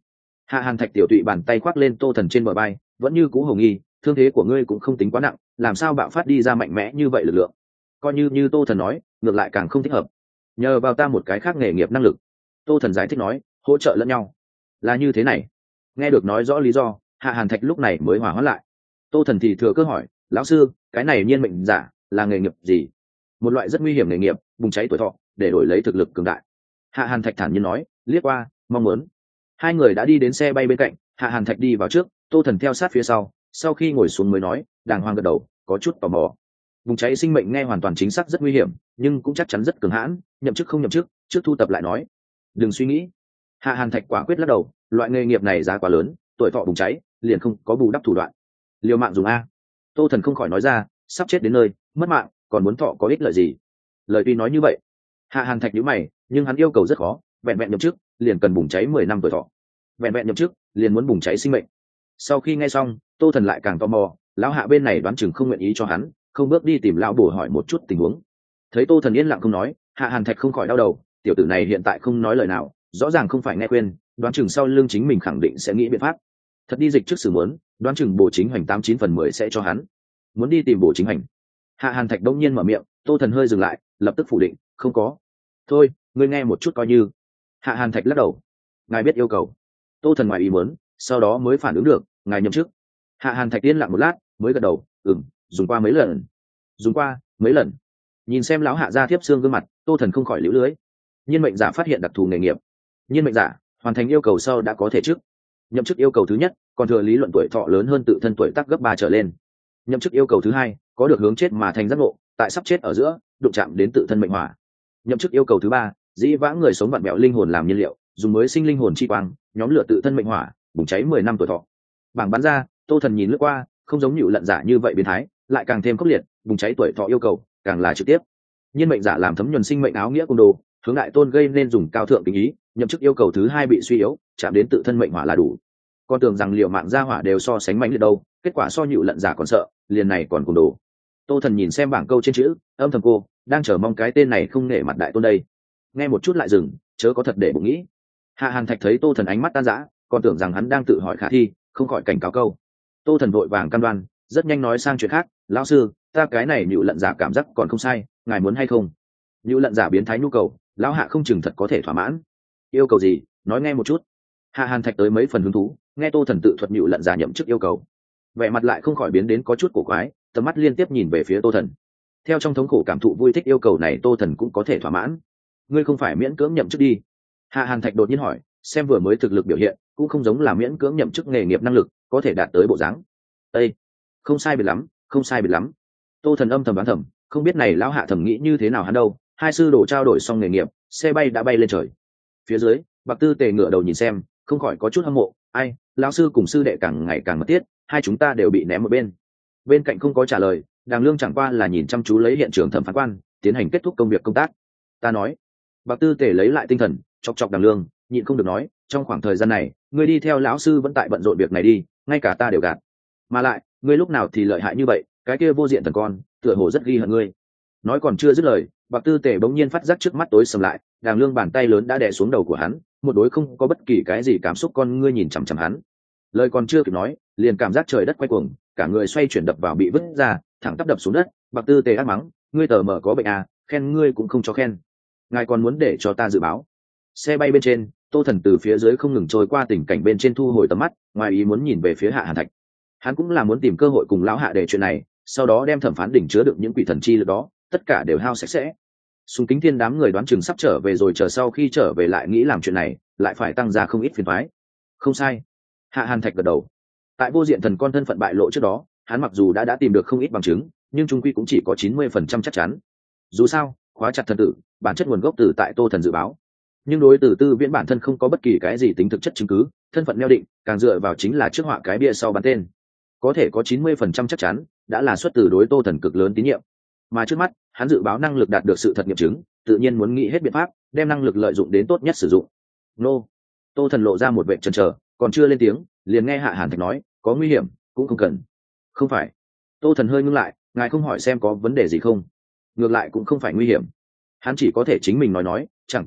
Hạ Hàn Thạch tiểu tụy bàn tay khoác lên Tô Thần trên bờ bay, vẫn như cũ hồ nghi, thương thế của ngươi cũng không tính quá nặng, làm sao bạo phát đi ra mạnh mẽ như vậy lực lượng? Coi như như Tô Thần nói, ngược lại càng không thích hợp. Nhờ vào ta một cái khác nghề nghiệp năng lực. Tô Thần giải thích nói, hỗ trợ lẫn nhau. Là như thế này. Nghe được nói rõ lý do, Hạ Hàn Thạch lúc này mới hòa hoãn lại. Tô Thần thì thừa cơ hỏi, lão sư, cái này nhiên mệnh giả là nghề nghiệp gì? Một loại rất nguy hiểm nghề nghiệp, bùng cháy tuổi thọ để đổi lấy thực lực cường đại. Hạ Hàn Thạch thản nhiên nói, liếc qua, mong muốn. Hai người đã đi đến xe bay bên cạnh, Hạ Hàn Thạch đi vào trước, Tô Thần theo sát phía sau. Sau khi ngồi xuống mới nói, đàng hoàng gật đầu, có chút tò mò. Bùng cháy sinh mệnh nghe hoàn toàn chính xác rất nguy hiểm, nhưng cũng chắc chắn rất cường hãn. Nhậm chức không nhậm chức, trước thu tập lại nói. Đừng suy nghĩ. Hạ Hàn Thạch quả quyết lắc đầu, loại nghề nghiệp này giá quá lớn, tuổi thọ bùng cháy liền không có bù đắp thủ đoạn. Liều mạng dùng a. Tô Thần không khỏi nói ra, sắp chết đến nơi, mất mạng, còn muốn thọ có ích lợi gì? Lời tuy nói như vậy, Hạ Hàn Thạch nhíu mày, nhưng hắn yêu cầu rất khó, vẹn vẹn nhậm chức, liền cần bùng cháy mười năm tuổi thọ. Vẹn vẹn nhậm chức, liền muốn bùng cháy sinh mệnh. Sau khi nghe xong, Tô Thần lại càng tò mò, lão Hạ bên này đoán chừng không nguyện ý cho hắn, không bước đi tìm lão bổ hỏi một chút tình huống. Thấy Tô Thần yên lặng không nói, Hạ Hàn Thạch không khỏi đau đầu, tiểu tử này hiện tại không nói lời nào, rõ ràng không phải nghe khuyên, đoán chừng sau lưng chính mình khẳng định sẽ nghĩ biện pháp. Thật đi dịch trước xử muốn, đoán chừng Bổ Chính Hoành tám chín phần mười sẽ cho hắn. Muốn đi tìm Bổ Chính Hoành. Hạ Hàn Thạch đông nhiên mở miệng, Tô Thần hơi dừng lại, lập tức phủ định, không có. Thôi, ngươi nghe một chút coi như. Hạ Hàn Thạch lắc đầu. Ngài biết yêu cầu. Tô Thần ngoài ý muốn, sau đó mới phản ứng được, ngài nhậm chức. Hạ Hàn Thạch yên lặng một lát, mới gật đầu, ừm, dùng qua mấy lần. Dùng qua mấy lần. Nhìn xem lão Hạ ra thiếp xương gương mặt, Tô Thần không khỏi liễu lưới. Nhiên mệnh giả phát hiện đặc thù nghề nghiệp. Nhiên mệnh giả hoàn thành yêu cầu sau đã có thể chức. Nhậm chức yêu cầu thứ nhất, còn thừa lý luận tuổi thọ lớn hơn tự thân tuổi tác gấp ba trở lên. Nhậm chức yêu cầu thứ hai, có được hướng chết mà thành giác ngộ, tại sắp chết ở giữa, đụng chạm đến tự thân mệnh hỏa. Nhậm chức yêu cầu thứ ba, dĩ vãng người sống vặn bẹo linh hồn làm nhiên liệu, dùng mới sinh linh hồn chi quang, nhóm lửa tự thân mệnh hỏa, bùng cháy mười năm tuổi thọ. Bảng bán ra, Tô Thần nhìn lướt qua, không giống nhựu lận giả như vậy biến thái, lại càng thêm khốc liệt, bùng cháy tuổi thọ yêu cầu, càng là trực tiếp. Nhiên mệnh giả làm thấm nhuần sinh mệnh áo nghĩa cung đồ, hướng đại tôn gây nên dùng cao thượng kính ý, nhậm chức yêu cầu thứ hai bị suy yếu, chạm đến tự thân mệnh hỏa là đủ. Con tưởng rằng liệu mạng gia hỏa đều so sánh mạnh liệt đâu, kết quả so nhựu lận giả còn sợ, liền này còn cung đồ. Tô Thần nhìn xem bảng câu trên chữ, âm thầm cô, đang chờ mong cái tên này không nể mặt đại tôn đây. Nghe một chút lại dừng, chớ có thật để bụng nghĩ. Hạ Hàn Thạch thấy Tô Thần ánh mắt tan rã, còn tưởng rằng hắn đang tự hỏi khả thi, không khỏi cảnh cáo câu. Tô Thần vội vàng cam đoan, rất nhanh nói sang chuyện khác, lão sư, ta cái này nhựu lận giả cảm giác còn không sai, ngài muốn hay không? Nhựu lận giả biến thái nhu cầu, lão Hạ không chừng thật có thể thỏa mãn. Yêu cầu gì, nói nghe một chút. Hạ Hàn Thạch tới mấy phần hứng thú, nghe Tô Thần tự thuật nhựu lận giả nhậm chức yêu cầu, vẻ mặt lại không khỏi biến đến có chút cổ quái, tầm mắt liên tiếp nhìn về phía Tô Thần. Theo trong thống khổ cảm thụ vui thích yêu cầu này Tô Thần cũng có thể thỏa mãn. Ngươi không phải miễn cưỡng nhậm chức đi? Hạ Hàn Thạch đột nhiên hỏi, xem vừa mới thực lực biểu hiện, cũng không giống là miễn cưỡng nhậm chức nghề nghiệp năng lực, có thể đạt tới bộ dáng. Ê, không sai biệt lắm, không sai biệt lắm. Tô Thần âm thầm đoán thầm, không biết này lão Hạ thầm nghĩ như thế nào hắn đâu. Hai sư đồ trao đổi xong nghề nghiệp, xe bay đã bay lên trời. Phía dưới, Bạc Tư Tề ngửa đầu nhìn xem, không khỏi có chút hâm mộ, ai, lão sư cùng sư đệ càng ngày càng mật thiết, hai chúng ta đều bị ném một bên. Bên cạnh không có trả lời, Đàng Lương chẳng qua là nhìn chăm chú lấy hiện trường thẩm phán quan, tiến hành kết thúc công việc công tác. Ta nói, Bạc Tư Tề lấy lại tinh thần, chọc chọc Đàng Lương, nhịn không được nói, trong khoảng thời gian này, ngươi đi theo lão sư vẫn tại bận rộn việc này đi, ngay cả ta đều gạt. Mà lại, ngươi lúc nào thì lợi hại như vậy, cái kia vô diện thần con, tựa hồ rất ghi hận ngươi. Nói còn chưa dứt lời, Bạc Tư Tề bỗng nhiên phát giác trước mắt tối sầm lại, Đàng Lương bàn tay lớn đã đè xuống đầu của hắn, một đối không có bất kỳ cái gì cảm xúc con ngươi nhìn chằm chằm hắn. Lời còn chưa kịp nói, liền cảm giác trời đất quay cuồng, cả người xoay chuyển đập vào bị vứt ra, thẳng tắp đập xuống đất. Bạc Tư Tề ác mắng, ngươi tờ mờ có bệnh à, khen ngươi cũng không cho khen. Ngài còn muốn để cho ta dự báo. Xe bay bên trên, Tô Thần từ phía dưới không ngừng trôi qua tình cảnh bên trên thu hồi tầm mắt, ngoài ý muốn nhìn về phía Hạ Hàn Thạch. Hắn cũng là muốn tìm cơ hội cùng lão Hạ để chuyện này, sau đó đem thẩm phán đỉnh chứa đựng những quỷ thần chi lực đó, tất cả đều hao sạch sẽ. Sùng Kính Thiên đám người đoán chừng sắp trở về rồi, chờ sau khi trở về lại nghĩ làm chuyện này, lại phải tăng ra không ít phiền toái. Không sai. Hạ Hàn Thạch gật đầu. Tại vô diện thần con thân phận bại lộ trước đó, hắn mặc dù đã đã tìm được không ít bằng chứng, nhưng trung quy cũng chỉ có chín mươi phần trăm chắc chắn. Dù sao, khóa chặt thần tử, bản chất nguồn gốc từ tại Tô Thần dự báo. Nhưng đối từ Tư Viễn bản thân không có bất kỳ cái gì tính thực chất chứng cứ, thân phận neo định, càng dựa vào chính là trước họa cái bia sau bán tên. Có thể có chín mươi phần trăm chắc chắn, đã là xuất từ đối Tô Thần cực lớn tín nhiệm. Mà trước mắt, hắn dự báo năng lực đạt được sự thật nghiệm chứng, tự nhiên muốn nghĩ hết biện pháp, đem năng lực lợi dụng đến tốt nhất sử dụng. Nô. Tô Thần lộ ra một vẻ chần chờ, còn chưa lên tiếng, liền nghe Hạ Hàn Thạch nói, có nguy hiểm, cũng không cần. Không phải. Tô Thần hơi ngưng lại, ngài không hỏi xem có vấn đề gì không? Ngược lại cũng không phải nguy hiểm. Hắn chỉ có thể chính mình nói nói, chẳng qua là,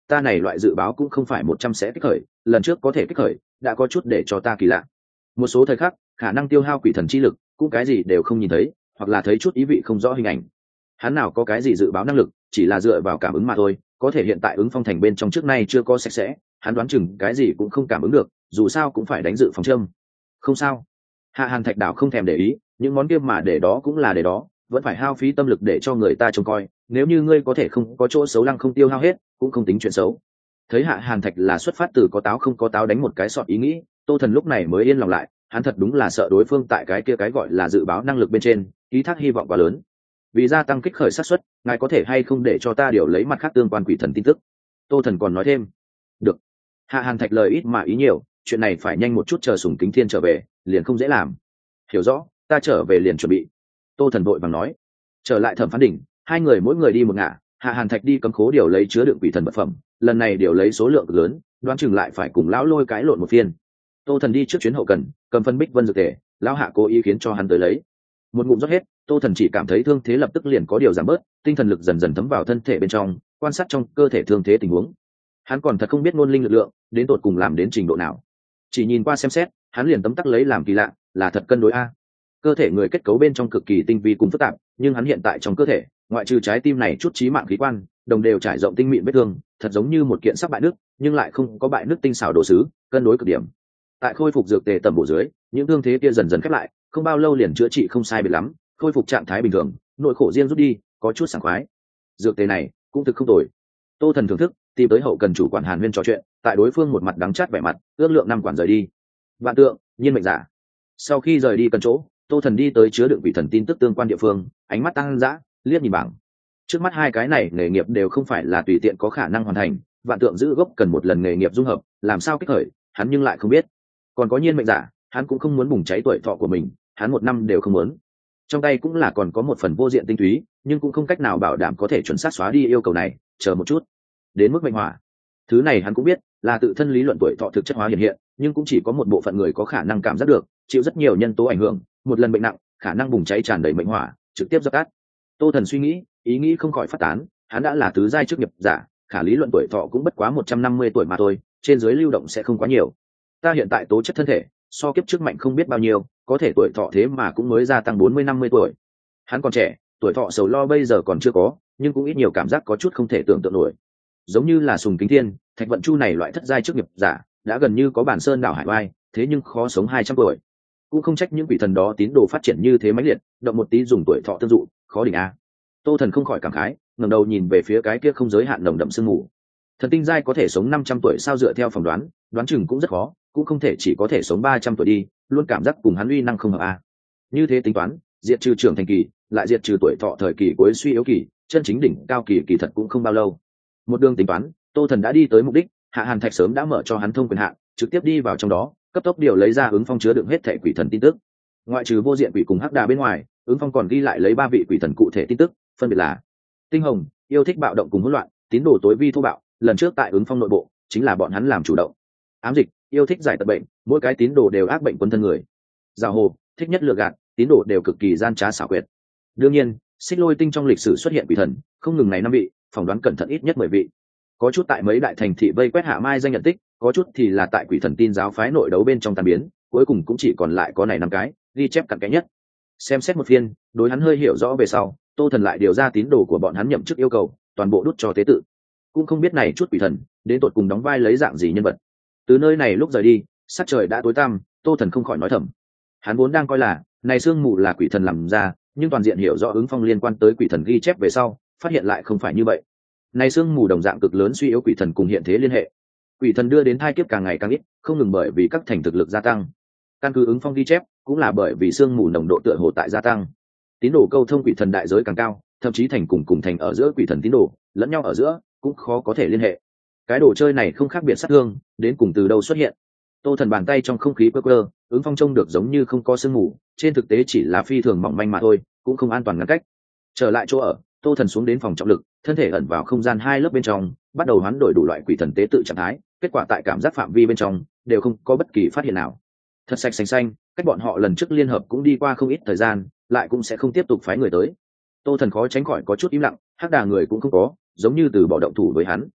ta này loại dự báo cũng không phải một trăm sẽ kích khởi, lần trước có thể kích khởi đã có chút để cho ta kỳ lạ. Một số thời khắc khả năng tiêu hao quỷ thần chi lực cũng cái gì đều không nhìn thấy, hoặc là thấy chút ý vị không rõ hình ảnh. Hắn nào có cái gì dự báo năng lực, chỉ là dựa vào cảm ứng mà thôi, có thể hiện tại ứng phong thành bên trong trước nay chưa có sạch sẽ, hắn đoán chừng cái gì cũng không cảm ứng được, dù sao cũng phải đánh dự phòng châm. Không sao, Hạ Hàn Thạch Đảo không thèm để ý, những món kia mà để đó cũng là để đó, vẫn phải hao phí tâm lực để cho người ta trông coi, nếu như ngươi có thể không có chỗ xấu lăng không tiêu hao hết, cũng không tính chuyện xấu. Thấy Hạ Hàn Thạch là xuất phát từ có táo không có táo đánh một cái sọt ý nghĩ, Tô Thần lúc này mới yên lòng lại, hắn thật đúng là sợ đối phương tại cái kia cái gọi là dự báo năng lực bên trên, ký thác hy vọng quá lớn. Vì gia tăng kích khởi xác suất, ngài có thể hay không để cho ta điều lấy mặt khác tương quan quỷ thần tin tức? Tô Thần còn nói thêm. Được. Hạ Hàn Thạch lời ít mà ý nhiều, chuyện này phải nhanh một chút, chờ Sùng Kính Thiên trở về, liền không dễ làm. Hiểu rõ, ta trở về liền chuẩn bị. Tô Thần vội vàng nói. Trở lại Thẩm Phán Đỉnh, hai người mỗi người đi một ngả, Hạ Hàn Thạch đi cấm khố điều lấy chứa đựng quỷ thần vật phẩm, lần này điều lấy số lượng lớn, đoán chừng lại phải cùng lão Lôi cãi lộn một phiên. Tô Thần đi trước chuyến hậu cần, cầm phân bích vân dược tề, lão Hạ cố ý khiến cho hắn tới lấy. Một ngụm rót hết, Tô Thần chỉ cảm thấy thương thế lập tức liền có điều giảm bớt, tinh thần lực dần dần thấm vào thân thể bên trong, quan sát trong cơ thể thương thế tình huống. Hắn còn thật không biết ngôn linh lực lượng đến tột cùng làm đến trình độ nào, chỉ nhìn qua xem xét, hắn liền tấm tắc lấy làm kỳ lạ, là thật cân đối a. Cơ thể người kết cấu bên trong cực kỳ tinh vi cùng phức tạp, nhưng hắn hiện tại trong cơ thể, ngoại trừ trái tim này chút chí mạng khí quan, đồng đều trải rộng tinh mịn vết thương, thật giống như một kiện sắp bại nước, nhưng lại không có bại nước tinh xảo đồ sứ, cân đối cực điểm. Tại khôi phục dược tề tầm bổ dưới, những thương thế kia dần dần khép lại, không bao lâu liền chữa trị không sai biệt lắm, khôi phục trạng thái bình thường, nội khổ riêng rút đi, có chút sảng khoái. Dược tề này cũng thực không tồi. Tô Thần thưởng thức, tìm tới hậu cần chủ quản Hàn Huyên trò chuyện, tại đối phương một mặt đắng chát vẻ mặt, ước lượng năm quản rời đi. Vạn Tượng, Nhiên Mệnh Giả. Sau khi rời đi cần chỗ, Tô Thần đi tới chứa đựng quỷ thần tin tức tương quan địa phương, ánh mắt tăng dã, liếc nhìn bảng. Trước mắt hai cái này nghề nghiệp đều không phải là tùy tiện có khả năng hoàn thành, Vạn Tượng giữ gốc cần một lần nghề nghiệp dung hợp, làm sao kích khởi, hắn nhưng lại không biết. Còn có Nhiên Mệnh Giả, hắn cũng không muốn bùng cháy tuổi thọ của mình, hắn một năm đều không muốn. Trong tay cũng là còn có một phần vô diện tinh túy, nhưng cũng không cách nào bảo đảm có thể chuẩn xác xóa đi yêu cầu này, chờ một chút. Đến mức mệnh hỏa, thứ này hắn cũng biết là tự thân lý luận tuổi thọ thực chất hóa hiện hiện, nhưng cũng chỉ có một bộ phận người có khả năng cảm giác được, chịu rất nhiều nhân tố ảnh hưởng, một lần bệnh nặng, khả năng bùng cháy tràn đầy mệnh hỏa, trực tiếp dập tắt. Tô Thần suy nghĩ, ý nghĩ không khỏi phát tán, hắn đã là tứ giai chức nghiệp giả, khả lý luận tuổi thọ cũng bất quá một trăm năm mươi tuổi mà thôi, trên dưới lưu động sẽ không quá nhiều. Ta hiện tại tố chất thân thể so kiếp trước mạnh không biết bao nhiêu, có thể tuổi thọ thế mà cũng mới gia tăng bốn mươi năm mươi tuổi. Hắn còn trẻ, tuổi thọ sầu lo bây giờ còn chưa có, nhưng cũng ít nhiều cảm giác có chút không thể tưởng tượng nổi. Giống như là Sùng Kính Thiên, Thạch Vận Chu này loại thất giai chức nghiệp giả, đã gần như có bản sơn đảo hải vai, thế nhưng khó sống hai trăm tuổi. Cũng không trách những quỷ thần đó tín đồ phát triển như thế mãnh liệt, động một tí dùng tuổi thọ tương dụ, khó đỉnh a. Tô Thần không khỏi cảm khái, ngẩng đầu nhìn về phía cái kia không giới hạn nồng đậm sương mù. Thần tinh giai có thể sống năm trăm tuổi sao? Dựa theo phỏng đoán, đoán chừng cũng rất khó, cũng không thể chỉ có thể sống ba trăm tuổi đi, luôn cảm giác cùng hắn uy năng không hợp a. Như thế tính toán, diệt trừ trưởng thành kỳ, lại diệt trừ tuổi thọ thời kỳ cuối suy yếu kỳ, chân chính đỉnh cao kỳ kỳ thật cũng không bao lâu. Một đường tính toán, Tô Thần đã đi tới mục đích, Hạ Hàn Thạch sớm đã mở cho hắn thông quyền hạn, trực tiếp đi vào trong đó, cấp tốc điều lấy ra ứng phong chứa đựng hết thảy quỷ thần tin tức. Ngoại trừ vô diện quỷ cùng hắc đà bên ngoài, ứng phong còn ghi lại lấy ba vị quỷ thần cụ thể tin tức, phân biệt là Tinh Hồng, yêu thích bạo động cùng hỗn loạn, tín đồ tối vi thô bạo, lần trước tại ứng phong nội bộ, chính là bọn hắn làm chủ động. Ám Dịch, yêu thích giải tật bệnh, mỗi cái tín đồ đều ác bệnh quân thân người. Giảo Hồ, thích nhất lừa gạt, tín đồ đều cực kỳ gian trá xảo quyệt. Đương nhiên, Xích Lôi Tinh trong lịch sử xuất hiện quỷ thần, không ngừng này năm vị, phỏng đoán cẩn thận ít nhất mười vị. Có chút tại mấy đại thành thị vây quét hạ mai danh nhận tích, có chút thì là tại quỷ thần tin giáo phái nội đấu bên trong tan biến, cuối cùng cũng chỉ còn lại có này năm cái, ghi chép cặn kẽ nhất. Xem xét một phiên, đối hắn hơi hiểu rõ về sau, Tô Thần lại điều ra tín đồ của bọn hắn nhậm chức yêu cầu, toàn bộ đút cho tế tự. Cũng không biết này chút quỷ thần đến tột cùng đóng vai lấy dạng gì nhân vật. Từ nơi này lúc rời đi, sắc trời đã tối tăm, Tô Thần không khỏi nói thầm. Hắn vốn đang coi là này sương mù là quỷ thần làm ra, nhưng toàn diện hiểu rõ ứng phong liên quan tới quỷ thần ghi chép về sau, phát hiện lại không phải như vậy. Này sương mù đồng dạng cực lớn suy yếu quỷ thần cùng hiện thế liên hệ. Quỷ thần đưa đến thai kiếp càng ngày càng ít, không ngừng bởi vì các thành thực lực gia tăng. Căn cứ ứng phong ghi chép, cũng là bởi vì sương mù nồng độ tựa hồ tại gia tăng. Tín đồ câu thông quỷ thần đại giới càng cao, thậm chí thành cùng cùng thành ở giữa quỷ thần tín đồ, lẫn nhau ở giữa cũng khó có thể liên hệ. Cái đồ chơi này không khác biệt sát thương, đến cùng từ đâu xuất hiện. Tô Thần bàn tay trong không khí quơ quơ, ứng phong trông được giống như không có sương mù, trên thực tế chỉ là phi thường mỏng manh mà thôi, cũng không an toàn ngăn cách. Trở lại chỗ ở, Tô Thần xuống đến phòng trọng lực, thân thể ẩn vào không gian hai lớp bên trong, bắt đầu hoán đổi đủ loại quỷ thần tế tự trạng thái, kết quả tại cảm giác phạm vi bên trong đều không có bất kỳ phát hiện nào. Thật sạch xanh xanh, cách bọn họ lần trước liên hợp cũng đi qua không ít thời gian, lại cũng sẽ không tiếp tục phái người tới. Tô Thần khó tránh khỏi có chút im lặng, hắc đà người cũng không có, giống như từ bỏ động thủ với hắn.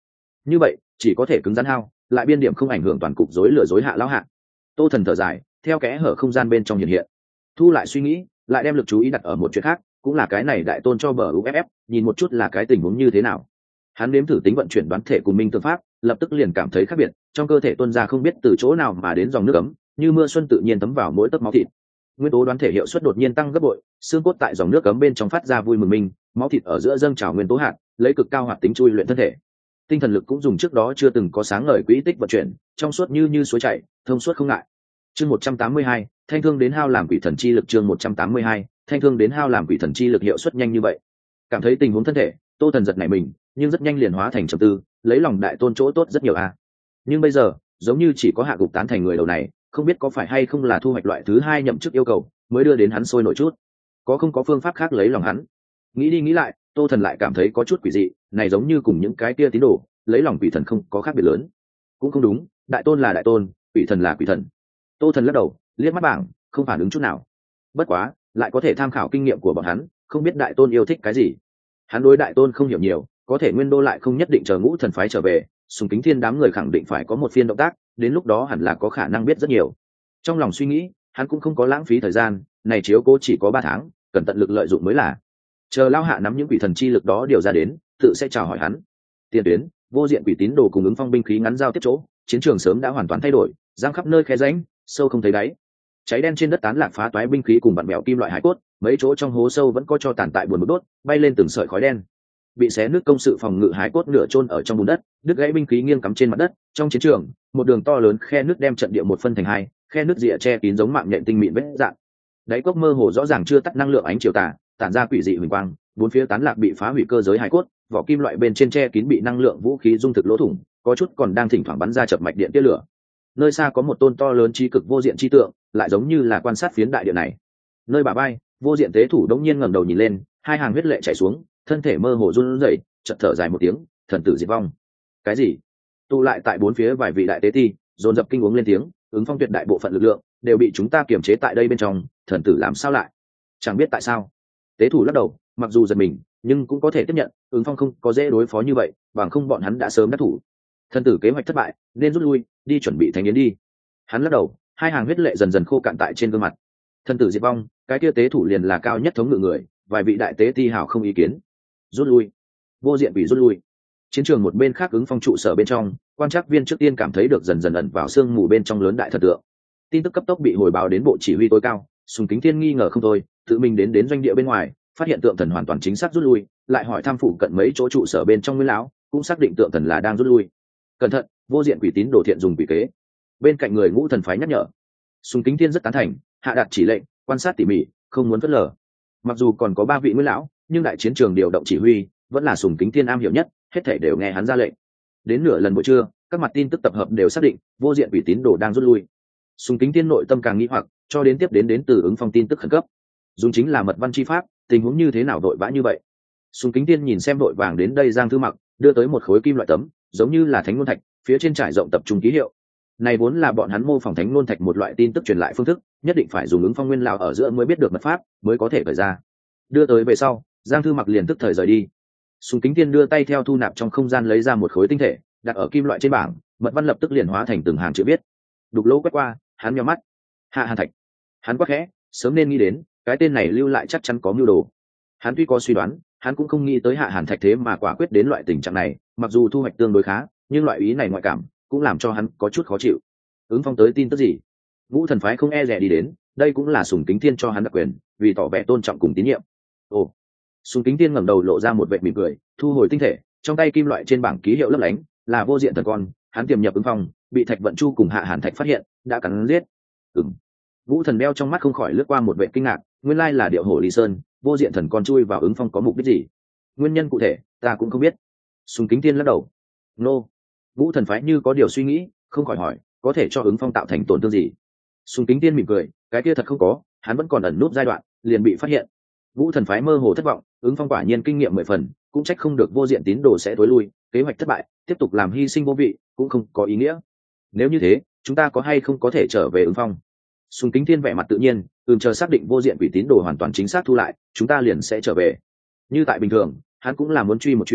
như vậy chỉ có thể cứng rắn hao, lại biên điểm không ảnh hưởng toàn cục rối lửa rối hạ lão hạ. Tô Thần thở dài, theo kẽ hở không gian bên trong hiện hiện, thu lại suy nghĩ, lại đem lực chú ý đặt ở một chuyện khác, cũng là cái này đại tôn cho bờ u ép ép, nhìn một chút là cái tình huống như thế nào. Hắn nếm thử tính vận chuyển đoán thể cùng minh tương pháp, lập tức liền cảm thấy khác biệt, trong cơ thể tuôn ra không biết từ chỗ nào mà đến dòng nước ấm, như mưa xuân tự nhiên tấm vào mỗi tấc máu thịt. Nguyên tố đoán thể hiệu suất đột nhiên tăng gấp bội, xương cốt tại dòng nước ấm bên trong phát ra vui mừng mình, máu thịt ở giữa dâng trào nguyên tố hạt, lấy cực cao hoạt tính chui luyện thân thể. Tinh thần lực cũng dùng trước đó chưa từng có sáng ngời quỹ tích vận chuyển, trong suốt như như suối chảy, thông suốt không ngại. Chương một trăm tám mươi hai, thanh thương đến hao làm quỷ thần chi lực. Chương một trăm tám mươi hai, thanh thương đến hao làm quỷ thần chi lực hiệu suất nhanh như vậy. Cảm thấy tình huống thân thể, Tô Thần giật nảy mình, nhưng rất nhanh liền hóa thành trầm tư, lấy lòng đại tôn chỗ tốt rất nhiều a. Nhưng bây giờ, giống như chỉ có hạ gục tán thành người đầu này, không biết có phải hay không là thu hoạch loại thứ hai nhậm chức yêu cầu, mới đưa đến hắn sôi nổi chút. Có không có phương pháp khác lấy lòng hắn? Nghĩ đi nghĩ lại, Tô Thần lại cảm thấy có chút quỷ dị, này giống như cùng những cái kia tín đồ, lấy lòng quỷ thần không có khác biệt lớn. Cũng không đúng, đại tôn là đại tôn, quỷ thần là quỷ thần. Tô Thần lắc đầu, liếc mắt bảng, không phản ứng chút nào. Bất quá, lại có thể tham khảo kinh nghiệm của bọn hắn, không biết đại tôn yêu thích cái gì. Hắn đối đại tôn không hiểu nhiều, có thể Nguyên Đô lại không nhất định chờ Ngũ Thần phái trở về, Sùng Kính Thiên đám người khẳng định phải có một phiên động tác, đến lúc đó hẳn là có khả năng biết rất nhiều. Trong lòng suy nghĩ, hắn cũng không có lãng phí thời gian, này chiếu cố chỉ có ba tháng, cần tận lực lợi dụng mới là. Chờ Lao Hạ nắm những quỷ thần chi lực đó điều ra đến, tự sẽ chào hỏi hắn. Tiền tuyến, vô diện quỷ tín đồ cùng ứng phong binh khí ngắn giao tiếp chỗ, chiến trường sớm đã hoàn toàn thay đổi, giang khắp nơi khe rãnh, sâu không thấy đáy. Cháy đen trên đất tán lạc phá toái binh khí cùng vặn mèo kim loại hải cốt, mấy chỗ trong hố sâu vẫn có cho tàn tại buồn bực đốt, bay lên từng sợi khói đen. Bị xé nứt công sự phòng ngự hải cốt nửa chôn ở trong bùn đất, đứt gãy binh khí nghiêng cắm trên mặt đất. Trong chiến trường, một đường to lớn khe nứt đem trận địa một phân thành hai, khe nứt rìa che kín giống mạng nhện tinh mịn vết dạng. Đáy cốc mơ hồ rõ ràng chưa tắt năng lượng ánh chiều tà, tản ra quỷ dị huỳnh quang, bốn phía tán lạc bị phá hủy cơ giới hải cốt, vỏ kim loại bên trên che kín bị năng lượng vũ khí dung thực lỗ thủng, có chút còn đang thỉnh thoảng bắn ra chập mạch điện tia lửa. Nơi xa có một tôn to lớn trí cực vô diện chi tượng, lại giống như là quan sát phiến đại địa này. Nơi bả vai, vô diện tế thủ đống nhiên ngẩng đầu nhìn lên, hai hàng huyết lệ chảy xuống, thân thể mơ hồ run rẩy, chợt thở dài một tiếng, thần tử diệt vong. Cái gì? Tụ lại tại bốn phía vài vị đại tế ti, dồn dập kinh uống lên tiếng, ứng phong tuyệt đại bộ phận lực lượng đều bị chúng ta kiềm chế tại đây bên trong, thần tử làm sao lại? Chẳng biết tại sao. Tế thủ lắc đầu, mặc dù giật mình, nhưng cũng có thể tiếp nhận, ứng phong không có dễ đối phó như vậy, bằng không bọn hắn đã sớm đắc thủ. Thần tử kế hoạch thất bại, nên rút lui, đi chuẩn bị thánh yến đi. Hắn lắc đầu, hai hàng huyết lệ dần dần khô cạn tại trên gương mặt. Thần tử diệt vong, cái kia tế thủ liền là cao nhất thống ngự người, vài vị đại tế ti hảo không ý kiến. Rút lui. Vô diện bị rút lui. Chiến trường một bên khác ứng phong trụ sở bên trong, quan trắc viên trước tiên cảm thấy được dần dần ẩn vào sương mù bên trong lớn đại thần tượng. Tin tức cấp tốc bị hồi báo đến bộ chỉ huy tối cao, Sùng Kính Thiên nghi ngờ không thôi, tự mình đến đến doanh địa bên ngoài, phát hiện tượng thần hoàn toàn chính xác rút lui, lại hỏi thăm phụ cận mấy chỗ trụ sở bên trong Nguyên lão, cũng xác định tượng thần là đang rút lui. Cẩn thận, vô diện quỷ tín đồ thiện dùng quỷ kế. Bên cạnh người Ngũ Thần phái nhắc nhở. Sùng Kính Thiên rất tán thành, hạ đạt chỉ lệnh, quan sát tỉ mỉ, không muốn phớt lờ. Mặc dù còn có ba vị Nguyên lão, nhưng đại chiến trường điều động chỉ huy vẫn là Sùng Kính Thiên am hiểu nhất, hết thảy đều nghe hắn ra lệnh. Đến nửa lần buổi trưa, các mặt tin tức tập hợp đều xác định vô diện quỷ tín đồ đang rút lui. Sùng Kính Thiên nội tâm càng nghi hoặc, cho đến tiếp đến đến từ ứng phong tin tức khẩn cấp, dùng chính là mật văn chi pháp, tình huống như thế nào vội vã như vậy? Sùng Kính Thiên nhìn xem vội vàng đến đây Giang Thư Mặc, đưa tới một khối kim loại tấm, giống như là thánh ngôn thạch, phía trên trải rộng tập trung ký hiệu. Này vốn là bọn hắn mô phỏng thánh ngôn thạch một loại tin tức truyền lại phương thức, nhất định phải dùng ứng phong nguyên lão ở giữa mới biết được mật pháp, mới có thể khởi ra. Đưa tới về sau, Giang Thư Mặc liền tức thời rời đi. Sùng Kính Thiên đưa tay theo thu nạp trong không gian lấy ra một khối tinh thể, đặt ở kim loại trên bảng, mật văn lập tức liền hóa thành từng hàng chữ viết. Đục lỗ quét qua, hắn nhíu mắt. Hạ Hàn Thạch. Hắn quắc khẽ, sớm nên nghĩ đến, cái tên này lưu lại chắc chắn có mưu đồ. Hắn tuy có suy đoán, hắn cũng không nghĩ tới Hạ Hàn Thạch thế mà quả quyết đến loại tình trạng này, mặc dù thu hoạch tương đối khá, nhưng loại ý này ngoại cảm cũng làm cho hắn có chút khó chịu. Ứng phong tới tin tức gì? Ngũ Thần phái không e dè đi đến, đây cũng là Sùng Kính Thiên cho hắn đặc quyền, vì tỏ vẻ tôn trọng cùng tín nhiệm. Ồ. Sùng Kính Thiên ngẩng đầu lộ ra một vệt mỉm cười, thu hồi tinh thể, trong tay kim loại trên bảng ký hiệu lấp lánh, là vô diện thần con, hắn tiềm nhập ứng phong, bị Thạch Vận Chu cùng Hạ Hàn Thạch phát hiện, đã cắn giết. Ừm. Vũ Thần đeo trong mắt không khỏi lướt qua một vẻ kinh ngạc, nguyên lai là điệu hổ Lý Sơn, vô diện thần con chui vào ứng phong có mục đích gì? Nguyên nhân cụ thể, ta cũng không biết. Sùng Kính Thiên lắc đầu. Nô. Vũ Thần phái như có điều suy nghĩ, không khỏi hỏi, có thể cho ứng phong tạo thành tổn thương gì? Sùng Kính Thiên mỉm cười, cái kia thật không có, hắn vẫn còn ẩn núp giai đoạn, liền bị phát hiện. Vũ Thần phái mơ hồ thất vọng, ứng phong quả nhiên kinh nghiệm mười phần, cũng trách không được vô diện tín đồ sẽ tối lui, kế hoạch thất bại, tiếp tục làm hy sinh vô vị, cũng không có ý nghĩa. Nếu như thế, chúng ta có hay không có thể trở về ứng phong? Sùng Kính Thiên vẻ mặt tự nhiên, ừm chờ xác định vô diện quỷ tín đồ hoàn toàn chính xác thu lại, chúng ta liền sẽ trở về. Như tại bình thường, hắn cũng là muốn truy một truy,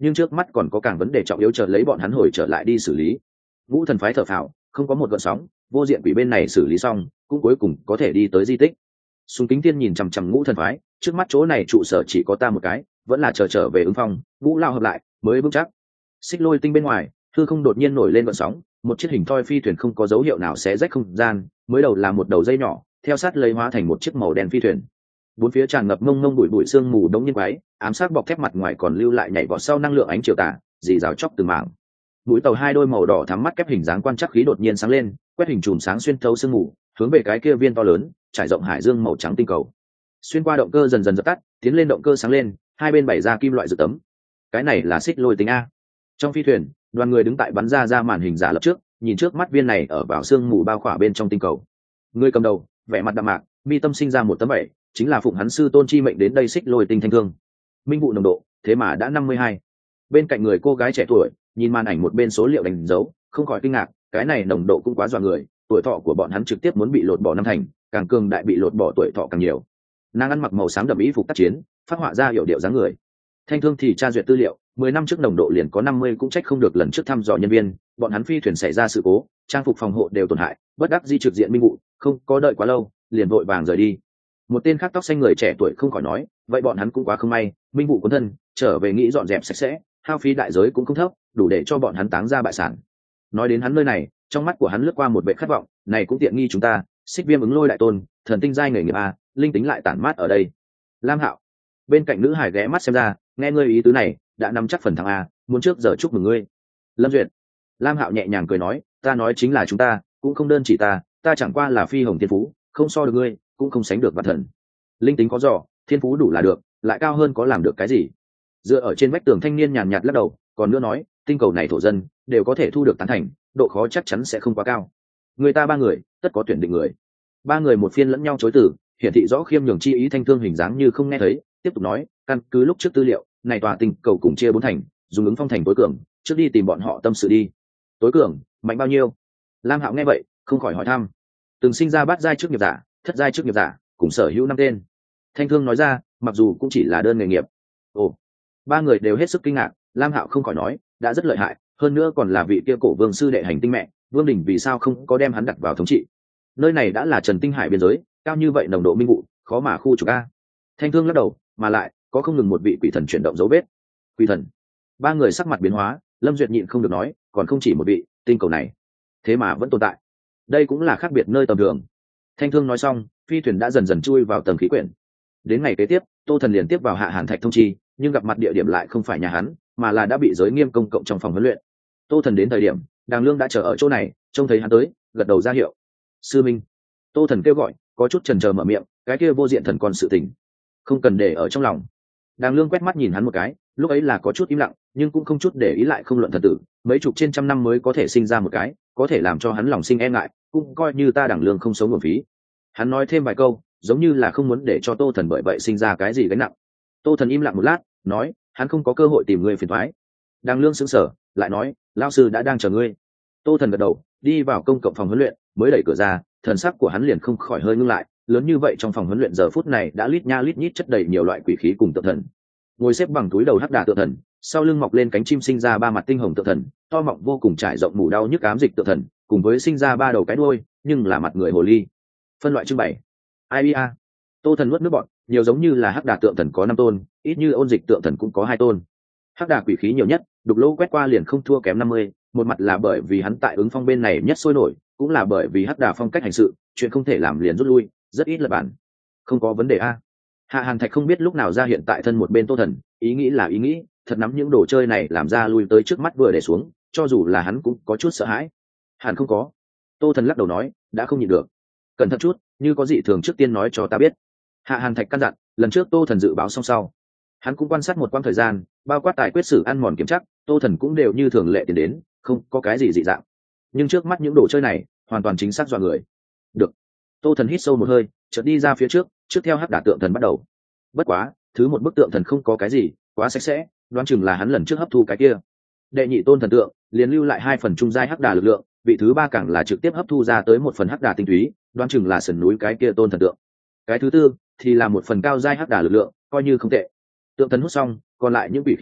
nhưng trước mắt còn có càng vấn đề trọng yếu chờ lấy bọn hắn hồi trở lại đi xử lý. Ngũ thần phái thở phào, không có một gợn sóng, vô diện quỷ bên này xử lý xong cũng cuối cùng có thể đi tới di tích. Sùng Kính Thiên nhìn chằm chằm Ngũ thần phái, trước mắt chỗ này trụ sở chỉ có ta một cái, vẫn là chờ trở về ứng phong, Ngũ lao hợp lại mới vững chắc. Xích Lôi Tinh bên ngoài, hư không đột nhiên nổi lên gợn sóng, một chiếc hình thoi phi thuyền không có dấu hiệu nào xé rách không gian, mới đầu là một đầu dây nhỏ, theo sát lấy hóa thành một chiếc màu đen phi thuyền. Bốn phía tràn ngập ngông ngông bụi bụi sương mù đống nhiên quái, ám sát bọc thép mặt ngoài còn lưu lại nhảy vọt sau năng lượng ánh chiều tà, dì rào chóc từng mảng. Mũi tàu hai đôi màu đỏ thắm mắt kép hình dáng quan trắc khí đột nhiên sáng lên, quét hình chùm sáng xuyên thấu sương mù, hướng về cái kia viên to lớn, trải rộng hải dương màu trắng tinh cầu. Xuyên qua động cơ dần dần dập tắt, tiến lên động cơ sáng lên, hai bên bày ra kim loại dự tấm. Cái này là Xích Lôi Tinh a. Trong phi thuyền, đoàn người đứng tại bắn ra ra màn hình giả lập trước, nhìn trước mắt viên này ở vào sương mù bao khỏa bên trong tinh cầu. Người cầm đầu, vẻ mặt đạm mạc, mi tâm sinh ra một tấm bảy, chính là phụng hắn sư tôn chi mệnh đến đây Xích Lôi Tinh Thanh Thương. Minh vụ nồng độ, thế mà đã năm mươi hai. Bên cạnh người cô gái trẻ tuổi, nhìn màn ảnh một bên số liệu đánh dấu, không khỏi kinh ngạc, cái này nồng độ cũng quá dọa người, tuổi thọ của bọn hắn trực tiếp muốn bị lột bỏ năm thành, càng cường đại bị lột bỏ tuổi thọ càng nhiều. Nàng ăn mặc màu xám đậm y phục tác chiến, phát họa ra hiểu điệu dáng người. Thanh Thương thì tra duyệt tư liệu, mười năm trước nồng độ liền có năm mươi, cũng trách không được lần trước thăm dò nhân viên, bọn hắn phi thuyền xảy ra sự cố, trang phục phòng hộ đều tổn hại, bất đắc di trực diện minh vụ, không có đợi quá lâu, liền vội vàng rời đi. Một tên khác tóc xanh người trẻ tuổi không khỏi nói, vậy bọn hắn cũng quá không may, minh vụ cuốn thân, trở về nghĩ dọn dẹp sạch sẽ, hao phí đại giới cũng không thấp, đủ để cho bọn hắn táng ra bại sản. Nói đến hắn nơi này, trong mắt của hắn lướt qua một vẻ khát vọng, này cũng tiện nghi chúng ta, Xích Viêm ứng lôi đại tôn, thần tinh giai nghề nghiệp a, linh tính lại tản mát ở đây. Lam Hạo, bên cạnh nữ hải ghé mắt xem ra, nghe ngươi ý tứ này, đã nắm chắc phần thắng a, muốn trước giờ chúc mừng ngươi. Lâm Duyệt, Lam Hạo nhẹ nhàng cười nói, ta nói chính là chúng ta, cũng không đơn chỉ ta, ta chẳng qua là phi hồng thiên phú, không so được ngươi, cũng không sánh được vạn thần. Linh tính có dò, thiên phú đủ là được, lại cao hơn có làm được cái gì? Dựa ở trên vách tường thanh niên nhàn nhạt lắc đầu, còn nữa nói, tinh cầu này thổ dân đều có thể thu được tán thành, độ khó chắc chắn sẽ không quá cao. Người ta ba người, tất có tuyển định người. Ba người một phiên lẫn nhau chối từ, hiển thị rõ khiêm nhường chi ý. Thanh Thương hình dáng như không nghe thấy, tiếp tục nói, căn cứ lúc trước tư liệu, này tòa tinh cầu cùng chia bốn thành, dùng ứng phong thành tối cường, trước đi tìm bọn họ tâm sự đi. Tối cường, mạnh bao nhiêu? Lam Hạo nghe vậy, không khỏi hỏi thăm. Từng sinh ra bát giai trước nghiệp giả, thất giai trước nghiệp giả, cùng sở hữu năm tên. Thanh Thương nói ra, mặc dù cũng chỉ là đơn nghề nghiệp. Ồ, ba người đều hết sức kinh ngạc. Lam Hạo không khỏi nói, đã rất lợi hại, hơn nữa còn là vị kia cổ vương sư đệ hành tinh mẹ, Vương Đình vì sao không có đem hắn đặt vào thống trị? Nơi này đã là Trần Tinh Hải biên giới, cao như vậy nồng độ minh vụ, khó mà khu trục a. Thanh Thương lắc đầu, mà lại có không ngừng một vị quỷ thần chuyển động dấu vết. Quỷ thần? Ba người sắc mặt biến hóa, Lâm Duyệt nhịn không được nói, còn không chỉ một vị, tinh cầu này thế mà vẫn tồn tại. Đây cũng là khác biệt nơi tầm thường. Thanh Thương nói xong, phi thuyền đã dần dần chui vào tầng khí quyển. Đến ngày kế tiếp, Tô Thần liền tiếp vào Hạ Hàn Thạch thông chi, nhưng gặp mặt địa điểm lại không phải nhà hắn, mà là đã bị giới nghiêm công cộng trong phòng huấn luyện. Tô Thần đến thời điểm, Đàng Lương đã chờ ở chỗ này, trông thấy hắn tới, gật đầu ra hiệu. Sư minh. Tô Thần kêu gọi, có chút chần chờ mở miệng, cái kia vô diện thần con sự tình, không cần để ở trong lòng. Đàng Lương quét mắt nhìn hắn một cái, lúc ấy là có chút im lặng, nhưng cũng không chút để ý lại không luận thần tử, mấy chục trên trăm năm mới có thể sinh ra một cái, có thể làm cho hắn lòng sinh e ngại, cũng coi như ta Đàng Lương không sống uổng phí. Hắn nói thêm vài câu, giống như là không muốn để cho Tô Thần bởi vậy sinh ra cái gì gánh nặng. Tô Thần im lặng một lát, nói, hắn không có cơ hội tìm ngươi phiền toái. Đàng Lương sững sờ, lại nói, lão sư đã đang chờ ngươi. Tô Thần gật đầu, đi vào công cộng phòng huấn luyện, mới đẩy cửa ra, thần sắc của hắn liền không khỏi hơi ngưng lại, lớn như vậy trong phòng huấn luyện giờ phút này đã lít nha lít nhít chất đầy nhiều loại quỷ khí cùng tượng thần. Ngồi xếp bằng túi đầu hắc đà tượng thần, sau lưng mọc lên cánh chim sinh ra ba mặt tinh hồng tượng thần, to mọng vô cùng trải rộng mù đau nhức ám dịch tượng thần, cùng với sinh ra ba đầu cái đuôi, nhưng là mặt người hồ ly. Phân loại trưng bày. Ai bia. Tô Thần nuốt nước bọt, nhiều giống như là hắc đà tượng thần có năm tôn, ít như ôn dịch tượng thần cũng có hai tôn. Hắc đà quỷ khí nhiều nhất, đục lỗ quét qua liền không thua kém năm mươi, một mặt là bởi vì hắn tại ứng phong bên này nhất sôi nổi, cũng là bởi vì hắc đà phong cách hành sự, chuyện không thể làm liền rút lui, rất ít là bản. Không có vấn đề a. Hạ Hàn Thạch không biết lúc nào ra hiện tại thân một bên Tô Thần, ý nghĩ là ý nghĩ, thật nắm những đồ chơi này làm ra lui tới trước mắt vừa để xuống, cho dù là hắn cũng có chút sợ hãi. Hẳn không có. Tô Thần lắc đầu nói, đã không nhịn được. Cẩn thận chút, như có gì thường trước tiên nói cho ta biết. Hạ Hàn Thạch căn dặn, lần trước Tô Thần dự báo xong sau, hắn cũng quan sát một quãng thời gian, bao quát tài quyết sử ăn mòn kiểm chắc, Tô Thần cũng đều như thường lệ tiền đến, không có cái gì dị dạng. Nhưng trước mắt những đồ chơi này, hoàn toàn chính xác dọa người. Được. Tô Thần hít sâu một hơi, chợt đi ra phía trước, trước theo hắc đả tượng thần bắt đầu. Bất quá, thứ một bức tượng thần không có cái gì, quá sạch sẽ, đoán chừng là hắn lần trước hấp thu cái kia. Đệ nhị tôn thần tượng, liền lưu lại hai phần trung giai hắc đà lực lượng, vị thứ ba càng là trực tiếp hấp thu ra tới một phần hắc đà tinh túy, đoán chừng là sườn núi cái kia tôn thần tượng. Cái thứ tư thì là một phần cao giai hắc đà lực lượng, coi như không tệ. Tượng thần hút xong, còn lại những vị khí đó,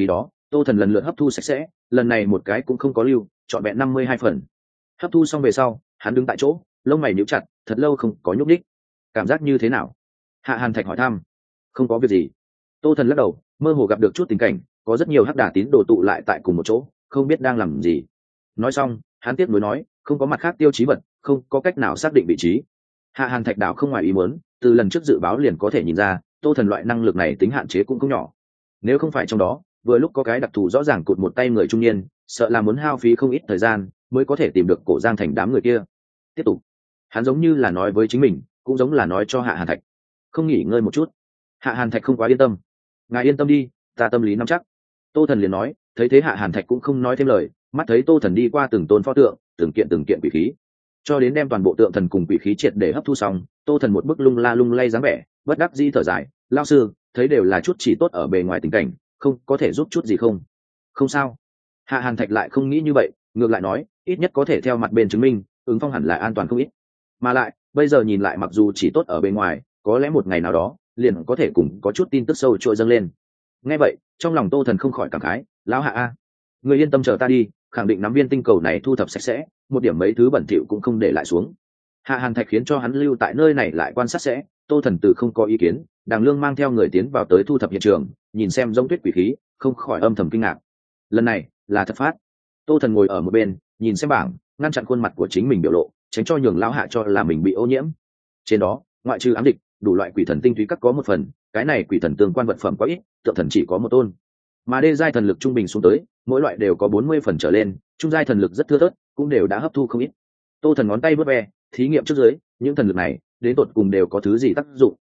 Tô Thần lần lượt hấp thu sạch sẽ, lần này một cái cũng không có lưu, trọn vẹn năm mươi hai phần. Hấp thu xong về sau, hắn đứng tại chỗ, lông mày nhíu chặt, thật lâu không có nhúc nhích. Cảm giác như thế nào? Hạ Hàn Thạch hỏi thăm. Không có việc gì. Tô Thần lắc đầu, mơ hồ gặp được chút tình cảnh, có rất nhiều hắc đà tín đồ tụ lại tại cùng một chỗ, không biết đang làm gì. Nói xong, hắn tiếp nối nói, không có mặt khác tiêu chí vật, không có cách nào xác định vị trí. Hạ Hàn Thạch đảo không ngoài ý muốn, từ lần trước dự báo liền có thể nhìn ra, Tô Thần loại năng lực này tính hạn chế cũng không nhỏ. Nếu không phải trong đó, vừa lúc có cái đặc thù rõ ràng cụt một tay người trung niên, sợ là muốn hao phí không ít thời gian mới có thể tìm được Cổ Giang Thành đám người kia. Tiếp tục, hắn giống như là nói với chính mình, cũng giống là nói cho Hạ Hàn Thạch. Không nghỉ ngơi một chút. Hạ Hàn Thạch không quá yên tâm. Ngài yên tâm đi, ta tâm lý nắm chắc. Tô Thần liền nói, thấy thế Hạ Hàn Thạch cũng không nói thêm lời, mắt thấy Tô Thần đi qua từng tôn pho tượng, từng kiện từng kiện quỷ khí, cho đến đem toàn bộ tượng thần cùng quỷ khí triệt để hấp thu xong. Tô Thần một bức lung la lung lay dáng vẻ, bất đắc dĩ thở dài, lao sư, thấy đều là chút chỉ tốt ở bề ngoài tình cảnh, không có thể giúp chút gì không? Không sao. Hạ Hàn Thạch lại không nghĩ như vậy, ngược lại nói, ít nhất có thể theo mặt bên chứng minh, ứng phong hẳn là an toàn không ít. Mà lại, bây giờ nhìn lại mặc dù chỉ tốt ở bề ngoài, có lẽ một ngày nào đó, liền có thể cùng có chút tin tức sâu trội dâng lên. Nghe vậy, trong lòng Tô Thần không khỏi cảm khái, lão Hạ a, người yên tâm chờ ta đi, khẳng định nắm viên tinh cầu này thu thập sạch sẽ, một điểm mấy thứ bẩn thỉu cũng không để lại xuống. Hạ Hàn Thạch khiến cho hắn lưu tại nơi này lại quan sát sẽ, Tô Thần từ không có ý kiến, Đàng Lương mang theo người tiến vào tới thu thập hiện trường, nhìn xem giống tuyết quỷ khí, không khỏi âm thầm kinh ngạc. Lần này là thật phát. Tô Thần ngồi ở một bên, nhìn xem bảng, ngăn chặn khuôn mặt của chính mình biểu lộ, tránh cho nhường lão Hạ cho là mình bị ô nhiễm. Trên đó, ngoại trừ ám địch, đủ loại quỷ thần tinh túy các có một phần, cái này quỷ thần tương quan vật phẩm quá ít, tượng thần chỉ có một tôn. Mà đê giai thần lực trung bình xuống tới, mỗi loại đều có bốn mươi phần trở lên, trung giai thần lực rất thưa thớt, cũng đều đã hấp thu không ít. Tô Thần ngón tay vớt ve, thí nghiệm trước dưới, những thần lực này đến tột cùng đều có thứ gì tác dụng.